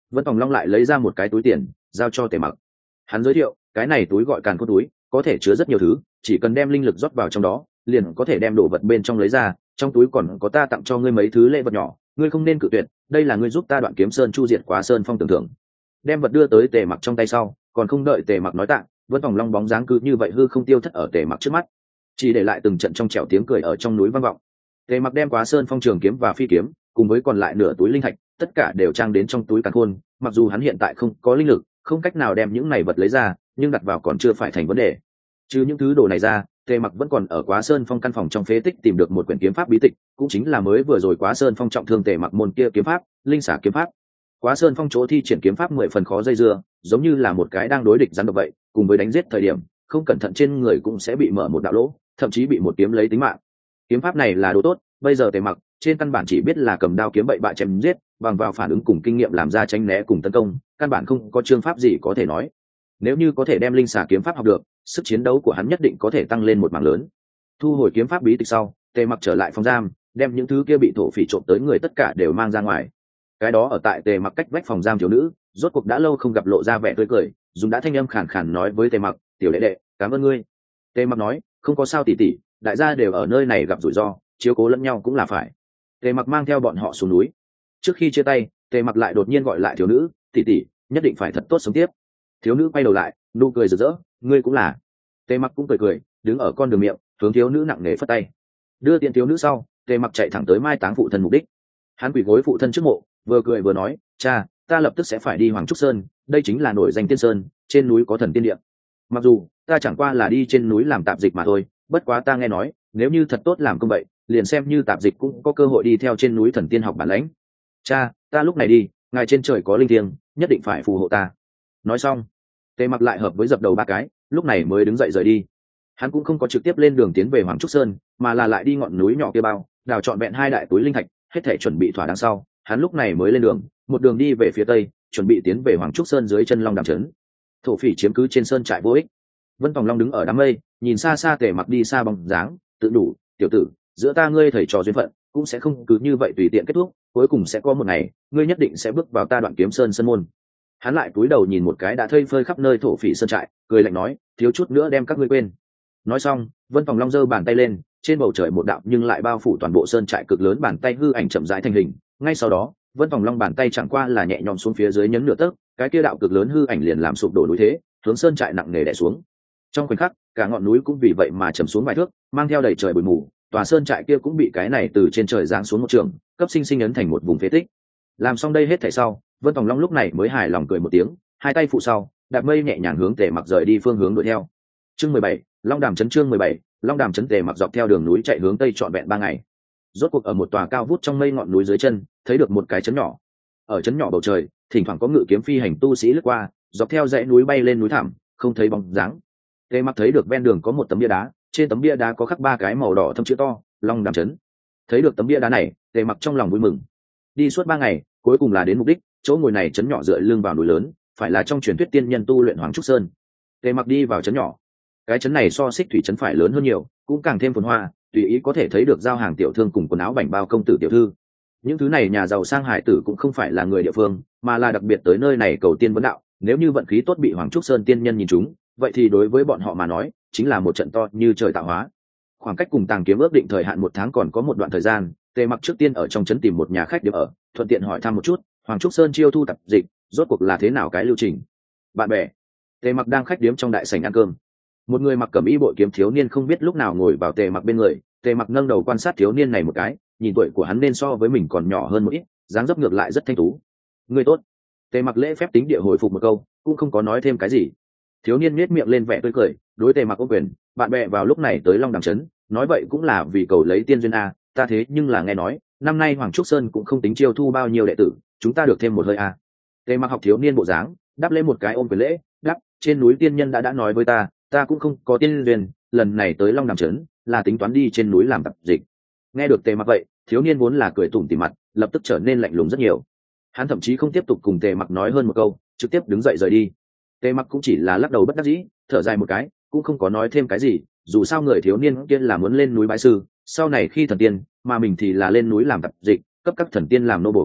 S1: Vân Tòng Long lại lấy ra một cái túi tiền giao cho Tề Mặc. Hắn giới thiệu, cái này túi gọi càn khôn túi, có thể chứa rất nhiều thứ, chỉ cần đem linh lực rót vào trong đó liền có thể đem đồ vật bên trong lấy ra. Trong túi còn có ta tặng cho ngươi mấy thứ lễ vật nhỏ, ngươi không nên cự tuyệt, đây là ngươi giúp ta Đoạn Kiếm Sơn chu diệt Quá Sơn Phong tưởng thưởng. Đem vật đưa tới Tề Mặc trong tay sau, còn không đợi Tề Mặc nói tạ, Vân Tòng Long bóng dáng cứ như vậy hư không tiêu thất ở Tề Mặc trước mắt, chỉ để lại từng trận trong trẻo tiếng cười ở trong núi vang vọng. Tề Mặc đem Quá Sơn Phong trường kiếm và phi kiếm cùng với còn lại nửa túi linh thạch tất cả đều trang đến trong túi càn khôn. Mặc dù hắn hiện tại không có linh lực, không cách nào đem những này vật lấy ra, nhưng đặt vào còn chưa phải thành vấn đề. Trừ những thứ đồ này ra, Tề Mặc vẫn còn ở Quá Sơn Phong căn phòng trong phế tích tìm được một quyển kiếm pháp bí tịch, cũng chính là mới vừa rồi Quá Sơn Phong trọng thương Tề Mặc môn kia kiếm pháp, Linh Xả kiếm pháp. Quá Sơn Phong chỗ thi triển kiếm pháp mười phần khó dây dưa, giống như là một cái đang đối địch rắn độc vậy, cùng với đánh giết thời điểm, không cẩn thận trên người cũng sẽ bị mở một đạo lỗ, thậm chí bị một kiếm lấy tính mạng. Kiếm pháp này là đồ tốt, bây giờ Tề Mặc trên căn bản chỉ biết là cầm đao kiếm bậy bạ chém giết, bằng vào phản ứng cùng kinh nghiệm làm ra tránh né cùng tấn công, căn bản không có chương pháp gì có thể nói. Nếu như có thể đem Linh Xả kiếm pháp học được, sức chiến đấu của hắn nhất định có thể tăng lên một mảng lớn. Thu hồi kiếm pháp bí tịch sau, Tề Mặc trở lại phòng giam, đem những thứ kia bị thổ phỉ trộm tới người tất cả đều mang ra ngoài. Cái đó ở tại Tề Mặc cách vách phòng giam thiếu nữ, rốt cuộc đã lâu không gặp lộ ra vẻ tươi cười, dùng đã thanh âm khàn khàn nói với Tề Mặc, "Tiểu đệ đệ, cảm ơn ngươi." Tề Mặc nói, "Không có sao tỷ tỷ, đại gia đều ở nơi này gặp rủi ro, chiếu cố lẫn nhau cũng là phải." Tề Mặc mang theo bọn họ xuống núi. Trước khi chia tay, Tề Mặc lại đột nhiên gọi lại thiếu nữ, "Tỷ tỷ, nhất định phải thật tốt sống tiếp." Thiếu nữ quay đầu lại, nụ cười rực rỡ, "Ngươi cũng là." Tề Mặc cũng cười cười, đứng ở con đường miệng, hướng thiếu nữ nặng nề phất tay. Đưa tiền thiếu nữ sau, Tề Mặc chạy thẳng tới mai táng phụ thân mục đích. Hắn quỳ gối phụ thân trước mộ, vừa cười vừa nói, "Cha, ta lập tức sẽ phải đi Hoàng Trúc Sơn, đây chính là nổi danh tiên sơn, trên núi có thần tiên điện. Mặc dù ta chẳng qua là đi trên núi làm tạp dịch mà thôi, bất quá ta nghe nói, nếu như thật tốt làm công vậy, liền xem như tạp dịch cũng có cơ hội đi theo trên núi thần tiên học bản lãnh. Cha, ta lúc này đi, ngài trên trời có linh thiêng, nhất định phải phù hộ ta." Nói xong, Tề Mặc lại hợp với dập đầu ba cái, lúc này mới đứng dậy rời đi. Hắn cũng không có trực tiếp lên đường tiến về Hoàng Trúc Sơn, mà là lại đi ngọn núi nhỏ kia bao, đào trọn vẹn hai đại túi linh thạch, hết thể chuẩn bị thỏa đáng sau, hắn lúc này mới lên đường, một đường đi về phía tây, chuẩn bị tiến về Hoàng Trúc Sơn dưới chân Long Đàm trấn. Thổ phỉ chiếm cứ trên sơn trại vô ích. Vân Tòng Long đứng ở đám mây, nhìn xa xa Tề Mặc đi xa bóng dáng, tự đủ, "Tiểu tử, giữa ta ngươi thầy trò duyên phận, cũng sẽ không cứ như vậy tùy tiện kết thúc, cuối cùng sẽ có một ngày, ngươi nhất định sẽ bước vào ta Đoạn Kiếm Sơn sân môn." Hắn lại cúi đầu nhìn một cái đã thây phơi khắp nơi thổ phỉ sơn trại, cười lạnh nói, "Thiếu chút nữa đem các ngươi quên." Nói xong, Vân Tòng Long giơ bàn tay lên, trên bầu trời một đạo nhưng lại bao phủ toàn bộ sơn trại cực lớn bàn tay hư ảnh chậm rãi thành hình. Ngay sau đó, Vân Tòng Long bàn tay chẳng qua là nhẹ nhõm xuống phía dưới nhấn nửa tấc, cái kia đạo cực lớn hư ảnh liền làm sụp đổ núi thế, hướng sơn trại nặng nề đè xuống. Trong khoảnh khắc, cả ngọn núi cũng vì vậy mà trầm xuống vài thước, mang theo đầy trời bụi mù, tòa sơn trại kia cũng bị cái này từ trên trời giáng xuống một trường, cấp sinh sinh ấn thành một vùng phế tích. Làm xong đây hết thảy sau, Vân Tòng Long lúc này mới hài lòng cười một tiếng, hai tay phụ sau, đạp mây nhẹ nhàng hướng Tề Mặc rời đi phương hướng đuổi theo. Chương mười bảy, Long Đàm trấn. Chương mười bảy, Long Đàm trấn. Tề Mặc dọc theo đường núi chạy hướng tây trọn vẹn ba ngày. Rốt cuộc ở một tòa cao vút trong mây ngọn núi dưới chân, thấy được một cái trấn nhỏ. Ở trấn nhỏ bầu trời, thỉnh thoảng có ngự kiếm phi hành tu sĩ lướt qua, dọc theo dãy núi bay lên núi thẳm, không thấy bóng dáng. Tề Mặc thấy được ven đường có một tấm bia đá, trên tấm bia đá có khắc ba cái màu đỏ thâm chữ to, Long Đàm trấn. Thấy được tấm bia đá này, Tề Mặc trong lòng vui mừng. Đi suốt ba ngày, cuối cùng là đến mục đích, chỗ ngồi này trấn nhỏ dựa lưng vào núi lớn, phải là trong truyền thuyết tiên nhân tu luyện Hoàng Trúc Sơn. Tề Mặc đi vào trấn nhỏ. Cái trấn này so Xích Thủy trấn phải lớn hơn nhiều, cũng càng thêm phồn hoa, tùy ý có thể thấy được giao hàng tiểu thương cùng quần áo bảnh bao công tử tiểu thư. Những thứ này nhà giàu sang hải tử cũng không phải là người địa phương, mà là đặc biệt tới nơi này cầu tiên vấn đạo. Nếu như vận khí tốt bị Hoàng Trúc Sơn tiên nhân nhìn chúng, vậy thì đối với bọn họ mà nói, chính là một trận to như trời tạo hóa. Khoảng cách cùng Tàng Kiếm ước định thời hạn một tháng còn có một đoạn thời gian, Tề Mặc trước tiên ở trong trấn tìm một nhà khách điểm ở, thuận tiện hỏi thăm một chút, Hoàng Trúc Sơn chiêu thu tập dịch, rốt cuộc là thế nào cái lưu trình. Bạn bè. Tề Mặc đang khách điếm trong đại sảnh ăn cơm. Một người mặc cẩm y bội kiếm thiếu niên không biết lúc nào ngồi vào Tề Mặc bên người, Tề Mặc nâng đầu quan sát thiếu niên này một cái, nhìn tuổi của hắn nên so với mình còn nhỏ hơn một ít, dáng dấp ngược lại rất thanh tú. "Người tốt." Tề Mặc lễ phép tính địa hồi phục một câu, cũng không có nói thêm cái gì. Thiếu niên nhếch miệng lên vẻ tươi cười, đối Tề Mặc ôm quyền, "Bạn bè vào lúc này tới Long Đàm trấn, nói vậy cũng là vì cầu lấy tiên duyên a, ta thế nhưng là nghe nói, năm nay Hoàng Trúc Sơn cũng không tính chiêu thu bao nhiêu đệ tử, chúng ta được thêm một hơi a." Tề Mặc học thiếu niên bộ dáng, đáp lên một cái ôm quyền lễ, đáp, "Trên núi tiên nhân đã đã nói với ta, ta cũng không có tiên duyên, lần này tới Long Đàm trấn là tính toán đi trên núi làm tập dịch." Nghe được Tề Mặc vậy, thiếu niên vốn là cười tủm tỉm mặt, lập tức trở nên lạnh lùng rất nhiều. Hắn thậm chí không tiếp tục cùng Tề Mặc nói hơn một câu, trực tiếp đứng dậy rời đi. Tề Mặc cũng chỉ là lắc đầu bất đắc dĩ, thở dài một cái, cũng không có nói thêm cái gì, dù sao người thiếu niên kia là muốn lên núi bái sư, sau này khi thần tiên, mà mình thì là lên núi làm tập dịch, cấp các thần tiên làm nô buộc.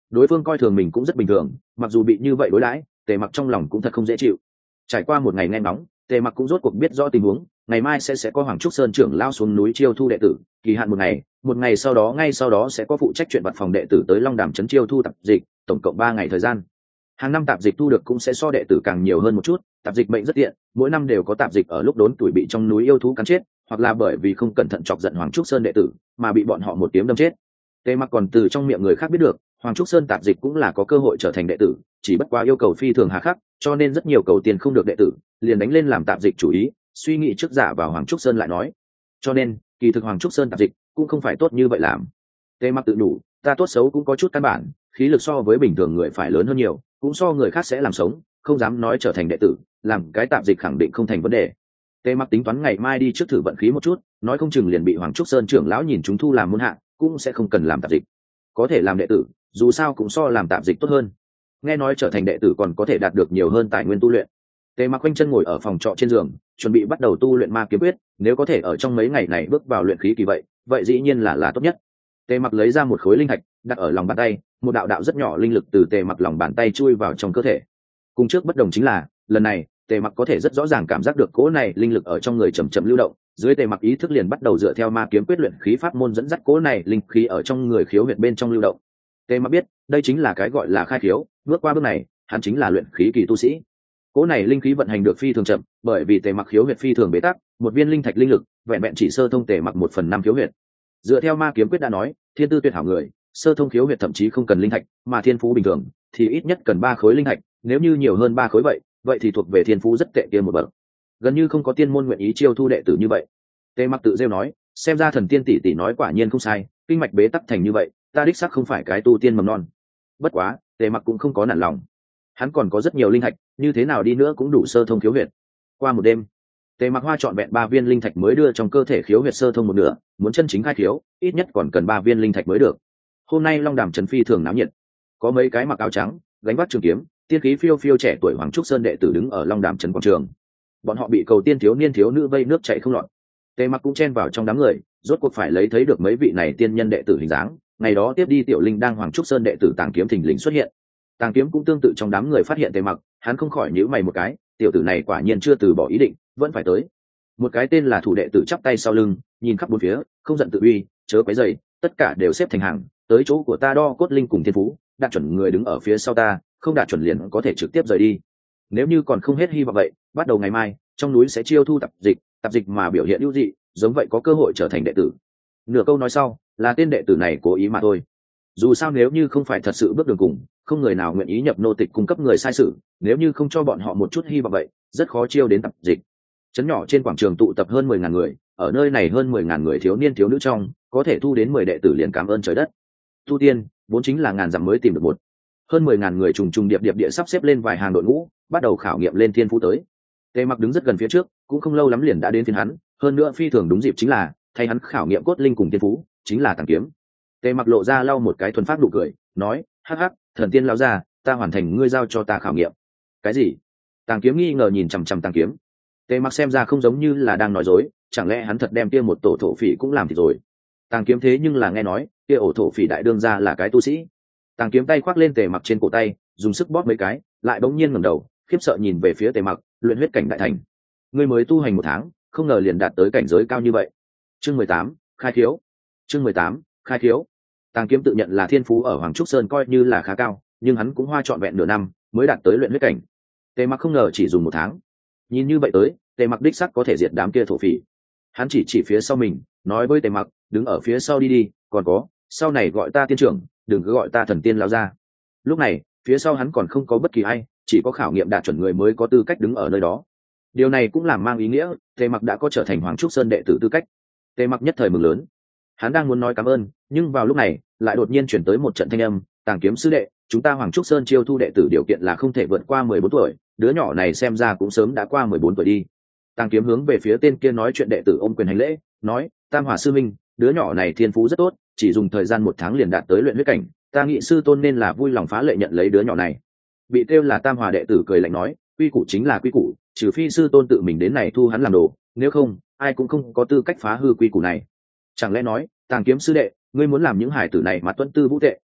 S1: đối phương coi thường mình cũng rất bình thường, mặc dù bị như vậy đối đãi, Tề Mặc trong lòng cũng thật không dễ chịu. Trải qua một ngày nghe nóng, Tề Mặc cũng rốt cuộc biết rõ tình huống, ngày mai sẽ sẽ có Hoàng Trúc Sơn trưởng lao xuống núi chiêu thu đệ tử, kỳ hạn một ngày, một ngày sau đó ngay sau đó sẽ có phụ trách chuyện vặt phòng đệ tử tới Long Đàm trấn chiêu thu tạp dịch, tổng cộng ba ngày thời gian. Hàng năm tạp dịch thu được cũng sẽ so đệ tử càng nhiều hơn một chút, tạp dịch mệnh rất tiện, mỗi năm đều có tạp dịch ở lúc đốn tuổi bị trong núi yêu thú cắn chết, hoặc là bởi vì không cẩn thận chọc giận Hoàng Trúc Sơn đệ tử, mà bị bọn họ một tiếng đâm chết. Tề Mặc còn từ trong miệng người khác biết được, Hoàng Trúc Sơn tạp dịch cũng là có cơ hội trở thành đệ tử, chỉ bất quá yêu cầu phi thường hà khắc, cho nên rất nhiều cầu tiền không được đệ tử, liền đánh lên làm tạp dịch chủ ý, suy nghĩ trước giả vào Hoàng Trúc Sơn lại nói. Cho nên, kỳ thực Hoàng Trúc Sơn tạp dịch cũng không phải tốt như vậy làm. Tề Mặc tự đủ, ta tốt xấu cũng có chút căn bản, khí lực so với bình thường người phải lớn hơn nhiều, cũng so người khác sẽ làm sống, không dám nói trở thành đệ tử, làm cái tạp dịch khẳng định không thành vấn đề. Tề Mặc tính toán ngày mai đi trước thử vận khí một chút, nói không chừng liền bị Hoàng Trúc Sơn trưởng lão nhìn chúng thu làm môn hạ, cũng sẽ không cần làm tạp dịch. Có thể làm đệ tử, dù sao cũng so làm tạp dịch tốt hơn. Nghe nói trở thành đệ tử còn có thể đạt được nhiều hơn tài nguyên tu luyện. Tề Mặc quanh chân ngồi ở phòng trọ trên giường, chuẩn bị bắt đầu tu luyện ma kiếm quyết, nếu có thể ở trong mấy ngày này bước vào luyện khí kỳ vậy, vậy dĩ nhiên là là tốt nhất. Tề Mặc lấy ra một khối linh thạch, đặt ở lòng bàn tay, một đạo đạo rất nhỏ linh lực từ Tề Mặc lòng bàn tay chui vào trong cơ thể. Cùng trước bất đồng chính là, lần này, Tề Mặc có thể rất rõ ràng cảm giác được cỗ này linh lực ở trong người chậm chậm lưu động, dưới Tề Mặc ý thức liền bắt đầu dựa theo ma kiếm quyết luyện khí pháp môn dẫn dắt cỗ này linh khí ở trong người khiếu huyệt bên trong lưu động. Tề Mặc biết, đây chính là cái gọi là khai khiếu, bước qua bước này, hắn chính là luyện khí kỳ tu sĩ. Cỗ này linh khí vận hành được phi thường chậm, bởi vì Tề Mặc khiếu huyệt phi thường bế tắc, một viên linh thạch linh lực, vẹn vẹn chỉ sơ thông Tề Mặc một phần năm khiếu huyệt. Dựa theo ma kiếm quyết đã nói, thiên tư tuyệt hảo người, sơ thông khiếu huyệt thậm chí không cần linh thạch, mà thiên phú bình thường thì ít nhất cần ba khối linh thạch, nếu như nhiều hơn ba khối vậy, vậy thì thuộc về thiên phú rất tệ kia một bậc. Gần như không có tiên môn nguyện ý chiêu thu đệ tử như vậy. Tề Mặc tự rêu nói, xem ra thần tiên tỷ tỷ nói quả nhiên không sai, kinh mạch bế tắc thành như vậy, ta đích xác không phải cái tu tiên mầm non. Bất quá, Tề Mặc cũng không có nản lòng. Hắn còn có rất nhiều linh thạch, như thế nào đi nữa cũng đủ sơ thông khiếu huyệt. Qua một đêm, Tề Mặc hoa chọn vẹn ba viên linh thạch mới đưa trong cơ thể khiếu huyệt sơ thông một nửa, muốn chân chính khai khiếu, ít nhất còn cần ba viên linh thạch mới được. Hôm nay Long Đàm trấn phi thường náo nhiệt, có mấy cái mặc áo trắng, gánh vác trường kiếm, tiên khí phiêu phiêu trẻ tuổi Hoàng Trúc Sơn đệ tử đứng ở Long Đàm trấn quảng trường. Bọn họ bị cầu tiên thiếu niên thiếu nữ vây nước chảy không lọt. Tề Mặc cũng chen vào trong đám người, rốt cuộc phải lấy thấy được mấy vị này tiên nhân đệ tử hình dáng. Ngày đó tiếp đi tiểu linh đang Hoàng Trúc Sơn đệ tử Tàng Kiếm thình lình xuất hiện. Tàng Kiếm cũng tương tự trong đám người phát hiện Tề Mặc, hắn không khỏi nhíu mày một cái, tiểu tử này quả nhiên chưa từ bỏ ý định, vẫn phải tới. Một cái tên là thủ đệ tử chắp tay sau lưng, nhìn khắp bốn phía, không giận tự uy, chớ quấy rầy, tất cả đều xếp thành hàng, tới chỗ của ta đo cốt linh cùng thiên phú, đạt chuẩn người đứng ở phía sau ta, không đạt chuẩn liền có thể trực tiếp rời đi. Nếu như còn không hết hy vọng vậy, bắt đầu ngày mai, trong núi sẽ chiêu thu tập dịch, tập dịch mà biểu hiện ưu dị, giống vậy có cơ hội trở thành đệ tử. Nửa câu nói sau, là tên đệ tử này cố ý mà thôi. Dù sao nếu như không phải thật sự bước đường cùng, không người nào nguyện ý nhập nô tịch cung cấp người sai sự, nếu như không cho bọn họ một chút hy vọng vậy, rất khó chiêu đến tập dịch. Trấn nhỏ trên quảng trường tụ tập hơn mười ngàn người, ở nơi này hơn mười ngàn người thiếu niên thiếu nữ trong, có thể thu đến mười đệ tử liền cảm ơn trời đất. Tu tiên, vốn chính là ngàn dặm mới tìm được một. Hơn mười ngàn người trùng trùng điệp điệp địa sắp xếp lên vài hàng đội ngũ, bắt đầu khảo nghiệm lên thiên phú tới. Tề Mặc đứng rất gần phía trước, cũng không lâu lắm liền đã đến phiên hắn, hơn nữa phi thường đúng dịp chính là, thay hắn khảo nghiệm cốt linh cùng thiên phú, chính là Tàng Kiếm. Tề Mặc lộ ra lau một cái thuần phát nụ cười, nói, hắc hắc, thần tiên lão gia, ta hoàn thành ngươi giao cho ta khảo nghiệm. Cái gì? Tàng Kiếm nghi ngờ nhìn chằm chằm Tàng Kiếm. Tề Mặc xem ra không giống như là đang nói dối, chẳng lẽ hắn thật đem kia một tổ thổ phỉ cũng làm thì rồi. Tàng Kiếm thế nhưng là nghe nói, kia ổ thổ phỉ đại đương gia là cái tu sĩ. Tàng Kiếm tay khoác lên Tề Mặc trên cổ tay, dùng sức bóp mấy cái, lại bỗng nhiên ngẩng đầu, khiếp sợ nhìn về phía Tề Mặc, luyện huyết cảnh đại thành. Ngươi mới tu hành một tháng, không ngờ liền đạt tới cảnh giới cao như vậy. Chương mười tám, khai khiếu. Chương mười tám, khai khiếu. Tàng Kiếm tự nhận là thiên phú ở Hoàng Trúc Sơn coi như là khá cao, nhưng hắn cũng hoa trọn vẹn nửa năm mới đạt tới luyện huyết cảnh. Tề Mặc không ngờ chỉ dùng một tháng. Nhìn như vậy tới, Tề Mặc đích sắc có thể diệt đám kia thổ phỉ. Hắn chỉ chỉ phía sau mình, nói với Tề Mặc, đứng ở phía sau đi đi, còn có, sau này gọi ta tiên trưởng, đừng cứ gọi ta thần tiên lão gia. Lúc này, phía sau hắn còn không có bất kỳ ai, chỉ có khảo nghiệm đạt chuẩn người mới có tư cách đứng ở nơi đó. Điều này cũng làm mang ý nghĩa, Tề Mặc đã có trở thành Hoàng Trúc Sơn đệ tử tư cách. Tề Mặc nhất thời mừng lớn. Hắn đang muốn nói cảm ơn, nhưng vào lúc này, lại đột nhiên chuyển tới một trận thanh âm, Tàng Kiếm sư đệ, chúng ta Hoàng Trúc Sơn chiêu thu đệ tử điều kiện là không thể vượt qua mười bốn tuổi, đứa nhỏ này xem ra cũng sớm đã qua mười bốn tuổi đi. Tàng Kiếm hướng về phía tên kia nói chuyện đệ tử ôm quyền hành lễ, nói, Tam Hòa sư minh, đứa nhỏ này thiên phú rất tốt, chỉ dùng thời gian một tháng liền đạt tới luyện huyết cảnh, ta nghĩ sư tôn nên là vui lòng phá lệ nhận lấy đứa nhỏ này. Bị kêu là Tam Hòa đệ tử cười lạnh nói, quy củ chính là quy củ, trừ phi sư tôn tự mình đến này thu hắn làm đồ, nếu không, ai cũng không có tư cách phá hư quy củ này. Chẳng lẽ nói, Tàng Kiếm sư đệ, ngươi muốn làm những hải tử này mà tuân tư vũ tệ,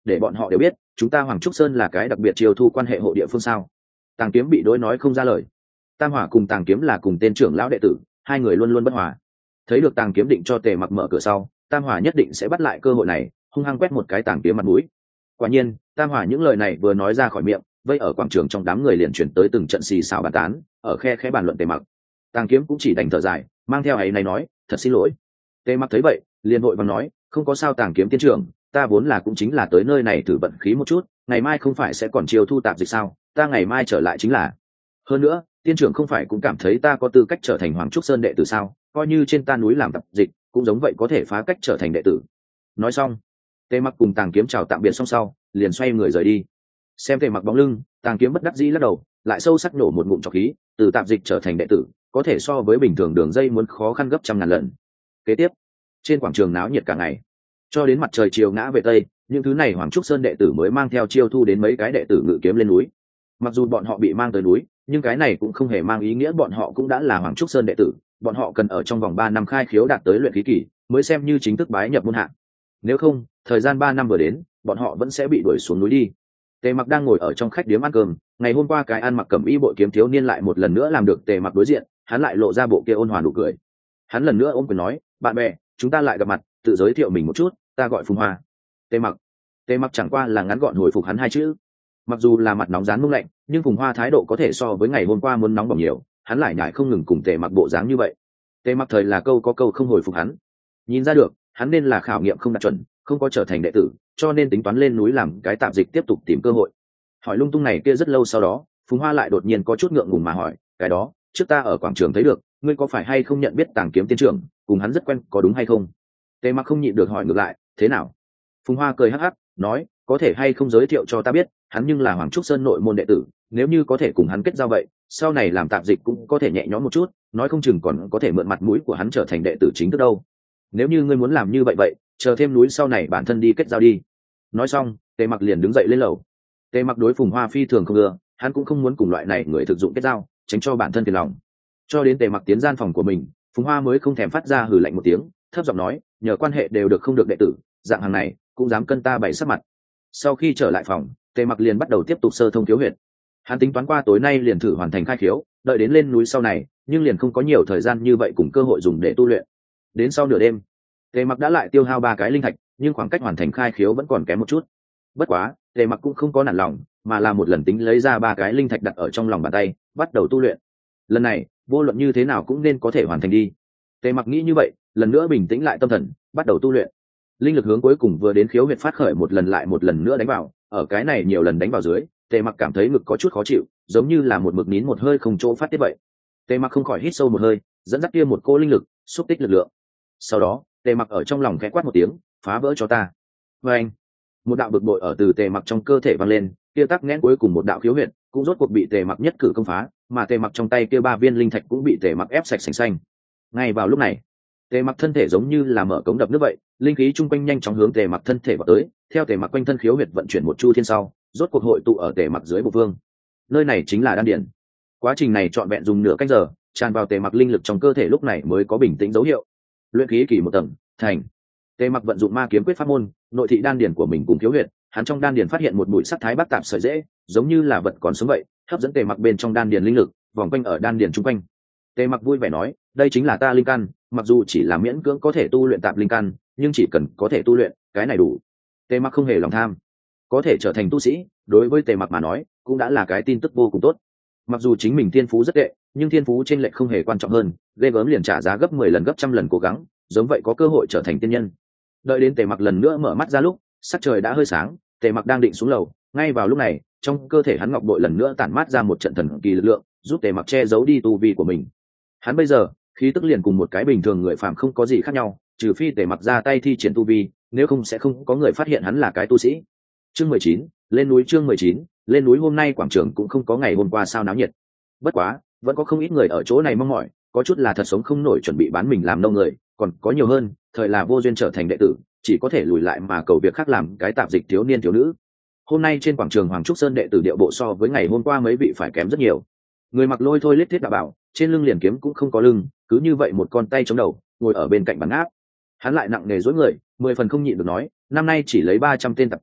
S1: để bọn họ đều biết chúng ta Hoàng Trúc Sơn là cái đặc biệt chiêu thu quan hệ hộ địa phương sao. Tàng Kiếm bị đối nói không ra lời. Tam Hỏa cùng Tàng Kiếm là cùng tên trưởng lão đệ tử, hai người luôn luôn bất hòa. Thấy được Tàng Kiếm định cho Tề Mặc mở cửa sau, Tam Hỏa nhất định sẽ bắt lại cơ hội này, hung hăng quét một cái Tàng Kiếm mặt mũi. Quả nhiên, Tam Hỏa những lời này vừa nói ra khỏi miệng, vây ở quảng trường trong đám người liền chuyển tới từng trận xì xào bàn tán, ở khe khẽ bàn luận Tề Mặc. Tàng Kiếm cũng chỉ đành thở dài, mang theo ấy này nói, thật xin lỗi. Tề Mặc thấy vậy, liền vội vàng nói, không có sao Tàng Kiếm tiên trưởng, ta vốn là cũng chính là tới nơi này thử vận khí một chút, ngày mai không phải sẽ còn chiêu thu tạp dịch sao, ta ngày mai trở lại chính là. Hơn nữa, tiên trưởng không phải cũng cảm thấy ta có tư cách trở thành Hoàng Trúc Sơn đệ tử sao, coi như trên ta núi làm tạp dịch, cũng giống vậy có thể phá cách trở thành đệ tử. Nói xong, Tề Mặc cùng Tàng Kiếm chào tạm biệt xong sau, liền xoay người rời đi. Xem Tề Mặc bóng lưng, Tàng Kiếm bất đắc dĩ lắc đầu, lại sâu sắc nổ một ngụm trọc khí, từ tạp dịch trở thành đệ tử, có thể so với bình thường đường dây muốn khó khăn gấp trăm ngàn lần. Kế tiếp, trên quảng trường náo nhiệt cả ngày, cho đến mặt trời chiều ngã về tây, những thứ này Hoàng Trúc Sơn đệ tử mới mang theo chiêu thu đến mấy cái đệ tử ngự kiếm lên núi. Mặc dù bọn họ bị mang tới núi, nhưng cái này cũng không hề mang ý nghĩa bọn họ cũng đã là Hoàng Trúc Sơn đệ tử, bọn họ cần ở trong vòng ba năm khai khiếu đạt tới luyện khí kỳ, mới xem như chính thức bái nhập môn hạ. Nếu không, thời gian ba năm vừa đến, bọn họ vẫn sẽ bị đuổi xuống núi đi. Tề Mặc đang ngồi ở trong khách điếm ăn cơm, ngày hôm qua cái ăn mặc cẩm y bội kiếm thiếu niên lại một lần nữa làm được Tề Mặc đối diện, hắn lại lộ ra bộ kia ôn hòa nụ cười. Hắn lần nữa ôm quyền nói, bạn bè, chúng ta lại gặp mặt, tự giới thiệu mình một chút, ta gọi Phùng Hoa. Tề Mặc. Tề Mặc chẳng qua là ngắn gọn hồi phục hắn hai chữ. Mặc dù là mặt nóng rán mông lạnh, nhưng Phùng Hoa thái độ có thể so với ngày hôm qua muốn nóng bỏng nhiều, hắn lại nhải không ngừng cùng Tề Mặc bộ dáng như vậy. Tề Mặc thời là câu có câu không hồi phục hắn. Nhìn ra được, hắn nên là khảo nghiệm không đạt chuẩn, không có trở thành đệ tử, cho nên tính toán lên núi làm cái tạp dịch tiếp tục tìm cơ hội. Hỏi lung tung này kia rất lâu sau đó, Phùng Hoa lại đột nhiên có chút ngượng ngùng mà hỏi, cái đó, trước ta ở quảng trường thấy được, ngươi có phải hay không nhận biết Tàng Kiếm tiên trưởng, cùng hắn rất quen, có đúng hay không? Tề Mặc không nhịn được hỏi ngược lại, thế nào? Phùng Hoa cười hắc hắc, nói, có thể hay không giới thiệu cho ta biết, hắn nhưng là Hoàng Trúc Sơn nội môn đệ tử, nếu như có thể cùng hắn kết giao vậy, sau này làm tạp dịch cũng có thể nhẹ nhõm một chút, nói không chừng còn có thể mượn mặt mũi của hắn trở thành đệ tử chính thức đâu. Nếu như ngươi muốn làm như vậy vậy, chờ thêm núi sau này bản thân đi kết giao đi. Nói xong, Tề Mặc liền đứng dậy lên lầu. Tề Mặc đối Phùng Hoa phi thường không ưa, hắn cũng không muốn cùng loại này người thực dụng kết giao, tránh cho bản thân phiền lòng. Cho đến Tề Mặc tiến gian phòng của mình, Phùng Hoa mới không thèm phát ra hừ lạnh một tiếng, thấp giọng nói, nhờ quan hệ đều được không được đệ tử, dạng hàng này cũng dám cân ta bày sắc mặt. Sau khi trở lại phòng, Tề Mặc liền bắt đầu tiếp tục sơ thông khiếu huyệt. Hắn tính toán qua tối nay liền thử hoàn thành khai khiếu, đợi đến lên núi sau này, nhưng liền không có nhiều thời gian như vậy cùng cơ hội dùng để tu luyện. Đến sau nửa đêm, Tề Mặc đã lại tiêu hao ba cái linh thạch, nhưng khoảng cách hoàn thành khai khiếu vẫn còn kém một chút. Bất quá, Tề Mặc cũng không có nản lòng, mà là một lần tính lấy ra ba cái linh thạch đặt ở trong lòng bàn tay, bắt đầu tu luyện. Lần này, vô luận như thế nào cũng nên có thể hoàn thành đi. Tề Mặc nghĩ như vậy, lần nữa bình tĩnh lại tâm thần, bắt đầu tu luyện. Linh lực hướng cuối cùng vừa đến khiếu huyệt phát khởi một lần lại một lần nữa đánh vào, ở cái này nhiều lần đánh vào dưới, Tề Mặc cảm thấy ngực có chút khó chịu, giống như là một mực nín một hơi không chỗ phát tiết vậy. Tề Mặc không khỏi hít sâu một hơi, dẫn dắt kia một cô linh lực, xúc tích lực lượng. Sau đó, Tề Mặc ở trong lòng khẽ quát một tiếng, phá vỡ cho ta. Và anh, một đạo bực bội ở từ Tề Mặc trong cơ thể vang lên, kia tắc nghẽn cuối cùng một đạo khiếu huyệt, cũng rốt cuộc bị Tề Mặc nhất cử công phá, mà Tề Mặc trong tay kia ba viên linh thạch cũng bị Tề Mặc ép sạch sành xanh. Ngay vào lúc này, Tề Mặc thân thể giống như là mở cống đập nước vậy, linh khí chung quanh nhanh chóng hướng Tề Mặc thân thể vào tới, theo Tề Mặc quanh thân khiếu huyệt vận chuyển một chu thiên sau, rốt cuộc hội tụ ở Tề Mặc dưới bộ vương. Nơi này chính là đan điền. Quá trình này trọn vẹn dùng nửa canh giờ, tràn vào Tề Mặc linh lực trong cơ thể lúc này mới có bình tĩnh dấu hiệu. Luyện khí kỳ một tầng, thành. Tề Mặc vận dụng ma kiếm quyết pháp môn, nội thị đan điền của mình cùng khiếu huyệt, hắn trong đan điền phát hiện một bụi sắc thái bắc tạp sợi dễ, giống như là vật còn sống vậy, hấp dẫn Tề Mặc bên trong đan điền linh lực, vòng quanh ở đan điền chung quanh. Tề Mặc vui vẻ nói, đây chính là ta linh căn, mặc dù chỉ là miễn cưỡng có thể tu luyện tạp linh căn, nhưng chỉ cần có thể tu luyện, cái này đủ. Tề Mặc không hề lòng tham, có thể trở thành tu sĩ, đối với Tề Mặc mà nói, cũng đã là cái tin tức vô cùng tốt. Mặc dù chính mình thiên phú rất tệ, nhưng thiên phú trên lệch không hề quan trọng hơn, ghê gớm liền trả giá gấp mười lần gấp trăm lần cố gắng, giống vậy có cơ hội trở thành tiên nhân. Đợi đến Tề Mặc lần nữa mở mắt ra lúc, sắc trời đã hơi sáng, Tề Mặc đang định xuống lầu, ngay vào lúc này, trong cơ thể hắn ngọc bội lần nữa tản mát ra một trận thần kỳ lực lượng, giúp Tề Mặc che giấu đi tu vi của mình. Hắn bây giờ, khí tức liền cùng một cái bình thường người phàm không có gì khác nhau, trừ phi Tề Mặc ra tay thi triển tu vi, nếu không sẽ không có người phát hiện hắn là cái tu sĩ. Chương mười chín, lên núi chương mười chín, lên núi hôm nay quảng trường cũng không có ngày hôm qua sao náo nhiệt. Bất quá, vẫn có không ít người ở chỗ này mong mỏi, có chút là thật sống không nổi chuẩn bị bán mình làm nô người, còn có nhiều hơn, thời là vô duyên trở thành đệ tử, chỉ có thể lùi lại mà cầu việc khác làm cái tạp dịch thiếu niên thiếu nữ. Hôm nay trên quảng trường Hoàng Trúc Sơn đệ tử điệu bộ so với ngày hôm qua mấy vị phải kém rất nhiều. Người mặc lôi thôi lết thiết đạo bảo, trên lưng liền kiếm cũng không có lưng, cứ như vậy một con tay chống đầu, ngồi ở bên cạnh bàn áp. Hắn lại nặng nề dối người, mười phần không nhịn được nói, năm nay chỉ lấy ba trăm tên tạp dịch,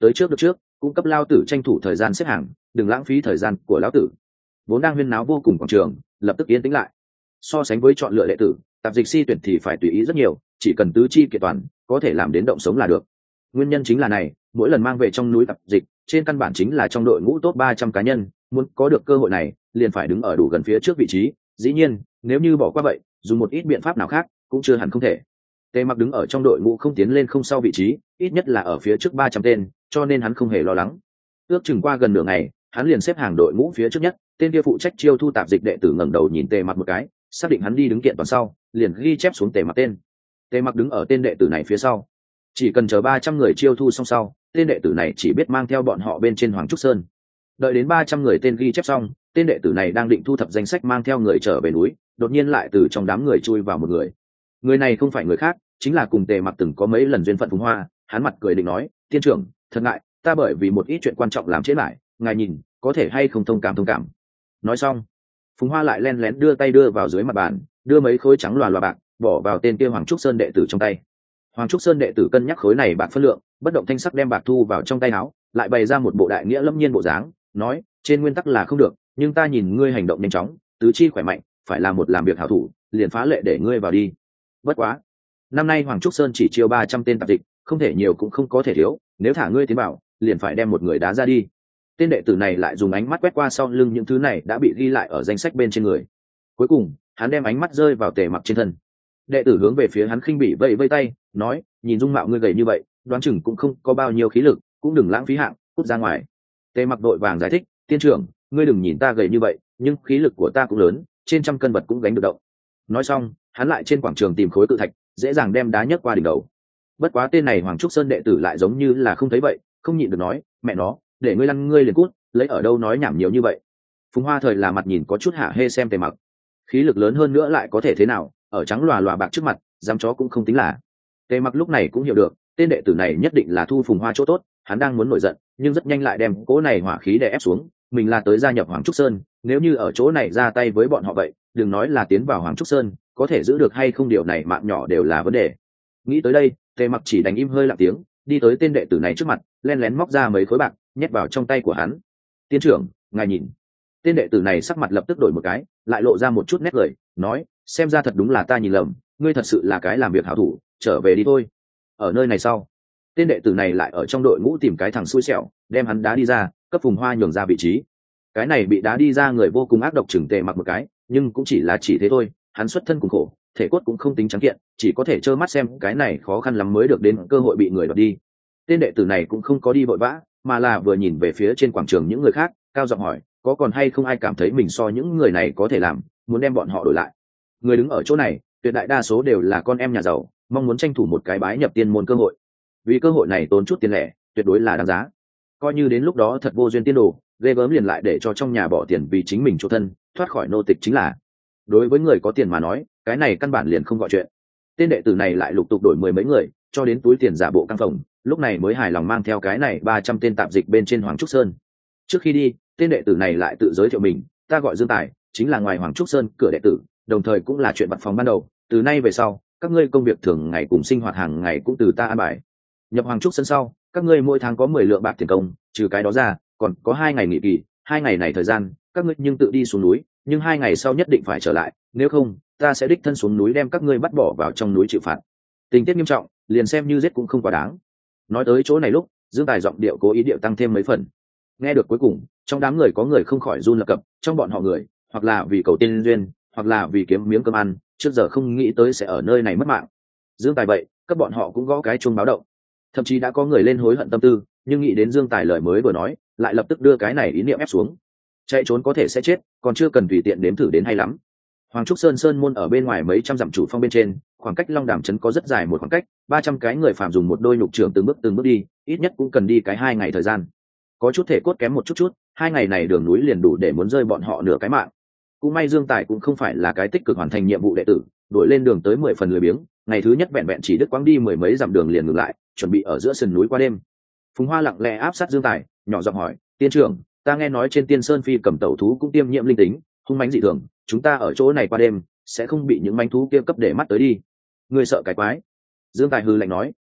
S1: tới trước được trước, cũng cấp lao tử tranh thủ thời gian xếp hàng, đừng lãng phí thời gian của lão tử. Vốn đang huyên náo vô cùng quảng trường lập tức yên tĩnh lại. So sánh với chọn lựa đệ tử, tạp dịch si tuyển thì phải tùy ý rất nhiều, chỉ cần tứ chi kiện toàn có thể làm đến động sống là được. Nguyên nhân chính là này, mỗi lần mang về trong núi tạp dịch trên căn bản chính là trong đội ngũ top ba trăm cá nhân, muốn có được cơ hội này liền phải đứng ở đủ gần phía trước vị trí. Dĩ nhiên nếu như bỏ qua vậy, dùng một ít biện pháp nào khác cũng chưa hẳn không thể. Tề Mặc đứng ở trong đội ngũ không tiến lên không sau vị trí, ít nhất là ở phía trước ba trăm tên, cho nên hắn không hề lo lắng. Ước chừng qua gần nửa ngày, hắn liền xếp hàng đội ngũ phía trước nhất. Tên kia phụ trách chiêu thu tạp dịch đệ tử ngẩng đầu nhìn Tề Mặc một cái, xác định hắn đi đứng kiện toàn sau, liền ghi chép xuống Tề Mặc tên. Tề Mặc đứng ở tên đệ tử này phía sau, chỉ cần chờ ba trăm người chiêu thu xong sau, tên đệ tử này chỉ biết mang theo bọn họ bên trên Hoàng Trúc Sơn. Đợi đến ba trăm người tên ghi chép xong, tên đệ tử này đang định thu thập danh sách mang theo người trở về núi, đột nhiên lại từ trong đám người chui vào một người. Người này không phải người khác, chính là cùng Tề Mặc từng có mấy lần duyên phận Phùng Hoa. Hắn mặt cười định nói: "Tiên trưởng, thật ngại, ta bởi vì một ít chuyện quan trọng làm trễ lại, ngài nhìn, có thể hay không thông cảm thông cảm." Nói xong, Phùng Hoa lại len lén đưa tay đưa vào dưới mặt bàn, đưa mấy khối trắng loà loà bạc bỏ vào tên kia Hoàng Trúc Sơn đệ tử trong tay. Hoàng Trúc Sơn đệ tử cân nhắc khối này bạc phân lượng, bất động thanh sắc đem bạc thu vào trong tay áo, lại bày ra một bộ đại nghĩa lâm nhiên bộ dáng, nói: "Trên nguyên tắc là không được, nhưng ta nhìn ngươi hành động nhanh chóng, tứ chi khỏe mạnh, phải là một làm việc hảo thủ, liền phá lệ để ngươi vào đi. Bất quá, năm nay Hoàng Trúc Sơn chỉ chiêu ba trăm tên tạp dịch, không thể nhiều cũng không có thể thiếu, nếu thả ngươi tiến bảo, liền phải đem một người đá ra đi." Tên đệ tử này lại dùng ánh mắt quét qua sau lưng những thứ này đã bị ghi lại ở danh sách bên trên người. Cuối cùng, hắn đem ánh mắt rơi vào Tề Mặc trên thân. Đệ tử hướng về phía hắn khinh bỉ vẫy vẫy tay, nói: "Nhìn dung mạo ngươi gầy như vậy, đoán chừng cũng không có bao nhiêu khí lực, cũng đừng lãng phí hạng, cút ra ngoài." Tề Mặc đội vàng giải thích: "Tiên trưởng, ngươi đừng nhìn ta gầy như vậy, nhưng khí lực của ta cũng lớn, trên trăm cân vật cũng gánh được động." Nói xong, hắn lại trên quảng trường tìm khối cự thạch, dễ dàng đem đá nhấc qua đỉnh đầu. Bất quá tên này Hoàng Trúc Sơn đệ tử lại giống như là không thấy vậy, không nhịn được nói: "Mẹ nó, để ngươi lăn ngươi liền cút, lấy ở đâu nói nhảm nhiều như vậy." Phùng Hoa thời là mặt nhìn có chút hả hê xem Tề Mặc, khí lực lớn hơn nữa lại có thể thế nào, ở trắng lòa lòa bạc trước mặt, dám chó cũng không tính là. Tề Mặc lúc này cũng hiểu được, tên đệ tử này nhất định là thu Phùng Hoa chỗ tốt, hắn đang muốn nổi giận, nhưng rất nhanh lại đem cỗ này hỏa khí đè ép xuống, mình là tới gia nhập Hoàng Trúc Sơn, nếu như ở chỗ này ra tay với bọn họ vậy, đừng nói là tiến vào Hoàng Trúc Sơn, có thể giữ được hay không điều này mạng nhỏ đều là vấn đề. Nghĩ tới đây, Tề Mặc chỉ đành im hơi lặng tiếng, đi tới tên đệ tử này trước mặt, len lén móc ra mấy khối bạc, nhét vào trong tay của hắn. "Tiên trưởng, ngài nhìn." Tên đệ tử này sắc mặt lập tức đổi một cái, lại lộ ra một chút nét cười, nói: "Xem ra thật đúng là ta nhìn lầm, ngươi thật sự là cái làm việc hảo thủ, trở về đi thôi." Ở nơi này sau, tên đệ tử này lại ở trong đội ngũ tìm cái thằng xui xẻo, đem hắn đá đi ra, cấp Phùng Hoa nhường ra vị trí. Cái này bị đá đi ra người vô cùng ác độc chừng Tề Mặc một cái, nhưng cũng chỉ là chỉ thế thôi, hắn xuất thân cùng khổ, thể cốt cũng không tính trắng kiện, chỉ có thể trơ mắt xem cái này khó khăn lắm mới được đến cơ hội bị người đoạt đi. Tên đệ tử này cũng không có đi vội vã, mà là vừa nhìn về phía trên quảng trường những người khác, cao giọng hỏi: "Có còn hay không ai cảm thấy mình so những người này có thể làm, muốn đem bọn họ đổi lại?" Người đứng ở chỗ này, tuyệt đại đa số đều là con em nhà giàu, mong muốn tranh thủ một cái bái nhập tiên môn cơ hội. Vì cơ hội này tốn chút tiền lẻ, tuyệt đối là đáng giá. Coi như đến lúc đó thật vô duyên tiên đồ, ghê gớm liền lại để cho trong nhà bỏ tiền vì chính mình chỗ thân, thoát khỏi nô tịch chính là. Đối với người có tiền mà nói, cái này căn bản liền không gọi chuyện. Tên đệ tử này lại lục tục đổi mười mấy người, cho đến túi tiền giả bộ căng phòng, lúc này mới hài lòng mang theo cái này ba trăm tên tạp dịch bên trên Hoàng Trúc Sơn. Trước khi đi, tên đệ tử này lại tự giới thiệu mình: "Ta gọi Dương Tài, chính là ngoài Hoàng Trúc Sơn cửa đệ tử, đồng thời cũng là chuyện vặt phòng ban đầu, từ nay về sau, các ngươi công việc thường ngày cùng sinh hoạt hàng ngày cũng từ ta an bài. Nhập Hoàng Trúc Sơn sau, các ngươi mỗi tháng có mười lượng bạc tiền công, trừ cái đó ra, còn có hai ngày nghỉ kỳ, hai ngày này thời gian, các ngươi nhưng tự đi xuống núi, nhưng hai ngày sau nhất định phải trở lại, nếu không, ta sẽ đích thân xuống núi đem các ngươi bắt bỏ vào trong núi chịu phạt. Tình tiết nghiêm trọng, liền xem như giết cũng không quá đáng." Nói tới chỗ này lúc, Dương Tài giọng điệu cố ý điệu tăng thêm mấy phần. Nghe được cuối cùng, trong đám người có người không khỏi run lập cập, trong bọn họ người, hoặc là vì cầu tiên duyên, hoặc là vì kiếm miếng cơm ăn, trước giờ không nghĩ tới sẽ ở nơi này mất mạng. Dương Tài vậy, các bọn họ cũng gõ cái chuông báo động. Thậm chí đã có người lên hối hận tâm tư, nhưng nghĩ đến Dương Tài lời mới vừa nói, lại lập tức đưa cái này ý niệm ép xuống. Chạy trốn có thể sẽ chết, còn chưa cần tùy tiện đếm thử đến hay lắm. Hoàng Trúc Sơn sơn môn ở bên ngoài mấy trăm dặm chủ phong bên trên, khoảng cách Long Đàm trấn có rất dài một khoảng cách, ba trăm cái người phàm dùng một đôi nhục trưởng từng bước từng bước đi, ít nhất cũng cần đi cái hai ngày thời gian. Có chút thể cốt kém một chút chút, hai ngày này đường núi liền đủ để muốn rơi bọn họ nửa cái mạng. Cũng may Dương Tài cũng không phải là cái tích cực hoàn thành nhiệm vụ đệ tử, đuổi lên đường tới mười phần lười biếng, ngày thứ nhất vẹn vẹn chỉ đứt quãng đi mười mấy dặm đường liền ngừng lại, chuẩn bị ở giữa sườn núi qua đêm. Phùng Hoa lặng lẽ áp sát Dương Tài, nhỏ giọng hỏi: "Tiên trưởng, ta nghe nói trên Tiên Sơn Phi cầm tẩu thú cũng tiêm nhiễm linh tính, hung mãnh dị thường, chúng ta ở chỗ này qua đêm, sẽ không bị những manh thú kia cấp để mắt tới đi. Ngươi sợ cái quái?" Dương Tài hừ lạnh nói: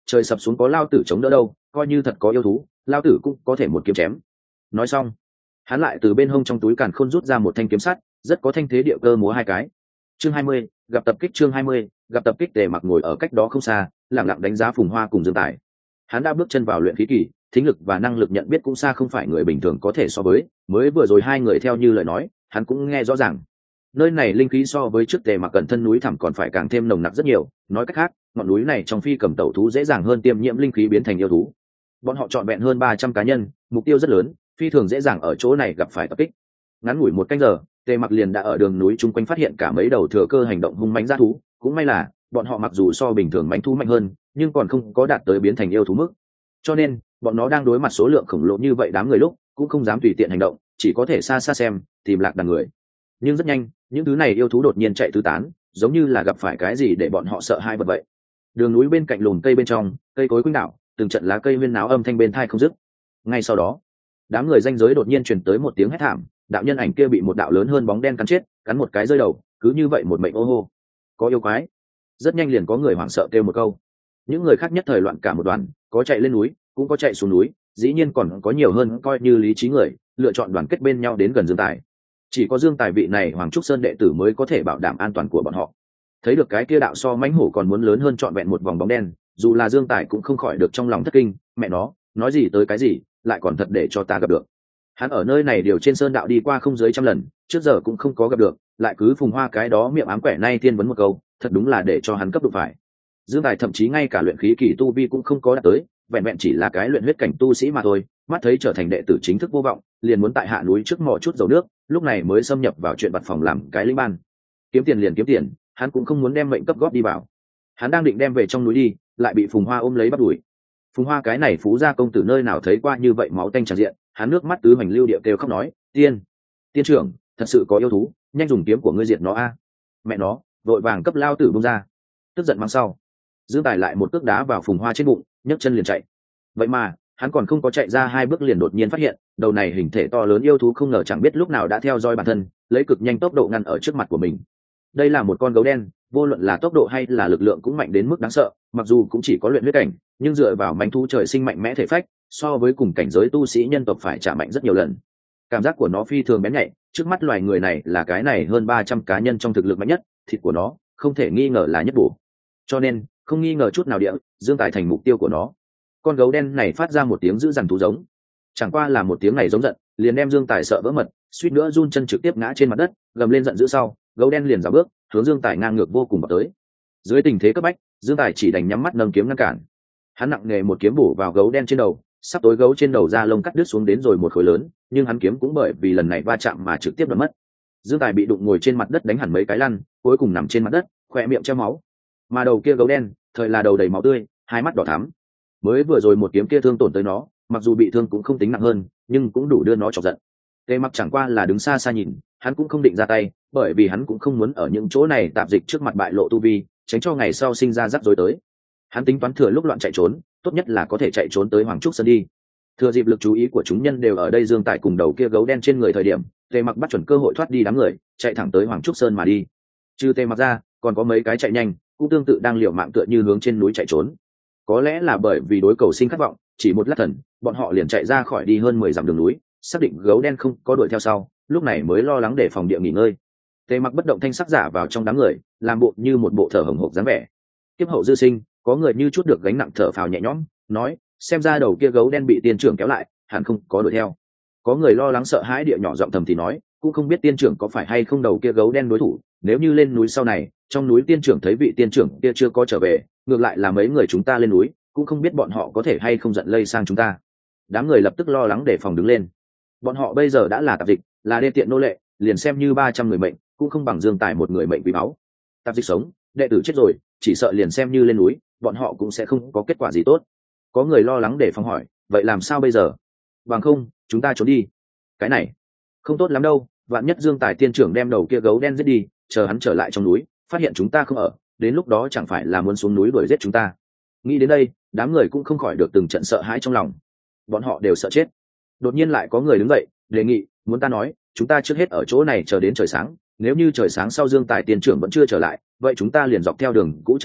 S1: trời sập xuống có lao tử chống đỡ đâu, coi như thật có yêu thú lao tử cũng có thể một kiếm chém. Nói xong hắn lại từ bên hông trong túi càn khôn rút ra một thanh kiếm sắt, rất có thanh thế địa cơ múa hai cái. Chương hai mươi, gặp tập kích. Chương hai mươi, gặp tập kích. Tề Mặc ngồi ở cách đó không xa, lặng lặng đánh giá Phùng Hoa cùng Dương Tài. Hắn đã bước chân vào luyện khí kỳ, thính lực và năng lực nhận biết cũng xa không phải người bình thường có thể so với, mới vừa rồi hai người theo như lời nói hắn cũng nghe rõ ràng. Nơi này linh khí so với trước Tề Mặc cận thân núi thẳm còn phải càng thêm nồng nặc rất nhiều, nói cách khác ngọn núi này trong phi cầm tẩu thú dễ dàng hơn tiêm nhiễm linh khí biến thành yêu thú. Bọn họ chọn vẹn hơn ba trăm cá nhân, mục tiêu rất lớn, phi thường dễ dàng ở chỗ này gặp phải tập kích. Ngắn ngủi một canh giờ, Tề Mặc liền đã ở đường núi chung quanh phát hiện cả mấy đầu thừa cơ hành động hung mãnh dã thú, cũng may là bọn họ mặc dù so bình thường mãnh thú mạnh hơn, nhưng còn không có đạt tới biến thành yêu thú mức. Cho nên, bọn nó đang đối mặt số lượng khổng lồ như vậy đám người lúc, cũng không dám tùy tiện hành động, chỉ có thể xa xa xem, tìm lạc đàn người. Nhưng rất nhanh, những thứ này yêu thú đột nhiên chạy tứ tán, giống như là gặp phải cái gì để bọn họ sợ hai vật vậy. Đường núi bên cạnh lùm cây bên trong, cây cối quanh đảo, từng trận lá cây huyên náo âm thanh bên tai không dứt. Ngay sau đó, đám người danh giới đột nhiên truyền tới một tiếng hét thảm, đạo nhân ảnh kia bị một đạo lớn hơn bóng đen cắn chết, cắn một cái rơi đầu, cứ như vậy một mệnh ô hô. Có yêu quái. Rất nhanh liền có người hoảng sợ kêu một câu. Những người khác nhất thời loạn cả một đoàn, có chạy lên núi, cũng có chạy xuống núi, dĩ nhiên còn có nhiều hơn coi như lý trí người, lựa chọn đoàn kết bên nhau đến gần Dương Tài. Chỉ có Dương Tài vị này Hoàng Trúc Sơn đệ tử mới có thể bảo đảm an toàn của bọn họ. Thấy được cái kia đạo so mãnh hổ còn muốn lớn hơn trọn vẹn một vòng bóng đen, dù là Dương Tài cũng không khỏi được trong lòng thất kinh, mẹ nó, nói gì tới cái gì, lại còn thật để cho ta gặp được. Hắn ở nơi này điều trên sơn đạo đi qua không dưới trăm lần, trước giờ cũng không có gặp được, lại cứ Phùng Hoa cái đó miệng ám quẻ nay tiên vấn một câu, thật đúng là để cho hắn cấp độ phải. Dương Tài thậm chí ngay cả luyện khí kỳ tu vi cũng không có đạt tới, vẹn vẹn chỉ là cái luyện huyết cảnh tu sĩ mà thôi, mắt thấy trở thành đệ tử chính thức vô vọng, liền muốn tại hạ núi trước mò chút dầu nước, lúc này mới xâm nhập vào chuyện vặt phòng làm cái linh ban. Kiếm tiền liền kiếm tiền, hắn cũng không muốn đem mệnh cấp góp đi vào. Hắn đang định đem về trong núi đi, lại bị Phùng Hoa ôm lấy bắt đuổi. Phùng Hoa cái này phú gia công tử nơi nào thấy qua như vậy máu tanh tràn diện, hắn nước mắt tứ hoành lưu điệu kêu khóc nói, tiên tiên trưởng, thật sự có yêu thú, nhanh dùng kiếm của ngươi diệt nó a. Mẹ nó, vội vàng cấp lao tử bung ra. Tức giận mang sau, Dương Tài lại một cước đá vào Phùng Hoa trên bụng, nhấc chân liền chạy. Vậy mà hắn còn không có chạy ra hai bước liền đột nhiên phát hiện đầu này hình thể to lớn yêu thú không ngờ chẳng biết lúc nào đã theo dõi bản thân, lấy cực nhanh tốc độ ngăn ở trước mặt của mình. Đây là một con gấu đen, vô luận là tốc độ hay là lực lượng cũng mạnh đến mức đáng sợ, mặc dù cũng chỉ có luyện huyết cảnh, nhưng dựa vào manh thú trời sinh mạnh mẽ thể phách, so với cùng cảnh giới tu sĩ nhân tộc phải trả mạnh rất nhiều lần. Cảm giác của nó phi thường bén nhạy, trước mắt loài người này là cái này hơn ba trăm cá nhân trong thực lực mạnh nhất, thịt của nó không thể nghi ngờ là nhất bổ. Cho nên, không nghi ngờ chút nào địa, Dương Tài thành mục tiêu của nó. Con gấu đen này phát ra một tiếng dữ dằn thú giống, chẳng qua là một tiếng này giống giận, liền đem Dương Tài sợ vỡ mật, suýt nữa run chân trực tiếp ngã trên mặt đất, gầm lên giận dữ sau, gấu đen liền dạo bước, hướng Dương Tài ngang ngược vô cùng vào tới. Dưới tình thế cấp bách, Dương Tài chỉ đành nhắm mắt nâng kiếm ngăn cản. Hắn nặng nề một kiếm bổ vào gấu đen trên đầu, sắp tối gấu trên đầu da lông cắt đứt xuống đến rồi một khối lớn, nhưng hắn kiếm cũng bởi vì lần này va chạm mà trực tiếp đứt mất. Dương Tài bị đụng ngồi trên mặt đất đánh hẳn mấy cái lăn, cuối cùng nằm trên mặt đất, khỏe miệng treo máu. Mà đầu kia gấu đen, thời là đầu đầy máu tươi, hai mắt đỏ thắm. Mới vừa rồi một kiếm kia thương tổn tới nó, mặc dù bị thương cũng không tính nặng hơn, nhưng cũng đủ đưa nó chọc giận. Tề Mặc chẳng qua là đứng xa xa nhìn, hắn cũng không định ra tay, bởi vì hắn cũng không muốn ở những chỗ này tạp dịch trước mặt bại lộ tu vi, tránh cho ngày sau sinh ra rắc rối tới. Hắn tính toán thừa lúc loạn chạy trốn, tốt nhất là có thể chạy trốn tới Hoàng Trúc Sơn đi. Thừa dịp lực chú ý của chúng nhân đều ở đây Dương Tài cùng đầu kia gấu đen trên người thời điểm, Tề Mặc bắt chuẩn cơ hội thoát đi đám người, chạy thẳng tới Hoàng Trúc Sơn mà đi. Trừ Tề Mặc ra, còn có mấy cái chạy nhanh, cũng tương tự đang liều mạng tựa như hướng trên núi chạy trốn. Có lẽ là bởi vì đối cầu sinh khát vọng, chỉ một lát thần, bọn họ liền chạy ra khỏi đi hơn mười dặm đường núi, xác định gấu đen không có đuổi theo sau, lúc này mới lo lắng để phòng địa nghỉ ngơi. Tề Mặc bất động thanh sắc giả vào trong đám người, làm bộ như một bộ thở hổn hộc dáng vẻ. Tiếp hậu dư sinh, có người như chút được gánh nặng thở phào nhẹ nhõm, nói, xem ra đầu kia gấu đen bị tiên trưởng kéo lại, hẳn không có đuổi theo. Có người lo lắng sợ hãi địa nhỏ giọng thầm thì nói, cũng không biết tiên trưởng có phải hay không đầu kia gấu đen đối thủ, nếu như lên núi sau này, trong núi tiên trưởng thấy vị tiên trưởng kia chưa có trở về, ngược lại là mấy người chúng ta lên núi, cũng không biết bọn họ có thể hay không giận lây sang chúng ta. Đám người lập tức lo lắng để phòng đứng lên. Bọn họ bây giờ đã là tạp dịch, là đê tiện nô lệ, liền xem như ba trăm người mệnh, cũng không bằng Dương Tài một người mệnh quý báu. Tạp dịch sống, đệ tử chết rồi, chỉ sợ liền xem như lên núi, bọn họ cũng sẽ không có kết quả gì tốt. Có người lo lắng để phòng hỏi, vậy làm sao bây giờ? Bằng không, chúng ta trốn đi. Cái này không tốt lắm đâu, vạn nhất Dương Tài tiên trưởng đem đầu kia gấu đen giết đi, chờ hắn trở lại trong núi, phát hiện chúng ta không ở, đến lúc đó chẳng phải là muốn xuống núi đuổi giết chúng ta. Nghĩ đến đây, đám người cũng không khỏi được từng trận sợ hãi trong lòng. Bọn họ đều sợ chết. Đột nhiên lại có người đứng dậy, đề nghị, muốn ta nói, chúng ta trước hết ở chỗ này chờ đến trời sáng, nếu như trời sáng sau Dương Tài tiên trưởng vẫn chưa trở lại, vậy chúng ta liền dọc theo đường cũ trở về,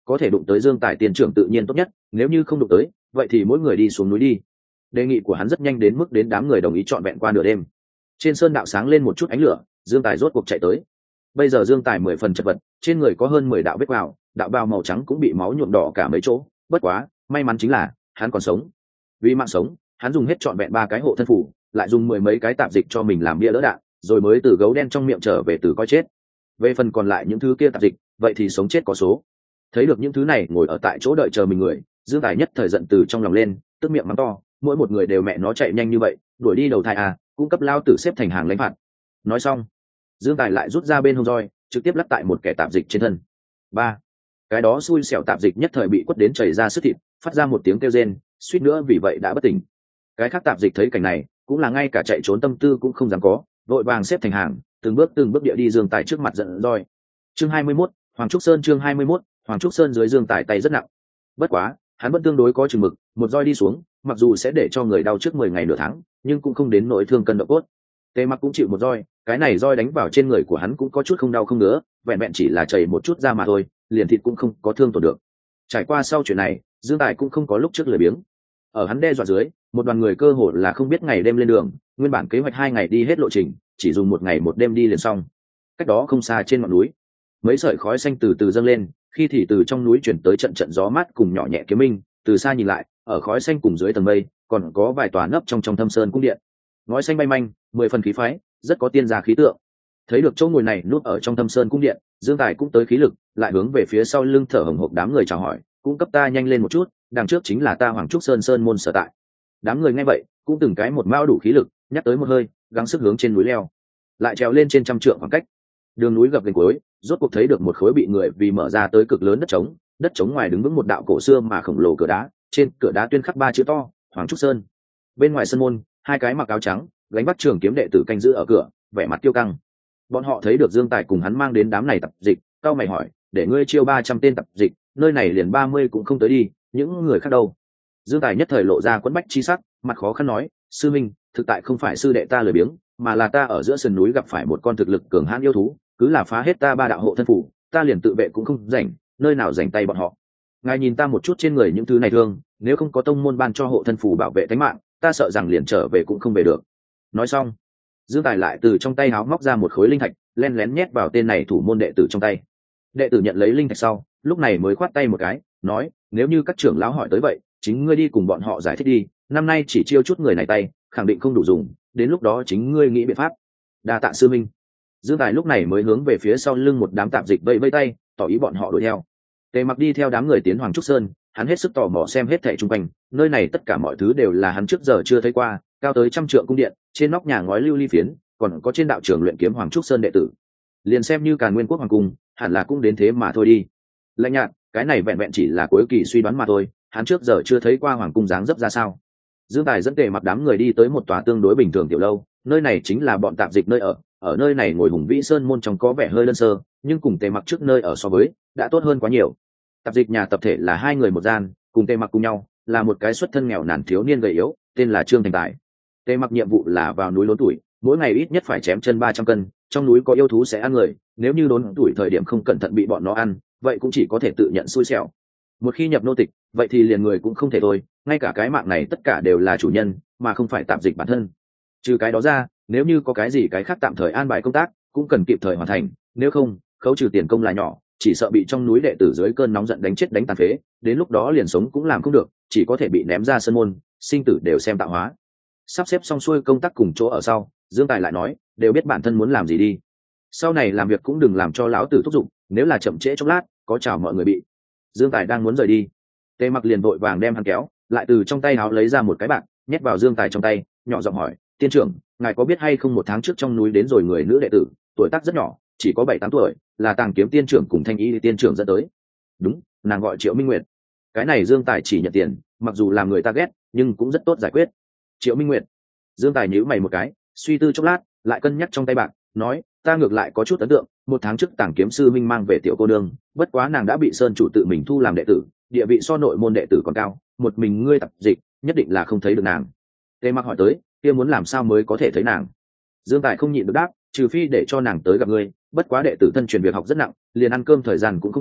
S1: có thể đụng tới Dương Tài tiền trưởng tự nhiên tốt nhất, nếu như không đụng tới vậy thì mỗi người đi xuống núi đi. Đề nghị của hắn rất nhanh đến mức đến đám người đồng ý trọn vẹn qua nửa đêm. Trên sơn đạo sáng lên một chút ánh lửa, Dương Tài rốt cuộc chạy tới. Bây giờ Dương Tài mười phần chật vật, trên người có hơn mười đạo vết quào, đạo bào màu trắng cũng bị máu nhuộm đỏ cả mấy chỗ, bất quá may mắn chính là hắn còn sống. Vì mạng sống, hắn dùng hết trọn vẹn ba cái hộ thân phủ, lại dùng mười mấy cái tạp dịch cho mình làm bia đỡ đạn, rồi mới từ gấu đen trong miệng trở về từ coi chết. Về phần còn lại những thứ kia tạp dịch, vậy thì sống chết có số. Thấy được những thứ này ngồi ở tại chỗ đợi chờ mình người, Dương Tài nhất thời giận từ trong lòng lên, tức miệng mắng to, mỗi một người đều mẹ nó chạy nhanh như vậy, đuổi đi đầu thai à, cung cấp lao tử xếp thành hàng lãnh phạt. Nói xong, Dương Tài lại rút ra bên hông roi, trực tiếp lắp tại một kẻ tạp dịch trên thân. Ba, cái đó xui xẻo tạp dịch nhất thời bị quất đến chảy ra sức thịt, phát ra một tiếng kêu rên, suýt nữa vì vậy đã bất tỉnh. Cái khác tạp dịch thấy cảnh này, cũng là ngay cả chạy trốn tâm tư cũng không dám có, vội vàng xếp thành hàng, từng bước từng bước địa đi Dương Tài trước mặt giận roi. Chương hai mươi mốt, Hoàng Trúc Sơn. Chương hai mươi mốt, Hoàng Trúc Sơn. Dưới Dương Tài tay rất nặng, bất quá hắn vẫn tương đối có chừng mực, một roi đi xuống mặc dù sẽ để cho người đau trước mười ngày nửa tháng, nhưng cũng không đến nỗi thương cân độ cốt. Tề Mặc cũng chịu một roi, cái này roi đánh vào trên người của hắn cũng có chút không đau không ngứa, vẹn vẹn chỉ là chảy một chút ra mà thôi, liền thịt cũng không có thương tổn được. Trải qua sau chuyện này, Dương Tài cũng không có lúc trước lười biếng. Ở hắn đe dọa dưới, một đoàn người cơ hồ là không biết ngày đêm lên đường, nguyên bản kế hoạch hai ngày đi hết lộ trình, chỉ dùng một ngày một đêm đi liền xong. Cách đó không xa trên ngọn núi, mấy sợi khói xanh từ từ dâng lên, khi thì từ trong núi chuyển tới trận trận gió mát cùng nhỏ nhẹ kiếm minh, từ xa nhìn lại, ở khói xanh cùng dưới tầng mây, còn có vài tòa nấp trong trong thâm sơn cung điện. Ngói xanh bay manh, mười phần khí phái, rất có tiên gia khí tượng. Thấy được chỗ ngồi này núp ở trong thâm sơn cung điện, Dương Tài cũng tới khí lực, lại hướng về phía sau lưng thở hổn hộc đám người chào hỏi, cung cấp ta nhanh lên một chút, đằng trước chính là ta Hoàng Trúc Sơn sơn môn sở tại. Đám người nghe vậy, cũng từng cái một mao đủ khí lực, nhắc tới một hơi, gắng sức hướng trên núi leo, lại trèo lên trên trăm trượng khoảng cách. Đường núi gập ghềnh cuối, rốt cuộc thấy được một khối bị người vì mở ra tới cực lớn đất trống, đất trống ngoài đứng vững một đạo cổ xưa mà khổng lồ cửa đá, trên cửa đá tuyên khắc ba chữ to, Hoàng Trúc Sơn. Bên ngoài sân môn, hai cái mặc áo trắng, gánh vác trường kiếm đệ tử canh giữ ở cửa, vẻ mặt kiêu căng. Bọn họ thấy được Dương Tài cùng hắn mang đến đám này tập dịch, cao mày hỏi, để ngươi chiêu ba trăm tên tập dịch, nơi này liền ba mươi cũng không tới đi, những người khác đâu? Dương Tài nhất thời lộ ra quẫn bách chi sắc, mặt khó khăn nói, sư minh, thực tại không phải sư đệ ta lười biếng, mà là ta ở giữa sườn núi gặp phải một con thực lực cường hãn yêu thú, cứ là phá hết ta ba đạo hộ thân phủ, ta liền tự vệ cũng không rảnh, nơi nào rảnh tay bọn họ. Ngài nhìn ta một chút trên người những thứ này thương, nếu không có tông môn ban cho hộ thân phủ bảo vệ tính mạng, ta sợ rằng liền trở về cũng không về được. Nói xong, Dương Tài lại từ trong tay háo móc ra một khối linh thạch, len lén nhét vào tên này thủ môn đệ tử trong tay. Đệ tử nhận lấy linh thạch sau, lúc này mới khoát tay một cái, nói, nếu như các trưởng lão hỏi tới vậy, chính ngươi đi cùng bọn họ giải thích đi, năm nay chỉ chiêu chút người này tay, khẳng định không đủ dùng, đến lúc đó chính ngươi nghĩ biện pháp. Đa tạ sư minh. Dương Tài lúc này mới hướng về phía sau lưng một đám tạp dịch vẫy vẫy tay, tỏ ý bọn họ đuổi theo. Tề Mặc đi theo đám người tiến Hoàng Trúc Sơn, hắn hết sức tò mò xem hết thảy xung quanh, nơi này tất cả mọi thứ đều là hắn trước giờ chưa thấy qua, cao tới trăm trượng cung điện, trên nóc nhà ngói lưu ly phiến, còn có trên đạo trường luyện kiếm Hoàng Trúc Sơn đệ tử. Liền xem như Càn Nguyên Quốc hoàng cung, hẳn là cũng đến thế mà thôi đi. Lạnh nhạt, cái này vẹn vẹn chỉ là cuối kỳ suy đoán mà thôi, hắn trước giờ chưa thấy qua hoàng cung dáng dấp ra sao. Dương Tài dẫn Tề Mặc đám người đi tới một tòa tương đối bình thường tiểu lâu, nơi này chính là bọn tạp dịch nơi ở, ở nơi này ngồi Hùng Vĩ Sơn môn trong có vẻ hơi đơn sơ, nhưng cùng Tề Mặc trước nơi ở so với, đã tốt hơn quá nhiều. Tạp dịch nhà tập thể là hai người một gian, cùng Tề Mặc cùng nhau, là một cái xuất thân nghèo nàn thiếu niên gầy yếu, tên là Trương Thành Tài. Tề Mặc nhiệm vụ là vào núi đốn tuổi, mỗi ngày ít nhất phải chém chân ba trăm cân, trong núi có yêu thú sẽ ăn người, nếu như đốn tuổi thời điểm không cẩn thận bị bọn nó ăn, vậy cũng chỉ có thể tự nhận xui xẻo. Một khi nhập nô tịch, vậy thì liền người cũng không thể thôi, ngay cả cái mạng này tất cả đều là chủ nhân, mà không phải tạp dịch bản thân. Trừ cái đó ra, nếu như có cái gì cái khác tạm thời an bài công tác, cũng cần kịp thời hoàn thành, nếu không, khấu trừ tiền công là nhỏ, chỉ sợ bị trong núi đệ tử dưới cơn nóng giận đánh chết đánh tàn phế, đến lúc đó liền sống cũng làm không được, chỉ có thể bị ném ra sân môn, sinh tử đều xem tạo hóa. Sắp xếp xong xuôi công tác cùng chỗ ở sau, Dương Tài lại nói, đều biết bản thân muốn làm gì đi. Sau này làm việc cũng đừng làm cho lão tử thúc giục, nếu là chậm trễ chốc lát, có chào mọi người bị. Dương Tài đang muốn rời đi, Tề Mặc liền vội vàng đem hắn kéo, lại từ trong tay áo lấy ra một cái bạc, nhét vào Dương Tài trong tay, nhỏ giọng hỏi, tiên trưởng, ngài có biết hay không một tháng trước trong núi đến rồi người nữ đệ tử, tuổi tác rất nhỏ, chỉ có bảy tám tuổi, là Tàng Kiếm tiên trưởng cùng Thanh Y tiên trưởng dẫn tới. Đúng, nàng gọi Triệu Minh Nguyệt. Cái này Dương Tài chỉ nhận tiền, mặc dù làm người ta ghét, nhưng cũng rất tốt giải quyết. Triệu Minh Nguyệt. Dương Tài nhíu mày một cái, suy tư chốc lát, lại cân nhắc trong tay bạc, nói, ta ngược lại có chút ấn tượng, một tháng trước Tàng Kiếm sư minh mang về tiểu cô nương, bất quá nàng đã bị sơn chủ tự mình thu làm đệ tử, địa vị so nội môn đệ tử còn cao, một mình ngươi tập dịch, nhất định là không thấy được nàng. Tề Mặc hỏi tới, kia muốn làm sao mới có thể thấy nàng? Dương Tài không nhịn được đáp, trừ phi để cho nàng tới gặp ngươi, bất quá đệ tử thân truyền việc học rất nặng, liền ăn cơm thời gian cũng không có,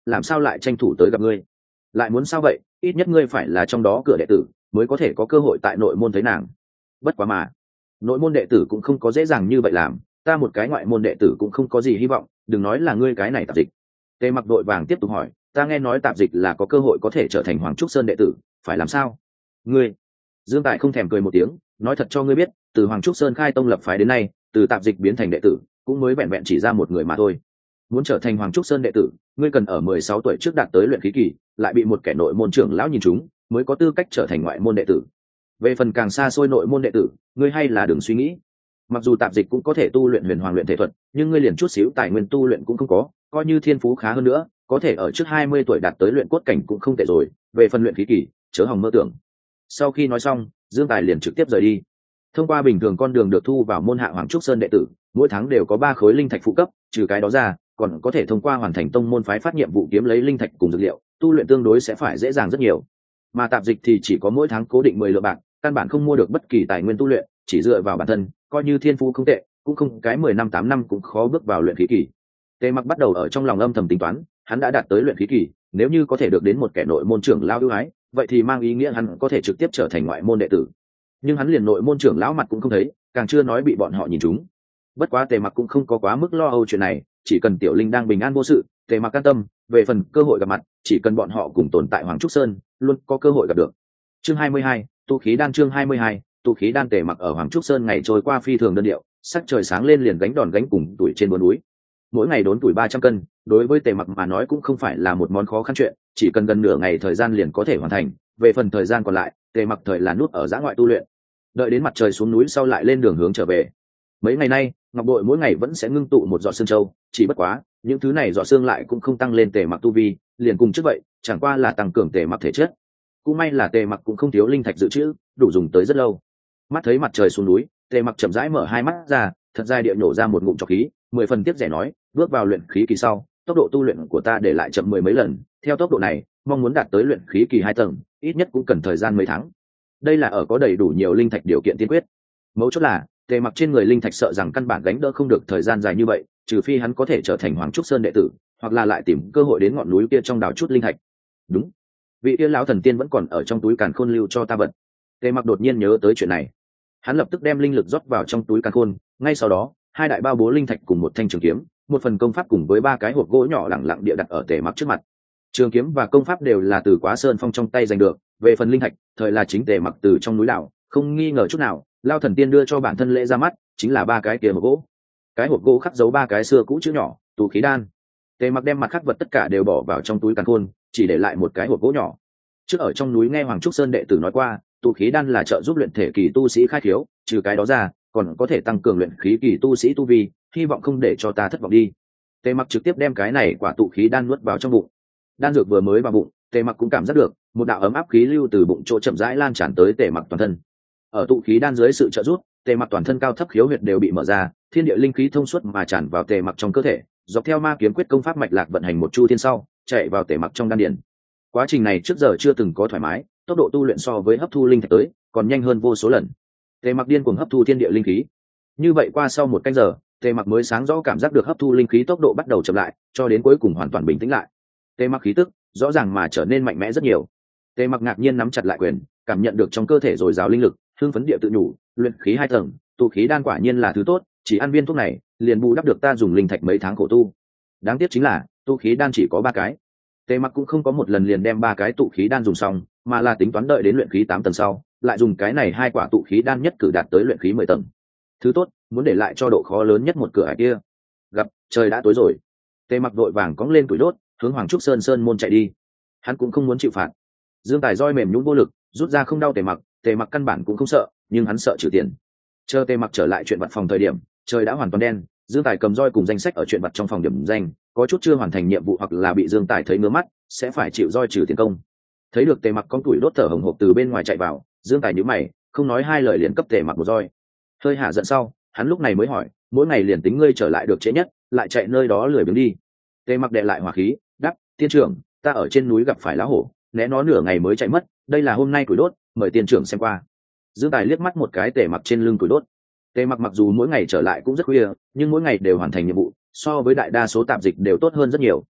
S1: làm sao lại tranh thủ tới gặp ngươi? Lại muốn sao vậy? Ít nhất ngươi phải là trong đó cửa đệ tử mới có thể có cơ hội tại nội môn thấy nàng. Bất quá mà nội môn đệ tử cũng không có dễ dàng như vậy làm, ta một cái ngoại môn đệ tử cũng không có gì hy vọng, đừng nói là ngươi cái này tạp dịch. Tề Mặc đội vàng tiếp tục hỏi, ta nghe nói tạp dịch là có cơ hội có thể trở thành Hoàng Trúc Sơn đệ tử, phải làm sao? Ngươi? Dương Tài không thèm cười một tiếng, nói thật cho ngươi biết, từ Hoàng Trúc Sơn khai tông lập phái đến nay, từ tạp dịch biến thành đệ tử cũng mới vẹn vẹn chỉ ra một người mà thôi. Muốn trở thành Hoàng Trúc Sơn đệ tử, ngươi cần ở mười sáu tuổi trước đạt tới luyện khí kỳ, lại bị một kẻ nội môn trưởng lão nhìn trúng, mới có tư cách trở thành ngoại môn đệ tử. Về phần càng xa xôi nội môn đệ tử, ngươi hay là đừng suy nghĩ. Mặc dù tạp dịch cũng có thể tu luyện huyền hoàng luyện thể thuật, nhưng ngươi liền chút xíu tài nguyên tu luyện cũng không có, coi như thiên phú khá hơn nữa, có thể ở trước hai mươi tuổi đạt tới luyện cốt cảnh cũng không tệ rồi, về phần luyện khí kỳ, chớ hòng mơ tưởng. Sau khi nói xong, Dương Tài liền trực tiếp rời đi. Thông qua bình thường con đường được thu vào môn hạ Hoàng Trúc Sơn đệ tử, mỗi tháng đều có ba khối linh thạch phụ cấp, trừ cái đó ra, còn có thể thông qua hoàn thành tông môn phái phát nhiệm vụ kiếm lấy linh thạch cùng dược liệu, tu luyện tương đối sẽ phải dễ dàng rất nhiều. Mà tạp dịch thì chỉ có mỗi tháng cố định mười lượng bạc, căn bản không mua được bất kỳ tài nguyên tu luyện, chỉ dựa vào bản thân, coi như thiên phú không tệ, cũng không cái mười năm tám năm cũng khó bước vào luyện khí kỳ. Tề Mặc bắt đầu ở trong lòng âm thầm tính toán, hắn đã đạt tới luyện khí kỳ, nếu như có thể được đến một kẻ nội môn trưởng lão ưu ái, vậy thì mang ý nghĩa hắn có thể trực tiếp trở thành ngoại môn đệ tử. Nhưng hắn liền nội môn trưởng lão mặt cũng không thấy, càng chưa nói bị bọn họ nhìn trúng. Bất quá Tề Mặc cũng không có quá mức lo âu chuyện này, chỉ cần Tiểu Linh đang bình an vô sự, Tề Mặc an tâm, về phần cơ hội gặp mặt, chỉ cần bọn họ cùng tồn tại Hoàng Trúc Sơn, luôn có cơ hội gặp được. Chương hai mươi hai, tu khí đan chương hai mươi hai, tu khí đan. Tề Mặc ở Hoàng Trúc Sơn ngày trôi qua phi thường đơn điệu, sắc trời sáng lên liền gánh đòn gánh cùng tuổi trên buồn núi. Mỗi ngày đốn tuổi ba trăm cân, đối với Tề Mặc mà nói cũng không phải là một món khó khăn chuyện, chỉ cần gần nửa ngày thời gian liền có thể hoàn thành, về phần thời gian còn lại, Tề Mặc thời là nút ở dã ngoại tu luyện. Đợi đến mặt trời xuống núi sau lại lên đường hướng trở về. Mấy ngày nay, Ngọc Bội mỗi ngày vẫn sẽ ngưng tụ một giọt xương châu, chỉ bất quá, những thứ này giọt xương lại cũng không tăng lên Tề Mặc tu vi, liền cùng trước vậy, chẳng qua là tăng cường Tề Mặc thể chất. Cũng may là Tề Mặc cũng không thiếu linh thạch dự trữ, đủ dùng tới rất lâu. Mắt thấy mặt trời xuống núi, Tề Mặc chậm rãi mở hai mắt ra, thật dài địa nổ ra một ngụm trọc khí, mười phần tiếc rẻ nói, bước vào luyện khí kỳ sau, tốc độ tu luyện của ta để lại chậm mười mấy lần, theo tốc độ này, mong muốn đạt tới luyện khí kỳ hai tầng, ít nhất cũng cần thời gian mấy tháng. Đây là ở có đầy đủ nhiều linh thạch điều kiện tiên quyết. Mấu chốt là, Tề Mặc trên người linh thạch sợ rằng căn bản gánh đỡ không được thời gian dài như vậy, trừ phi hắn có thể trở thành Hoàng Trúc Sơn đệ tử, hoặc là lại tìm cơ hội đến ngọn núi kia trong đào chút linh thạch. Đúng, vị kia lão thần tiên vẫn còn ở trong túi càn khôn lưu cho ta vật. Tề Mặc đột nhiên nhớ tới chuyện này, hắn lập tức đem linh lực rót vào trong túi càn khôn, ngay sau đó, hai đại bao bố linh thạch cùng một thanh trường kiếm, một phần công pháp cùng với ba cái hộp gỗ nhỏ lẳng lặng địa đặt ở Tề Mặc trước mặt. Trường kiếm và công pháp đều là từ Quá Sơn Phong trong tay giành được, về phần linh thạch, thời là chính Tề Mặc từ trong núi đảo, không nghi ngờ chút nào, Lao thần tiên đưa cho bản thân lễ ra mắt, chính là ba cái kia hộp gỗ. Cái hộp gỗ khắc dấu ba cái xưa cũ chữ nhỏ, tu khí đan. Tề Mặc đem mặt khắc vật tất cả đều bỏ vào trong túi càn khôn, chỉ để lại một cái hộp gỗ nhỏ. Trước ở trong núi nghe Hoàng Trúc Sơn đệ tử nói qua, tu khí đan là trợ giúp luyện thể kỳ tu sĩ khai khiếu, trừ cái đó ra, còn có thể tăng cường luyện khí kỳ tu sĩ tu vi, hy vọng không để cho ta thất vọng đi. Tề Mặc trực tiếp đem cái này quả tụ khí đan nuốt vào trong bụng. Đan dược vừa mới vào bụng, Tề Mặc cũng cảm giác được một đạo ấm áp khí lưu từ bụng chỗ chậm rãi lan tràn tới Tề Mặc toàn thân. Ở tụ khí đan dưới sự trợ giúp, Tề Mặc toàn thân cao thấp khiếu huyệt đều bị mở ra, thiên địa linh khí thông suốt mà tràn vào Tề Mặc trong cơ thể, dọc theo ma kiếm quyết công pháp mạch lạc vận hành một chu thiên sau, chạy vào Tề Mặc trong đan điền. Quá trình này trước giờ chưa từng có thoải mái, tốc độ tu luyện so với hấp thu linh thạch tới còn nhanh hơn vô số lần. Tề Mặc điên cuồng hấp thu thiên địa linh khí. Như vậy qua sau một canh giờ, Tề Mặc mới sáng rõ cảm giác được hấp thu linh khí tốc độ bắt đầu chậm lại, cho đến cuối cùng hoàn toàn bình tĩnh lại. Tề Mặc khí tức rõ ràng mà trở nên mạnh mẽ rất nhiều. Tề Mặc ngạc nhiên nắm chặt lại quyền, cảm nhận được trong cơ thể dồi dào linh lực, hưng phấn địa tự nhủ, luyện khí hai tầng, tu khí đan quả nhiên là thứ tốt, chỉ ăn viên thuốc này, liền bù đắp được ta dùng linh thạch mấy tháng khổ tu. Đáng tiếc chính là, tu khí đan chỉ có ba cái. Tề Mặc cũng không có một lần liền đem ba cái tụ khí đan dùng xong, mà là tính toán đợi đến luyện khí tám tầng sau, lại dùng cái này hai quả tụ khí đan nhất cử đạt tới luyện khí mười tầng. Thứ tốt, muốn để lại cho độ khó lớn nhất một cửa ải kia. Gặp, trời đã tối rồi. Tề Mặc vội vàng cõng lên củi đốt, hướng Hoàng Trúc Sơn Sơn môn chạy đi. Hắn cũng không muốn chịu phạt. Dương Tài roi mềm nhũn vô lực, rút ra không đau Tề Mặc, Tề Mặc căn bản cũng không sợ, nhưng hắn sợ trừ tiền. Chờ Tề Mặc trở lại chuyện vặt phòng thời điểm, trời đã hoàn toàn đen. Dương Tài cầm roi cùng danh sách ở chuyện vặt trong phòng điểm danh, có chút chưa hoàn thành nhiệm vụ hoặc là bị Dương Tài thấy ngứa mắt, sẽ phải chịu roi trừ tiền công. Thấy được Tề Mặc con tuổi đốt thở hồng hộc từ bên ngoài chạy vào, Dương Tài nhíu mày, không nói hai lời liền cấp Tề Mặc một roi. Hơi hạ giận sau, hắn lúc này mới hỏi, mỗi ngày liền tính ngươi trở lại được trễ nhất, lại chạy nơi đó lười biếng đi. Tề Mặc đệ lại hỏa khí, đáp, tiên trưởng, ta ở trên núi gặp phải lá hổ, né nó nửa ngày mới chạy mất, đây là hôm nay tuổi đốt, mời tiên trưởng xem qua. Dương Tài liếc mắt một cái Tề Mặc trên lưng tuổi đốt. Tề Mặc mặc dù mỗi ngày trở lại cũng rất khuya, nhưng mỗi ngày đều hoàn thành nhiệm vụ, so với đại đa số tạp dịch đều tốt hơn rất nhiều.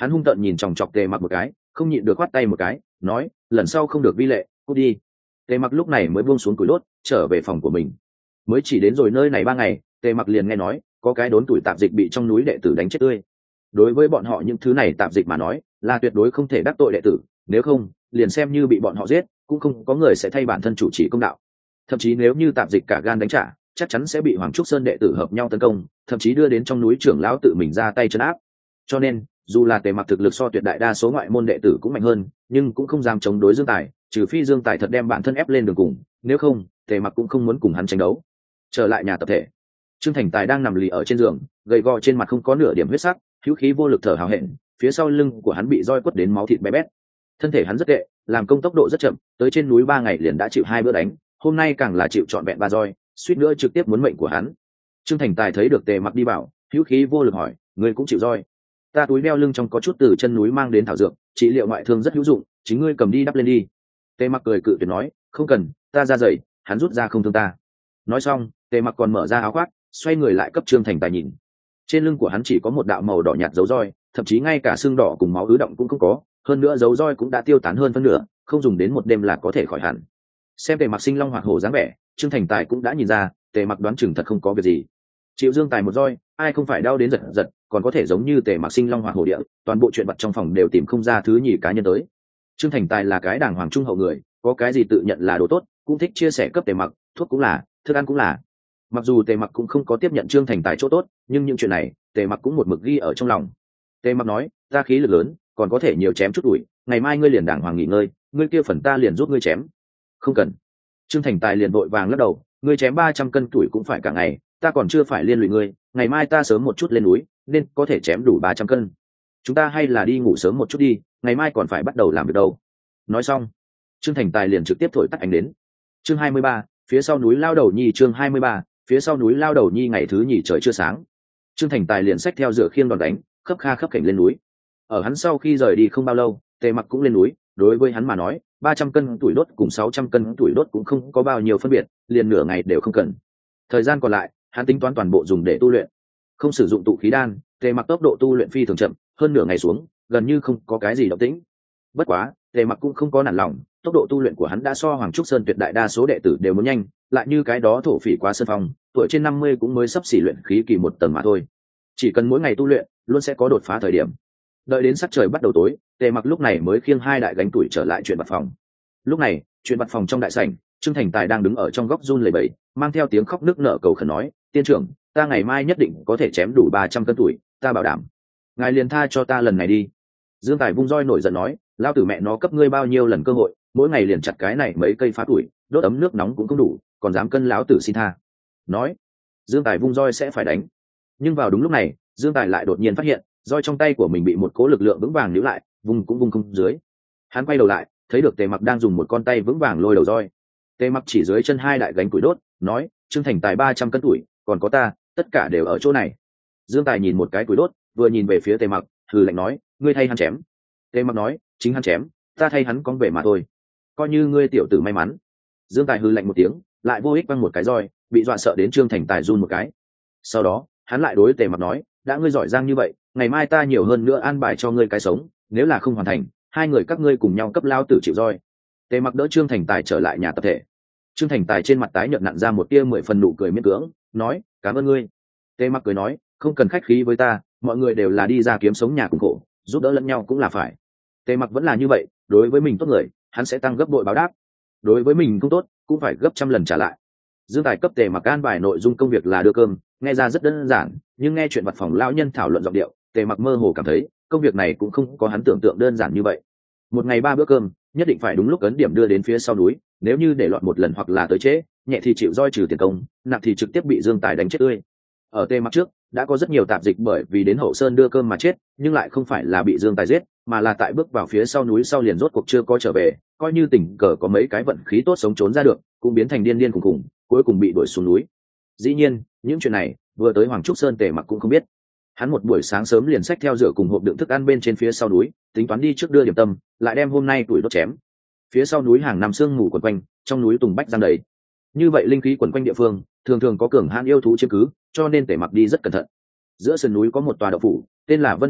S1: Hắn hung tợn nhìn chòng chọc Tề Mặc một cái, không nhịn được khoát tay một cái, nói, lần sau không được vi lệ, cút đi. Tề Mặc lúc này mới buông xuống củi đốt, trở về phòng của mình. Mới chỉ đến rồi nơi này ba ngày, Tề Mặc liền nghe nói có cái đốn tuổi tạp dịch bị trong núi đệ tử đánh chết tươi. Đối với bọn họ những thứ này tạp dịch mà nói, là tuyệt đối không thể đắc tội đệ tử, nếu không, liền xem như bị bọn họ giết, cũng không có người sẽ thay bản thân chủ trì công đạo. Thậm chí nếu như tạp dịch cả gan đánh trả, chắc chắn sẽ bị Hoàng Trúc Sơn đệ tử hợp nhau tấn công, thậm chí đưa đến trong núi trưởng lão tự mình ra tay trấn áp. Cho nên, dù là Tề Mặc thực lực so tuyệt đại đa số ngoại môn đệ tử cũng mạnh hơn, nhưng cũng không dám chống đối Dương Tài, trừ phi Dương Tài thật đem bản thân ép lên đường cùng, nếu không, Tề Mặc cũng không muốn cùng hắn tranh đấu. Trở lại nhà tập thể, Trương Thành Tài đang nằm lì ở trên giường, gầy gò trên mặt không có nửa điểm huyết sắc, hữu khí vô lực thở hào hẹn, phía sau lưng của hắn bị roi quất đến máu thịt bé bét. Thân thể hắn rất tệ, làm công tốc độ rất chậm, tới trên núi ba ngày liền đã chịu hai bữa đánh, hôm nay càng là chịu trọn vẹn ba roi, suýt nữa trực tiếp muốn mệnh của hắn. Trương Thành Tài thấy được Tề Mặc đi vào, hữu khí vô lực hỏi, ngươi cũng chịu roi? Ta túi đeo lưng trong có chút từ chân núi mang đến thảo dược, trị liệu ngoại thương rất hữu dụng, chính ngươi cầm đi đắp lên đi. Tề Mặc cười cự tuyệt nói, không cần, ta ra dày, hắn rút ra không thương ta. Nói xong, Tề Mặc còn mở ra áo khoác, xoay người lại cấp Trương Thành Tài nhìn. Trên lưng của hắn chỉ có một đạo màu đỏ nhạt dấu roi, thậm chí ngay cả xương đỏ cùng máu ứ động cũng không có, hơn nữa dấu roi cũng đã tiêu tán hơn phân nửa, không dùng đến một đêm là có thể khỏi hẳn. Xem Tề Mặc sinh long hoạt hổ dáng vẻ, Trương Thành Tài cũng đã nhìn ra, Tề Mặc đoán chừng thật không có việc gì. Chịu Dương Tài một roi, ai không phải đau đến giật giật, còn có thể giống như Tề Mặc sinh long hoạt hổ địa, toàn bộ chuyện vật trong phòng đều tìm không ra thứ nhì cá nhân tới. Trương Thành Tài là cái đàng hoàng trung hậu người, có cái gì tự nhận là đồ tốt, cũng thích chia sẻ cấp Tề Mặc, thuốc cũng là, thức ăn cũng là. Mặc dù Tề Mặc cũng không có tiếp nhận Trương Thành Tài chỗ tốt, nhưng những chuyện này, Tề Mặc cũng một mực ghi ở trong lòng. Tề Mặc nói, ta khí lực lớn, còn có thể nhiều chém chút đuổi, ngày mai ngươi liền đàng hoàng nghỉ ngơi, ngươi kia phần ta liền giúp ngươi chém. Không cần. Trương Thành Tài liền vội vàng lắc đầu, ngươi chém ba trăm cân tuổi cũng phải cả ngày, ta còn chưa phải liên lụy ngươi, ngày mai ta sớm một chút lên núi, nên có thể chém đủ ba trăm cân. Chúng ta hay là đi ngủ sớm một chút đi, ngày mai còn phải bắt đầu làm việc đâu. Nói xong, Trương Thành Tài liền trực tiếp thổi tắt ánh đến. Chương hai mươi ba, phía sau núi lao đầu nhi. Chương hai mươi ba, phía sau núi lao đầu nhi. Ngày thứ nhì trời chưa sáng, Trương Thành Tài liền xách theo dựa khiêng đòn đánh, khấp kha khấp khểnh lên núi. Ở hắn sau khi rời đi không bao lâu, Tề Mặc cũng lên núi. Đối với hắn mà nói, ba trăm cân tuổi đốt cùng sáu trăm cân tuổi đốt cũng không có bao nhiêu phân biệt, liền nửa ngày đều không cần. Thời gian còn lại, hắn tính toán toàn bộ dùng để tu luyện, không sử dụng tụ khí đan. Tề Mặc tốc độ tu luyện phi thường chậm, hơn nửa ngày xuống, gần như không có cái gì động tĩnh. Bất quá, Tề Mặc cũng không có nản lòng, tốc độ tu luyện của hắn đã so Hoàng Trúc Sơn tuyệt đại đa số đệ tử đều muốn nhanh, lại như cái đó thổ phỉ quá sơn phong, tuổi trên năm mươi cũng mới sắp xỉ luyện khí kỳ một tầng mà thôi. Chỉ cần mỗi ngày tu luyện, luôn sẽ có đột phá thời điểm. Đợi đến sắc trời bắt đầu tối, Tề Mặc lúc này mới khiêng hai đại gánh tuổi trở lại chuyện vật phòng. Lúc này, chuyện vật phòng trong đại sảnh, Trương Thành Tài đang đứng ở trong góc run lẩy bẩy, mang theo tiếng khóc nức nở cầu khẩn nói, tiên trưởng, ta ngày mai nhất định có thể chém đủ ba trăm cân tuổi, ta bảo đảm. Ngài liền tha cho ta lần này đi. Dương Tài vung roi nổi giận nói, lao tử mẹ nó cấp ngươi bao nhiêu lần cơ hội, mỗi ngày liền chặt cái này mấy cây phá tuổi, đốt ấm nước nóng cũng không đủ, còn dám cân lão tử xin tha. Nói, Dương Tài vung roi sẽ phải đánh. Nhưng vào đúng lúc này, Dương Tài lại đột nhiên phát hiện, roi trong tay của mình bị một cố lực lượng vững vàng níu lại, vùng cũng vùng không dưới. Hắn quay đầu lại, thấy được Tề Mặc đang dùng một con tay vững vàng lôi đầu roi. Tề Mặc chỉ dưới chân hai đại gánh củi đốt, nói, Trương Thành Tài ba trăm cân tuổi, còn có ta, tất cả đều ở chỗ này. Dương Tài nhìn một cái củi đốt, vừa nhìn về phía Tề Mặc, hừ lạnh nói, ngươi thay hắn chém. Tề Mặc nói, chính hắn chém, ta thay hắn cong về mà thôi, coi như ngươi tiểu tử may mắn. Dương Tài hừ lạnh một tiếng, lại vô ích văng một cái roi, bị dọa sợ đến Trương Thành Tài run một cái. Sau đó, hắn lại đối Tề Mặc nói, đã ngươi giỏi giang như vậy, ngày mai ta nhiều hơn nữa an bài cho ngươi cái sống, nếu là không hoàn thành, hai người các ngươi cùng nhau cấp lao tử chịu roi. Tề Mặc đỡ Trương Thành Tài trở lại nhà tập thể. Trương Thành Tài trên mặt tái nhợt nặn ra một tia mười phần nụ cười miễn cưỡng, nói, cảm ơn ngươi. Tề Mặc cười nói, không cần khách khí với ta, mọi người đều là đi ra kiếm sống nhà cùng khổ, giúp đỡ lẫn nhau cũng là phải. Tề Mặc vẫn là như vậy, đối với mình tốt người, hắn sẽ tăng gấp bội báo đáp, đối với mình không tốt, cũng phải gấp trăm lần trả lại. Dương Tài cấp Tề Mặc an bài nội dung công việc là đưa cơm, nghe ra rất đơn giản, nhưng nghe chuyện vật phòng lão nhân thảo luận giọng điệu, Tề Mặc mơ hồ cảm thấy công việc này cũng không có hắn tưởng tượng đơn giản như vậy. Một ngày ba bữa cơm, nhất định phải đúng lúc ấn điểm đưa đến phía sau núi, nếu như để loạn một lần hoặc là tới trễ, nhẹ thì chịu roi trừ tiền công, nặng thì trực tiếp bị Dương Tài đánh chết tươi. Ở Tề Mặc trước, đã có rất nhiều tạp dịch bởi vì đến Hậu Sơn đưa cơm mà chết, nhưng lại không phải là bị Dương Tài giết, mà là tại bước vào phía sau núi sau liền rốt cuộc chưa có trở về, coi như tình cờ có mấy cái vận khí tốt sống trốn ra được, cũng biến thành điên điên khủng khủng, cuối cùng bị đuổi xuống núi. Dĩ nhiên, những chuyện này vừa tới Hoàng Trúc Sơn Tề Mặc cũng không biết. Hắn một buổi sáng sớm liền xách theo rửa cùng hộp đựng thức ăn bên trên phía sau núi, tính toán đi trước đưa điểm tâm, lại đem hôm nay tuổi đốt chém. Phía sau núi hàng năm sương mù quần quanh, trong núi tùng bách giăng đầy. Như vậy linh khí quần quanh địa phương, thường thường có cường hãn yêu thú chiếm cứ, cho nên Tề Mặc đi rất cẩn thận. Giữa sườn núi có một tòa động phủ, tên là Vân Nhai động,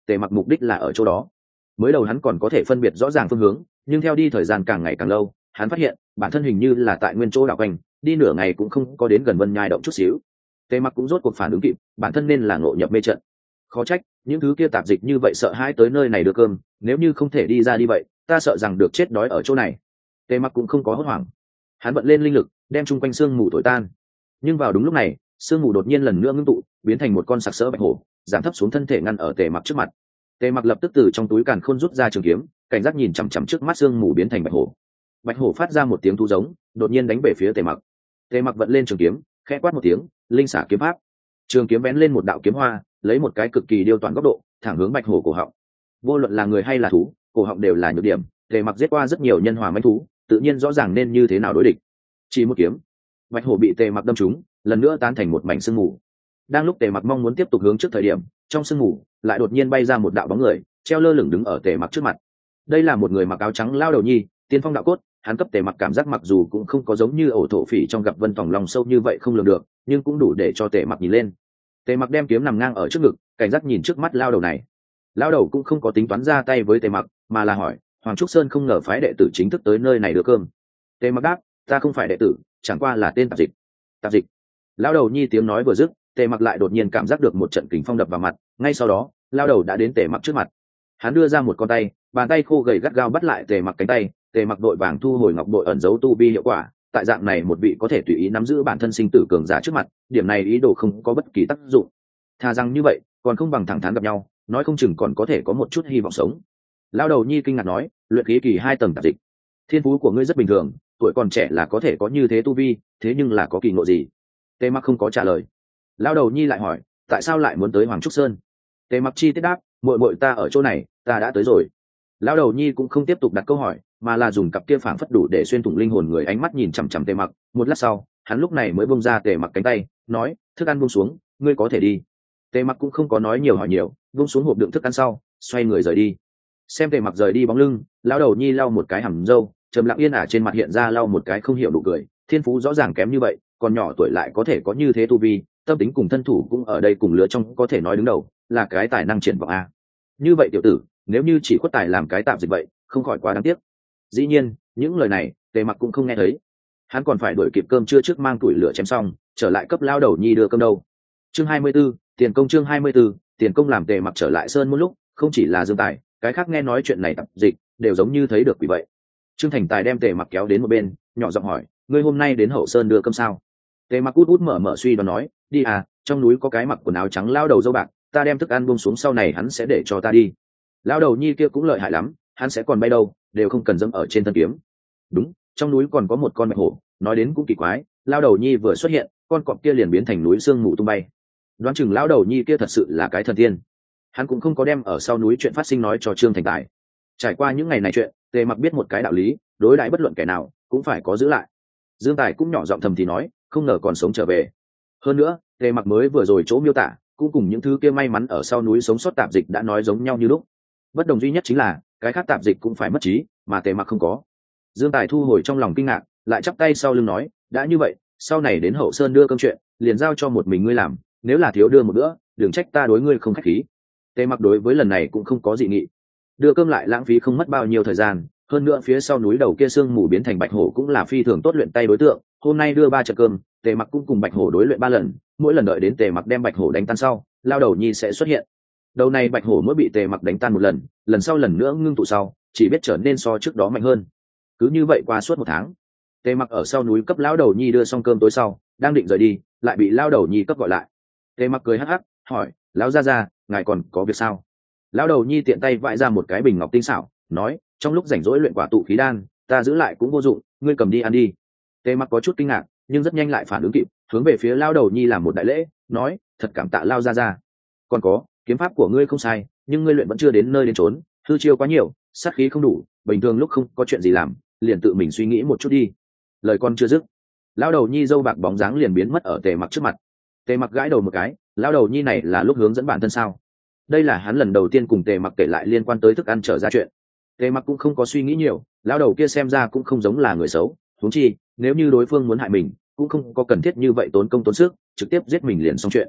S1: tề mặc mục đích là ở chỗ đó. Mới đầu hắn còn có thể phân biệt rõ ràng phương hướng, nhưng theo đi thời gian càng ngày càng lâu, hắn phát hiện bản thân hình như là tại nguyên chỗ đảo quanh, đi nửa ngày cũng không có đến gần Vân Nhai động chút xíu. Tề mặc cũng rốt cuộc phản ứng kịp, bản thân nên là ngộ nhập mê trận. Khó trách những thứ kia tạp dịch như vậy sợ hãi tới nơi này đưa cơm, nếu như không thể đi ra đi vậy, ta sợ rằng được chết đói ở chỗ này. Tề mặc cũng không có hốt hoảng, hắn bận lên linh lực đem chung quanh sương mù thổi tan. Nhưng vào đúng lúc này, sương mù đột nhiên lần nữa ngưng tụ, biến thành một con sặc sỡ bạch hổ, giảm thấp xuống thân thể ngăn ở Tề mặc trước mặt. Tề mặc lập tức từ trong túi càn khôn rút ra trường kiếm, cảnh giác nhìn chằm chằm trước mắt sương mù biến thành bạch hổ. Bạch hổ phát ra một tiếng thú giống, đột nhiên đánh về phía Tề mặc. Tề mặc vận lên trường kiếm, khẽ quát một tiếng, linh xả kiếm pháp. Trường kiếm vén lên một đạo kiếm hoa, lấy một cái cực kỳ điêu toán góc độ, thẳng hướng bạch hổ cổ họng. Vô luận là người hay là thú, cổ họng đều là nhược điểm. Tề mặc giết qua rất nhiều nhân hòa mãnh thú, tự nhiên rõ ràng nên như thế nào đối địch. Chỉ một kiếm, bạch hổ bị Tề mặc đâm trúng, lần nữa tan thành một mảnh sương mù. Đang lúc Tề mặc mong muốn tiếp tục hướng trước thời điểm, trong sương mù lại đột nhiên bay ra một đạo bóng người, treo lơ lửng đứng ở Tề mặc trước mặt. Đây là một người mặc áo trắng lao đầu nhi, tiên phong đạo cốt. Hắn cấp Tề mặc cảm giác mặc dù cũng không có giống như ổ thổ phỉ trong gặp Vân Tòng lòng sâu như vậy không lường được, nhưng cũng đủ để cho Tề mặc nhìn lên. Tề mặc đem kiếm nằm ngang ở trước ngực, cảnh giác nhìn trước mắt lao đầu này. Lao đầu cũng không có tính toán ra tay với Tề mặc, mà là hỏi, Hoàng Trúc Sơn không ngờ phái đệ tử chính thức tới nơi này đưa cơm. Tề mặc đáp, ta không phải đệ tử, chẳng qua là tên tạp dịch. Tạp dịch. Lao đầu nhi tiếng nói vừa dứt, Tề mặc lại đột nhiên cảm giác được một trận kình phong đập vào mặt, ngay sau đó lao đầu đã đến Tề mặc trước mặt. Hắn đưa ra một con tay, bàn tay khô gầy gắt gao bắt lại Tề mặc cánh tay. Tề mặc đội vàng thu hồi ngọc bội ẩn giấu tu vi hiệu quả, tại dạng này một vị có thể tùy ý nắm giữ bản thân sinh tử cường giả trước mặt, điểm này ý đồ không có bất kỳ tác dụng. Thà rằng như vậy còn không bằng thẳng thắn gặp nhau, nói không chừng còn có thể có một chút hy vọng sống. Lao đầu nhi kinh ngạc nói, luyện khí kỳ hai tầng tạp dịch, thiên phú của ngươi rất bình thường, tuổi còn trẻ là có thể có như thế tu vi, thế nhưng là có kỳ ngộ gì? Tề mặc không có trả lời. Lao đầu nhi lại hỏi, tại sao lại muốn tới Hoàng Trúc Sơn? Tề mặc chi tiết đáp, muội muội ta ở chỗ này, ta đã tới rồi. Lao đầu nhi cũng không tiếp tục đặt câu hỏi, mà là dùng cặp kia phảng phất đủ để xuyên thủng linh hồn người ánh mắt nhìn chằm chằm Tề mặc. Một lát sau, hắn lúc này mới bông ra Tề mặc cánh tay, nói, thức ăn buông xuống, ngươi có thể đi. Tề mặc cũng không có nói nhiều hỏi nhiều, buông xuống hộp đựng thức ăn sau, xoay người rời đi. Xem Tề mặc rời đi bóng lưng, lão đầu nhi lau một cái hàm râu, trầm lặng yên ả trên mặt hiện ra lau một cái không hiểu nụ cười. Thiên phú rõ ràng kém như vậy, còn nhỏ tuổi lại có thể có như thế tu vi, tâm tính cùng thân thủ cũng ở đây cùng lứa trong có thể nói đứng đầu, là cái tài năng triển vọng a. Như vậy tiểu tử, nếu như chỉ khuất tài làm cái tạm dịch vậy, không khỏi quá đáng tiếc. Dĩ nhiên, những lời này Tề mặc cũng không nghe thấy. Hắn còn phải đuổi kịp cơm trưa trước mang tuổi lửa chém xong, trở lại cấp lao đầu nhi đưa cơm đâu. Chương hai mươi 24, tiền công chương hai mươi 24, tiền công làm Tề mặc trở lại sơn một lúc, không chỉ là Dương Tài, cái khác nghe nói chuyện này tập dịch, đều giống như thấy được quỷ vậy. Trương Thành Tài đem Tề mặc kéo đến một bên, nhỏ giọng hỏi, ngươi hôm nay đến Hậu Sơn đưa cơm sao? Tề mặc út út mở mở suy đoán nói, đi à, trong núi có cái mặc quần áo trắng lao đầu dâu bạc, ta đem thức ăn buông xuống sau này hắn sẽ để cho ta đi. Lao đầu nhi kia cũng lợi hại lắm, hắn sẽ còn bay đâu, đều không cần dẫm ở trên thân kiếm. Đúng, trong núi còn có một con bạch hổ, nói đến cũng kỳ quái, lao đầu nhi vừa xuất hiện, con cọp kia liền biến thành núi sương mù tung bay. Đoán chừng lao đầu nhi kia thật sự là cái thần tiên. Hắn cũng không có đem ở sau núi chuyện phát sinh nói cho Trương Thành Tài. Trải qua những ngày này chuyện, Tề mặc biết một cái đạo lý, đối đãi bất luận kẻ nào cũng phải có giữ lại. Dương Tài cũng nhỏ giọng thầm thì nói, không ngờ còn sống trở về. Hơn nữa, Tề mặc mới vừa rồi chỗ miêu tả, cũng cùng những thứ kia may mắn ở sau núi sống sót tạp dịch đã nói giống nhau như lúc. Bất đồng duy nhất chính là, cái khác tạp dịch cũng phải mất trí, mà Tề mặc không có. Dương Tài thu hồi trong lòng kinh ngạc, lại chắp tay sau lưng nói, đã như vậy, sau này đến Hậu Sơn đưa cơm chuyện, liền giao cho một mình ngươi làm, nếu là thiếu đưa một bữa, đừng trách ta đối ngươi không khách khí. Tề mặc đối với lần này cũng không có dị nghị. Đưa cơm lại lãng phí không mất bao nhiêu thời gian, hơn nữa phía sau núi đầu kia sương mù biến thành bạch hổ cũng là phi thường tốt luyện tay đối tượng. Hôm nay đưa ba trận cơm, Tề mặc cũng cùng bạch hổ đối luyện ba lần, mỗi lần đợi đến Tề mặc đem bạch hổ đánh tan sau, lao đầu nhi sẽ xuất hiện. Đầu này bạch hổ mỗi bị Tề mặc đánh tan một lần, lần sau lần nữa ngưng tụ sau, chỉ biết trở nên so trước đó mạnh hơn. Cứ như vậy qua suốt một tháng, Tề mặc ở sau núi cấp lão đầu nhi đưa xong cơm tối sau, đang định rời đi, lại bị lao đầu nhi cấp gọi lại. Tề mặc cười hắc hắc, hỏi, lão gia gia, ngài còn có việc sao? Lão đầu nhi tiện tay vãi ra một cái bình ngọc tinh xảo, nói, trong lúc rảnh rỗi luyện quả tụ khí đan, ta giữ lại cũng vô dụng, ngươi cầm đi ăn đi. Tề mặc có chút kinh ngạc, nhưng rất nhanh lại phản ứng kịp, hướng về phía lao đầu nhi làm một đại lễ, nói, thật cảm tạ lao gia gia. Còn có, kiếm pháp của ngươi không sai, nhưng ngươi luyện vẫn chưa đến nơi đến chốn, hư chiêu quá nhiều, sát khí không đủ, bình thường lúc không có chuyện gì làm, liền tự mình suy nghĩ một chút đi. Lời con chưa dứt, lao đầu nhi dâu bạc bóng dáng liền biến mất ở Tề mặc trước mặt. Tề mặc gãi đầu một cái, lao đầu nhi này là lúc hướng dẫn bản thân sao? Đây là hắn lần đầu tiên cùng Tề mặc kể lại liên quan tới thức ăn trở ra chuyện. Tề mặc cũng không có suy nghĩ nhiều, lao đầu kia xem ra cũng không giống là người xấu, huống chi nếu như đối phương muốn hại mình, cũng không có cần thiết như vậy tốn công tốn sức, trực tiếp giết mình liền xong chuyện.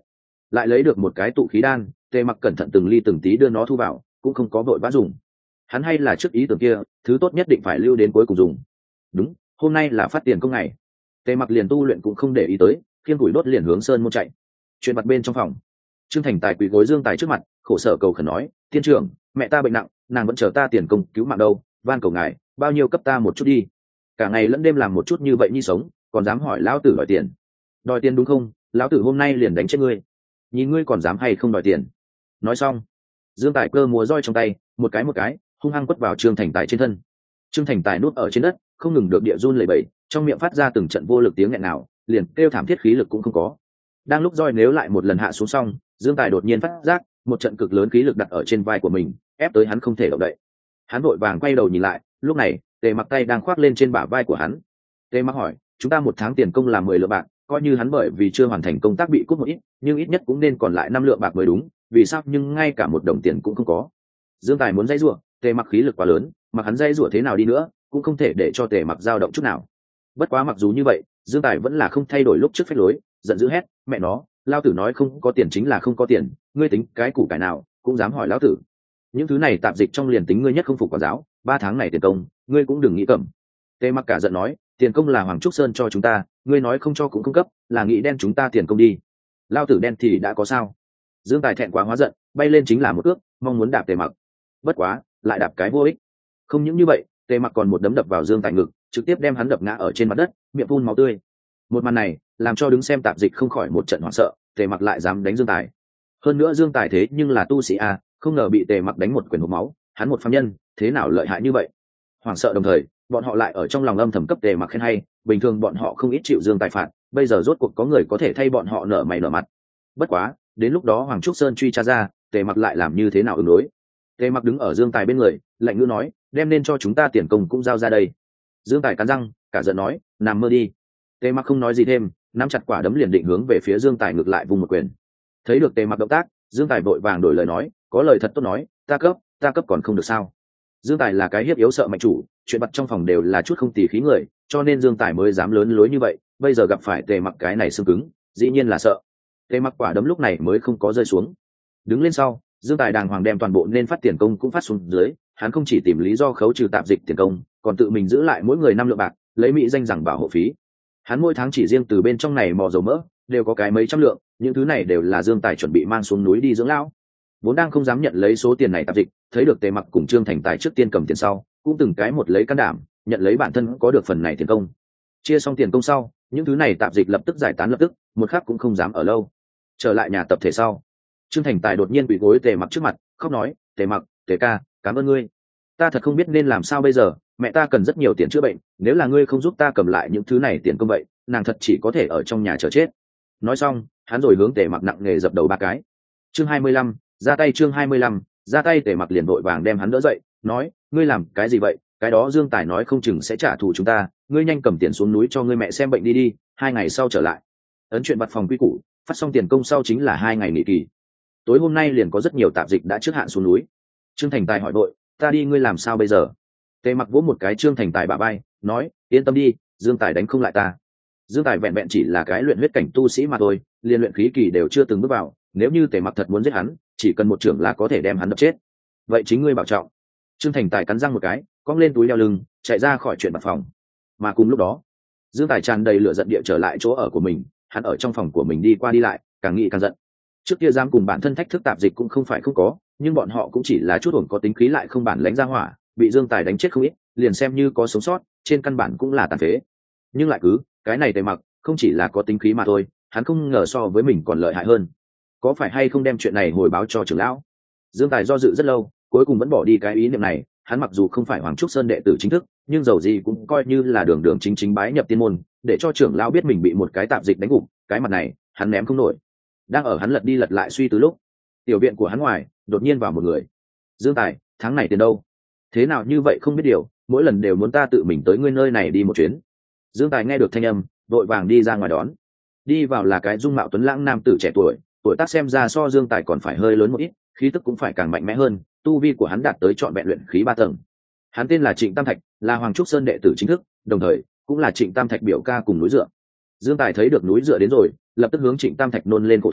S1: lại lấy được một cái tụ khí đan. Tề Mặc cẩn thận từng ly từng tí đưa nó thu vào, cũng không có vội vã dùng. Hắn hay là trước ý tưởng kia, thứ tốt nhất định phải lưu đến cuối cùng dùng. Đúng, hôm nay là phát tiền công ngày. Tề Mặc liền tu luyện cũng không để ý tới, khiêng củi đốt liền hướng sơn môn chạy. Chuyện mặt bên trong phòng, Trương Thành Tài quỳ gối Dương Tài trước mặt, khổ sở cầu khẩn nói: "Tiên trưởng, mẹ ta bệnh nặng, nàng vẫn chờ ta tiền công cứu mạng đâu, van cầu ngài, bao nhiêu cấp ta một chút đi. Cả ngày lẫn đêm làm một chút như vậy như sống, còn dám hỏi lão tử đòi tiền. Đòi tiền đúng không? Lão tử hôm nay liền đánh chết ngươi. Nhìn ngươi còn dám hay không đòi tiền." Nói xong, Dương Tài cơ múa roi trong tay, một cái một cái, hung hăng quất vào Trương Thành Tài trên thân. Trương Thành Tài nuốt ở trên đất, không ngừng được địa run lẩy bẩy, trong miệng phát ra từng trận vô lực tiếng nghẹn nào, liền kêu thảm thiết khí lực cũng không có. Đang lúc roi nếu lại một lần hạ xuống xong, Dương Tài đột nhiên phát giác một trận cực lớn khí lực đặt ở trên vai của mình, ép tới hắn không thể động đậy. Hắn vội vàng quay đầu nhìn lại, lúc này Tề Mặc tay đang khoác lên trên bả vai của hắn. Tề Mặc hỏi: "Chúng ta một tháng tiền công là mười lượng bạc, coi như hắn bởi vì chưa hoàn thành công tác bị cút một ít, nhưng ít nhất cũng nên còn lại năm lượng bạc mới đúng, vì sao nhưng ngay cả một đồng tiền cũng không có?" Dương Tài muốn dây rủa, Tề Mặc khí lực quá lớn, mà hắn dây rủa thế nào đi nữa cũng không thể để cho Tề Mặc dao động chút nào. Bất quá mặc dù như vậy, Dương Tài vẫn là không thay đổi lúc trước phách lối, giận dữ hét: "Mẹ nó, lao tử nói không có tiền chính là không có tiền, ngươi tính cái củ cải nào cũng dám hỏi lão tử. Những thứ này tạp dịch trong liền tính ngươi nhất không phục quản giáo, ba tháng này tiền công ngươi cũng đừng nghĩ cầm." Tề Mặc cả giận nói: "Tiền công là Hoàng Trúc Sơn cho chúng ta, ngươi nói không cho cũng không cấp, là nghĩ đen chúng ta tiền công đi. Lao tử đen thì đã có sao?" Dương Tài thẹn quá hóa giận, bay lên chính là một ước, mong muốn đạp Tề Mặc. Bất quá, lại đạp cái vô ích. Không những như vậy, Tề Mặc còn một đấm đập vào Dương Tài ngực, trực tiếp đem hắn đập ngã ở trên mặt đất, miệng phun máu tươi. Một màn này làm cho đứng xem tạp dịch không khỏi một trận hoảng sợ, Tề Mặc lại dám đánh Dương Tài. Hơn nữa Dương Tài thế nhưng là tu sĩ a, không ngờ bị Tề Mặc đánh một quyền hộc máu, hắn một phàm nhân, thế nào lợi hại như vậy? Hoảng sợ đồng thời, bọn họ lại ở trong lòng âm thầm cấp Tề Mặc khen hay, bình thường bọn họ không ít chịu Dương Tài phạt, bây giờ rốt cuộc có người có thể thay bọn họ nở mày nở mặt. Bất quá, đến lúc đó Hoàng Trúc Sơn truy tra ra, Tề Mặc lại làm như thế nào ứng đối? Tề Mặc đứng ở Dương Tài bên người, lạnh ngữ nói: "Đem nên cho chúng ta tiền công cũng giao ra đây." Dương Tài cắn răng, cả giận nói: "Nằm mơ đi." Tề Mặc không nói gì thêm, nắm chặt quả đấm liền định hướng về phía Dương Tài ngược lại vùng một quyền. Thấy được Tề Mặc động tác, Dương Tài vội vàng đổi lời nói: "Có lời thật tốt nói, ta cấp, ta cấp còn không được sao?" Dương Tài là cái hiếp yếu sợ mạnh chủ, chuyện bật trong phòng đều là chút không tỉ khí người, cho nên Dương Tài mới dám lớn lối như vậy, bây giờ gặp phải Tề Mặc cái này xương cứng, dĩ nhiên là sợ. Tề Mặc quả đấm lúc này mới không có rơi xuống. Đứng lên sau, Dương Tài đàng hoàng đem toàn bộ nên phát tiền công cũng phát xuống dưới, hắn không chỉ tìm lý do khấu trừ tạp dịch tiền công, còn tự mình giữ lại mỗi người năm lượng bạc, lấy mỹ danh rằng bảo hộ phí. Hắn mỗi tháng chỉ riêng từ bên trong này mò dầu mỡ đều có cái mấy trăm lượng, những thứ này đều là Dương Tài chuẩn bị mang xuống núi đi dưỡng lão. Vốn đang không dám nhận lấy số tiền này tạp dịch, thấy được Tề Mặc cùng Trương Thành Tài trước tiên cầm tiền sau, cũng từng cái một lấy can đảm, nhận lấy bản thân có được phần này tiền công. Chia xong tiền công sau, những thứ này tạp dịch lập tức giải tán lập tức, một khắc cũng không dám ở lâu. Trở lại nhà tập thể sau, Trương Thành Tài đột nhiên quỳ gối Tề Mặc trước mặt, khóc nói: "Tề Mặc, Tề ca, cảm ơn ngươi. Ta thật không biết nên làm sao bây giờ, mẹ ta cần rất nhiều tiền chữa bệnh, nếu là ngươi không giúp ta cầm lại những thứ này tiền công vậy, nàng thật chỉ có thể ở trong nhà chờ chết." Nói xong, hắn rồi hướng Tề Mặc nặng nề dập đầu ba cái. Chương hai mươi lăm, ra tay. Chương hai mươi lăm, ra tay. Tề Mặc liền vội vàng đem hắn đỡ dậy, nói: "Ngươi làm cái gì vậy? Cái đó Dương Tài nói không chừng sẽ trả thù chúng ta, ngươi nhanh cầm tiền xuống núi cho ngươi mẹ xem bệnh đi đi, hai ngày sau trở lại." Ấn chuyện vặt phòng quy củ, phát xong tiền công sau chính là hai ngày nghỉ kỳ. Tối hôm nay liền có rất nhiều tạp dịch đã trước hạn xuống núi. Trương Thành Tài hỏi vội: "Ta đi ngươi làm sao bây giờ?" Tề Mặc vỗ một cái Trương Thành Tài bả vai, nói: "Yên tâm đi, Dương Tài đánh không lại ta." Dương Tài vẹn vẹn chỉ là cái luyện huyết cảnh tu sĩ mà thôi, liên luyện khí kỳ đều chưa từng bước vào, nếu như Tề Mặc thật muốn giết hắn, chỉ cần một trưởng là có thể đem hắn đập chết. Vậy chính ngươi bảo trọng. Trương Thành Tài cắn răng một cái, cong lên túi đeo lưng, chạy ra khỏi chuyện bạc phòng. Mà cùng lúc đó, Dương Tài tràn đầy lửa giận địa trở lại chỗ ở của mình, hắn ở trong phòng của mình đi qua đi lại, càng nghĩ càng giận. Trước kia dám cùng bản thân thách thức tạp dịch cũng không phải không có, nhưng bọn họ cũng chỉ là chút ổn có tính khí lại không bản lãnh ra hỏa, bị Dương Tài đánh chết không ít, liền xem như có sống sót, trên căn bản cũng là tàn phế. Nhưng lại cứ, cái này Tề Mặc không chỉ là có tính khí mà thôi, hắn không ngờ so với mình còn lợi hại hơn. Có phải hay không đem chuyện này hồi báo cho trưởng lão? Dương Tài do dự rất lâu, cuối cùng vẫn bỏ đi cái ý niệm này. Hắn mặc dù không phải Hoàng Trúc Sơn đệ tử chính thức, nhưng dầu gì cũng coi như là đường đường chính chính bái nhập tiên môn, để cho trưởng lão biết mình bị một cái tạp dịch đánh gục, cái mặt này hắn ném không nổi. Đang ở hắn lật đi lật lại suy tư lúc, tiểu viện của hắn ngoài đột nhiên vào một người. Dương Tài, tháng này tiền đâu? Thế nào như vậy không biết điều, mỗi lần đều muốn ta tự mình tới ngươi nơi này đi một chuyến. Dương Tài nghe được thanh âm, vội vàng đi ra ngoài đón. Đi vào là cái dung mạo tuấn lãng nam tử trẻ tuổi, tuổi tác xem ra so Dương Tài còn phải hơi lớn một ít, khí tức cũng phải càng mạnh mẽ hơn, tu vi của hắn đạt tới trọn vẹn luyện khí ba tầng. Hắn tên là Trịnh Tam Thạch, là Hoàng Trúc Sơn đệ tử chính thức, đồng thời cũng là Trịnh Tam Thạch biểu ca cùng núi dựa. Dương Tài thấy được núi dựa đến rồi, lập tức hướng Trịnh Tam Thạch nôn lên cổ thủy,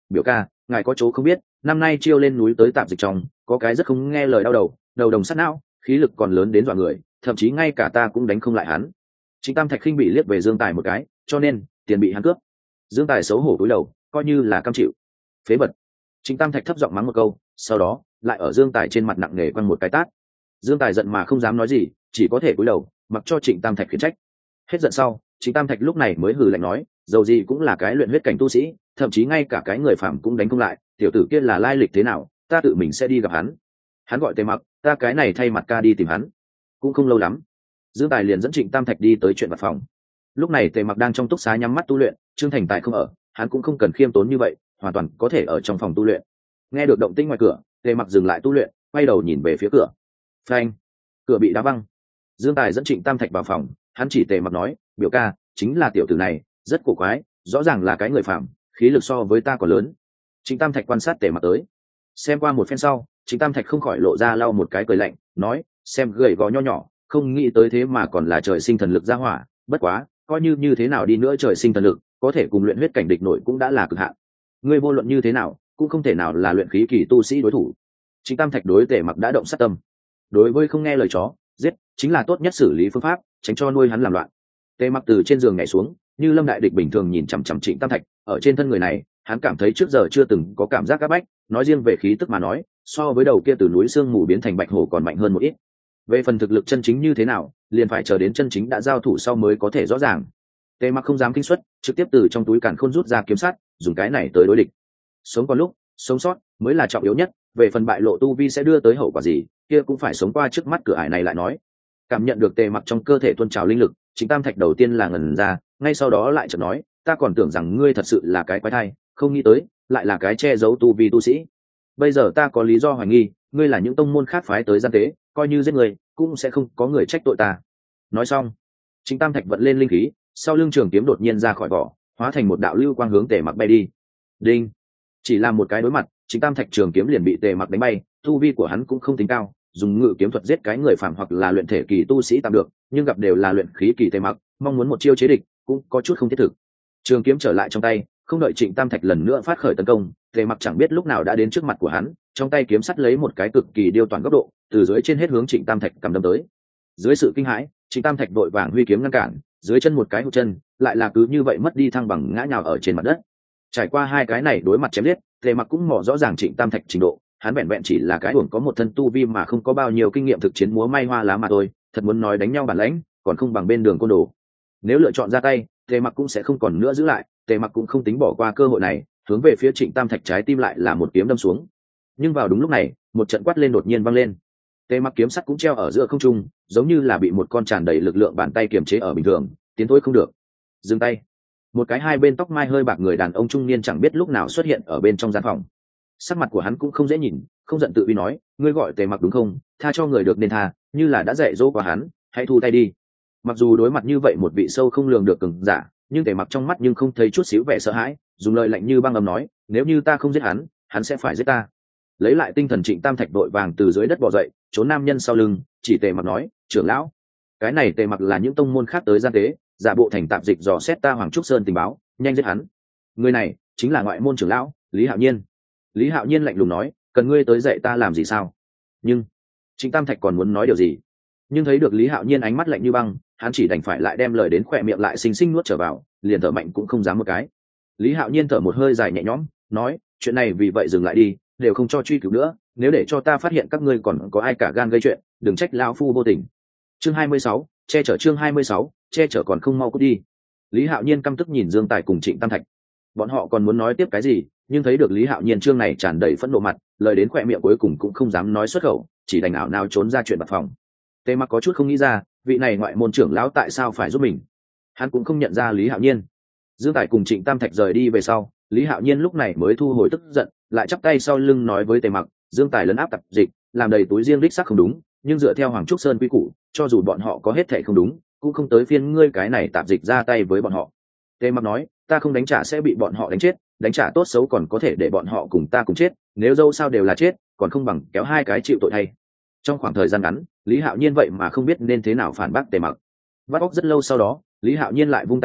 S1: biểu ca ngài có chỗ không biết, năm nay chiêu lên núi tới tạp dịch trong có cái rất không nghe lời đau đầu, đầu đồng sắt não, khí lực còn lớn đến dọa người, thậm chí ngay cả ta cũng đánh không lại hắn. Trịnh Tam Thạch khinh bị liếc về Dương Tài một cái, cho nên tiền bị hắn cướp. Dương Tài xấu hổ cúi đầu, coi như là cam chịu. Phế vật. Trịnh Tam Thạch thấp giọng mắng một câu, sau đó lại ở Dương Tài trên mặt nặng nề quăng một cái tát. Dương Tài giận mà không dám nói gì, chỉ có thể cúi đầu mặc cho Trịnh Tam Thạch khiển trách. Hết giận sau, Trịnh Tam Thạch lúc này mới hừ lạnh nói, dầu gì cũng là cái luyện huyết cảnh tu sĩ, thậm chí ngay cả cái người phạm cũng đánh không lại, tiểu tử kia là lai lịch thế nào, ta tự mình sẽ đi gặp hắn. Hắn gọi Tề Mặc, ta cái này thay mặt ca đi tìm hắn. Cũng không lâu lắm, Dương Tài liền dẫn Trịnh Tam Thạch đi tới chuyện vật phòng. Lúc này Tề Mặc đang trong túc xá nhắm mắt tu luyện, Trương Thành Tài không ở, hắn cũng không cần khiêm tốn như vậy, hoàn toàn có thể ở trong phòng tu luyện. Nghe được động tĩnh ngoài cửa, Tề Mặc dừng lại tu luyện, quay đầu nhìn về phía cửa. Phanh, cửa bị đá văng. Dương Tài dẫn Trịnh Tam Thạch vào phòng, hắn chỉ Tề Mặc nói, biểu ca, chính là tiểu tử này, rất cổ quái, rõ ràng là cái người phạm, khí lực so với ta còn lớn. Trịnh Tam Thạch quan sát Tề Mặc tới, xem qua một phen sau, Trịnh Tam Thạch không khỏi lộ ra lau một cái cười lạnh, nói, xem gầy gò nho nhỏ, không nghĩ tới thế mà còn là trời sinh thần lực ra hỏa, bất quá, coi như như thế nào đi nữa trời sinh thần lực, có thể cùng luyện huyết cảnh địch nổi cũng đã là cực hạn. Ngươi vô luận như thế nào, cũng không thể nào là luyện khí kỳ tu sĩ đối thủ. Trịnh Tam Thạch đối Tề Mặc đã động sát tâm. Đối với không nghe lời chó, giết chính là tốt nhất xử lý phương pháp, tránh cho nuôi hắn làm loạn. Tề Mặc từ trên giường nhảy xuống, như lâm đại địch bình thường nhìn chằm chằm Trịnh Tam Thạch, ở trên thân người này, hắn cảm thấy trước giờ chưa từng có cảm giác áp bách, nói riêng về khí tức mà nói, so với đầu kia từ núi sương mù biến thành bạch hổ còn mạnh hơn một ít. Về phần thực lực chân chính như thế nào, liền phải chờ đến chân chính đã giao thủ sau mới có thể rõ ràng. Tề Mặc không dám kinh xuất, trực tiếp từ trong túi càn khôn rút ra kiếm sắt, dùng cái này tới đối địch. Sống còn lúc, sống sót mới là trọng yếu nhất, về phần bại lộ tu vi sẽ đưa tới hậu quả gì, kia cũng phải sống qua trước mắt cửa ải này lại nói. Cảm nhận được Tề Mặc trong cơ thể tuôn trào linh lực, Trịnh Tam Thạch đầu tiên là ngẩn ra, ngay sau đó lại chợt nói, ta còn tưởng rằng ngươi thật sự là cái quái thai, không nghĩ tới lại là cái che giấu tu vi tu sĩ. Bây giờ ta có lý do hoài nghi, ngươi là những tông môn khác phái tới gian tế, coi như giết người, cũng sẽ không có người trách tội ta. Nói xong, Trịnh Tam Thạch vận lên linh khí, sau lưng trường kiếm đột nhiên ra khỏi vỏ, hóa thành một đạo lưu quang hướng Tề Mặc bay đi. Đinh! Chỉ làm một cái đối mặt, Trịnh Tam Thạch trường kiếm liền bị Tề Mặc đánh bay, tu vi của hắn cũng không tính cao, dùng ngự kiếm thuật giết cái người phàm hoặc là luyện thể kỳ tu sĩ tạm được, nhưng gặp đều là luyện khí kỳ Tề Mặc, mong muốn một chiêu chế địch, cũng có chút không thiết thực. Trường kiếm trở lại trong tay, không đợi Trịnh Tam Thạch lần nữa phát khởi tấn công, Tề Mặc chẳng biết lúc nào đã đến trước mặt của hắn, trong tay kiếm sắt lấy một cái cực kỳ điêu toàn góc độ, từ dưới trên hết hướng Trịnh Tam Thạch cầm đâm tới. Dưới sự kinh hãi, Trịnh Tam Thạch vội vàng huy kiếm ngăn cản, dưới chân một cái hụt chân, lại là cứ như vậy mất đi thăng bằng ngã nhào ở trên mặt đất. Trải qua hai cái này đối mặt chém giết, Tề Mặc cũng mò rõ ràng Trịnh Tam Thạch trình độ, hắn vẹn vẹn chỉ là cái uổng có một thân tu vi mà không có bao nhiêu kinh nghiệm thực chiến múa may hoa lá mà thôi, thật muốn nói đánh nhau bản lãnh, còn không bằng bên đường côn đồ. Nếu lựa chọn ra tay, Tề Mặc cũng sẽ không còn nữa giữ lại, Tề Mặc cũng không tính bỏ qua cơ hội này, hướng về phía Trịnh Tam Thạch trái tim lại là một kiếm đâm xuống. Nhưng vào đúng lúc này, một trận quát lên đột nhiên vang lên. Tề Mặc kiếm sắt cũng treo ở giữa không trung, giống như là bị một con tràn đầy lực lượng bàn tay kiềm chế ở bình thường, tiến thối không được. Dừng tay. Một cái hai bên tóc mai hơi bạc người đàn ông trung niên chẳng biết lúc nào xuất hiện ở bên trong gian phòng. Sắc mặt của hắn cũng không dễ nhìn, không giận tự uy nói, ngươi gọi Tề Mặc đúng không? Tha cho người được nên tha, như là đã dạy dỗ qua hắn, hãy thu tay đi. Mặc dù đối mặt như vậy một vị sâu không lường được cường giả, nhưng Tề Mặc trong mắt nhưng không thấy chút xíu vẻ sợ hãi, dùng lời lạnh như băng âm nói, nếu như ta không giết hắn, hắn sẽ phải giết ta. Lấy lại tinh thần, Trịnh Tam Thạch vội vàng từ dưới đất bò dậy, trốn nam nhân sau lưng, chỉ Tề Mặc nói, trưởng lão. Cái này Tề Mặc là những tông môn khác tới gian tế, giả bộ thành tạp dịch dò xét ta Hoàng Trúc Sơn tình báo, nhanh giết hắn. Người này chính là ngoại môn trưởng lão Lý Hạo Nhiên. Lý Hạo Nhiên lạnh lùng nói, cần ngươi tới dạy ta làm gì sao? Nhưng Trịnh Tam Thạch còn muốn nói điều gì, nhưng thấy được Lý Hạo Nhiên ánh mắt lạnh như băng, hắn chỉ đành phải lại đem lời đến khỏe miệng lại xinh xinh nuốt trở vào, liền thở mạnh cũng không dám một cái. Lý Hạo Nhiên thở một hơi dài nhẹ nhõm, nói, chuyện này vì vậy dừng lại đi, đều không cho truy cứu nữa, nếu để cho ta phát hiện các ngươi còn có ai cả gan gây chuyện, đừng trách lão phu vô tình. Chương hai mươi sáu, che chở chương hai mươi sáu, che chở còn không mau cút đi. Lý Hạo Nhiên căm tức nhìn Dương Tài cùng Trịnh Tam Thạch. Bọn họ còn muốn nói tiếp cái gì, nhưng thấy được Lý Hạo Nhiên chương này tràn đầy phẫn nộ mặt, lời đến khỏe miệng cuối cùng cũng không dám nói xuất khẩu, chỉ đành ảo nào trốn ra chuyện bạc phòng. Tề Mặc có chút không nghĩ ra, vị này ngoại môn trưởng lão tại sao phải giúp mình. Hắn cũng không nhận ra Lý Hạo Nhiên. Dương Tài cùng Trịnh Tam Thạch rời đi về sau, Lý Hạo Nhiên lúc này mới thu hồi tức giận, lại chắp tay sau lưng nói với Tề Mặc, Dương Tài lấn áp tập dịch, làm đầy túi riêng đích xác không đúng, nhưng dựa theo Hoàng Trúc Sơn quy củ, cho dù bọn họ có hết thảy không đúng, cũng không tới phiên ngươi cái này tạp dịch ra tay với bọn họ. Tề Mặc nói, ta không đánh trả sẽ bị bọn họ đánh chết, đánh trả tốt xấu còn có thể để bọn họ cùng ta cùng chết, nếu dâu sao đều là chết, còn không bằng kéo hai cái chịu tội thay. Trong khoảng thời gian ngắn, Lý Hạo Nhiên vậy mà không biết nên thế nào phản bác Tề Mặc. Vắt óc rất lâu sau đó, Lý Hạo Nhiên lại vung tay áo,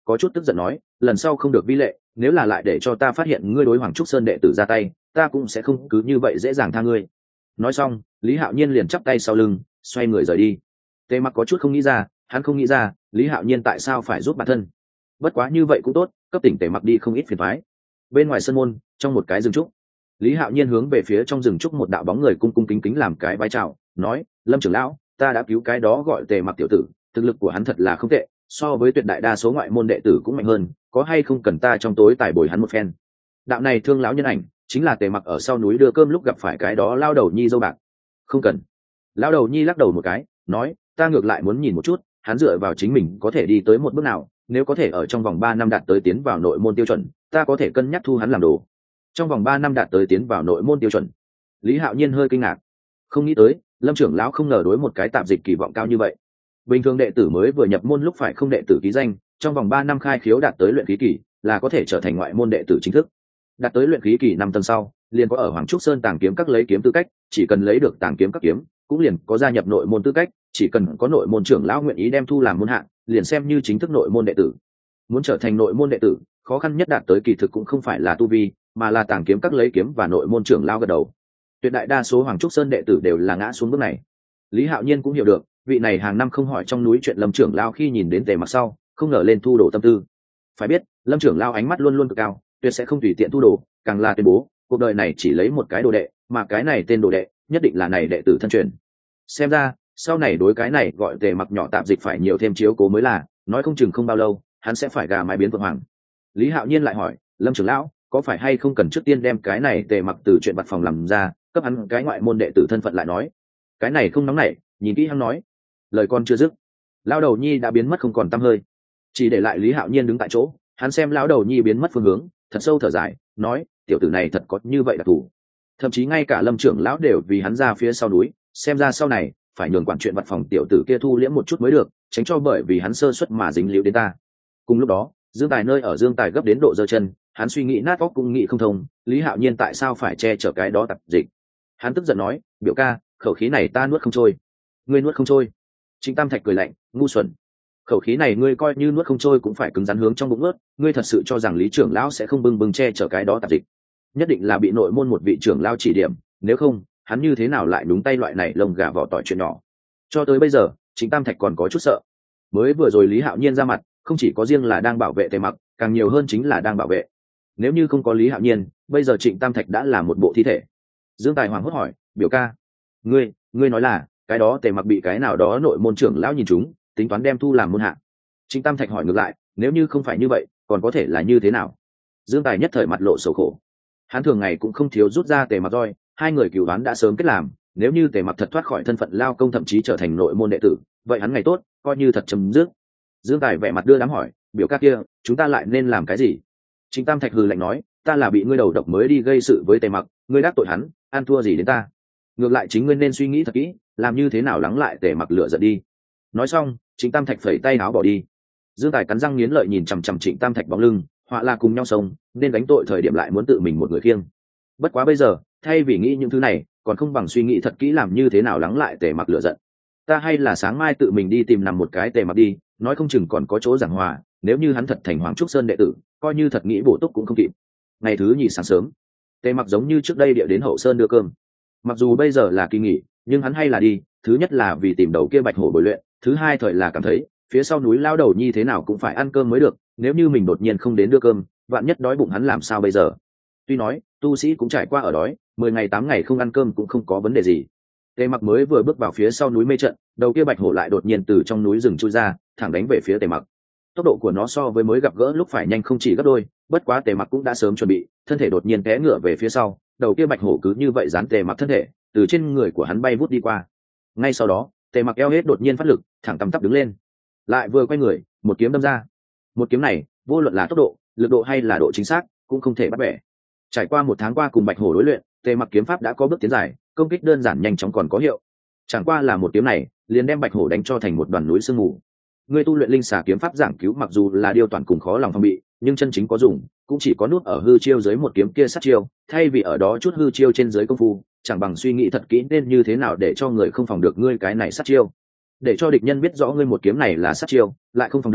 S1: có chút tức giận nói, lần sau không được vi lệ, nếu là lại để cho ta phát hiện ngươi đối Hoàng Trúc Sơn đệ tử ra tay, ta cũng sẽ không cứ như vậy dễ dàng tha ngươi. Nói xong, Lý Hạo Nhiên liền chắp tay sau lưng, xoay người rời đi. Tề Mặc có chút không nghĩ ra, hắn không nghĩ ra Lý Hạo Nhiên tại sao phải giúp bản thân. Bất quá như vậy cũng tốt, cấp tỉnh Tề Mặc đi không ít phiền toái. Bên ngoài sân môn, trong một cái rừng trúc, Lý Hạo Nhiên hướng về phía trong rừng trúc một đạo bóng người cung cung kính kính làm cái vai chào, nói, Lâm trưởng lão, ta đã cứu cái đó gọi Tề Mặc tiểu tử, thực lực của hắn thật là không tệ, so với tuyệt đại đa số ngoại môn đệ tử cũng mạnh hơn, có hay không cần ta trong tối tài bồi hắn một phen. Đạo này thương lão nhân ảnh chính là Tề Mặc ở sau núi đưa cơm lúc gặp phải cái đó lao đầu nhi dâu bạc. Không cần. Lao đầu nhi lắc đầu một cái, nói, ta ngược lại muốn nhìn một chút hắn dựa vào chính mình có thể đi tới một bước nào, nếu có thể ở trong vòng ba năm đạt tới tiến vào nội môn tiêu chuẩn, ta có thể cân nhắc thu hắn làm đồ. Trong vòng ba năm đạt tới tiến vào nội môn tiêu chuẩn. Lý Hạo Nhiên hơi kinh ngạc, không nghĩ tới Lâm trưởng lão không ngờ đối một cái tạp dịch kỳ vọng cao như vậy. Bình thường đệ tử mới vừa nhập môn lúc phải không đệ tử ký danh, trong vòng ba năm khai khiếu đạt tới luyện khí kỳ là có thể trở thành ngoại môn đệ tử chính thức. Đạt tới luyện khí kỳ năm tầng sau, liền có ở Hoàng Trúc Sơn tàng kiếm các lấy kiếm tư cách, chỉ cần lấy được tàng kiếm các kiếm, cũng liền có gia nhập nội môn tư cách, chỉ cần có nội môn trưởng lão nguyện ý đem thu làm môn hạng, liền xem như chính thức nội môn đệ tử. Muốn trở thành nội môn đệ tử, khó khăn nhất đạt tới kỳ thực cũng không phải là tu vi, mà là tàng kiếm các lấy kiếm và nội môn trưởng lão gật đầu. Tuyệt đại đa số Hoàng Trúc Sơn đệ tử đều là ngã xuống bước này. Lý Hạo Nhiên cũng hiểu được, vị này hàng năm không hỏi trong núi chuyện Lâm trưởng lão khi nhìn đến Tề Mặc sau, không ngờ lên thu đồ tâm tư. Phải biết, Lâm trưởng lão ánh mắt luôn luôn cực cao, tuyệt sẽ không tùy tiện thu đồ, càng là tuyên bố, cuộc đời này chỉ lấy một cái đồ đệ, mà cái này tên đồ đệ, nhất định là này đệ tử thân truyền. Xem ra, sau này đối cái này gọi Tề Mặc nhỏ tạp dịch phải nhiều thêm chiếu cố mới là, nói không chừng không bao lâu, hắn sẽ phải gà mái biến vượng hoàng. Lý Hạo Nhiên lại hỏi, Lâm trưởng lão, có phải hay không cần trước tiên đem cái này Tề Mặc từ chuyện vặt phòng làm ra, cấp hắn cái ngoại môn đệ tử thân phận lại nói. Cái này không nóng nảy, nhìn kỹ hắn nói. Lời con chưa dứt, lão đầu nhi đã biến mất không còn tăm hơi, chỉ để lại Lý Hạo Nhiên đứng tại chỗ. Hắn xem lão đầu nhi biến mất phương hướng, thật sâu thở dài, nói, tiểu tử này thật có như vậy đặc thù. Thậm chí ngay cả Lâm trưởng lão đều vì hắn ra phía sau núi, xem ra sau này phải nhường quản chuyện vặt phòng tiểu tử kia thu liễm một chút mới được, tránh cho bởi vì hắn sơ suất mà dính líu đến ta. Cùng lúc đó, Dương Tài nơi ở Dương Tài gấp đến độ giơ chân, hắn suy nghĩ nát óc cũng nghĩ không thông, Lý Hạo Nhiên tại sao phải che chở cái đó tạp dịch. Hắn tức giận nói, biểu ca, khẩu khí này ta nuốt không trôi. Ngươi nuốt không trôi? Trịnh Tam Thạch cười lạnh, ngu xuẩn. Khẩu khí này ngươi coi như nuốt không trôi cũng phải cứng rắn hướng trong bụng nuốt, ngươi thật sự cho rằng Lý trưởng lão sẽ không bưng bưng che chở cái đó tạp dịch? Nhất định là bị nội môn một vị trưởng lão chỉ điểm, nếu không, hắn như thế nào lại đúng tay loại này lông gà vỏ tỏi chuyện nhỏ. Cho tới bây giờ, Trịnh Tam Thạch còn có chút sợ. Mới vừa rồi Lý Hạo Nhiên ra mặt, không chỉ có riêng là đang bảo vệ Tề Mặc, càng nhiều hơn chính là đang bảo vệ. Nếu như không có Lý Hạo Nhiên, bây giờ Trịnh Tam Thạch đã là một bộ thi thể. Dương Tài hoảng hốt hỏi, biểu ca, ngươi, ngươi nói là cái đó Tề Mặc bị cái nào đó nội môn trưởng lão nhìn trúng, tính toán đem thu làm môn hạ. Trịnh Tam Thạch hỏi ngược lại, nếu như không phải như vậy, còn có thể là như thế nào? Dương Tài nhất thời mặt lộ sầu khổ. Hắn thường ngày cũng không thiếu rút ra Tề Mặc roi, hai người cửu đoán đã sớm kết làm, nếu như Tề Mặc thật thoát khỏi thân phận lao công thậm chí trở thành nội môn đệ tử, vậy hắn ngày tốt coi như thật chấm dứt. Dương Tài vẻ mặt đưa đám hỏi, biểu ca kia, chúng ta lại nên làm cái gì? Trịnh Tam Thạch hừ lạnh nói, ta là bị ngươi đầu độc mới đi gây sự với Tề Mặc, ngươi đắc tội hắn, ăn thua gì đến ta? Ngược lại chính ngươi nên suy nghĩ thật kỹ, làm như thế nào lắng lại Tề Mặc lửa giận đi. Nói xong, Trịnh Tam Thạch phẩy tay áo bỏ đi. Dương Tài cắn răng nghiến lợi nhìn chằm chằm Trịnh Tam Thạch bóng lưng, họa là cùng nhau sống, nên đánh tội thời điểm lại muốn tự mình một người khiêng. Bất quá bây giờ, thay vì nghĩ những thứ này, còn không bằng suy nghĩ thật kỹ làm như thế nào lắng lại Tề Mặc lửa giận. Ta hay là sáng mai tự mình đi tìm nằm một cái Tề Mặc đi, nói không chừng còn có chỗ giảng hòa, nếu như hắn thật thành Hoàng Trúc Sơn đệ tử, coi như thật nghĩ bổ túc cũng không kịp. Ngày thứ nhì sáng sớm, Tề Mặc giống như trước đây địa đến Hậu Sơn đưa cơm. Mặc dù bây giờ là kỳ nghỉ, nhưng hắn hay là đi, thứ nhất là vì tìm đầu kia bạch hổ bồi luyện, thứ hai thời là cảm thấy phía sau núi lao đầu nhi thế nào cũng phải ăn cơm mới được, nếu như mình đột nhiên không đến đưa cơm, vạn nhất đói bụng hắn làm sao bây giờ. Tuy nói tu sĩ cũng trải qua ở đói, mười ngày tám ngày không ăn cơm cũng không có vấn đề gì. Tề Mặc mới vừa bước vào phía sau núi mê trận, đầu kia bạch hổ lại đột nhiên từ trong núi rừng chui ra, thẳng đánh về phía Tề Mặc. Tốc độ của nó so với mới gặp gỡ lúc phải nhanh không chỉ gấp đôi, bất quá Tề Mặc cũng đã sớm chuẩn bị, thân thể đột nhiên té ngửa về phía sau, đầu kia bạch hổ cứ như vậy dán Tề Mặc thân thể, từ trên người của hắn bay vút đi qua. Ngay sau đó, Tề Mặc eo hết đột nhiên phát lực, thẳng tăm tắp đứng lên, lại vừa quay người, một kiếm đâm ra. Một kiếm này, vô luận là tốc độ, lực độ hay là độ chính xác, cũng không thể bắt bẻ. Trải qua một tháng qua cùng bạch hổ đối luyện, Tề Mặc kiếm pháp đã có bước tiến dài, công kích đơn giản nhanh chóng còn có hiệu. Chẳng qua là một kiếm này, liền đem bạch hổ đánh cho thành một đoàn núi sương mù. Người tu luyện linh xà kiếm pháp giảng cứu mặc dù là điều toàn cùng khó lòng phòng bị, nhưng chân chính có dùng, cũng chỉ có nút ở hư chiêu dưới một kiếm kia sát chiêu, thay vì ở đó chút hư chiêu trên dưới công phu, chẳng bằng suy nghĩ thật kỹ nên như thế nào để cho người không phòng được ngươi cái này sát chiêu. Để cho địch nhân biết rõ ngươi một kiếm này là sát chiêu, lại không phòng được,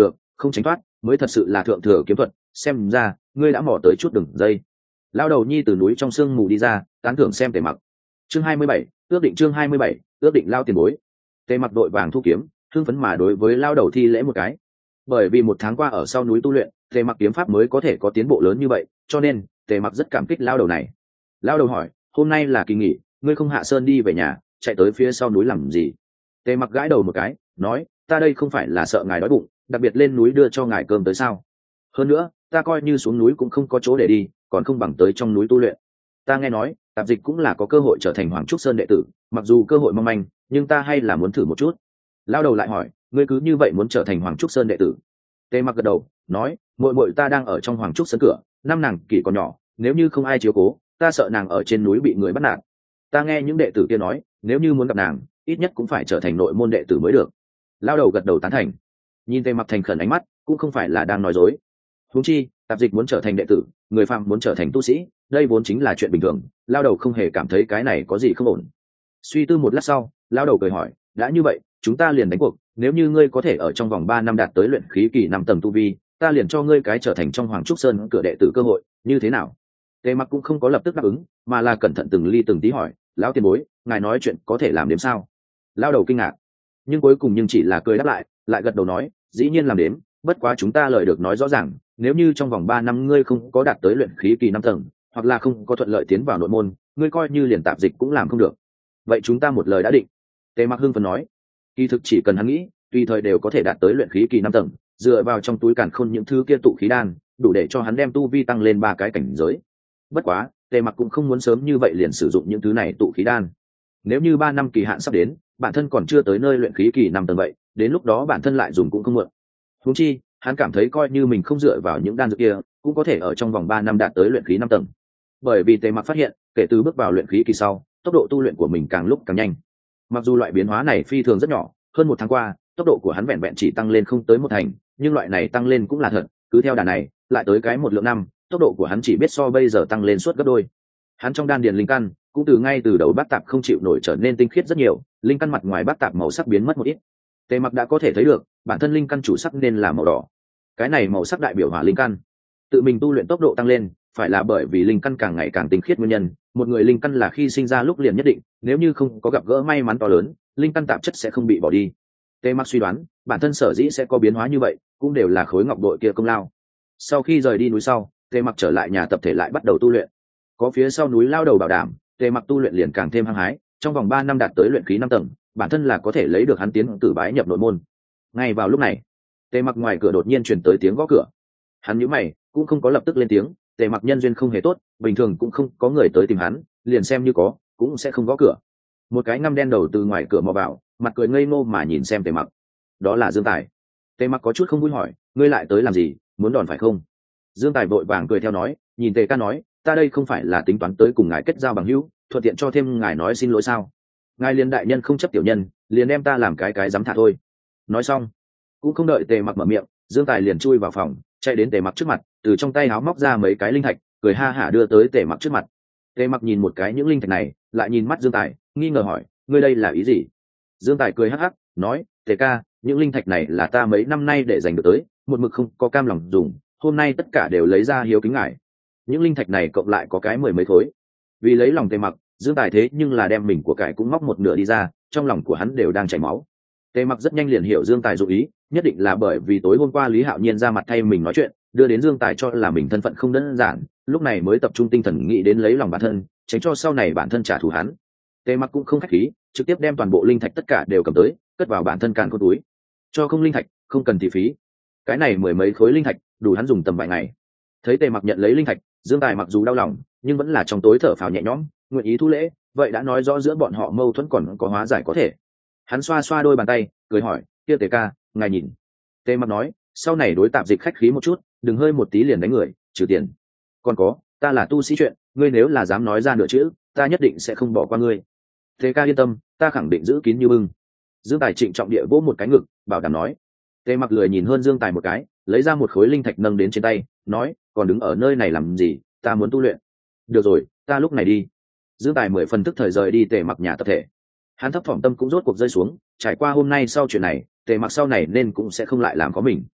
S1: không tránh thoát mới thật sự là thượng thừa kiếm thuật, xem ra ngươi đã mò tới chút đường dây. Lao đầu nhi từ núi trong sương mù đi ra, tán thưởng xem Tề Mặc. Chương hai mươi bảy, ước định chương hai mươi bảy, ước định lao tiền bối. Tề Mặc đội vàng thu kiếm, hưng phấn mà đối với lao đầu thi lễ một cái. Bởi vì một tháng qua ở sau núi tu luyện, Tề Mặc kiếm pháp mới có thể có tiến bộ lớn như vậy, cho nên Tề Mặc rất cảm kích lao đầu này. Lao đầu hỏi, hôm nay là kỳ nghỉ, ngươi không hạ sơn đi về nhà, chạy tới phía sau núi làm gì? Tề Mặc gãi đầu một cái, nói, ta đây không phải là sợ ngài đói bụng, đặc biệt lên núi đưa cho ngài cơm tới sao? Hơn nữa, ta coi như xuống núi cũng không có chỗ để đi, còn không bằng tới trong núi tu luyện. Ta nghe nói tạp dịch cũng là có cơ hội trở thành Hoàng Trúc Sơn đệ tử, mặc dù cơ hội mong manh, nhưng ta hay là muốn thử một chút. Lao đầu lại hỏi, ngươi cứ như vậy muốn trở thành Hoàng Trúc Sơn đệ tử? Tề Mặc gật đầu, nói, muội muội ta đang ở trong Hoàng Trúc Sơn cửa, năm nàng kỳ còn nhỏ, nếu như không ai chiếu cố, ta sợ nàng ở trên núi bị người bắt nạt. Ta nghe những đệ tử kia nói, nếu như muốn gặp nàng, ít nhất cũng phải trở thành nội môn đệ tử mới được. Lao đầu gật đầu tán thành, nhìn Tề Mặc thành khẩn ánh mắt, cũng không phải là đang nói dối. Huống chi, tạp dịch muốn trở thành đệ tử, người phàm muốn trở thành tu sĩ, đây vốn chính là chuyện bình thường. Lao đầu không hề cảm thấy cái này có gì không ổn. Suy tư một lát sau, Lao đầu cười hỏi, đã như vậy, chúng ta liền đánh cuộc, nếu như ngươi có thể ở trong vòng ba năm đạt tới luyện khí kỳ năm tầng tu vi, ta liền cho ngươi cái trở thành trong Hoàng Trúc Sơn cửa đệ tử cơ hội, như thế nào? Tề Mặc cũng không có lập tức đáp ứng, mà là cẩn thận từng ly từng tí hỏi, lão tiền bối, ngài nói chuyện có thể làm đến sao? Lao đầu kinh ngạc, nhưng cuối cùng nhưng chỉ là cười đáp lại, lại gật đầu nói, dĩ nhiên làm đến, bất quá chúng ta lời được nói rõ ràng, nếu như trong vòng ba năm ngươi không có đạt tới luyện khí kỳ năm tầng, hoặc là không có thuận lợi tiến vào nội môn, ngươi coi như liền tạp dịch cũng làm không được. Vậy chúng ta một lời đã định. Tề Mặc hưng phấn nói, kỳ thực chỉ cần hắn nghĩ, tùy thời đều có thể đạt tới luyện khí kỳ năm tầng, dựa vào trong túi càn khôn những thứ kia tụ khí đan, đủ để cho hắn đem tu vi tăng lên ba cái cảnh giới. Bất quá, Tề Mặc cũng không muốn sớm như vậy liền sử dụng những thứ này tụ khí đan. Nếu như ba năm kỳ hạn sắp đến, bản thân còn chưa tới nơi luyện khí kỳ năm tầng vậy, đến lúc đó bản thân lại dùng cũng không muộn. Huống chi, hắn cảm thấy coi như mình không dựa vào những đan dược kia, cũng có thể ở trong vòng ba năm đạt tới luyện khí năm tầng. Bởi vì Tề Mặc phát hiện, kể từ bước vào luyện khí kỳ sau, tốc độ tu luyện của mình càng lúc càng nhanh. Mặc dù loại biến hóa này phi thường rất nhỏ, hơn một tháng qua, tốc độ của hắn vẹn vẹn chỉ tăng lên không tới một thành, nhưng loại này tăng lên cũng là thật, cứ theo đà này, lại tới cái một lượng năm, tốc độ của hắn chỉ biết so bây giờ tăng lên suốt gấp đôi. Hắn trong đan điền linh căn cũng từ ngay từ đầu bát tạp không chịu nổi trở nên tinh khiết rất nhiều, linh căn mặt ngoài bát tạp màu sắc biến mất một ít. Tề Mặc đã có thể thấy được, bản thân linh căn chủ sắc nên là màu đỏ. Cái này màu sắc đại biểu hỏa linh căn. Tự mình tu luyện tốc độ tăng lên, phải là bởi vì linh căn càng ngày càng tinh khiết nguyên nhân. Một người linh căn là khi sinh ra lúc liền nhất định, nếu như không có gặp gỡ may mắn to lớn, linh căn tạp chất sẽ không bị bỏ đi. Tề Mặc suy đoán, bản thân sở dĩ sẽ có biến hóa như vậy, cũng đều là khối ngọc bội kia công lao. Sau khi rời đi núi sau, Tề Mặc trở lại nhà tập thể lại bắt đầu tu luyện. Có phía sau núi lao đầu bảo đảm, Tề Mặc tu luyện liền càng thêm hăng hái, trong vòng ba năm đạt tới luyện khí năm tầng, bản thân là có thể lấy được hắn tiến cử bái nhập nội môn. Ngay vào lúc này, Tề Mặc ngoài cửa đột nhiên truyền tới tiếng gõ cửa. Hắn nhíu mày, cũng không có lập tức lên tiếng, Tề Mặc nhân duyên không hề tốt, bình thường cũng không có người tới tìm hắn, liền xem như có, cũng sẽ không gõ cửa. Một cái ngăm đen đầu từ ngoài cửa mò vào, mặt cười ngây ngô mà nhìn xem Tề Mặc. Đó là Dương Tài. Tề Mặc có chút không vui hỏi, ngươi lại tới làm gì, muốn đòn phải không? Dương Tài vội vàng cười theo nói, nhìn Tề ca nói, ta đây không phải là tính toán tới cùng ngài kết giao bằng hữu, thuận tiện cho thêm ngài nói xin lỗi sao? Ngài liền đại nhân không chấp tiểu nhân, liền đem ta làm cái cái dám thả thôi. Nói xong, cũng không đợi Tề Mặc mở miệng, Dương Tài liền chui vào phòng, chạy đến Tề Mặc trước mặt, từ trong tay áo móc ra mấy cái linh thạch, cười ha hả đưa tới Tề Mặc trước mặt. Tề Mặc nhìn một cái những linh thạch này, lại nhìn mắt Dương Tài, nghi ngờ hỏi, ngươi đây là ý gì? Dương Tài cười hắc hắc, nói, Tề ca, những linh thạch này là ta mấy năm nay để dành được tới, một mực không có cam lòng dùng, hôm nay tất cả đều lấy ra hiếu kính ngài. Những linh thạch này cộng lại có cái mười mấy khối. Vì lấy lòng Tề Mặc, Dương Tài thế nhưng là đem mình của cải cũng móc một nửa đi ra, trong lòng của hắn đều đang chảy máu. Tề Mặc rất nhanh liền hiểu Dương Tài dụng ý, nhất định là bởi vì tối hôm qua Lý Hạo Nhiên ra mặt thay mình nói chuyện, đưa đến Dương Tài cho là mình thân phận không đơn giản, lúc này mới tập trung tinh thần nghĩ đến lấy lòng bản thân, tránh cho sau này bản thân trả thù hắn. Tề Mặc cũng không khách khí, trực tiếp đem toàn bộ linh thạch tất cả đều cầm tới, cất vào bản thân càn khôn túi. Cho không linh thạch, không cần thị phí. Cái này mười mấy khối linh thạch, đủ hắn dùng tầm vài ngày. Thấy Tề Mặc nhận lấy linh thạch, Dương Tài mặc dù đau lòng, nhưng vẫn là trong tối thở phào nhẹ nhõm, nguyện ý thu lễ, vậy đã nói rõ giữa bọn họ mâu thuẫn còn có hóa giải có thể. Hắn xoa xoa đôi bàn tay, cười hỏi, kia Tề ca, ngài nhìn. Tề Mặc nói, sau này đối tạp dịch khách khí một chút, đừng hơi một tí liền đánh người, trừ tiền. Còn có, ta là tu sĩ chuyện, ngươi nếu là dám nói ra nửa chữ, ta nhất định sẽ không bỏ qua ngươi. Tề ca yên tâm, ta khẳng định giữ kín như bưng. Dương Tài trịnh trọng địa vỗ một cái ngực, bảo đảm nói. Tề Mặc lười nhìn hơn Dương Tài một cái, lấy ra một khối linh thạch nâng đến trên tay, nói, còn đứng ở nơi này làm gì, ta muốn tu luyện. Được rồi, ta lúc này đi. Dương Tài mười phần tức thời rời đi Tề Mặc nhà tập thể. Hắn thấp thỏm tâm cũng rốt cuộc rơi xuống, trải qua hôm nay sau chuyện này, Tề Mặc sau này nên cũng sẽ không lại làm có mình.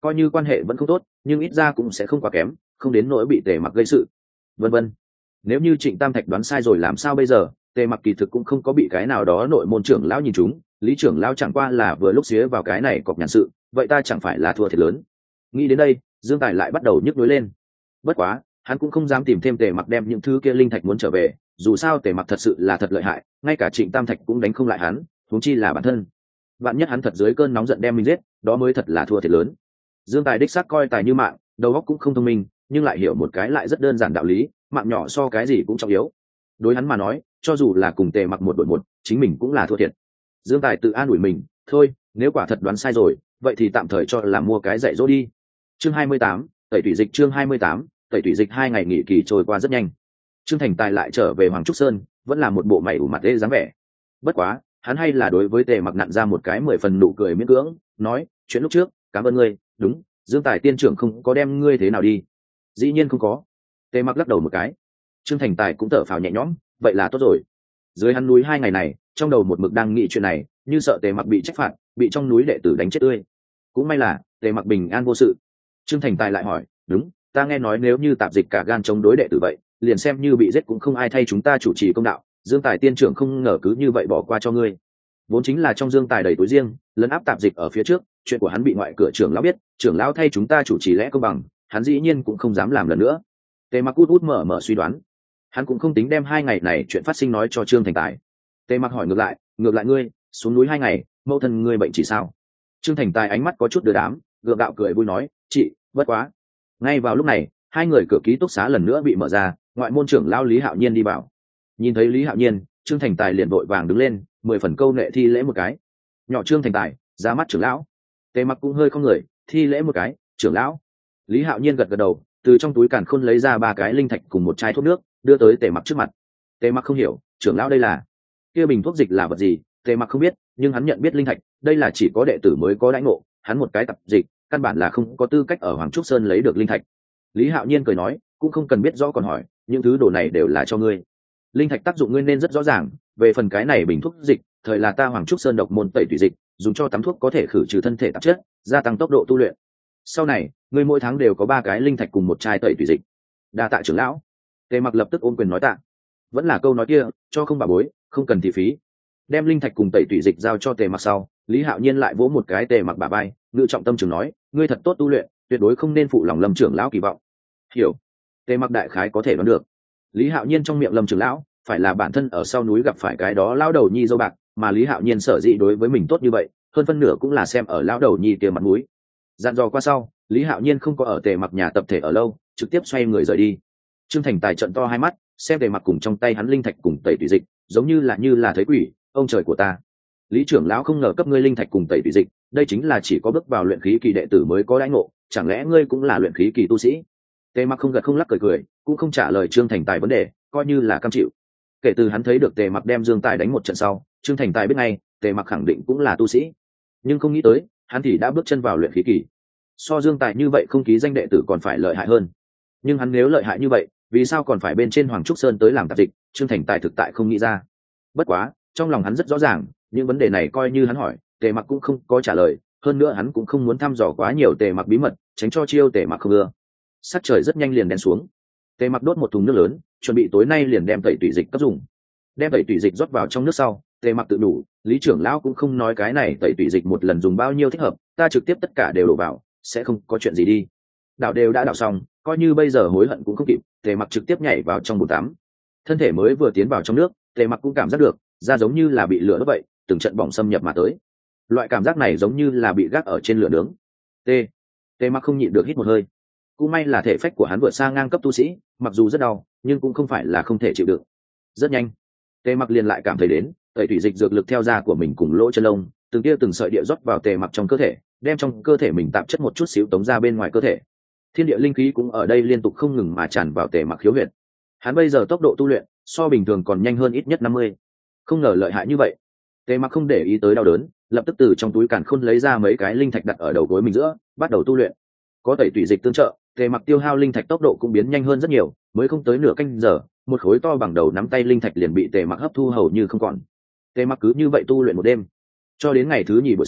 S1: coi như quan hệ vẫn không tốt nhưng ít ra cũng sẽ không quá kém, không đến nỗi bị tề mặc gây sự vân vân. Nếu như Trịnh Tam Thạch đoán sai rồi làm sao bây giờ? Tề mặc kỳ thực cũng không có bị cái nào đó nội môn trưởng lão nhìn trúng, lý trưởng lão chẳng qua là vừa lúc xía vào cái này cọc nhàn sự, vậy ta chẳng phải là thua thiệt lớn. Nghĩ đến đây, Dương Tài lại bắt đầu nhức nhối lên. Bất quá hắn cũng không dám tìm thêm Tề mặc đem những thứ kia linh thạch muốn trở về, dù sao Tề mặc thật sự là thật lợi hại, ngay cả Trịnh Tam Thạch cũng đánh không lại hắn, huống chi là bản thân. Vạn nhất hắn thật dưới cơn nóng giận đem mình giết, đó mới thật là thua thiệt lớn. Dương Tài đích xác coi tài như mạng, đầu óc cũng không thông minh, nhưng lại hiểu một cái lại rất đơn giản đạo lý, mạng nhỏ so cái gì cũng trọng yếu. Đối hắn mà nói, cho dù là cùng Tề mặc một đội một, chính mình cũng là thua thiệt. Dương Tài tự an ủi mình, thôi, nếu quả thật đoán sai rồi, vậy thì tạm thời cho là mua cái dạy dỗ đi. Chương hai mươi tám, tẩy tủy dịch chương hai mươi tám, tẩy tủy dịch hai ngày nghỉ kỳ trôi qua rất nhanh. Trương Thành Tài lại trở về Hoàng Trúc Sơn, vẫn là một bộ mày ủ mặt ê dáng vẻ. Bất quá, hắn hay là đối với Tề mặc nặn ra một cái mười phần nụ cười miễn cưỡng, nói, chuyện lúc trước, cảm ơn ngươi, đúng, Dương Tài tiên trưởng không có đem ngươi thế nào đi. Dĩ nhiên không có. Tề mặc lắc đầu một cái. Trương Thành Tài cũng thở phào nhẹ nhõm, vậy là tốt rồi. Dưới hắn núi hai ngày này, trong đầu một mực đang nghĩ chuyện này, như sợ Tề mặc bị trách phạt, bị trong núi đệ tử đánh chết tươi. Cũng may là Tề mặc bình an vô sự. Trương Thành Tài lại hỏi, đúng, ta nghe nói nếu như tạp dịch cả gan chống đối đệ tử vậy, liền xem như bị giết cũng không ai thay chúng ta chủ trì công đạo, Dương Tài tiên trưởng không ngờ cứ như vậy bỏ qua cho ngươi. Vốn chính là trong Dương Tài đầy túi riêng, lấn áp tạp dịch ở phía trước, chuyện của hắn bị ngoại cửa trưởng lão biết, trưởng lão thay chúng ta chủ trì lẽ công bằng, hắn dĩ nhiên cũng không dám làm lần nữa. Tề mặc út út mở mở suy đoán, hắn cũng không tính đem hai ngày này chuyện phát sinh nói cho Trương Thành Tài. Tề mặc hỏi ngược lại, ngược lại ngươi xuống núi hai ngày, mẫu thân ngươi bệnh chỉ sao? Trương Thành Tài ánh mắt có chút đưa đám, gượng gạo cười vui nói, chị, bất quá. Ngay vào lúc này, hai người cửa ký túc xá lần nữa bị mở ra, ngoại môn trưởng lão Lý Hạo Nhiên đi vào. Nhìn thấy Lý Hạo Nhiên, Trương Thành Tài liền vội vàng đứng lên, mười phần câu nệ thi lễ một cái. Nhỏ Trương Thành Tài, ra mắt trưởng lão. Tề mặc cũng hơi không người, thi lễ một cái, trưởng lão. Lý Hạo Nhiên gật gật đầu, từ trong túi càn khôn lấy ra ba cái linh thạch cùng một chai thuốc nước, đưa tới Tề mặc trước mặt. Tề mặc không hiểu, trưởng lão đây là? Kia bình thuốc dịch là vật gì? Tề mặc không biết, nhưng hắn nhận biết linh thạch, đây là chỉ có đệ tử mới có đãi ngộ, hắn một cái tập dịch, căn bản là không có tư cách ở Hoàng Trúc Sơn lấy được linh thạch. Lý Hạo Nhiên cười nói, cũng không cần biết rõ còn hỏi, những thứ đồ này đều là cho ngươi. Linh thạch tác dụng ngươi nên rất rõ ràng, về phần cái này bình thuốc dịch, thời là ta Hoàng Trúc Sơn độc môn tẩy tủy dịch, dùng cho tắm thuốc có thể khử trừ thân thể tạp chất, gia tăng tốc độ tu luyện. Sau này, ngươi mỗi tháng đều có ba cái linh thạch cùng một chai tẩy tủy dịch. Đa tạ trưởng lão. Tề mặc lập tức ôm quyền nói tạ. Vẫn là câu nói kia, cho không bà bối, không cần thị phí. Đem linh thạch cùng tẩy tủy dịch giao cho Tề mặc sau, Lý Hạo Nhiên lại vỗ một cái Tề mặc bả vai, ngự trọng tâm trường nói, ngươi thật tốt tu luyện, tuyệt đối không nên phụ lòng Lâm trưởng lão kỳ vọng. Hiểu. Tề mặc đại khái có thể đoán được. Lý Hạo Nhiên trong miệng Lâm trưởng lão, phải là bản thân ở sau núi gặp phải cái đó lão đầu nhi dâu bạc, mà Lý Hạo Nhiên sở dĩ đối với mình tốt như vậy, hơn phân nửa cũng là xem ở lão đầu nhi kia mặt mũi. Dặn dò qua sau, Lý Hạo Nhiên không có ở Tề mặc nhà tập thể ở lâu, trực tiếp xoay người rời đi. Trương Thành Tài trợn to hai mắt, xem Tề mặc cùng trong tay hắn linh thạch cùng tẩy tủy dịch, giống như là như là thấy quỷ, ông trời của ta. Lý trưởng lão không ngờ cấp ngươi linh thạch cùng tẩy tủy dịch, đây chính là chỉ có bước vào luyện khí kỳ đệ tử mới có đãi ngộ, chẳng lẽ ngươi cũng là luyện khí kỳ tu sĩ? Tề mặc không gật không lắc cười cười, cũng không trả lời Trương Thành Tài vấn đề, coi như là cam chịu. Kể từ hắn thấy được Tề mặc đem Dương Tài đánh một trận sau, Trương Thành Tài biết ngay, Tề mặc khẳng định cũng là tu sĩ, nhưng không nghĩ tới, hắn thì đã bước chân vào luyện khí kỳ. So Dương Tài như vậy không ký danh đệ tử còn phải lợi hại hơn. Nhưng hắn nếu lợi hại như vậy, vì sao còn phải bên trên Hoàng Trúc Sơn tới làm tạp dịch? Trương Thành Tài thực tại không nghĩ ra. Bất quá, trong lòng hắn rất rõ ràng, những vấn đề này coi như hắn hỏi, Tề mặc cũng không có trả lời, hơn nữa hắn cũng không muốn thăm dò quá nhiều Tề mặc bí mật, tránh cho chiêu Tề mặc không ưa. Sắc trời rất nhanh liền đen xuống. Tề mặc đốt một thùng nước lớn, chuẩn bị tối nay liền đem tẩy tủy dịch cấp dùng. Đem tẩy tủy dịch rót vào trong nước sau, Tề mặc tự đủ, Lý trưởng lão cũng không nói cái này tẩy tủy dịch một lần dùng bao nhiêu thích hợp, ta trực tiếp tất cả đều đổ vào, sẽ không có chuyện gì đi. Đảo đều đã đảo xong, coi như bây giờ hối hận cũng không kịp. Tề mặc trực tiếp nhảy vào trong bồn tắm. Thân thể mới vừa tiến vào trong nước, Tề mặc cũng cảm giác được, da giống như là bị lửa đốt vậy, từng trận bỏng xâm nhập mà tới. Loại cảm giác này giống như là bị gác ở trên lửa nướng. T. Tề mặc không nhịn được hít một hơi. Cũng may là thể phách của hắn vượt xa ngang cấp tu sĩ, mặc dù rất đau, nhưng cũng không phải là không thể chịu đựng. Rất nhanh, Tề mặc liền lại cảm thấy đến, tẩy thủy dịch dược lực theo da của mình cùng lỗ chân lông, từng tia từng sợi địa rót vào Tề mặc trong cơ thể, đem trong cơ thể mình tạp chất một chút xíu tống ra bên ngoài cơ thể. Thiên địa linh khí cũng ở đây liên tục không ngừng mà tràn vào Tề mặc khiếu huyệt. Hắn bây giờ tốc độ tu luyện so bình thường còn nhanh hơn ít nhất năm mươi. Không ngờ lợi hại như vậy. Tề mặc không để ý tới đau đớn, lập tức từ trong túi càn khôn lấy ra mấy cái linh thạch đặt ở đầu gối mình giữa, bắt đầu tu luyện. Có tẩy tủy dịch tương trợ, Tề mặc tiêu hao linh thạch tốc độ cũng biến nhanh hơn rất nhiều, mới không tới nửa canh giờ, một khối to bằng đầu nắm tay linh thạch liền bị Tề mặc hấp thu hầu như không còn. Tề mặc cứ như vậy tu luyện một đêm, cho đến ngày thứ nhì buổi sáng,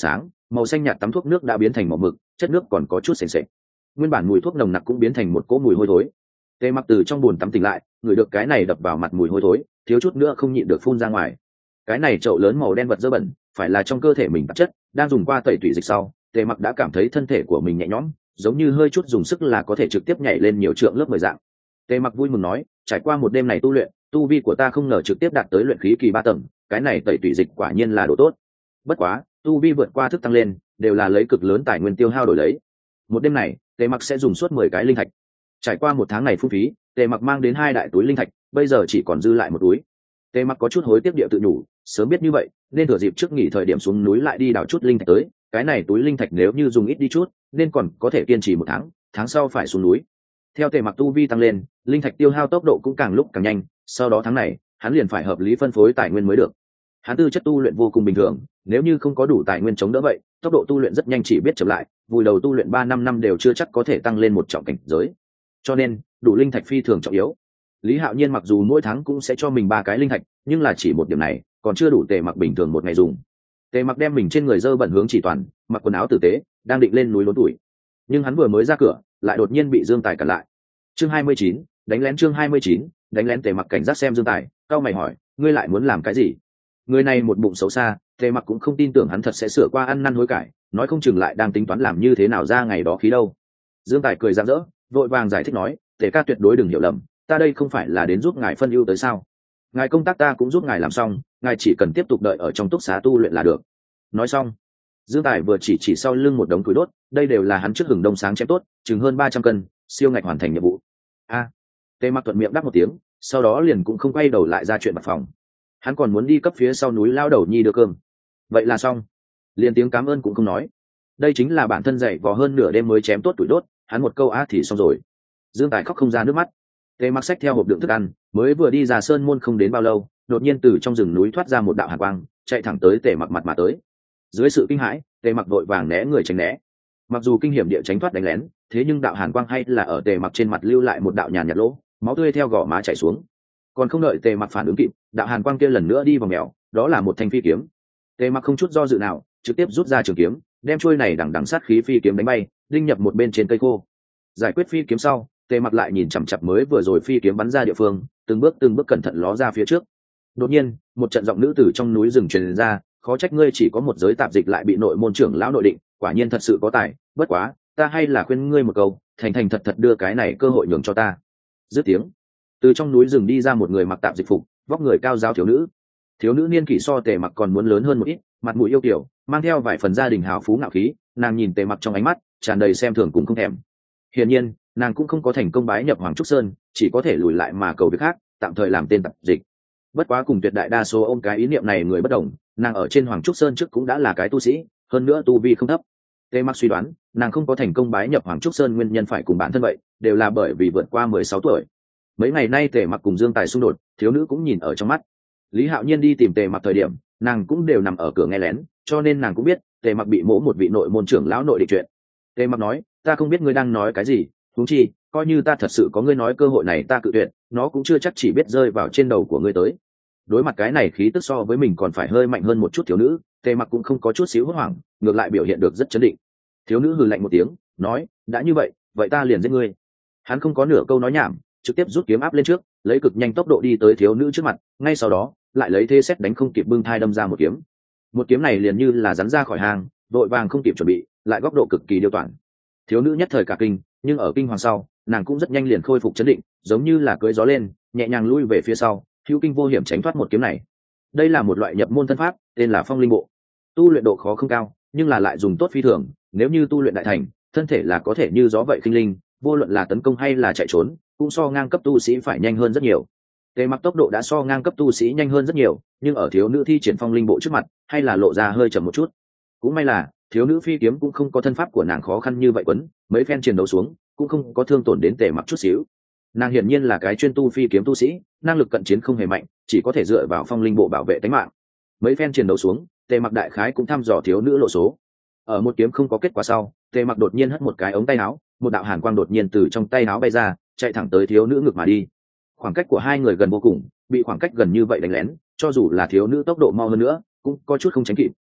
S1: màu xanh nhạt tắm thuốc nước đã biến thành màu mực, chất nước còn có chút sền sệt. Nguyên bản mùi thuốc nồng nặc cũng biến thành một cỗ mùi hôi thối. Tề Mặc từ trong bồn tắm tỉnh lại, ngửi được cái này đập vào mặt mùi hôi thối, thiếu chút nữa không nhịn được phun ra ngoài. Cái này chậu lớn màu đen vật dơ bẩn, phải là trong cơ thể mình tạp chất, đang dùng qua tẩy tủy dịch sau, Tề Mặc đã cảm thấy thân thể của mình nhẹ nhõm, giống như hơi chút dùng sức là có thể trực tiếp nhảy lên nhiều trượng lớp mười dạng. Tề Mặc vui mừng nói, trải qua một đêm này tu luyện, tu vi của ta không ngờ trực tiếp đạt tới luyện khí kỳ ba tầng, cái này tẩy tủy dịch quả nhiên là đồ tốt. Bất quá, tu vi vượt qua thức tăng lên, đều là lấy cực lớn tài nguyên tiêu hao đổi lấy. Một đêm này, Tề Mặc sẽ dùng suốt mười cái linh thạch. Trải qua một tháng này phung phí, Tề Mặc mang đến hai đại túi linh thạch, bây giờ chỉ còn dư lại một túi. Tề Mặc có chút hối tiếc địa tự nhủ, sớm biết như vậy, nên thừa dịp trước nghỉ thời điểm xuống núi lại đi đào chút linh thạch tới, cái này túi linh thạch nếu như dùng ít đi chút, nên còn có thể kiên trì một tháng, tháng sau phải xuống núi. Theo Tề Mặc tu vi tăng lên, linh thạch tiêu hao tốc độ cũng càng lúc càng nhanh, sau đó tháng này, hắn liền phải hợp lý phân phối tài nguyên mới được. Hắn tư chất tu luyện vô cùng bình thường, nếu như không có đủ tài nguyên chống đỡ vậy, tốc độ tu luyện rất nhanh chỉ biết chậm lại, vùi đầu tu luyện ba năm năm đều chưa chắc có thể tăng lên một trọng cảnh giới. Cho nên, đủ linh thạch phi thường trọng yếu. Lý Hạo Nhiên mặc dù mỗi tháng cũng sẽ cho mình ba cái linh thạch, nhưng là chỉ một điểm này, còn chưa đủ Tề Mặc bình thường một ngày dùng. Tề Mặc đem mình trên người dơ bẩn hướng chỉ toàn, mặc quần áo tử tế, đang định lên núi lốn tuổi. Nhưng hắn vừa mới ra cửa, lại đột nhiên bị Dương Tài cản lại. Chương hai mươi chín, đánh lén chương hai mươi chín, đánh lén. Tề Mặc cảnh giác xem Dương Tài, cau mày hỏi, ngươi lại muốn làm cái gì? Người này một bụng xấu xa, Tề Mặc cũng không tin tưởng hắn thật sẽ sửa qua ăn năn hối cải, nói không chừng lại đang tính toán làm như thế nào ra ngày đó khí đâu. Dương Tài cười rạng rỡ, vội vàng giải thích nói, Tề ca tuyệt đối đừng hiểu lầm, ta đây không phải là đến giúp ngài phân ưu tới sao? Ngài công tác ta cũng giúp ngài làm xong, ngài chỉ cần tiếp tục đợi ở trong túc xá tu luyện là được. Nói xong, Dương Tài vừa chỉ chỉ sau lưng một đống củi đốt, đây đều là hắn trước hừng đông sáng chém tốt, chừng hơn ba trăm cân, siêu ngạch hoàn thành nhiệm vụ. A, à, Tề Mặc thuận miệng đáp một tiếng, sau đó liền cũng không quay đầu lại ra chuyện mặt phòng. Hắn còn muốn đi cấp phía sau núi lao đầu nhi đưa cơm. Vậy là xong, liền tiếng cảm ơn cũng không nói. Đây chính là bản thân dậy vò hơn nửa đêm mới chém tốt tuổi đốt, hắn một câu á thì xong rồi. Dương Tài khóc không ra nước mắt. Tề Mặc xách theo hộp đựng thức ăn, mới vừa đi ra sơn môn không đến bao lâu, đột nhiên từ trong rừng núi thoát ra một đạo hàn quang, chạy thẳng tới Tề Mặc mặt mà tới. Dưới sự kinh hãi, Tề Mặc vội vàng né người tránh né. Mặc dù kinh hiểm địa tránh thoát đánh lén, thế nhưng đạo hàn quang hay là ở Tề Mặc trên mặt lưu lại một đạo nhàn nhạt lỗ, máu tươi theo gò má chảy xuống. Còn không đợi Tề Mặc phản ứng kịp, đạo hàn quang kia lần nữa đi vào mèo, đó là một thanh phi kiếm. Tề Mặc không chút do dự nào, trực tiếp rút ra trường kiếm, đem chuôi này đằng đằng sát khí phi kiếm đánh bay, đinh nhập một bên trên cây khô. Giải quyết phi kiếm sau, Tề Mặc lại nhìn chằm chằm mới vừa rồi phi kiếm bắn ra địa phương, từng bước từng bước cẩn thận ló ra phía trước. Đột nhiên, một trận giọng nữ từ trong núi rừng truyền ra, khó trách ngươi chỉ có một giới tạp dịch lại bị nội môn trưởng lão nội định, quả nhiên thật sự có tài, bất quá, ta hay là khuyên ngươi một câu, thành thành thật thật đưa cái này cơ hội nhường cho ta. Dứt tiếng, từ trong núi rừng đi ra một người mặc tạp dịch phục, vóc người cao giáo thiếu nữ. Thiếu nữ niên kỷ so Tề Mặc còn muốn lớn hơn một ít, mặt mũi yêu kiều, mang theo vài phần gia đình hào phú ngạo khí, nàng nhìn Tề Mặc trong ánh mắt tràn đầy xem thường cùng không thèm. Hiển nhiên, nàng cũng không có thành công bái nhập Hoàng Trúc Sơn, chỉ có thể lùi lại mà cầu việc khác, tạm thời làm tên tạp dịch. Bất quá cùng tuyệt đại đa số ôm cái ý niệm này người bất đồng, nàng ở trên Hoàng Trúc Sơn trước cũng đã là cái tu sĩ, hơn nữa tu vi không thấp. Tề Mặc suy đoán, nàng không có thành công bái nhập Hoàng Trúc Sơn nguyên nhân phải cùng bản thân vậy, đều là bởi vì vượt qua mười sáu tuổi. Mấy ngày nay Tề Mặc cùng Dương Tài xung đột, thiếu nữ cũng nhìn ở trong mắt. Lý Hạo Nhiên đi tìm Tề Mặc thời điểm, nàng cũng đều nằm ở cửa nghe lén, cho nên nàng cũng biết Tề Mặc bị mỗ một vị nội môn trưởng lão nội định chuyện. Tề Mặc nói, ta không biết ngươi đang nói cái gì, huống chi, coi như ta thật sự có ngươi nói cơ hội này ta cự tuyệt, nó cũng chưa chắc chỉ biết rơi vào trên đầu của ngươi tới. Đối mặt cái này khí tức so với mình còn phải hơi mạnh hơn một chút thiếu nữ, Tề Mặc cũng không có chút xíu hốt hoảng, ngược lại biểu hiện được rất chấn định. Thiếu nữ hừ lạnh một tiếng, nói, đã như vậy, vậy ta liền giết ngươi. Hắn không có nửa câu nói nhảm, trực tiếp rút kiếm áp lên trước, lấy cực nhanh tốc độ đi tới thiếu nữ trước mặt, ngay sau đó, lại lấy thế xét đánh không kịp bưng thai đâm ra một kiếm. Một kiếm này liền như là rắn ra khỏi hang, vội vàng không kịp chuẩn bị, lại góc độ cực kỳ điêu toản. Thiếu nữ nhất thời cả kinh, nhưng ở kinh hoàng sau, nàng cũng rất nhanh liền khôi phục chấn định, giống như là cưỡi gió lên, nhẹ nhàng lui về phía sau, hữu kinh vô hiểm tránh thoát một kiếm này. Đây là một loại nhập môn thân pháp, tên là Phong Linh Bộ. Tu luyện độ khó không cao, nhưng là lại dùng tốt phi thường, nếu như tu luyện đại thành, thân thể là có thể như gió vậy khinh linh, vô luận là tấn công hay là chạy trốn, cũng so ngang cấp tu sĩ phải nhanh hơn rất nhiều. Tề Mặc tốc độ đã so ngang cấp tu sĩ nhanh hơn rất nhiều, nhưng ở thiếu nữ thi triển Phong Linh Bộ trước mặt, hay là lộ ra hơi chậm một chút. Cũng may là, thiếu nữ phi kiếm cũng không có thân pháp của nàng khó khăn như vậy quấn, mấy phen chiến đấu xuống, cũng không có thương tổn đến Tề Mặc chút xíu. Nàng hiển nhiên là cái chuyên tu phi kiếm tu sĩ, năng lực cận chiến không hề mạnh, chỉ có thể dựa vào Phong Linh Bộ bảo vệ tính mạng. Mấy phen chiến đấu xuống, Tề Mặc đại khái cũng thăm dò thiếu nữ lộ số. Ở một kiếm không có kết quả sau, Tề Mặc đột nhiên hất một cái ống tay áo, một đạo hàn quang đột nhiên từ trong tay áo bay ra, chạy thẳng tới thiếu nữ ngực mà đi. Khoảng cách của hai người gần vô cùng, bị khoảng cách gần như vậy đánh lén, cho dù là thiếu nữ tốc độ mau hơn nữa, cũng có chút không tránh kịp,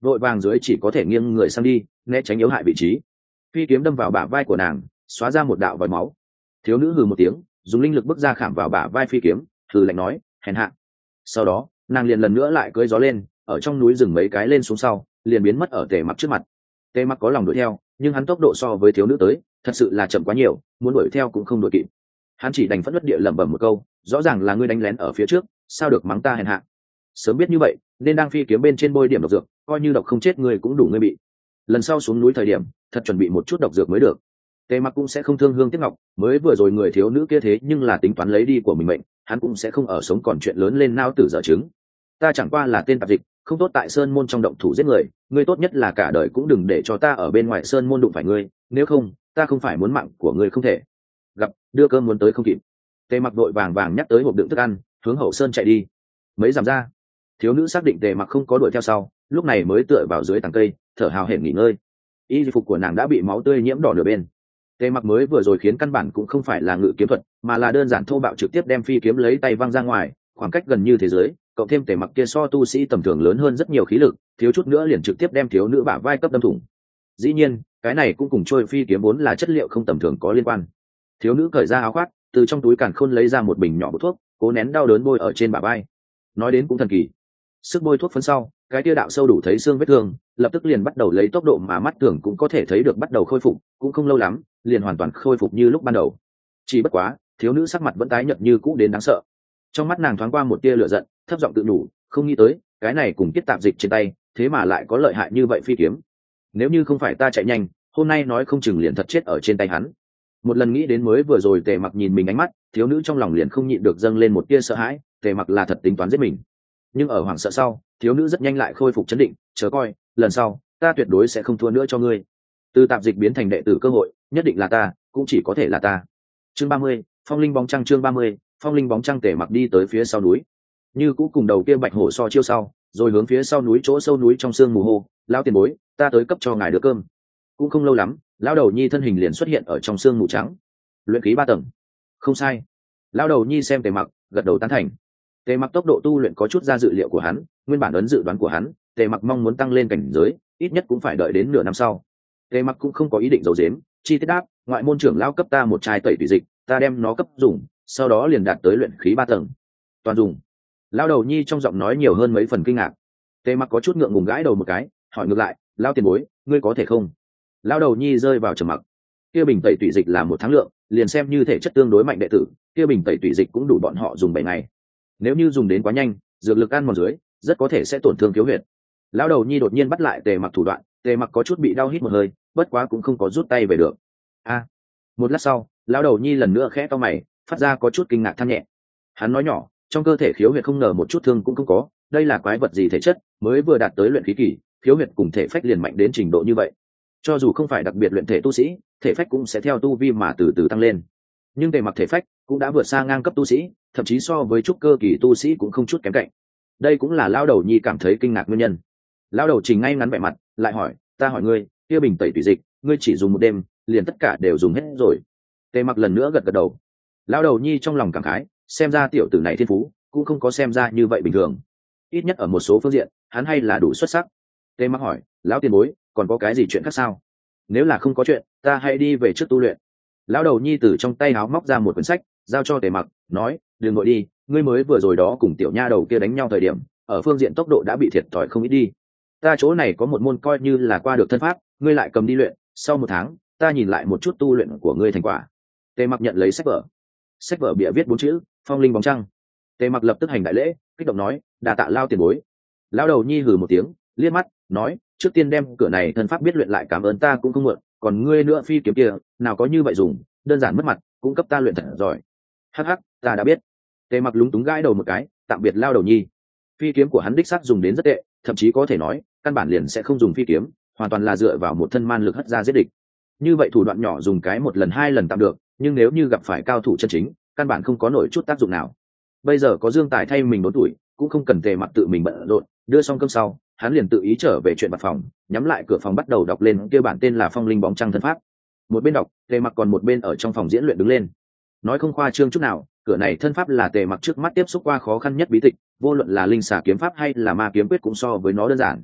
S1: vội vàng dưới chỉ có thể nghiêng người sang đi né tránh yếu hại vị trí. Phi kiếm đâm vào bả vai của nàng, xóa ra một đạo vòi máu. Thiếu nữ hừ một tiếng, dùng linh lực bức ra khảm vào bả vai phi kiếm, hừ lạnh nói, hèn hạ. Sau đó nàng liền lần nữa lại cưỡi gió lên, ở trong núi rừng mấy cái lên xuống sau liền biến mất ở Tề Mặc trước mặt. Tề Mặc có lòng đuổi theo, nhưng hắn tốc độ so với thiếu nữ tới thật sự là chậm quá nhiều, muốn đuổi theo cũng không đuổi kịp. Hắn chỉ đành phẫn nộ địa lẩm bẩm một câu, rõ ràng là ngươi đánh lén ở phía trước, sao được mắng ta hèn hạ. Sớm biết như vậy nên đang phi kiếm bên trên bôi điểm độc dược, coi như độc không chết ngươi cũng đủ ngươi bị. Lần sau xuống núi thời điểm thật chuẩn bị một chút độc dược mới được. Tề Mặc cũng sẽ không thương hương tiếc ngọc, mới vừa rồi người thiếu nữ kia thế nhưng là tính toán lấy đi của mình mệnh, hắn cũng sẽ không ở sống còn chuyện lớn lên nao tử dở chứng. Ta chẳng qua là tên tạp dịch, không tốt tại sơn môn trong động thủ giết người, ngươi tốt nhất là cả đời cũng đừng để cho ta ở bên ngoài sơn môn đụng phải ngươi, nếu không ta không phải muốn mạng của ngươi không thể. Gặp đưa cơm muốn tới không kịp. Tề Mặc vội vàng vàng nhắc tới hộp đựng thức ăn, hướng hậu sơn chạy đi. Mấy dặm ra, thiếu nữ xác định Tề Mặc không có đuổi theo sau, lúc này mới tựa vào dưới tàng cây thở hào hển nghỉ ngơi. Y phục của nàng đã bị máu tươi nhiễm đỏ nửa bên. Tề Mặc mới vừa rồi khiến căn bản cũng không phải là ngự kiếm thuật, mà là đơn giản thô bạo trực tiếp đem phi kiếm lấy tay văng ra ngoài, khoảng cách gần như thế giới, cộng thêm Tề Mặc kia so tu sĩ tầm thường lớn hơn rất nhiều khí lực, thiếu chút nữa liền trực tiếp đem thiếu nữ bả vai cấp đâm thủng. Dĩ nhiên, cái này cũng cùng trôi phi kiếm vốn là chất liệu không tầm thường có liên quan. Thiếu nữ cởi ra áo khoác, từ trong túi càn khôn lấy ra một bình nhỏ bột thuốc, cố nén đau đớn bôi ở trên bả vai. Nói đến cũng thần kỳ, sức bôi thuốc phấn sau, cái tia đạo sâu đủ thấy xương vết thương, lập tức liền bắt đầu lấy tốc độ mà mắt thường cũng có thể thấy được bắt đầu khôi phục, cũng không lâu lắm, liền hoàn toàn khôi phục như lúc ban đầu. Chỉ bất quá, thiếu nữ sắc mặt vẫn tái nhợt như cũ đến đáng sợ. Trong mắt nàng thoáng qua một tia lửa giận, thấp giọng tự nhủ, không nghĩ tới, cái này cùng kiết tạp dịch trên tay, thế mà lại có lợi hại như vậy phi kiếm. Nếu như không phải ta chạy nhanh, hôm nay nói không chừng liền thật chết ở trên tay hắn. Một lần nghĩ đến mới vừa rồi Tề Mặc nhìn mình ánh mắt, thiếu nữ trong lòng liền không nhịn được dâng lên một tia sợ hãi, Tề Mặc là thật tính toán giết mình. Nhưng ở hoảng sợ sau, thiếu nữ rất nhanh lại khôi phục chấn định, chờ coi, lần sau ta tuyệt đối sẽ không thua nữa cho ngươi. Từ tạp dịch biến thành đệ tử cơ hội, nhất định là ta, cũng chỉ có thể là ta. Chương ba mươi, Phong linh bóng trăng. Chương ba mươi, Phong linh bóng trăng. Tề Mặc đi tới phía sau núi, như cũ cùng đầu kia bạch hổ so chiêu sau, rồi hướng phía sau núi chỗ sâu núi trong sương mù hô, lão tiền bối, ta tới cấp cho ngài đứa cơm. Cũng không lâu lắm, lão đầu nhi thân hình liền xuất hiện ở trong sương mù trắng. Luyện khí ba tầng, không sai. Lão đầu nhi xem Tề Mặc, gật đầu tán thành. Tề Mặc tốc độ tu luyện có chút ra dự liệu của hắn, nguyên bản ấn dự đoán của hắn, Tề Mặc mong muốn tăng lên cảnh giới, ít nhất cũng phải đợi đến nửa năm sau. Tề Mặc cũng không có ý định giấu giếm, chi tiết đáp, ngoại môn trưởng lão cấp ta một chai tẩy tùy dịch, ta đem nó cấp dùng, sau đó liền đạt tới luyện khí ba tầng. Toàn dùng. Lão đầu nhi trong giọng nói nhiều hơn mấy phần kinh ngạc. Tề Mặc có chút ngượng ngùng gãi đầu một cái, hỏi ngược lại, lão tiền bối, ngươi có thể không? Lão đầu nhi rơi vào trầm mặc. Kia bình tẩy tùy dịch là một tháng lượng, liền xem như thể chất tương đối mạnh đệ tử, kia bình tẩy tùy dịch cũng đủ bọn họ dùng bảy ngày. Nếu như dùng đến quá nhanh, dược lực ăn mòn dưới, rất có thể sẽ tổn thương khiếu huyệt. Lão đầu nhi đột nhiên bắt lại Tề Mặc thủ đoạn, Tề Mặc có chút bị đau hít một hơi, bất quá cũng không có rút tay về được. A. Một lát sau, lão đầu nhi lần nữa khẽ cau mày, phát ra có chút kinh ngạc than nhẹ. Hắn nói nhỏ, trong cơ thể khiếu huyệt không ngờ một chút thương cũng không có, đây là quái vật gì thể chất, mới vừa đạt tới luyện khí kỳ, khiếu huyệt cùng thể phách liền mạnh đến trình độ như vậy. Cho dù không phải đặc biệt luyện thể tu sĩ, thể phách cũng sẽ theo tu vi mà từ từ tăng lên. Nhưng Tề Mặc thể phách cũng đã vượt xa ngang cấp tu sĩ, thậm chí so với trúc cơ kỳ tu sĩ cũng không chút kém cạnh. Đây cũng là lão đầu nhi cảm thấy kinh ngạc nguyên nhân. Lão đầu Trình ngay ngắn vẻ mặt, lại hỏi, ta hỏi ngươi, kia bình tẩy tùy dịch, ngươi chỉ dùng một đêm, liền tất cả đều dùng hết rồi. Tề Mặc lần nữa gật gật đầu. Lão đầu nhi trong lòng cảm khái, xem ra tiểu tử này thiên phú cũng không có xem ra như vậy bình thường, ít nhất ở một số phương diện hắn hay là đủ xuất sắc. Tề Mặc hỏi, lão tiền bối, còn có cái gì chuyện khác sao? Nếu là không có chuyện, ta hãy đi về trước tu luyện. Lão đầu nhi từ trong tay áo móc ra một quyển sách, giao cho Tề Mặc, nói, đừng ngồi đi, ngươi mới vừa rồi đó cùng tiểu nha đầu kia đánh nhau thời điểm, ở phương diện tốc độ đã bị thiệt thòi không ít đi. Ta chỗ này có một môn coi như là qua được thân pháp, ngươi lại cầm đi luyện, sau một tháng ta nhìn lại một chút tu luyện của ngươi thành quả. Tề Mặc nhận lấy sách vở. Sách vở bìa viết bốn chữ, Phong linh bóng trăng. Tề Mặc lập tức hành đại lễ, kích động nói, đà tạ lao tiền bối. Lão đầu nhi hừ một tiếng, liếc mắt, nói, trước tiên đem cửa này thân pháp biết luyện lại cảm ơn ta cũng không muộn, còn ngươi nữa phi kiếm kia, nào có như vậy dùng, đơn giản mất mặt, cũng cấp ta luyện thật giỏi. Hắc hắc, ta đã biết. Tề Mặc lúng túng gãi đầu một cái, tạm biệt lao đầu nhi. Phi kiếm của hắn đích xác dùng đến rất tệ, thậm chí có thể nói, căn bản liền sẽ không dùng phi kiếm, hoàn toàn là dựa vào một thân man lực hất ra giết địch. Như vậy thủ đoạn nhỏ dùng cái một lần hai lần tạm được, nhưng nếu như gặp phải cao thủ chân chính, căn bản không có nổi chút tác dụng nào. Bây giờ có Dương Tài thay mình đốn tuổi, cũng không cần Tề Mặc tự mình bận rộn, đưa xong cơm sau, hắn liền tự ý trở về chuyện mặt phòng, nhắm lại cửa phòng bắt đầu đọc lên kia bản tên là Phong linh bóng trăng thân pháp. Một bên đọc, Tề Mặc còn một bên ở trong phòng diễn luyện đứng lên. Nói không khoa trương chút nào, cửa này thân pháp là Tề Mặc trước mắt tiếp xúc qua khó khăn nhất bí tịch, vô luận là linh xà kiếm pháp hay là ma kiếm quyết cũng so với nó đơn giản.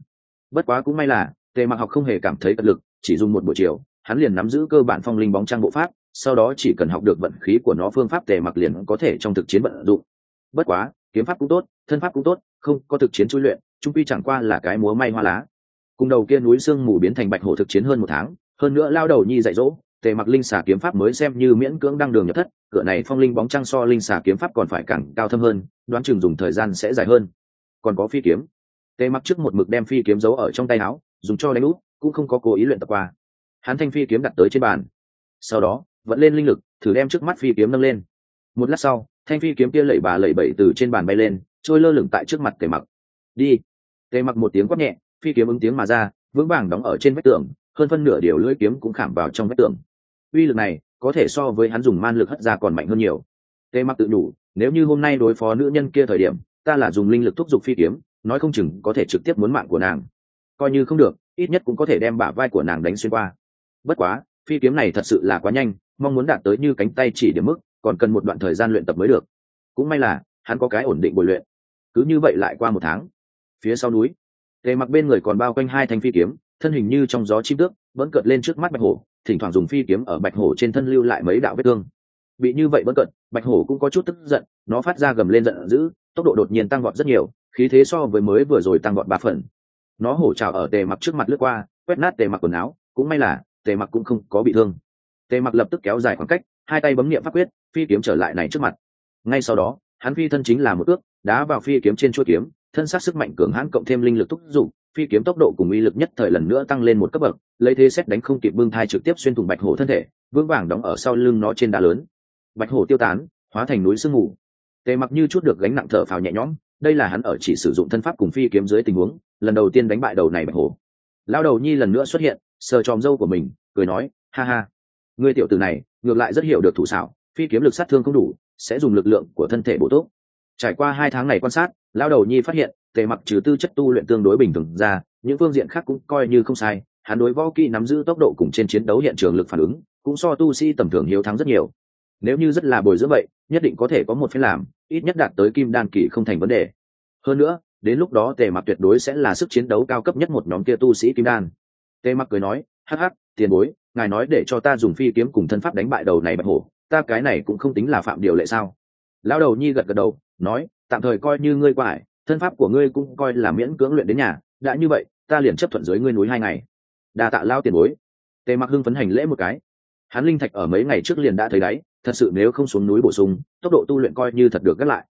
S1: Bất quá cũng may là tề mặc học không hề cảm thấy cật lực, chỉ dùng một buổi chiều hắn liền nắm giữ cơ bản phong linh bóng trang bộ pháp, sau đó chỉ cần học được vận khí của nó phương pháp tề mặc liền có thể trong thực chiến vận dụng. Bất quá kiếm pháp cũng tốt, thân pháp cũng tốt, không có thực chiến chui luyện trung quy chẳng qua là cái múa may hoa lá. Cùng đầu kia núi sương mù biến thành bạch hổ thực chiến hơn một tháng, hơn nữa lao đầu nhi dạy dỗ, tề mặc linh xà kiếm pháp mới xem như miễn cưỡng đăng đường nhập thất. Cửa này phong linh bóng trăng so linh xà kiếm pháp còn phải càng cao thâm hơn, đoán chừng dùng thời gian sẽ dài hơn. Còn có phi kiếm, tề mặc trước một mực đem phi kiếm giấu ở trong tay áo, dùng cho đánh út, cũng không có cố ý luyện tập qua. Hắn thanh phi kiếm đặt tới trên bàn, sau đó vận lên linh lực thử đem trước mắt phi kiếm nâng lên. Một lát sau, thanh phi kiếm kia lẩy bà lẩy bẩy từ trên bàn bay lên, trôi lơ lửng tại trước mặt tề mặc. Đi. Tề mặc một tiếng quát nhẹ, phi kiếm ứng tiếng mà ra, vững vàng đóng ở trên vách tường, hơn phân nửa điều lưỡi kiếm cũng khảm vào trong vách tường. Uy lực này có thể so với hắn dùng man lực hất ra còn mạnh hơn nhiều. Tề mặc tự đủ, nếu như hôm nay đối phó nữ nhân kia thời điểm ta là dùng linh lực thúc giục phi kiếm, nói không chừng có thể trực tiếp muốn mạng của nàng. Coi như không được, ít nhất cũng có thể đem bả vai của nàng đánh xuyên qua. Bất quá phi kiếm này thật sự là quá nhanh, mong muốn đạt tới như cánh tay chỉ điểm mức còn cần một đoạn thời gian luyện tập mới được. Cũng may là hắn có cái ổn định bồi luyện. Cứ như vậy lại qua một tháng. Phía sau núi, Tề mặc bên người còn bao quanh hai thanh phi kiếm, thân hình như trong gió chim tước vẫn cợt lên trước mắt bạch hổ, thỉnh thoảng dùng phi kiếm ở bạch hổ trên thân lưu lại mấy đạo vết thương. Bị như vậy vẫn cợt, bạch hổ cũng có chút tức giận, nó phát ra gầm lên giận dữ, tốc độ đột nhiên tăng vọt rất nhiều, khí thế so với mới vừa rồi tăng vọt ba phần. Nó hổ trào ở Tề mặc trước mặt lướt qua, quét nát Tề mặc quần áo, cũng may là Tề mặc cũng không có bị thương. Tề mặc lập tức kéo dài khoảng cách, hai tay bấm niệm pháp quyết, phi kiếm trở lại này trước mặt. Ngay sau đó hắn phi thân chính là một ước đá vào phi kiếm trên chuôi kiếm, thân sát sức mạnh cường hãn cộng thêm linh lực thúc giục, phi kiếm tốc độ cùng uy lực nhất thời lần nữa tăng lên một cấp bậc, lấy thế xét đánh không kịp bưng thai trực tiếp xuyên thủng bạch hổ thân thể, vững vàng đóng ở sau lưng nó trên đá lớn. Bạch hổ tiêu tán, hóa thành núi sương mù. Tề mặc như chút được gánh nặng thở phào nhẹ nhõm, đây là hắn ở chỉ sử dụng thân pháp cùng phi kiếm dưới tình huống lần đầu tiên đánh bại đầu này bạch hổ. Lão đầu nhi lần nữa xuất hiện, sờ tròm râu của mình, cười nói, ha ha, ngươi tiểu tử này ngược lại rất hiểu được thủ xảo, phi kiếm lực sát thương không đủ, sẽ dùng lực lượng của thân thể bổ túc. Trải qua hai tháng này quan sát, lão đầu nhi phát hiện Tề mặc trừ tư chất tu luyện tương đối bình thường ra, những phương diện khác cũng coi như không sai. Hắn đối võ kỹ nắm giữ tốc độ cùng trên chiến đấu hiện trường lực phản ứng cũng so tu sĩ tầm thường hiếu thắng rất nhiều. Nếu như rất là bồi dưỡng vậy, nhất định có thể có một phen làm, ít nhất đạt tới kim đan kỳ không thành vấn đề. Hơn nữa, đến lúc đó Tề mặc tuyệt đối sẽ là sức chiến đấu cao cấp nhất một nhóm kia tu sĩ kim đan. Tề mặc cười nói, hắc hắc, tiền bối, ngài nói để cho ta dùng phi kiếm cùng thân pháp đánh bại đầu này bạch hổ, ta cái này cũng không tính là phạm điều lệ sao? Lão đầu nhi gật gật đầu, nói, tạm thời coi như ngươi qua ải, thân pháp của ngươi cũng coi là miễn cưỡng luyện đến nhà, đã như vậy ta liền chấp thuận dưới ngươi núi hai ngày. Đa tạ lao tiền bối. Tề mặc hưng phấn hành lễ một cái. Hắn linh thạch ở mấy ngày trước liền đã thấy đáy, thật sự nếu không xuống núi bổ sung, tốc độ tu luyện coi như thật được gác lại.